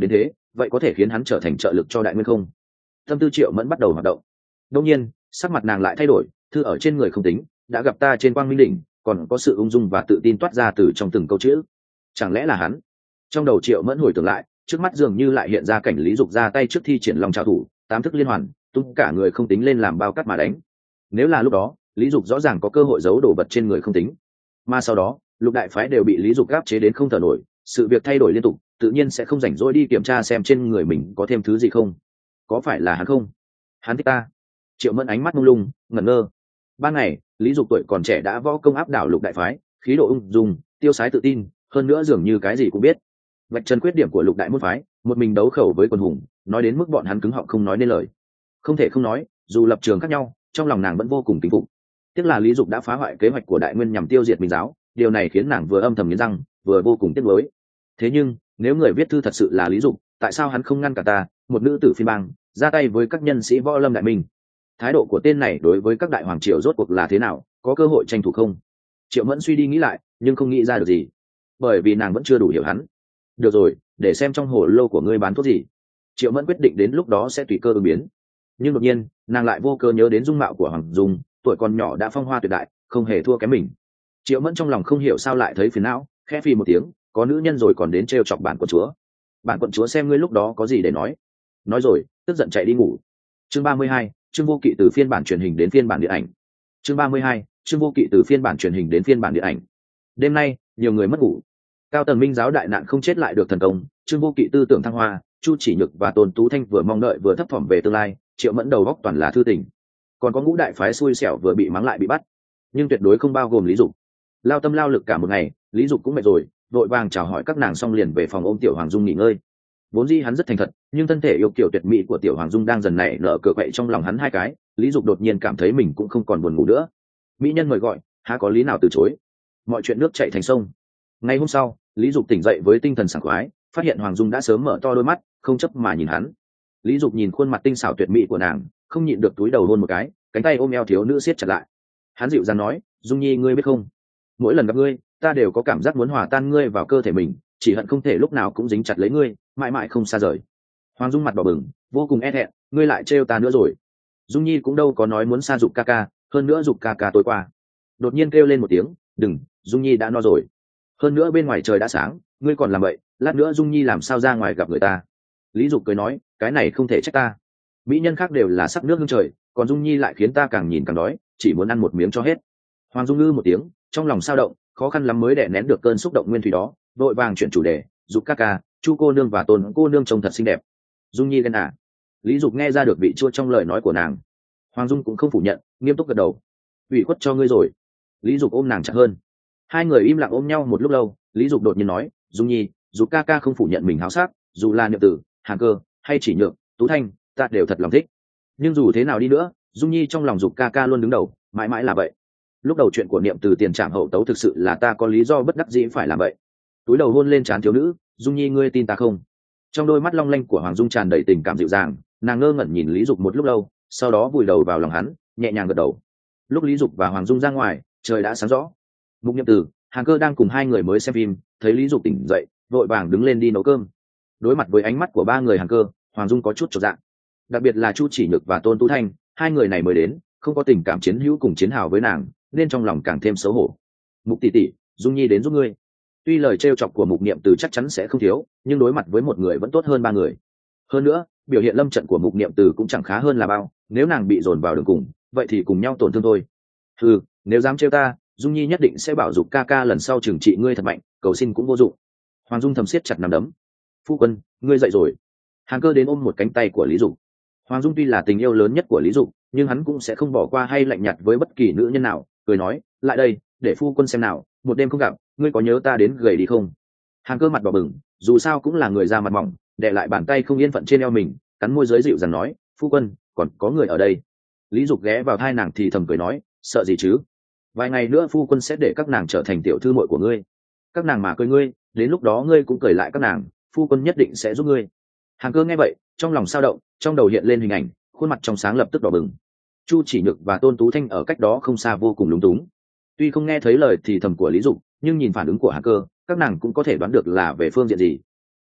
vậy có thể khiến hắn trở thành trợ lực cho đại nguyên không? Tâm tư Triệu Mẫn bắt đầu hoạt động. Đương nhiên sắc mặt nàng lại thay đổi, thư ở trên người không tính, đã gặp ta trên quang minh đỉnh còn có sự ung dung và tự tin toát ra từ trong từng câu chữ. Chẳng lẽ là hắn? Trong đầu Triệu Mẫn hồi tưởng lại, trước mắt dường như lại hiện ra cảnh Lý Dục ra tay trước thi triển long trảo thủ, tám thức liên hoàn, tung cả người không tính lên làm bao cắt mà đánh. Nếu là lúc đó, Lý Dục rõ ràng có cơ hội giấu đồ vật trên người không tính, mà sau đó lục đại phái đều bị Lý Dục áp chế đến không thở nổi, sự việc thay đổi liên tục, tự nhiên sẽ không rảnh rỗi đi kiểm tra xem trên người mình có thêm thứ gì không. Có phải là hắn không? Hắn thích ta? Triệu Mẫn ánh mắt mông lung ngẩn ngơ. Ban ngày Lý Dục tuổi còn trẻ đã võ công áp đảo lục đại phái, khí độ ung dung tiêu sái tự tin, hơn nữa dường như cái gì cũng biết. Vạch trần khuyết điểm của lục đại môn phái, một mình đấu khẩu với quần hùng, nói đến mức bọn hắn cứng họng không nói nên lời. Không thể không nói, dù lập trường khác nhau, trong lòng nàng vẫn vô cùng kính phục. Tiếc là Lý Dục đã phá hoại kế hoạch của đại nguyên nhằm tiêu diệt Minh giáo, điều này khiến nàng vừa âm thầm nghiến răng, vừa vô cùng tiếc nuối. Thế nhưng nếu người viết thư thật sự là Lý Dục, tại sao hắn không ngăn cả ta, một nữ tử phiên bang, ra tay với các nhân sĩ võ lâm đại minh? Thái độ của tên này đối với các đại hoàng triều rốt cuộc là thế nào, có cơ hội tranh thủ không? Triệu Mẫn suy đi nghĩ lại, nhưng không nghĩ ra được gì, bởi vì nàng vẫn chưa đủ hiểu hắn. Được rồi, để xem trong hồ lô của ngươi bán thuốc gì. Triệu Mẫn quyết định đến lúc đó sẽ tùy cơ ứng biến. Nhưng đột nhiên nàng lại vô cơ nhớ đến dung mạo của Hoàng Dung, tuổi còn nhỏ đã phong hoa tuyệt đại, không hề thua kém mình. Triệu Mẫn trong lòng không hiểu sao lại thấy phiền não, khẽ phì một tiếng, có nữ nhân rồi còn đến trêu chọc bản quận chúa. Bản quận chúa xem ngươi lúc đó có gì để nói. Nói rồi tức giận chạy đi ngủ. Chương 32, chương vô kỵ từ phiên bản truyền hình đến phiên bản điện ảnh. Chương 32, chương vô kỵ từ phiên bản truyền hình đến phiên bản điện ảnh. Đêm nay nhiều người mất ngủ. Cao tầng Minh giáo đại nạn không chết lại được thần công, chương vô kỵ tư tưởng thăng hoa, Chu Chỉ Nhược và Tôn Tú Thanh vừa mong đợi vừa thấp thỏm về tương lai. Triệu Mẫn đầu góc toàn là thư tình, còn có ngũ đại phái xui xẻo vừa bị mắng lại bị bắt, nhưng tuyệt đối không bao gồm Lý Dục. Lao tâm lao lực cả một ngày, Lý Dục cũng mệt rồi, vội vàng chào hỏi các nàng xong liền về phòng ôm Tiểu Hoàng Dung nghỉ ngơi. Vốn dĩ hắn rất thành thật, nhưng thân thể yêu kiều tuyệt mỹ của Tiểu Hoàng Dung đang dần nảy nở cựa quậy trong lòng hắn hai cái. Lý Dục đột nhiên cảm thấy mình cũng không còn buồn ngủ nữa. Mỹ nhân mời gọi, há có lý nào từ chối. Mọi chuyện nước chảy thành sông. Ngày hôm sau, Lý Dục tỉnh dậy với tinh thần sảng khoái, phát hiện Hoàng Dung đã sớm mở to đôi mắt, không chấp mà nhìn hắn. Lý Dục nhìn khuôn mặt tinh xảo tuyệt mỹ của nàng, không nhịn được túi đầu hôn một cái, cánh tay ôm eo thiếu nữ siết chặt lại. Hắn dịu dàng nói, Dung Nhi ngươi biết không, mỗi lần gặp ngươi ta đều có cảm giác muốn hòa tan ngươi vào cơ thể mình, chỉ hận không thể lúc nào cũng dính chặt lấy ngươi, mãi mãi không xa rời. Hoàng Dung mặt đỏ bừng, vô cùng e thẹn, ngươi lại trêu ta nữa rồi. Dung Nhi cũng đâu có nói muốn xa Dục ca ca, hơn nữa Dục ca ca tối qua đột nhiên kêu lên một tiếng, đừng, Dung Nhi đã no rồi. Hơn nữa bên ngoài trời đã sáng, ngươi còn làm vậy, lát nữa Dung Nhi làm sao ra ngoài gặp người ta. Lý Dục cười nói, cái này không thể trách ta, mỹ nhân khác đều là sắc nước hương trời, còn Dung Nhi lại khiến ta càng nhìn càng đói, chỉ muốn ăn một miếng cho hết. Hoàng Dung ngư một tiếng, trong lòng sao động, khó khăn lắm mới đè nén được cơn xúc động nguyên thủy đó, vội vàng chuyển chủ đề, Dục ca ca, Chu cô nương và Tôn cô nương trông thật xinh đẹp. Dung Nhi ghen à? Lý Dục nghe ra được vị chua trong lời nói của nàng. Hoàng Dung cũng không phủ nhận, nghiêm túc gật đầu. Ủy khuất cho ngươi rồi. Lý Dục ôm nàng chặt hơn. Hai người im lặng ôm nhau một lúc lâu, Lý Dục đột nhiên nói, Dung Nhi, Dục ca ca không phủ nhận mình háo sắc, dù là Niệm Tử, Hàn Cơ hay Chỉ Nhược, Tú Thanh, ta đều thật lòng thích. Nhưng dù thế nào đi nữa, Dung Nhi trong lòng Dục ca ca luôn đứng đầu, mãi mãi là vậy. Lúc đầu chuyện của Niệm Từ tiền trảm hậu tấu thực sự là ta có lý do bất đắc dĩ phải làm vậy. Túi đầu hôn lên trán thiếu nữ, Dung Nhi ngươi tin ta không? Trong đôi mắt long lanh của Hoàng Dung tràn đầy tình cảm dịu dàng, nàng ngơ ngẩn nhìn Lý Dục một lúc lâu, sau đó vùi đầu vào lòng hắn, nhẹ nhàng gật đầu. Lúc Lý Dục và Hoàng Dung ra ngoài, trời đã sáng rõ. Mục Niệm Từ, Hàn Cơ đang cùng hai người mới xem phim, thấy Lý Dục tỉnh dậy, vội vàng đứng lên đi nấu cơm. Đối mặt với ánh mắt của ba người Hàn Cơ, Hoàng Dung có chút chột dạ. Đặc biệt là Chu Chỉ Nhược và Tôn Tú Thanh, hai người này mới đến, không có tình cảm chiến hữu cùng chiến hào với nàng, nên trong lòng càng thêm xấu hổ. Mục tỷ tỷ, Dung Nhi đến giúp ngươi. Tuy lời trêu chọc của Mục Niệm Từ chắc chắn sẽ không thiếu, nhưng đối mặt với một người vẫn tốt hơn ba người. Hơn nữa, biểu hiện lâm trận của Mục Niệm Từ cũng chẳng khá hơn là bao, nếu nàng bị dồn vào đường cùng, vậy thì cùng nhau tổn thương thôi. Nếu dám trêu ta, Dung Nhi nhất định sẽ bảo Dục ca ca lần sau trừng trị ngươi thật mạnh, cầu xin cũng vô dụng. Hoàng Dung thầm siết chặt nắm đấm. Phu quân, ngươi dậy rồi. Hàn Cơ đến ôm một cánh tay của Lý Dục. Hoàng Dung tuy là tình yêu lớn nhất của Lý Dục, nhưng hắn cũng sẽ không bỏ qua hay lạnh nhạt với bất kỳ nữ nhân nào, cười nói, lại đây, để phu quân xem nào, một đêm không gặp, ngươi có nhớ ta đến gầy đi không? Hàn Cơ mặt đỏ bừng, dù sao cũng là người da mặt mỏng, đè lại bàn tay không yên phận trên eo mình, cắn môi giới dịu dàng nói, phu quân, còn có người ở đây. Lý Dục ghé vào thai nàng thì thầm cười nói, sợ gì chứ? Vài ngày nữa phu quân sẽ để các nàng trở thành tiểu thư muội của ngươi. Các nàng mà cười ngươi, đến lúc đó ngươi cũng cười lại các nàng, phu quân nhất định sẽ giúp ngươi. Hàn Cơ nghe vậy, trong lòng sao động, trong đầu hiện lên hình ảnh, khuôn mặt trong sáng lập tức đỏ bừng. Chu Chỉ Nhược và Tôn Tú Thanh ở cách đó không xa vô cùng lúng túng. Tuy không nghe thấy lời thì thầm của Lý Dục, nhưng nhìn phản ứng của Hàn Cơ, các nàng cũng có thể đoán được là về phương diện gì.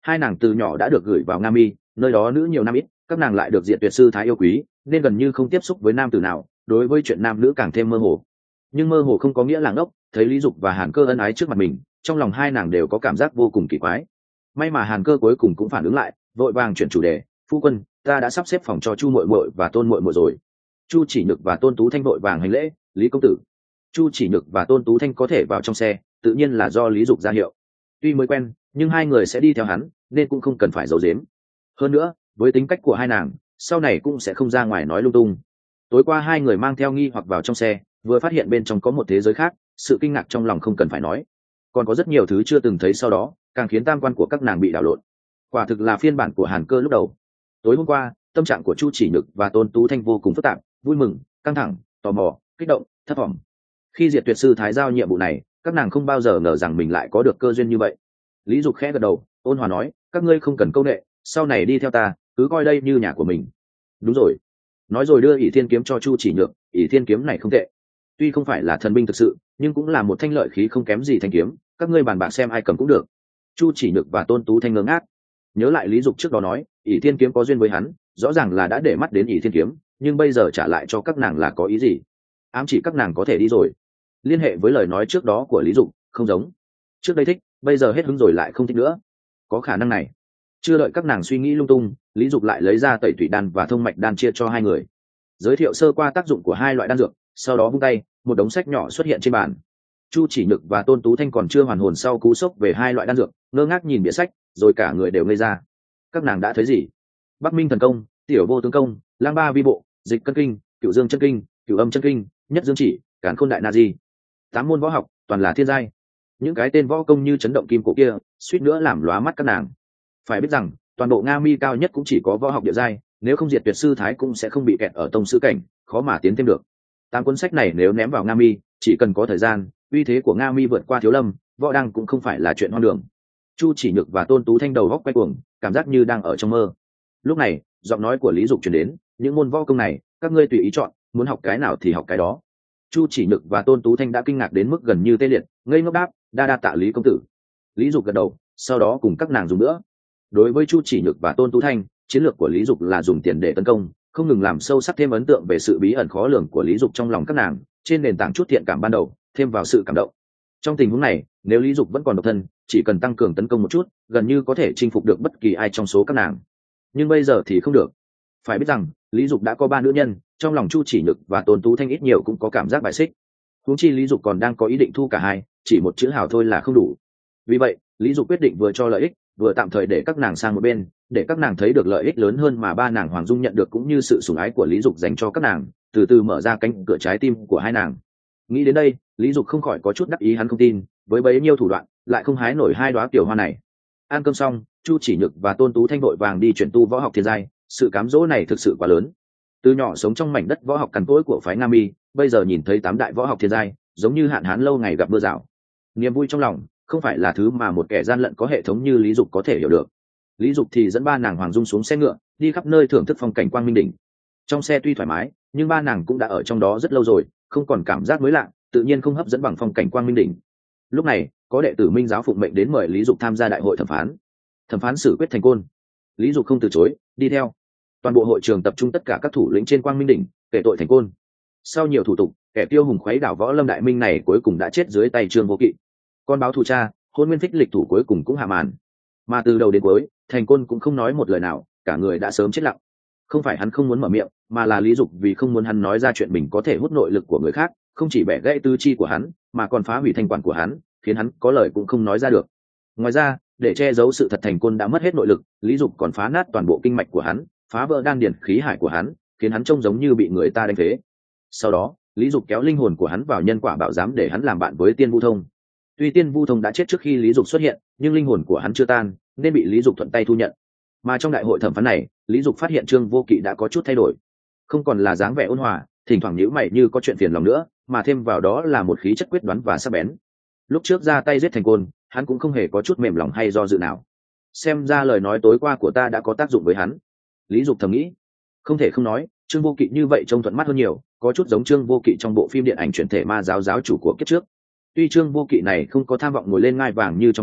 Hai nàng từ nhỏ đã được gửi vào Nga Mi, nơi đó nữ nhiều nam ít, các nàng lại được Diệt Tuyệt sư thái yêu quý, nên gần như không tiếp xúc với nam tử nào, đối với chuyện nam nữ càng thêm mơ hồ. Nhưng mơ hồ không có nghĩa là ngốc, thấy Lý Dục và Hàn Cơ ân ái trước mặt mình, trong lòng hai nàng đều có cảm giác vô cùng kỳ quái. May mà Hàn Cơ cuối cùng cũng phản ứng lại, vội vàng chuyển chủ đề, phu quân, ta đã sắp xếp phòng cho Chu muội muội và Tôn muội muội rồi. Chu Chỉ Nhược và Tôn Tú Thanh vội vàng hành lễ, Lý công tử. Chu Chỉ Nhược và Tôn Tú Thanh có thể vào trong xe, tự nhiên là do Lý Dục ra hiệu. Tuy mới quen, nhưng hai người sẽ đi theo hắn, nên cũng không cần phải giấu giếm. Hơn nữa, với tính cách của hai nàng, sau này cũng sẽ không ra ngoài nói lung tung. Tối qua hai người mang theo nghi hoặc vào trong xe, vừa phát hiện bên trong có một thế giới khác, sự kinh ngạc trong lòng không cần phải nói. Còn có rất nhiều thứ chưa từng thấy sau đó, càng khiến tam quan của các nàng bị đảo lộn. Quả thực là phiên bản của Hàn Cơ lúc đầu. Tối hôm qua, tâm trạng của Chu Chỉ Nhược và Tôn Tú Thanh vô cùng phức tạp, vui mừng, căng thẳng, tò mò, kích động, thất vọng. Khi Diệt Tuyệt sư thái giao nhiệm vụ này, các nàng không bao giờ ngờ rằng mình lại có được cơ duyên như vậy. Lý Dục khẽ gật đầu, ôn hòa nói, các ngươi không cần câu nệ, sau này đi theo ta, cứ coi đây như nhà của mình. Đúng rồi. Nói rồi đưa ỷ thiên kiếm cho Chu Chỉ Nhược, ỷ thiên kiếm này không tệ. Tuy không phải là thần binh thực sự, nhưng cũng là một thanh lợi khí không kém gì thanh kiếm, các ngươi bàn bạc xem ai cầm cũng được. Chu Chỉ Nhược và Tôn Tú Thanh ngơ ngác. Nhớ lại Lý Dục trước đó nói, ỷ thiên kiếm có duyên với hắn, rõ ràng là đã để mắt đến ỷ thiên kiếm, nhưng bây giờ trả lại cho các nàng là có ý gì? Ám chỉ các nàng có thể đi rồi. Liên hệ với lời nói trước đó của Lý Dục, không giống. Trước đây thích, bây giờ hết hứng rồi lại không thích nữa. Có khả năng này. Chưa đợi các nàng suy nghĩ lung tung, Lý Dục lại lấy ra tẩy thủy đan và thông mạch đan chia cho hai người, giới thiệu sơ qua tác dụng của hai loại đan dược, sau đó vung tay, một đống sách nhỏ xuất hiện trên bàn. Chu Chỉ Nhược và Tôn Tú Thanh còn chưa hoàn hồn sau cú sốc về hai loại đan dược, ngơ ngác nhìn bìa sách, rồi cả người đều ngây ra. Các nàng đã thấy gì? Bắc Minh thần công, Tiểu Vô tướng công, Lang Ba vi bộ, Dịch cân kinh, Cửu Dương chân kinh, Cửu Âm chân kinh, Nhất Dương chỉ, Càn Khôn đại na di. 8 môn võ học, toàn là thiên giai. Những cái tên võ công như chấn động kim cổ kia, suýt nữa làm lóa mắt các nàng. Phải biết rằng, toàn bộ Nga Mi cao nhất cũng chỉ có võ học địa giai, nếu không Diệt Tuyệt sư thái cũng sẽ không bị kẹt ở tông sư cảnh, khó mà tiến thêm được. 8 cuốn sách này nếu ném vào Nga Mi, chỉ cần có thời gian, uy thế của Nga Mi vượt qua Thiếu Lâm, võ đăng cũng không phải là chuyện hoang đường. Chu Chỉ Nhược và Tôn Tú Thanh đầu góc quay cuồng, cảm giác như đang ở trong mơ. Lúc này, giọng nói của Lý Dục truyền đến, những môn võ công này, các ngươi tùy ý chọn, muốn học cái nào thì học cái đó. Chu Chỉ Nhược và Tôn Tú Thanh đã kinh ngạc đến mức gần như tê liệt, ngây ngốc đáp, đa đa tạ Lý công tử. Lý Dục gật đầu, sau đó cùng các nàng dùng nữa. Đối với Chu Chỉ Nhược và Tôn Tú Thanh, chiến lược của Lý Dục là dùng tiền để tấn công, không ngừng làm sâu sắc thêm ấn tượng về sự bí ẩn khó lường của Lý Dục trong lòng các nàng, trên nền tảng chút thiện cảm ban đầu, thêm vào sự cảm động. Trong tình huống này, nếu Lý Dục vẫn còn độc thân, chỉ cần tăng cường tấn công một chút, gần như có thể chinh phục được bất kỳ ai trong số các nàng. Nhưng bây giờ thì không được. Phải biết rằng, Lý Dục đã có 3 nữ nhân, trong lòng Chu Chỉ Nhược và Tôn Tú Thanh ít nhiều cũng có cảm giác bài xích. Huống chi Lý Dục còn đang có ý định thu cả hai, chỉ một chữ hào thôi là không đủ. Vì vậy, Lý Dục quyết định vừa cho lợi ích, vừa tạm thời để các nàng sang một bên, để các nàng thấy được lợi ích lớn hơn mà ba nàng Hoàng Dung nhận được cũng như sự sủng ái của Lý Dục dành cho các nàng, từ từ mở ra cánh cửa trái tim của hai nàng. Nghĩ đến đây, Lý Dục không khỏi có chút đắc ý, hắn không tin, với bấy nhiêu thủ đoạn, lại không hái nổi hai đóa tiểu hoa này. Ăn cơm xong, Chu Chỉ Nhược và Tôn Tú Thanh vội vàng đi chuyển tu võ học thiên giai, sự cám dỗ này thực sự quá lớn. Từ nhỏ sống trong mảnh đất võ học cằn cỗi của phái Nga Mi, bây giờ nhìn thấy 8 đại võ học thiên giai, giống như hạn hán lâu ngày gặp mưa rào. Niềm vui trong lòng không phải là thứ mà một kẻ gian lận có hệ thống như Lý Dục có thể hiểu được. Lý Dục thì dẫn ba nàng Hoàng Dung xuống xe ngựa, đi khắp nơi thưởng thức phong cảnh Quang Minh đỉnh. Trong xe tuy thoải mái, nhưng ba nàng cũng đã ở trong đó rất lâu rồi, không còn cảm giác mới lạ, tự nhiên không hấp dẫn bằng phong cảnh Quang Minh đỉnh. Lúc này, có đệ tử Minh giáo phụng mệnh đến mời Lý Dục tham gia đại hội thẩm phán. Thẩm phán xử quyết thành côn. Lý Dục không từ chối, đi theo. Toàn bộ hội trường tập trung tất cả các thủ lĩnh trên Quang Minh đỉnh, kể tội thành côn. Sau nhiều thủ tục, kẻ tiêu hùng khuấy đảo võ lâm đại minh này cuối cùng đã chết dưới tay Trương Vô Kỵ. Con báo thù cha, Hôn Nguyên Phích lịch thủ cuối cùng cũng hạ màn. Mà từ đầu đến cuối, thành côn cũng không nói một lời nào, cả người đã sớm chết lặng. Không phải hắn không muốn mở miệng, mà là Lý Dục vì không muốn hắn nói ra chuyện mình có thể hút nội lực của người khác, không chỉ bẻ gãy tư chi của hắn, mà còn phá hủy thanh quản của hắn, khiến hắn có lời cũng không nói ra được. Ngoài ra, để che giấu sự thật thành côn đã mất hết nội lực, Lý Dục còn phá nát toàn bộ kinh mạch của hắn, phá vỡ đan điền khí hải của hắn, khiến hắn trông giống như bị người ta đánh phế. Sau đó, Lý Dục kéo linh hồn của hắn vào nhân quả bảo giám để hắn làm bạn với Tiên Vu Thông. Tuy Tiên Vu Thông đã chết trước khi Lý Dục xuất hiện, nhưng linh hồn của hắn chưa tan, nên bị Lý Dục thuận tay thu nhận. Mà trong đại hội thẩm phán này, Lý Dục phát hiện Trương Vô Kỵ đã có chút thay đổi, không còn là dáng vẻ ôn hòa, thỉnh thoảng nhíu mày như có chuyện phiền lòng nữa, mà thêm vào đó là một khí chất quyết đoán và sắc bén. Lúc trước ra tay giết thành côn, hắn cũng không hề có chút mềm lòng hay do dự nào. Xem ra lời nói tối qua của ta đã có tác dụng với hắn. Lý Dục thầm nghĩ. Không thể không nói, Trương Vô Kỵ như vậy trông thuận mắt hơn nhiều, có chút giống Trương Vô Kỵ trong bộ phim điện ảnh chuyển thể Ma giáo giáo chủ của kiếp trước. Tuy Trương Vô Kỵ này không có tham vọng ngồi lên ngai vàng như trong phim,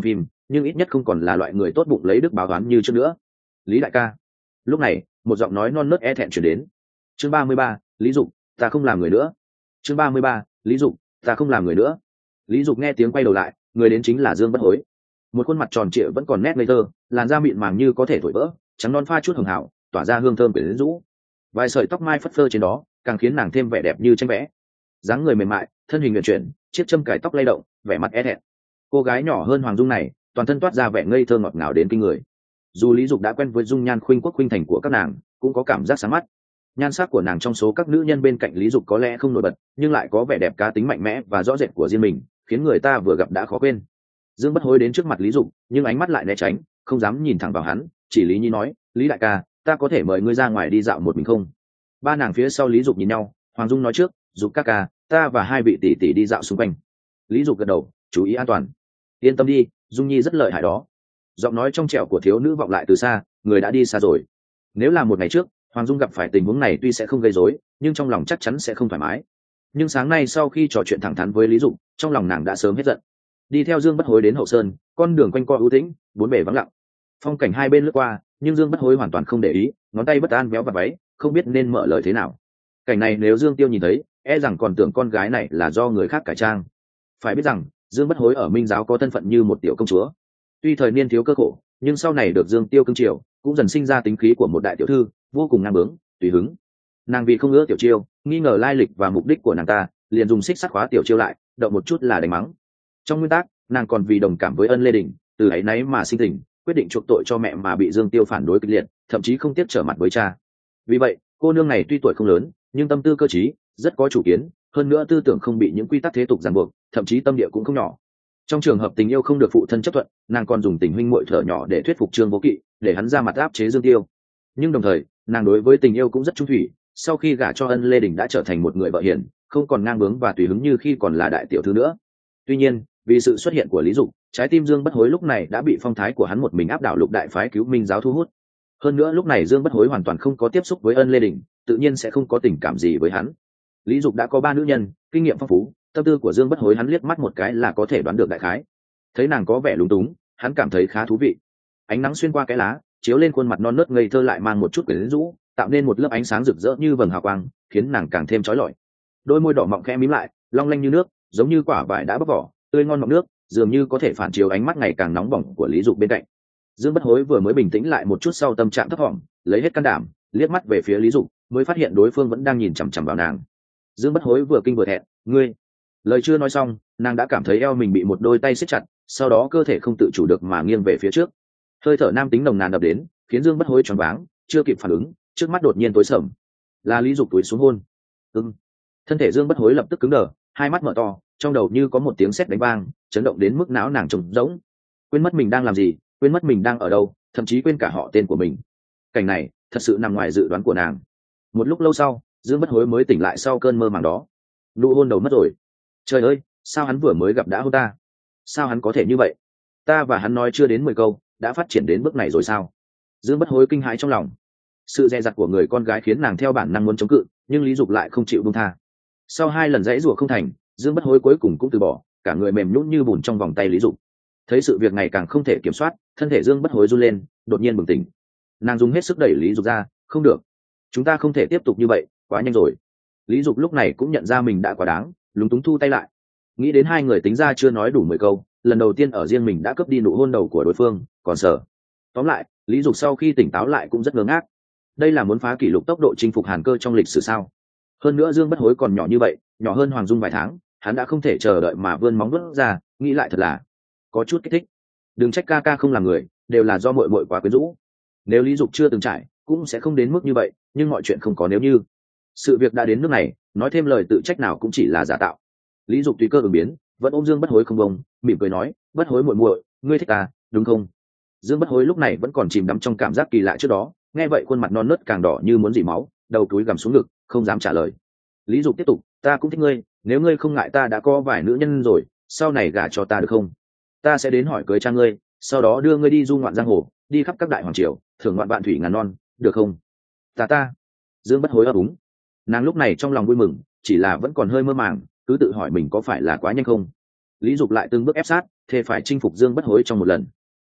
nhưng ít nhất không còn là loại người tốt bụng lấy đức báo toán như trước nữa. Lý đại ca. Lúc này một giọng nói non nớt e thẹn chuyển đến. Chương 33, Lý Dục, ta không làm người nữa. Chương 33, Lý Dục, ta không làm người nữa. Lý Dục nghe tiếng quay đầu lại, người đến chính là Dương Bất Hối. Một khuôn mặt tròn trịa vẫn còn nét ngây thơ, làn da mịn màng như có thể thổi vỡ, trắng non pha chút hường hảo, tỏa ra hương thơm quyến rũ. Vài sợi tóc mai phất phơ trên đó càng khiến nàng thêm vẻ đẹp như tranh vẽ. Dáng người mềm mại, thân hình uyển chuyển, chiếc châm cài tóc lay động, vẻ mặt e thẹn. Cô gái nhỏ hơn Hoàng Dung này, toàn thân toát ra vẻ ngây thơ ngọt ngào đến kinh người. Dù Lý Dục đã quen với dung nhan khuynh quốc khuynh thành của các nàng, cũng có cảm giác sáng mắt. Nhan sắc của nàng trong số các nữ nhân bên cạnh Lý Dục có lẽ không nổi bật, nhưng lại có vẻ đẹp cá tính mạnh mẽ và rõ rệt của riêng mình, khiến người ta vừa gặp đã khó quên. Dương Bất Hối đến trước mặt Lý Dục, nhưng ánh mắt lại né tránh, không dám nhìn thẳng vào hắn. Chỉ Lý Nhi nói, Lý đại ca, ta có thể mời ngươi ra ngoài đi dạo một mình không? Ba nàng phía sau Lý Dục nhìn nhau. Hoàng Dung nói trước, Dục ca ca, ta và hai vị tỷ tỷ đi dạo xung quanh. Lý Dục gật đầu, chú ý an toàn. Yên tâm đi, Dung Nhi rất lợi hại đó. Giọng nói trong trẻo của thiếu nữ vọng lại từ xa, người đã đi xa rồi. Nếu là một ngày trước, Hoàng Dung gặp phải tình huống này tuy sẽ không gây rối, nhưng trong lòng chắc chắn sẽ không thoải mái. Nhưng sáng nay sau khi trò chuyện thẳng thắn với Lý Dục, trong lòng nàng đã sớm hết giận. Đi theo Dương Bất Hối đến hậu sơn, con đường quanh co ưu tĩnh, bốn bề vắng lặng. Phong cảnh hai bên lướt qua, nhưng Dương Bất Hối hoàn toàn không để ý, ngón tay bất an véo vào váy, không biết nên mở lời thế nào. Cảnh này nếu Dương Tiêu nhìn thấy, e rằng còn tưởng con gái này là do người khác cải trang. Phải biết rằng Dương Bất Hối ở Minh giáo có thân phận như một tiểu công chúa. Tuy thời niên thiếu cơ khổ, nhưng sau này được Dương Tiêu cưng chiều, cũng dần sinh ra tính khí của một đại tiểu thư, vô cùng ngang bướng, tùy hứng. Nàng vì không ưa tiểu chiêu, nghi ngờ lai lịch và mục đích của nàng ta, liền dùng xích sắt khóa tiểu chiêu lại, động một chút là đánh mắng. Trong nguyên tắc, nàng còn vì đồng cảm với Ân Lê Đình, từ ấy nấy mà sinh tình, quyết định chuộc tội cho mẹ mà bị Dương Tiêu phản đối kịch liệt, thậm chí không tiếc trở mặt với cha. Vì vậy, cô nương này tuy tuổi không lớn, nhưng tâm tư cơ trí, rất có chủ kiến, hơn nữa tư tưởng không bị những quy tắc thế tục ràng buộc, thậm chí tâm địa cũng không nhỏ. Trong trường hợp tình yêu không được phụ thân chấp thuận, nàng còn dùng tình huynh muội thở nhỏ để thuyết phục Trương Vô Kỵ, để hắn ra mặt áp chế Dương Tiêu. Nhưng đồng thời, nàng đối với tình yêu cũng rất trung thủy, sau khi gả cho Ân Lê Đình đã trở thành một người vợ hiền, không còn ngang bướng và tùy hứng như khi còn là đại tiểu thư nữa. Tuy nhiên, vì sự xuất hiện của Lý Dục, trái tim Dương Bất Hối lúc này đã bị phong thái của hắn một mình áp đảo lục đại phái Cứu Minh giáo thu hút. Hơn nữa lúc này Dương Bất Hối hoàn toàn không có tiếp xúc với Ân Lê Đình, tự nhiên sẽ không có tình cảm gì với hắn. Lý Dục đã có 3 nữ nhân, kinh nghiệm phong phú, tâm tư của Dương Bất Hối hắn liếc mắt một cái là có thể đoán được đại khái. Thấy nàng có vẻ lúng túng, hắn cảm thấy khá thú vị. Ánh nắng xuyên qua cái lá, chiếu lên khuôn mặt non nớt ngây thơ lại mang một chút quyến rũ, tạo nên một lớp ánh sáng rực rỡ như vầng hào quang, khiến nàng càng thêm chói lọi. Đôi môi đỏ mọng khẽ mím lại, long lanh như nước, giống như quả vải đã bóc vỏ, tươi ngon mọng nước, dường như có thể phản chiếu ánh mắt ngày càng nóng bỏng của Lý Dục bên cạnh. Dương Bất Hối vừa mới bình tĩnh lại một chút sau tâm trạng thấp thỏm, lấy hết can đảm, liếc mắt về phía Lý Dục, mới phát hiện đối phương vẫn đang nhìn chằm chằm vào nàng. Dương Bất Hối vừa kinh vừa thẹn, ngươi. Lời chưa nói xong, nàng đã cảm thấy eo mình bị một đôi tay siết chặt, sau đó cơ thể không tự chủ được mà nghiêng về phía trước. Hơi thở nam tính nồng nàn đập đến, khiến Dương Bất Hối choáng váng, chưa kịp phản ứng, trước mắt đột nhiên tối sầm. Là Lý Dục túi xuống hôn. Thân thể Dương Bất Hối lập tức cứng đờ, hai mắt mở to, trong đầu như có một tiếng sét đánh vang, chấn động đến mức não nàng trống rỗng. Quên mất mình đang làm gì, quên mất mình đang ở đâu, thậm chí quên cả họ tên của mình. Cảnh này thật sự nằm ngoài dự đoán của nàng. Một lúc lâu sau, Dương Bất Hối mới tỉnh lại sau cơn mơ màng đó. Nụ hôn đầu mất rồi. Trời ơi, sao hắn vừa mới gặp đã hôn ta? Sao hắn có thể như vậy? Ta và hắn nói chưa đến 10 câu, đã phát triển đến bước này rồi sao? Dương Bất Hối kinh hãi trong lòng. Sự dè dặt của người con gái khiến nàng theo bản năng muốn chống cự, nhưng Lý Dục lại không chịu buông tha. Sau 2 lần giãy giụa không thành, Dương Bất Hối cuối cùng cũng từ bỏ, cả người mềm nhũn như bùn trong vòng tay Lý Dục. Thấy sự việc ngày càng không thể kiểm soát, thân thể Dương Bất Hối run lên, đột nhiên bừng tỉnh. Nàng dùng hết sức đẩy Lý Dục ra, không được, chúng ta không thể tiếp tục như vậy, quá nhanh rồi. Lý Dục lúc này cũng nhận ra mình đã quá đáng, lúng túng thu tay lại. Nghĩ đến 2 người tính ra chưa nói đủ 10 câu, lần đầu tiên ở riêng mình đã cướp đi nụ hôn đầu của đối phương, còn sợ. Tóm lại, Lý Dục sau khi tỉnh táo lại cũng rất ngớ ngác. Đây là muốn phá kỷ lục tốc độ chinh phục Hàn Cơ trong lịch sử sao? Hơn nữa Dương Bất Hối còn nhỏ như vậy, nhỏ hơn Hoàng Dung vài tháng, hắn đã không thể chờ đợi mà vươn móng vuốt ra, nghĩ lại thật là có chút kích thích. Đừng trách ca ca không làm người, đều là do muội muội quá quyến rũ. Nếu Lý Dục chưa từng trải, cũng sẽ không đến mức như vậy, nhưng mọi chuyện không có nếu như. Sự việc đã đến nước này, nói thêm lời tự trách nào cũng chỉ là giả tạo. Lý Dục tùy cơ ứng biến, vẫn ôm Dương Bất Hối không bông, mỉm cười nói, Bất Hối muội muội, ngươi thích ta, đúng không? Dương Bất Hối lúc này vẫn còn chìm đắm trong cảm giác kỳ lạ trước đó, nghe vậy khuôn mặt non nớt càng đỏ như muốn rỉ máu, đầu túi gằm xuống ngực, không dám trả lời. Lý Dục tiếp tục, ta cũng thích ngươi, nếu ngươi không ngại ta đã có vài nữ nhân rồi, sau này gả cho ta được không? Ta sẽ đến hỏi cưới cha ngươi, sau đó đưa ngươi đi du ngoạn giang hồ, đi khắp các đại hoàng triều, thưởng ngoạn vạn thủy ngàn non, được không? Ta. Dương Bất Hối ấp úng. Nàng lúc này trong lòng vui mừng, chỉ là vẫn còn hơi mơ màng, cứ tự hỏi mình có phải là quá nhanh không. Lý Dục lại từng bước ép sát, thề phải chinh phục Dương Bất Hối trong một lần,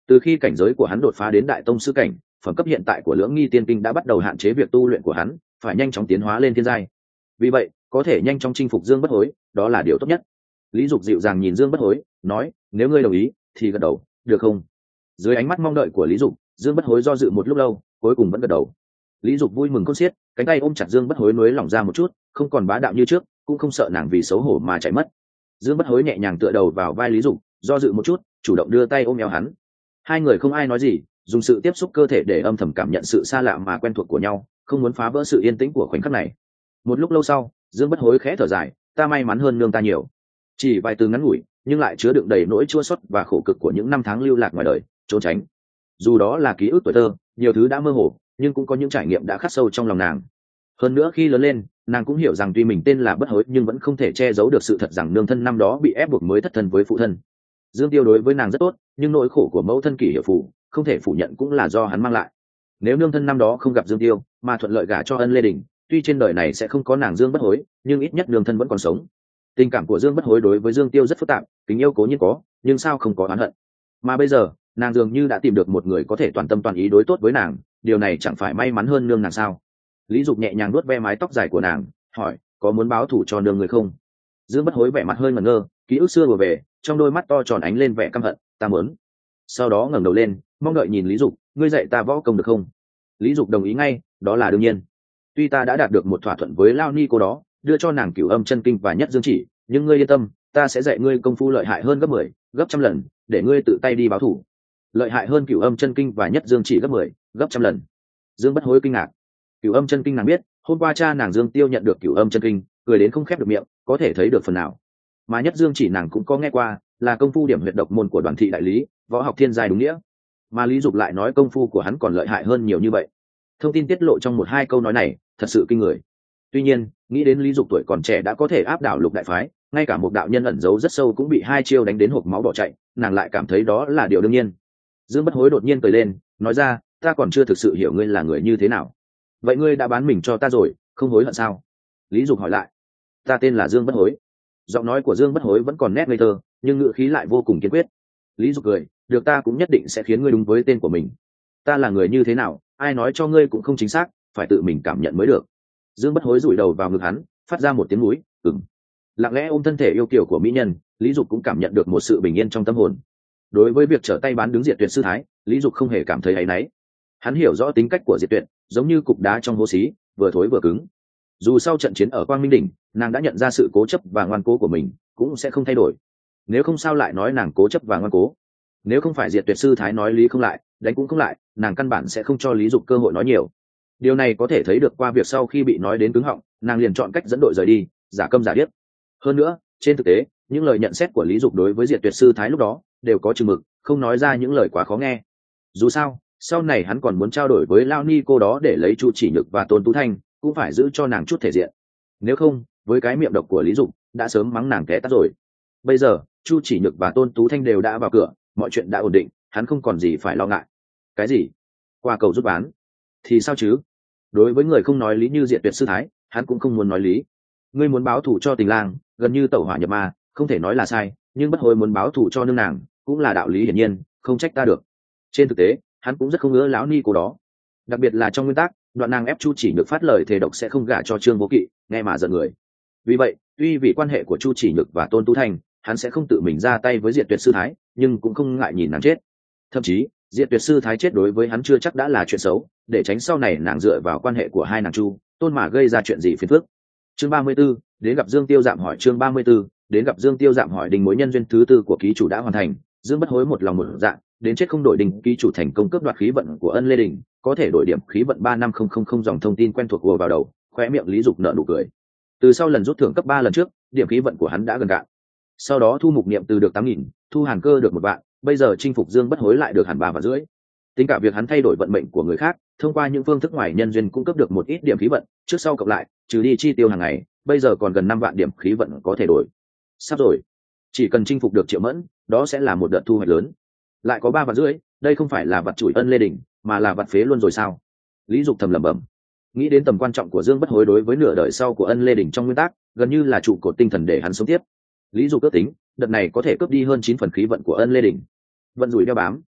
Từ khi cảnh giới của hắn đột phá đến đại tông sư cảnh, phẩm cấp hiện tại của lưỡng nghi tiên kinh đã bắt đầu hạn chế việc tu luyện của hắn, phải nhanh chóng tiến hóa lên thiên giai. Vì vậy có thể nhanh chóng chinh phục Dương Bất Hối, đó là điều tốt nhất. Lý Dục dịu dàng nhìn Dương Bất Hối, nói, nếu ngươi đồng ý thì gật đầu, được không? Dưới ánh mắt mong đợi của Lý Dục, Dương Bất Hối do dự một lúc lâu, cuối cùng vẫn gật đầu. Lý Dục vui mừng khôn xiết, cánh tay ôm chặt Dương Bất Hối, nuối lỏng ra một chút, không còn bá đạo như trước, cũng không sợ nàng vì xấu hổ mà chạy mất. Dương Bất Hối nhẹ nhàng tựa đầu vào vai Lý Dục, do dự một chút, chủ động đưa tay ôm eo hắn. Hai người không ai nói gì, dùng sự tiếp xúc cơ thể để âm thầm cảm nhận sự xa lạ mà quen thuộc của nhau, không muốn phá vỡ sự yên tĩnh của khoảnh khắc này. Một lúc lâu sau, Dương Bất Hối khẽ thở dài, ta may mắn hơn nương ta nhiều. Chỉ vài từ ngắn ngủi, nhưng lại chứa đựng đầy nỗi chua xót và khổ cực của những năm tháng lưu lạc ngoài đời, trốn tránh. Dù đó là ký ức tuổi thơ, nhiều thứ đã mơ hồ, nhưng cũng có những trải nghiệm đã khắc sâu trong lòng nàng. Hơn nữa khi lớn lên, nàng cũng hiểu rằng tuy mình tên là Bất Hối nhưng vẫn không thể che giấu được sự thật rằng nương thân năm đó bị ép buộc mới thất thân với phụ thân. Dương Tiêu đối với nàng rất tốt, nhưng nỗi khổ của mẫu thân Kỷ Hiểu Phù không thể phủ nhận cũng là do hắn mang lại. Nếu nương thân năm đó không gặp Dương Tiêu mà thuận lợi gả cho Ân Lê Đình, tuy trên đời này sẽ không có nàng Dương Bất Hối, nhưng ít nhất nương thân vẫn còn sống. Tình cảm của Dương Bất Hối đối với Dương Tiêu rất phức tạp, tình yêu cố nhiên có, nhưng sao không có oán hận. Mà bây giờ, nàng dường như đã tìm được một người có thể toàn tâm toàn ý đối tốt với nàng, điều này chẳng phải may mắn hơn nương nàng sao? Lý Dục nhẹ nhàng nuốt ve mái tóc dài của nàng, hỏi, có muốn báo thù cho nương người không? Dương Bất Hối vẻ mặt hơi ngẩn ngơ, ký ức xưa vừa về, trong đôi mắt to tròn ánh lên vẻ căm hận, ta muốn. Sau đó ngẩng đầu lên, mong đợi nhìn Lý Dục, ngươi dạy ta võ công được không? Lý Dục đồng ý ngay, đó là đương nhiên. Tuy ta đã đạt được một thỏa thuận với Lao Ni cô đó, đưa cho nàng Cửu Âm Chân Kinh và Nhất Dương Chỉ, nhưng ngươi yên tâm, ta sẽ dạy ngươi công phu lợi hại hơn gấp 10, gấp trăm lần, để ngươi tự tay đi báo thù. Lợi hại hơn Cửu Âm Chân Kinh và Nhất Dương Chỉ gấp 10, gấp trăm lần. Dương Bất Hối kinh ngạc. Cửu Âm Chân Kinh nàng biết, hôm qua cha nàng Dương Tiêu nhận được Cửu Âm Chân Kinh, cười đến không khép được miệng, có thể thấy được phần nào. Mà Nhất Dương Chỉ nàng cũng có nghe qua, là công phu điểm huyệt độc môn của Đoàn thị đại lý, võ học thiên giai đúng nghĩa. Mà Lý Dục lại nói công phu của hắn còn lợi hại hơn nhiều như vậy. Thông tin tiết lộ trong một hai câu nói này thật sự kinh người. Tuy nhiên, nghĩ đến Lý Dục tuổi còn trẻ đã có thể áp đảo Lục đại phái, ngay cả một đạo nhân ẩn giấu rất sâu cũng bị hai chiêu đánh đến hộc máu bỏ chạy, nàng lại cảm thấy đó là điều đương nhiên. Dương Bất Hối đột nhiên cười lên, nói ra, ta còn chưa thực sự hiểu ngươi là người như thế nào. Vậy ngươi đã bán mình cho ta rồi, không hối hận sao? Lý Dục hỏi lại. Ta tên là Dương Bất Hối. Giọng nói của Dương Bất Hối vẫn còn nét ngây thơ, nhưng ngữ khí lại vô cùng kiên quyết. Lý Dục cười, được, ta cũng nhất định sẽ khiến ngươi đúng với tên của mình. Ta là người như thế nào, ai nói cho ngươi cũng không chính xác, phải tự mình cảm nhận mới được. Dương Bất Hối dụi đầu vào ngực hắn, phát ra một tiếng núi, ừng. Lặng lẽ ôm thân thể yêu kiều của mỹ nhân, Lý Dục cũng cảm nhận được một sự bình yên trong tâm hồn. Đối với việc trở tay bán đứng Diệt Tuyệt sư thái, Lý Dục không hề cảm thấy áy náy. Hắn hiểu rõ tính cách của Diệt Tuyệt, giống như cục đá trong hố xí, vừa thối vừa cứng. Dù sau trận chiến ở Quang Minh đỉnh, nàng đã nhận ra sự cố chấp và ngoan cố của mình, cũng sẽ không thay đổi. Nếu không sao lại nói nàng cố chấp và ngoan cố. Nếu không phải Diệt Tuyệt sư thái nói lý không lại, đánh cũng không lại, nàng căn bản sẽ không cho Lý Dục cơ hội nói nhiều. Điều này có thể thấy được qua việc sau khi bị nói đến cứng họng, nàng liền chọn cách dẫn đội rời đi, giả câm giả điếc. Hơn nữa, trên thực tế, những lời nhận xét của Lý Dục đối với Diệt Tuyệt sư thái lúc đó đều có chừng mực, không nói ra những lời quá khó nghe. Dù sao, sau này hắn còn muốn trao đổi với Lao Ni cô đó để lấy Chu Chỉ Nhược và Tôn Tú Thanh, cũng phải giữ cho nàng chút thể diện. Nếu không, với cái miệng độc của Lý Dục, đã sớm mắng nàng té tát rồi. Bây giờ, Chu Chỉ Nhược và Tôn Tú Thanh đều đã vào cửa, mọi chuyện đã ổn định, hắn không còn gì phải lo ngại. Cái gì? Qua cầu rút bán? Thì sao chứ? Đối với người không nói lý như Diệt Tuyệt sư thái, hắn cũng không muốn nói lý. Ngươi muốn báo thù cho Tình Lang, gần như tẩu hỏa nhập ma, không thể nói là sai, nhưng Bất Hối muốn báo thù cho nương nàng, cũng là đạo lý hiển nhiên, không trách ta được. Trên thực tế, hắn cũng rất không ngứa lão ni cô đó. Đặc biệt là trong nguyên tắc, đoạn nàng ép Chu Chỉ Nhược phát lời thề độc sẽ không gả cho Trương Vô Kỵ, nghe mà giận người. Vì vậy, tuy vì quan hệ của Chu Chỉ Nhược và Tôn Tú Thanh, hắn sẽ không tự mình ra tay với Diệt Tuyệt sư thái, nhưng cũng không ngại nhìn nàng chết. Thậm chí, Diệt Tuyệt sư thái chết đối với hắn chưa chắc đã là chuyện xấu, để tránh sau này nàng dựa vào quan hệ của hai nàng Chu, Tôn mà gây ra chuyện gì phiền phức. Chương 34, đến gặp Dương Tiêu Dạm hỏi. Chương 34, đến gặp Dương Tiêu Dạm hỏi. Đình mối nhân duyên thứ tư của ký chủ đã hoàn thành. Dương Bất Hối một lòng một dạ, đến chết không đổi đình. Ký chủ thành công cướp đoạt khí vận của Ân Lê Đình, có thể đổi điểm khí vận 35000. Dòng thông tin quen thuộc ùa vào đầu, khóe miệng Lý Dục nở nụ cười. Từ sau lần rút thưởng cấp 3 lần trước, điểm khí vận của hắn đã gần cạn. Sau đó Thu Mục Niệm từ được 8000, Thu Hàn Cơ được 1 vạn, bây giờ chinh phục Dương Bất Hối lại được hẳn 3 vạn rưỡi. Tính cả việc hắn thay đổi vận mệnh của người khác, thông qua những phương thức ngoài nhân duyên cung cấp được một ít điểm khí vận, trước sau cộng lại, trừ đi chi tiêu hàng ngày, bây giờ còn gần 5 vạn điểm khí vận có thể đổi. Sắp rồi, chỉ cần chinh phục được Triệu Mẫn, đó sẽ là một đợt thu hoạch lớn. Lại có 3 vạn rưỡi, đây không phải là vặt chủi Ân Lê Đình, mà là vặt phế luôn rồi sao? Lý Dục thầm lẩm bẩm. Nghĩ đến tầm quan trọng của Dương Bất Hối đối với nửa đời sau của Ân Lê Đình trong nguyên tắc, gần như là trụ cột tinh thần để hắn sống tiếp. Lý Dục ước tính, đợt này có thể cướp đi hơn 9 phần khí vận của Ân Lê Đình. Vận rủi đeo bám,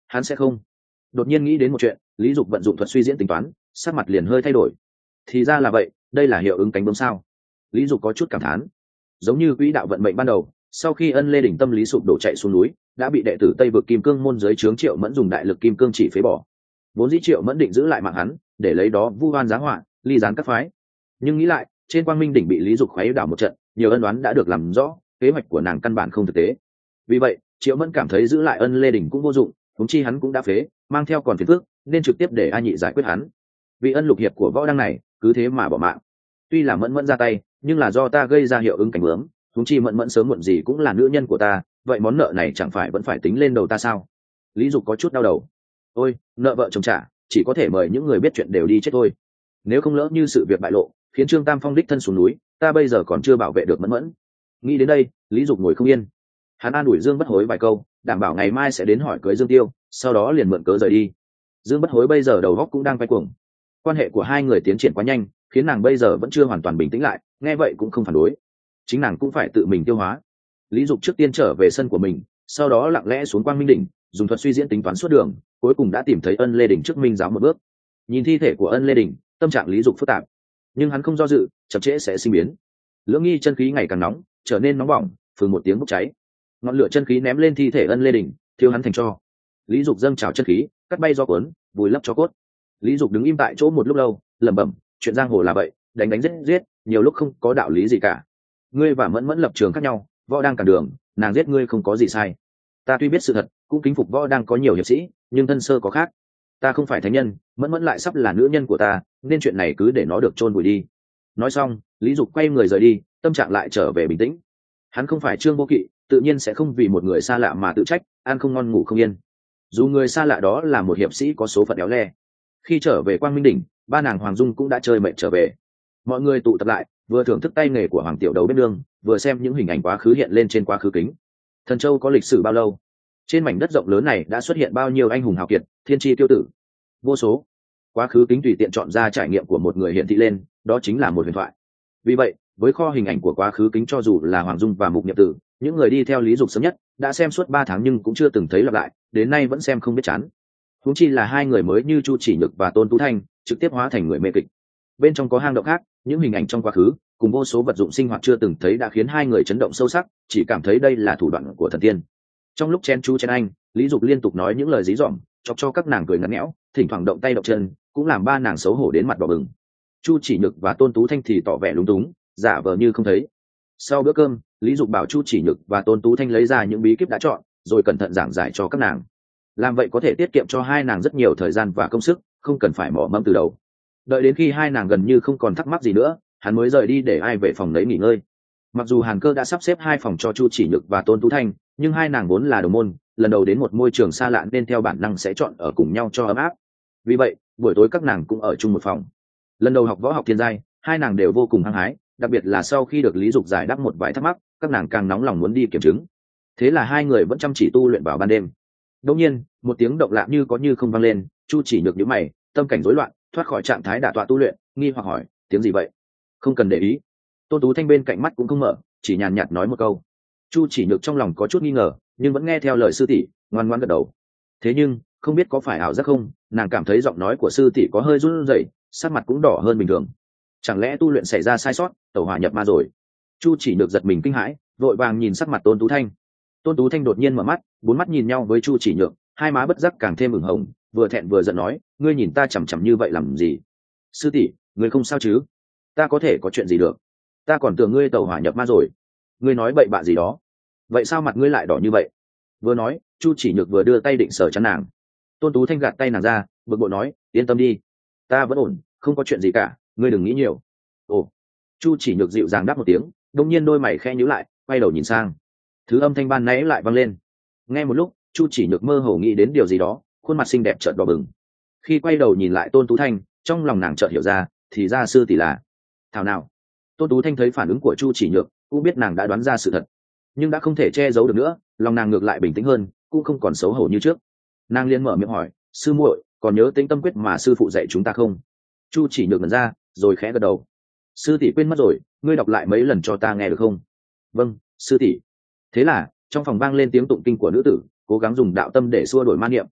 hắn sẽ không. Đột nhiên nghĩ đến một chuyện, Lý Dục vận dụng thuật suy diễn tính toán, sắc mặt liền hơi thay đổi. Thì ra là vậy, đây là hiệu ứng cánh bướm sao? Lý Dục có chút cảm thán. Giống như quỹ đạo vận mệnh ban đầu, sau khi Ân Lê đỉnh tâm lý sụp đổ chạy xuống núi, đã bị đệ tử Tây vực Kim Cương môn dưới trướng Triệu Mẫn dùng đại lực kim cương chỉ phế bỏ. Vốn dĩ Triệu Mẫn định giữ lại mạng hắn, để lấy đó vu oan giá họa, ly gián các phái. Nhưng nghĩ lại, trên Quang Minh đỉnh bị Lý Dục khuấy đảo một trận, nhiều ân oán đã được làm rõ, kế hoạch của nàng căn bản không thực tế. Vì vậy, Triệu Mẫn cảm thấy giữ lại Ân Lê đỉnh cũng vô dụng, huống chi hắn cũng đã phế, mang theo còn phiền phức, nên trực tiếp để A Nhị giải quyết hắn. Vì ân lục hiệp của võ đăng này, cứ thế mà bỏ mạng. Tuy là Mẫn Mẫn ra tay, nhưng là do ta gây ra hiệu ứng cảnh bướm, huống chi Mẫn Mẫn sớm muộn gì cũng là nữ nhân của ta, vậy món nợ này chẳng phải vẫn phải tính lên đầu ta sao? Lý Dục có chút đau đầu. Ôi, nợ vợ chồng trả, chỉ có thể mời những người biết chuyện đều đi chết thôi. Nếu không lỡ như sự việc bại lộ, khiến Trương Tam Phong đích thân xuống núi, ta bây giờ còn chưa bảo vệ được Mẫn Mẫn. Nghĩ đến đây, Lý Dục ngồi không yên. Hắn an ủi Dương Bất Hối vài câu, đảm bảo ngày mai sẽ đến hỏi cưới Dương Tiêu, sau đó liền mượn cớ rời đi. Dương Bất Hối bây giờ đầu óc cũng đang quay cuồng. Quan hệ của hai người tiến triển quá nhanh, khiến nàng bây giờ vẫn chưa hoàn toàn bình tĩnh lại, nghe vậy cũng không phản đối. Chính nàng cũng phải tự mình tiêu hóa. Lý Dục trước tiên trở về sân của mình, sau đó lặng lẽ xuống Quang Minh đỉnh, dùng thuật suy diễn tính toán suốt đường, cuối cùng đã tìm thấy Ân Lê đỉnh trước Minh giáo một bước. Nhìn thi thể của Ân Lê đỉnh, tâm trạng Lý Dục phức tạp, nhưng hắn không do dự, chậm trễ sẽ sinh biến. Lưỡng nghi chân khí ngày càng nóng, trở nên nóng bỏng, phừng một tiếng bốc cháy. Ngọn lửa chân khí ném lên thi thể Ân Lê đỉnh, thiêu hắn thành tro. Lý Dục dâng trào chân khí, cắt bay do cuốn, vùi lấp cho cốt. Lý Dục đứng im tại chỗ một lúc lâu, lẩm bẩm, chuyện giang hồ là vậy, đánh đánh giết giết, nhiều lúc không có đạo lý gì cả. Ngươi và Mẫn Mẫn lập trường khác nhau, võ đang cản đường, nàng giết ngươi không có gì sai. Ta tuy biết sự thật, cũng kính phục võ đang có nhiều hiệp sĩ, nhưng thân sơ có khác. Ta không phải thánh nhân, Mẫn Mẫn lại sắp là nữ nhân của ta, nên chuyện này cứ để nó được chôn vùi đi. Nói xong, Lý Dục quay người rời đi, tâm trạng lại trở về bình tĩnh. Hắn không phải Trương Vô Kỵ, tự nhiên sẽ không vì một người xa lạ mà tự trách, ăn không ngon ngủ không yên. Dù người xa lạ đó là một hiệp sĩ có số phận éo le. Khi trở về Quang Minh đỉnh, ba nàng Hoàng Dung cũng đã chơi mệt trở về. Mọi người tụ tập lại, vừa thưởng thức tay nghề của Hoàng Tiểu Đầu bếp nương, vừa xem những hình ảnh quá khứ hiện lên trên quá khứ kính. Thần Châu có lịch sử bao lâu? Trên mảnh đất rộng lớn này đã xuất hiện bao nhiêu anh hùng hào kiệt, thiên tri tiêu tử, vô số. Quá khứ kính tùy tiện chọn ra trải nghiệm của một người hiện thị lên, đó chính là một huyền thoại. Vì vậy, với kho hình ảnh của quá khứ kính, cho dù là Hoàng Dung và Mục Niệm Tử, những người đi theo Lý Dục sớm nhất, đã xem suốt 3 tháng nhưng cũng chưa từng thấy lặp lại, đến nay vẫn xem không biết chán. Huống chi là hai người mới như Chu Chỉ Nhược và Tôn Tú Thanh, trực tiếp hóa thành người mê kịch. Bên trong có hang động khác, những hình ảnh trong quá khứ, cùng vô số vật dụng sinh hoạt chưa từng thấy đã khiến hai người chấn động sâu sắc, chỉ cảm thấy đây là thủ đoạn của thần tiên. Trong lúc chen chú chen anh, Lý Dục liên tục nói những lời dí dỏm, chọc cho các nàng cười ngắn ngẽo, thỉnh thoảng động tay động chân, cũng làm ba nàng xấu hổ đến mặt đỏ bừng. Chu Chỉ Nhược và Tôn Tú Thanh thì tỏ vẻ lúng túng, giả vờ như không thấy. Sau bữa cơm, Lý Dục bảo Chu Chỉ Nhược và Tôn Tú Thanh lấy ra những bí kíp đã chọn, rồi cẩn thận giảng giải cho các nàng. Làm vậy có thể tiết kiệm cho hai nàng rất nhiều thời gian và công sức, không cần phải mỏ mẫm từ đầu. Đợi đến khi hai nàng gần như không còn thắc mắc gì nữa, hắn mới rời đi để ai về phòng lấy nghỉ ngơi. Mặc dù Hàn Cơ đã sắp xếp 2 phòng cho Chu Chỉ Nhược và Tôn Tú Thanh, nhưng hai nàng vốn là đồng môn, lần đầu đến một môi trường xa lạ nên theo bản năng sẽ chọn ở cùng nhau cho ấm áp. Vì vậy, buổi tối các nàng cũng ở chung một phòng. Lần đầu học võ học thiên giai, hai nàng đều vô cùng hăng hái, đặc biệt là sau khi được Lý Dục giải đáp một vài thắc mắc, các nàng càng nóng lòng muốn đi kiểm chứng. Thế là hai người vẫn chăm chỉ tu luyện vào ban đêm. Đột nhiên, một tiếng động lạ như có như không vang lên, Chu Chỉ Nhược nhíu mày, tâm cảnh rối loạn, thoát khỏi trạng thái đả tọa tu luyện, nghi hoặc hỏi, tiếng gì vậy? Không cần để ý. Tôn Tú Thanh bên cạnh mắt cũng không mở, chỉ nhàn nhạt nói một câu. Chu Chỉ Nhược trong lòng có chút nghi ngờ, nhưng vẫn nghe theo lời sư tỷ, ngoan ngoãn gật đầu. Thế nhưng, không biết có phải ảo giác không, nàng cảm thấy giọng nói của sư tỷ có hơi run rẩy, sắc mặt cũng đỏ hơn bình thường. Chẳng lẽ tu luyện xảy ra sai sót, tẩu hỏa nhập ma rồi? Chu Chỉ Nhược giật mình kinh hãi, vội vàng nhìn sắc mặt Tôn Tú Thanh. Tôn Tú Thanh đột nhiên mở mắt, bốn mắt nhìn nhau với Chu Chỉ Nhược, hai má bất giác càng thêm ửng hồng, vừa thẹn vừa giận nói, ngươi nhìn ta chằm chằm như vậy làm gì? Sư tỷ, ngươi không sao chứ? Ta có thể có chuyện gì được? Ta còn tưởng ngươi tẩu hỏa nhập ma rồi. Ngươi nói bậy bạ gì đó? Vậy sao mặt ngươi lại đỏ như vậy? Vừa nói, Chu Chỉ Nhược vừa đưa tay định sờ chắn nàng. Tôn Tú Thanh gạt tay nàng ra, bực bội nói, yên tâm đi, ta vẫn ổn, không có chuyện gì cả, ngươi đừng nghĩ nhiều. Ồ. Chu Chỉ Nhược dịu dàng đáp một tiếng, đột nhiên đôi mày khẽ nhíu lại, quay đầu nhìn sang. Thứ âm thanh ban nãy lại vang lên. Nghe một lúc, Chu Chỉ Nhược mơ hồ nghĩ đến điều gì đó, khuôn mặt xinh đẹp chợt đỏ bừng. Khi quay đầu nhìn lại Tôn Tú Thanh, trong lòng nàng chợt hiểu ra, thì ra sư tỷ là thảo nào. Tôn Tú Thanh thấy phản ứng của Chu Chỉ Nhược, cũng biết nàng đã đoán ra sự thật, nhưng đã không thể che giấu được nữa, lòng nàng ngược lại bình tĩnh hơn, cũng không còn xấu hổ như trước. Nàng liền mở miệng hỏi, sư muội, còn nhớ Tĩnh Tâm Quyết mà sư phụ dạy chúng ta không? Chu Chỉ Nhược ngẩn ra, rồi khẽ gật đầu. Sư tỷ quên mất rồi, ngươi đọc lại mấy lần cho ta nghe được không? Vâng, sư tỷ. Thế là trong phòng vang lên tiếng tụng kinh của nữ tử, cố gắng dùng đạo tâm để xua đuổi ma niệm.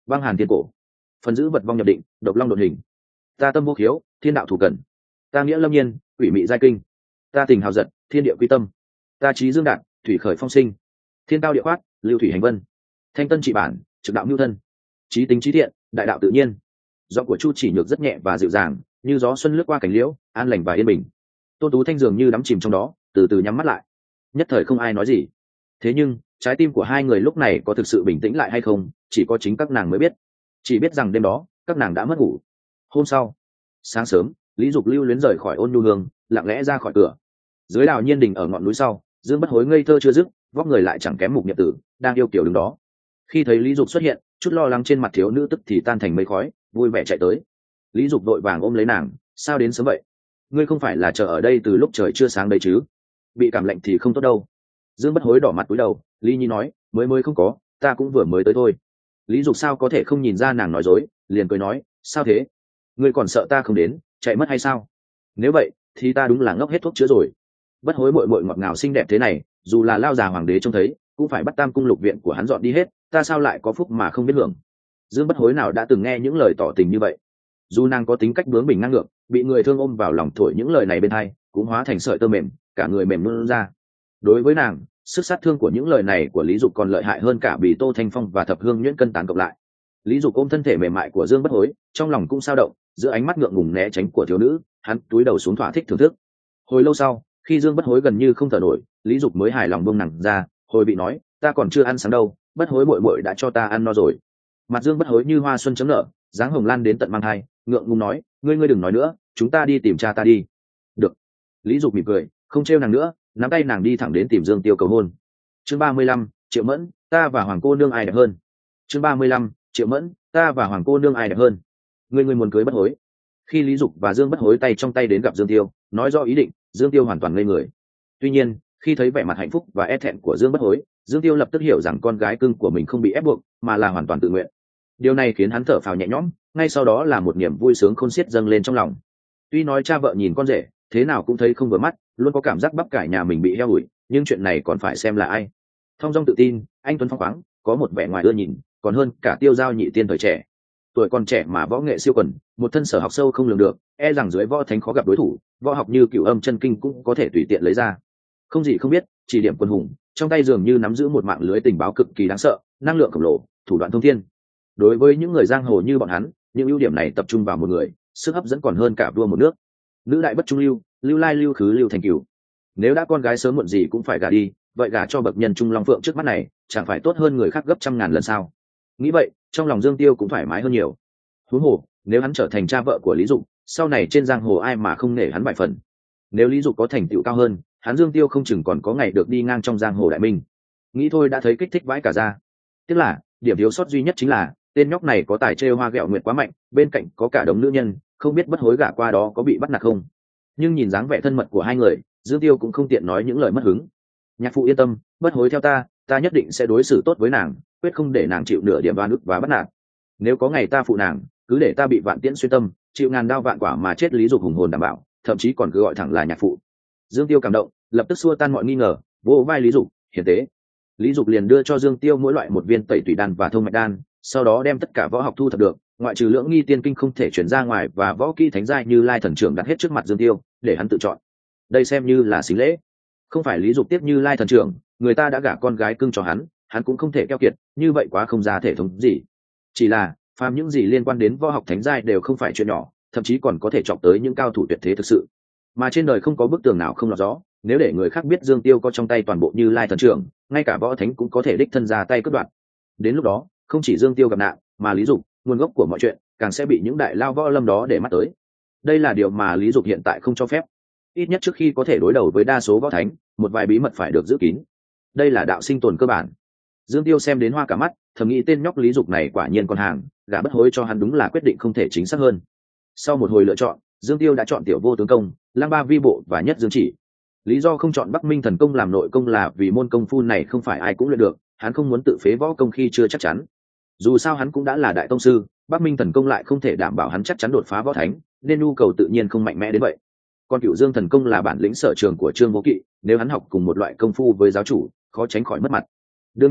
băng hàn thiên cổ, phần giữ vật vong nhập định, độc long đột hình. Ta tâm vô khiếu, thiên đạo thủ cần. Ta nghĩa lâm nhiên, quỷ mị giai kinh. Ta tình hào giật, thiên địa quy tâm. Ta trí dương đạt, thủy khởi phong sinh. Thiên cao địa khoát, lưu thủy hành vân. Thanh tân trị bản, trực đạo nhu thân. Trí tính trí thiện, đại đạo tự nhiên. Giọng của Chu Chỉ Nhược rất nhẹ và dịu dàng, như gió xuân lướt qua cành liễu, an lành và yên bình. Tôn Tú Thanh dường như đắm chìm trong đó, từ từ nhắm mắt lại. Nhất thời không ai nói gì. Thế nhưng trái tim của hai người lúc này có thực sự bình tĩnh lại hay không, chỉ có chính các nàng mới biết. Chỉ biết rằng đêm đó các nàng đã mất ngủ. Hôm sau sáng sớm, Lý Dục lưu luyến rời khỏi Ôn Nhu Hương, lặng lẽ ra khỏi cửa. Dưới Đào Nhiên Đình ở ngọn núi sau, Dương Bất Hối ngây thơ chưa dứt, vóc người lại chẳng kém Mục Niệm Tử, đang yêu kiều đứng đó. Khi thấy Lý Dục xuất hiện, chút lo lắng trên mặt thiếu nữ tức thì tan thành mây khói, vui vẻ chạy tới. Lý Dục vội vàng ôm lấy nàng, sao đến sớm vậy? Ngươi không phải là chờ ở đây từ lúc trời chưa sáng đấy chứ? Bị cảm lạnh thì không tốt đâu. Dương Bất Hối đỏ mặt cúi đầu, Lý Nhi nói, mới không có, ta cũng vừa mới tới thôi. Lý Dục sao có thể không nhìn ra nàng nói dối, liền cười nói, sao thế? Ngươi còn sợ ta không đến, chạy mất hay sao? Nếu vậy thì ta đúng là ngốc hết thuốc chữa rồi. Bất Hối muội muội ngọt ngào xinh đẹp thế này, dù là lao già hoàng đế trông thấy cũng phải bắt Tam cung lục viện của hắn dọn đi hết, ta sao lại có phúc mà không biết hưởng? Dương Bất Hối nào đã từng nghe những lời tỏ tình như vậy. Dù nàng có tính cách bướng bỉnh ngang ngược, bị người thương ôm vào lòng thổi những lời này bên tai, cũng hóa thành sợi tơ mềm, cả người mềm luôn ra. Đối với nàng, sức sát thương của những lời này của Lý Dục còn lợi hại hơn cả Bì Tô Thanh Phong và Thập Hương Nhuyễn cân tán cộng lại. Lý Dục ôm thân thể mềm mại của Dương Bất Hối, trong lòng cũng sao động, giữa ánh mắt ngượng ngùng né tránh của thiếu nữ, hắn cúi đầu xuống thỏa thích thưởng thức. Hồi lâu sau, khi Dương Bất Hối gần như không thở nổi, Lý Dục mới hài lòng buông nàng ra, hồi bị nói, ta còn chưa ăn sáng đâu, Bất Hối muội muội đã cho ta ăn no rồi. Mặt Dương Bất Hối như hoa xuân chấm nở, dáng hồng lan đến tận mang hai, ngượng ngùng nói, ngươi đừng nói nữa, chúng ta đi tìm cha ta đi. Được. Lý Dục mỉm cười, không trêu nàng nữa, nắm tay nàng đi thẳng đến tìm Dương Tiêu cầu hôn. Chương 35, Triệu Mẫn, ta và Hoàng cô nương ai đẹp hơn? Chương 35, Triệu Mẫn, ta và Hoàng cô nương ai đẹp hơn? Ngươi muốn cưới Bất Hối? Khi Lý Dục và Dương Bất Hối tay trong tay đến gặp Dương Tiêu, nói rõ ý định, Dương Tiêu hoàn toàn ngây người. Tuy nhiên, khi thấy vẻ mặt hạnh phúc và e thẹn của Dương Bất Hối, Dương Tiêu lập tức hiểu rằng con gái cưng của mình không bị ép buộc, mà là hoàn toàn tự nguyện. Điều này khiến hắn thở phào nhẹ nhõm, ngay sau đó là một niềm vui sướng khôn xiết dâng lên trong lòng. Tuy nói cha vợ nhìn con rể, thế nào cũng thấy không vừa mắt, luôn có cảm giác bắp cải nhà mình bị heo ủi, nhưng chuyện này còn phải xem là ai. Thông dong tự tin, anh tuấn phong khoáng, có một vẻ ngoài ưa nhìn, còn hơn cả Tiêu Giao nhị tiên thời trẻ. Tuổi còn trẻ mà võ nghệ siêu quần, một thân sở học sâu không lường được, e rằng dưới võ thánh khó gặp đối thủ, võ học như Cửu Âm chân kinh cũng có thể tùy tiện lấy ra. Không gì không biết, chỉ điểm quân hùng, trong tay dường như nắm giữ một mạng lưới tình báo cực kỳ đáng sợ, năng lượng khổng lồ, thủ đoạn thông thiên. Đối với những người giang hồ như bọn hắn, những ưu điểm này tập trung vào một người, sức hấp dẫn còn hơn cả vua một nước. Nữ đại bất trung lưu, lưu lai lưu khứ lưu thành cửu. Nếu đã con gái sớm muộn gì cũng phải gả đi, vậy gả cho bậc nhân trung long phượng trước mắt này, chẳng phải tốt hơn người khác gấp trăm ngàn lần sao? Nghĩ vậy, trong lòng Dương Tiêu cũng thoải mái hơn nhiều. Huống hồ, nếu hắn trở thành cha vợ của Lý Dục, sau này trên giang hồ ai mà không nể hắn vài phần. Nếu Lý Dục có thành tựu cao hơn, hắn Dương Tiêu không chừng còn có ngày được đi ngang trong giang hồ đại minh. Nghĩ thôi đã thấy kích thích vãi cả ra. Tiếc là, điểm thiếu sót duy nhất chính là tên nhóc này có tài trêu hoa ghẹo nguyệt quá mạnh, bên cạnh có cả đống nữ nhân, không biết Bất Hối gả qua đó có bị bắt nạt không. Nhưng nhìn dáng vẻ thân mật của hai người, Dương Tiêu cũng không tiện nói những lời mất hứng. Nhạc phụ yên tâm, Bất Hối theo ta nhất định sẽ đối xử tốt với nàng, quyết không để nàng chịu nửa điểm oan ức và bắt nạt. Nếu có ngày ta phụ nàng, cứ để ta bị vạn tiễn xuyên tâm, chịu ngàn đao vạn quả mà chết. Lý Dục hùng hồn đảm bảo, thậm chí còn cứ gọi thẳng là nhạc phụ. Dương Tiêu cảm động, lập tức xua tan mọi nghi ngờ, vỗ vai Lý Dục, hiền tế. Lý Dục liền đưa cho Dương Tiêu mỗi loại một viên tẩy tủy đan và thông mạch đan, sau đó đem tất cả võ học thu thập được, ngoại trừ lưỡng nghi tiên kinh không thể chuyển ra ngoài và võ kỹ thánh giai như Lai Thần Trưởng đặt hết trước mặt Dương Tiêu, để hắn tự chọn. Đây xem như là xính lễ. Không phải Lý Dục tiếp như Lai Thần Trưởng, người ta đã gả con gái cưng cho hắn cũng không thể keo kiệt, như vậy quá không ra thể thống gì. Chỉ là, phàm những gì liên quan đến võ học thánh giai đều không phải chuyện nhỏ, thậm chí còn có thể chọc tới những cao thủ tuyệt thế thực sự. Mà trên đời không có bức tường nào không lọt gió, nếu để người khác biết Dương Tiêu có trong tay toàn bộ như Lai Thần Trưởng, ngay cả võ thánh cũng có thể đích thân ra tay cướp đoạt. Đến lúc đó, không chỉ Dương Tiêu gặp nạn, mà Lý Dục, nguồn gốc của mọi chuyện, càng sẽ bị những đại lao võ lâm đó để mắt tới. Đây là điều mà Lý Dục hiện tại không cho phép. Ít nhất trước khi có thể đối đầu với đa số võ thánh, một vài bí mật phải được giữ kín. Đây là đạo sinh tồn cơ bản. Dương Tiêu xem đến hoa cả mắt, thầm nghĩ tên nhóc Lý Dục này quả nhiên con hàng, gả Bất Hối cho hắn đúng là quyết định không thể chính xác hơn. Sau một hồi lựa chọn, Dương Tiêu đã chọn Tiểu Vô Tướng Công, Lang Ba Vi Bộ và Nhất Dương Chỉ. Lý do không chọn Bắc Minh Thần Công làm nội công là vì môn công phu này không phải ai cũng luyện được, hắn không muốn tự phế võ công khi chưa chắc chắn. Dù sao hắn cũng đã là đại tông sư, Bắc Minh Thần Công lại không thể đảm bảo hắn chắc chắn đột phá võ thánh, nên nhu cầu tự nhiên không mạnh mẽ đến vậy. Còn Cửu Dương Thần Công là bản lĩnh sở trường của Trương Vô Kỵ, nếu hắn học cùng một loại công phu với giáo chủ, khó tránh khỏi mất mặt. Đương nhiên,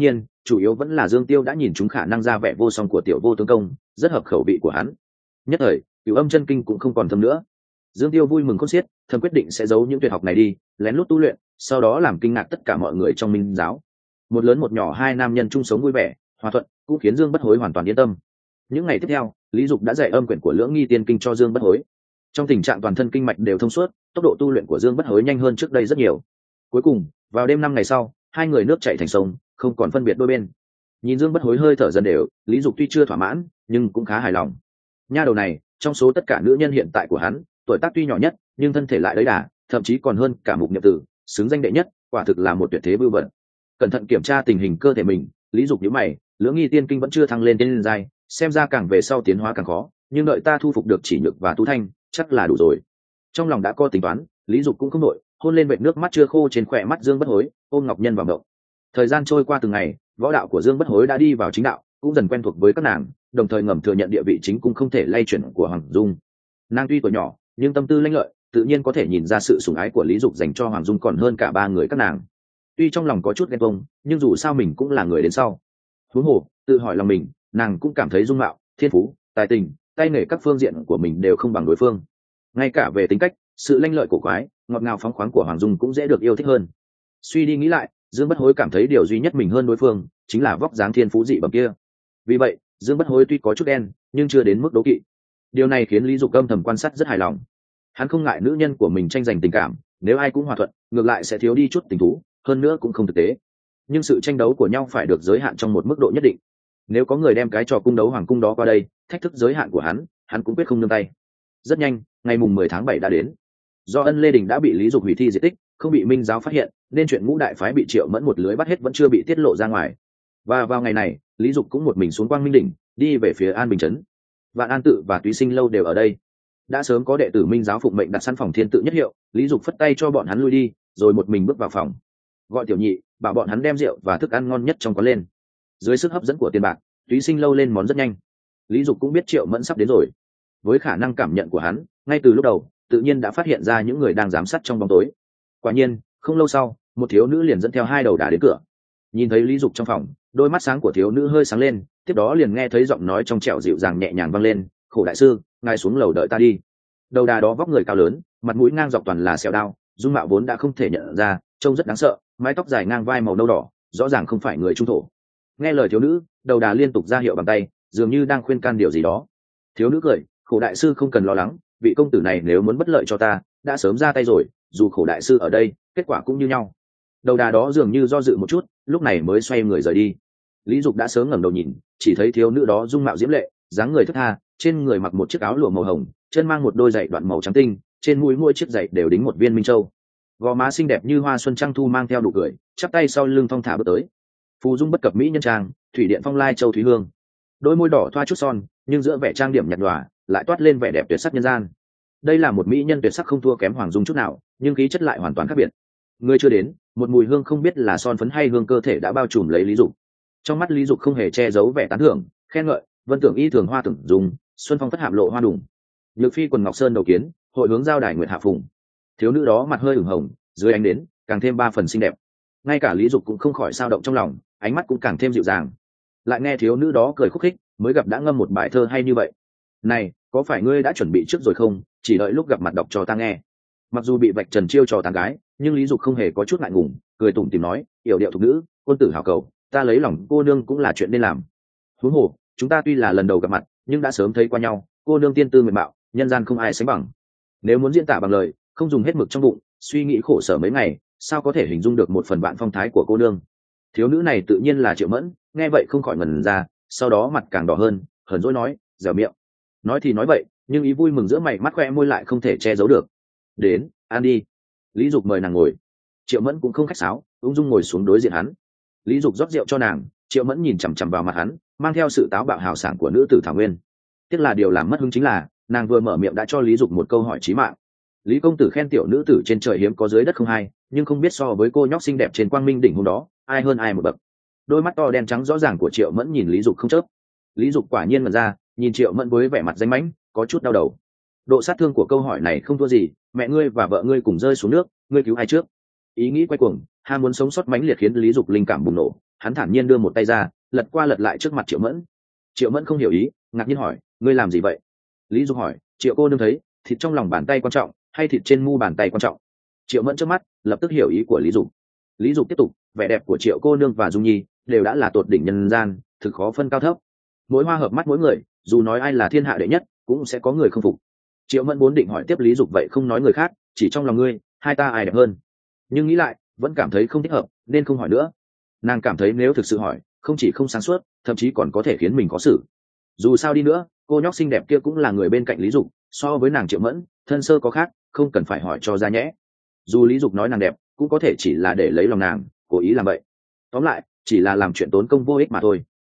chủ yếu vẫn là Dương Tiêu đã nhìn chúng khả năng ra vẻ vô song của tiểu vô tướng công, rất hợp khẩu vị của hắn. Nhất thời Cửu Âm chân kinh cũng không còn thâm nữa. Dương Tiêu vui mừng khôn xiết, thầm quyết định sẽ giấu những tuyệt học này đi, lén lút tu luyện, sau đó làm kinh ngạc tất cả mọi người trong Minh giáo. Một lớn một nhỏ hai nam nhân chung sống vui vẻ, hòa thuận, cũng khiến Dương Bất Hối hoàn toàn yên tâm. Những ngày tiếp theo, Lý Dục đã dạy âm quyển của Lưỡng Nghi Tiên Kinh cho Dương Bất Hối. Trong tình trạng toàn thân kinh mạch đều thông suốt, tốc độ tu luyện của Dương Bất Hối nhanh hơn trước đây rất nhiều. Cuối cùng, vào đêm 5 ngày sau, hai người nước chảy thành sông, không còn phân biệt đôi bên. Nhìn Dương Bất Hối hơi thở dần đều, Lý Dục tuy chưa thỏa mãn, nhưng cũng khá hài lòng. Nha đầu này, trong số tất cả nữ nhân hiện tại của hắn, tuổi tác tuy nhỏ nhất, nhưng thân thể lại đấy đà, thậm chí còn hơn cả Mục Niệm Tử, xứng danh đệ nhất, quả thực là một tuyệt thế vưu vật. Cẩn thận kiểm tra tình hình cơ thể mình, Lý Dục nhíu mày, Lưỡng Nghi Tiên Kinh vẫn chưa thăng lên đến giai, xem ra càng về sau tiến hóa càng khó, nhưng đợi ta thu phục được Chỉ Nhược và Tú Thanh, chắc là đủ rồi. Trong lòng đã có tính toán, Lý Dục cũng không nội, hôn lên vệt nước mắt chưa khô trên khóe mắt Dương Bất Hối, ôm Ngọc Nhân vào động. Thời gian trôi qua từng ngày, võ đạo của Dương Bất Hối đã đi vào chính đạo, cũng dần quen thuộc với các nàng, đồng thời ngầm thừa nhận địa vị chính cung không thể lay chuyển của Hoàng Dung. Nàng tuy tuổi nhỏ, nhưng tâm tư lanh lợi, tự nhiên có thể nhìn ra sự sủng ái của Lý Dục dành cho Hoàng Dung còn hơn cả ba người các nàng. Tuy trong lòng có chút ghen tuông, nhưng dù sao mình cũng là người đến sau. Huống hồ, tự hỏi lòng mình, nàng cũng cảm thấy dung mạo, thiên phú, tài tình, tay nghề các phương diện của mình đều không bằng đối phương. Ngay cả về tính cách, sự lanh lợi cổ quái, ngọt ngào phóng khoáng của Hoàng Dung cũng dễ được yêu thích hơn. Suy đi nghĩ lại, Dương Bất Hối cảm thấy điều duy nhất mình hơn đối phương chính là vóc dáng thiên phú dị bẩm kia. Vì vậy, Dương Bất Hối tuy có chút đen, nhưng chưa đến mức đố kỵ. Điều này khiến Lý Dục âm thầm quan sát rất hài lòng. Hắn không ngại nữ nhân của mình tranh giành tình cảm, nếu ai cũng hòa thuận, ngược lại sẽ thiếu đi chút tình thú, hơn nữa cũng không thực tế. Nhưng sự tranh đấu của nhau phải được giới hạn trong một mức độ nhất định. Nếu có người đem cái trò cung đấu hoàng cung đó qua đây, thách thức giới hạn của hắn cũng quyết không nương tay. Rất nhanh, ngày mùng 10 tháng 7 đã đến. Do Ân Lê Đình đã bị Lý Dục hủy thi diệt tích, không bị Minh giáo phát hiện, nên chuyện Ngũ đại phái bị Triệu Mẫn một lưới bắt hết vẫn chưa bị tiết lộ ra ngoài. Và vào ngày này, Lý Dục cũng một mình xuống Quang Minh đỉnh, đi về phía An Bình trấn. Vạn An tự và Túy Sinh lâu đều ở đây. Đã sớm có đệ tử Minh giáo phụng mệnh đặt sẵn phòng thiên tự nhất hiệu, Lý Dục phất tay cho bọn hắn lui đi, rồi một mình bước vào phòng. Gọi Tiểu Nhị, bảo bọn hắn đem rượu và thức ăn ngon nhất trong quán lên. Dưới sức hấp dẫn của tiền bạc, Túy Sinh lâu lên món rất nhanh. Lý Dục cũng biết Triệu Mẫn sắp đến rồi. Với khả năng cảm nhận của hắn, ngay từ lúc đầu, tự nhiên đã phát hiện ra những người đang giám sát trong bóng tối. Quả nhiên, không lâu sau, một thiếu nữ liền dẫn theo hai đầu đà đến cửa. Nhìn thấy Lý Dục trong phòng, đôi mắt sáng của thiếu nữ hơi sáng lên, tiếp đó liền nghe thấy giọng nói trong trẻo dịu dàng nhẹ nhàng vang lên, "Khổ đại sư, ngài xuống lầu đợi ta đi." Đầu đà đó vóc người cao lớn, mặt mũi ngang dọc toàn là sẹo đao, dung mạo vốn đã không thể nhận ra, trông rất đáng sợ, mái tóc dài ngang vai màu nâu đỏ, rõ ràng không phải người trung thổ. Nghe lời thiếu nữ, đầu đà liên tục ra hiệu bằng tay, dường như đang khuyên can điều gì đó. Thiếu nữ cười, "Khổ đại sư không cần lo lắng, vị công tử này nếu muốn bất lợi cho ta, đã sớm ra tay rồi, dù Khổ đại sư ở đây, kết quả cũng như nhau." Đầu đà đó dường như do dự một chút, lúc này mới xoay người rời đi. Lý Dục đã sớm ngẩng đầu nhìn, chỉ thấy thiếu nữ đó dung mạo diễm lệ, dáng người thướt tha, trên người mặc một chiếc áo lụa màu hồng, chân mang một đôi giày đoạn màu trắng tinh, trên mũi mỗi chiếc giày đều đính một viên minh châu. Gò má xinh đẹp như hoa xuân trăng thu mang theo nụ cười, chắp tay sau lưng thong thả bước tới. Phù dung bất cập mỹ nhân trang, thủy điện phong lai châu thúy hương. Đôi môi đỏ thoa chút son, nhưng giữa vẻ trang điểm nhạt nhòa, lại toát lên vẻ đẹp tuyệt sắc nhân gian. Đây là một mỹ nhân tuyệt sắc không thua kém Hoàng Dung chút nào, nhưng khí chất lại hoàn toàn khác biệt. Người chưa đến, một mùi hương không biết là son phấn hay hương cơ thể đã bao trùm lấy Lý Dục. Trong mắt Lý Dục không hề che giấu vẻ tán thưởng, khen ngợi, "Vân tưởng y thường hoa tưởng dùng, xuân phong phất hạm lộ hoa đủng. Nhược phi quần ngọc sơn đầu kiến, hội hướng giao đài nguyệt hạ phùng." Thiếu nữ đó mặt hơi ửng hồng, dưới ánh đến, càng thêm ba phần xinh đẹp. Ngay cả Lý Dục cũng không khỏi sao động trong lòng, ánh mắt cũng càng thêm dịu dàng. Lại nghe thiếu nữ đó cười khúc khích, mới gặp đã ngâm một bài thơ hay như vậy. "Này, có phải ngươi đã chuẩn bị trước rồi không, chỉ đợi lúc gặp mặt đọc cho ta nghe." Mặc dù bị vạch trần chiêu trò tán gái, nhưng Lý Dục không hề có chút ngại ngùng, cười tủm tỉm nói, "Yểu điệu thục nữ, quân tử hào cầu, ta lấy lòng cô nương cũng là chuyện nên làm. Huống hồ, chúng ta tuy là lần đầu gặp mặt, nhưng đã sớm thấy qua nhau, cô nương tiên tư mềm mạo, nhân gian không ai sánh bằng. Nếu muốn diễn tả bằng lời, không dùng hết mực trong bụng, suy nghĩ khổ sở mấy ngày, sao có thể hình dung được một phần vạn phong thái của cô nương." Thiếu nữ này tự nhiên là Triệu Mẫn, nghe vậy không khỏi ngẩn ra, sau đó mặt càng đỏ hơn, hờn dỗi nói, "Dẻo miệng." Nói thì nói vậy, nhưng ý vui mừng giữa mày mắt khoe môi lại không thể che giấu được. "Đến, ăn đi." Lý Dục mời nàng ngồi. Triệu Mẫn cũng không khách sáo, ung dung ngồi xuống đối diện hắn. Lý Dục rót rượu cho nàng, Triệu Mẫn nhìn chằm chằm vào mặt hắn, mang theo sự táo bạo hào sảng của nữ tử Thảo Nguyên. Tiếc là điều làm mất hứng chính là, nàng vừa mở miệng đã cho Lý Dục một câu hỏi chí mạng. Lý công tử khen tiểu nữ tử trên trời hiếm có dưới đất không hay, nhưng không biết so với cô nhóc xinh đẹp trên Quang Minh đỉnh hôm đó, ai hơn ai một bậc. Đôi mắt to đen trắng rõ ràng của Triệu Mẫn nhìn Lý Dục không chớp. Lý Dục quả nhiên ngẩn ra, nhìn Triệu Mẫn với vẻ mặt danh mãnh, có chút đau đầu. Độ sát thương của câu hỏi này không thua gì, mẹ ngươi và vợ ngươi cùng rơi xuống nước, ngươi cứu ai trước? Ý nghĩ quay cuồng, ham muốn sống sót mãnh liệt khiến Lý Dục linh cảm bùng nổ, hắn thản nhiên đưa một tay ra, lật qua lật lại trước mặt Triệu Mẫn. Triệu Mẫn không hiểu ý, ngạc nhiên hỏi, ngươi làm gì vậy? Lý Dục hỏi, Triệu cô nương thấy thịt trong lòng bàn tay quan trọng hay thịt trên mu bàn tay quan trọng? Triệu Mẫn trước mắt lập tức hiểu ý của Lý Dục. Lý Dục tiếp tục, vẻ đẹp của Triệu cô nương và Dung Nhi đều đã là tột đỉnh nhân gian, thực khó phân cao thấp. Mỗi hoa hợp mắt mỗi người, dù nói ai là thiên hạ đệ nhất cũng sẽ có người không phục. Triệu Mẫn vốn định hỏi tiếp Lý Dục vậy không nói người khác, chỉ trong lòng ngươi hai ta ai đẹp hơn, nhưng nghĩ lại vẫn cảm thấy không thích hợp nên không hỏi nữa. Nàng cảm thấy nếu thực sự hỏi không chỉ không sáng suốt, thậm chí còn có thể khiến mình khó xử. Dù sao đi nữa cô nhóc xinh đẹp kia cũng là người bên cạnh Lý Dục, so với nàng Triệu Mẫn thân sơ có khác, không cần phải hỏi cho ra nhẽ. Dù Lý Dục nói nàng đẹp cũng có thể chỉ là để lấy lòng nàng, cố ý làm vậy. Tóm lại chỉ là làm chuyện tốn công vô ích mà thôi.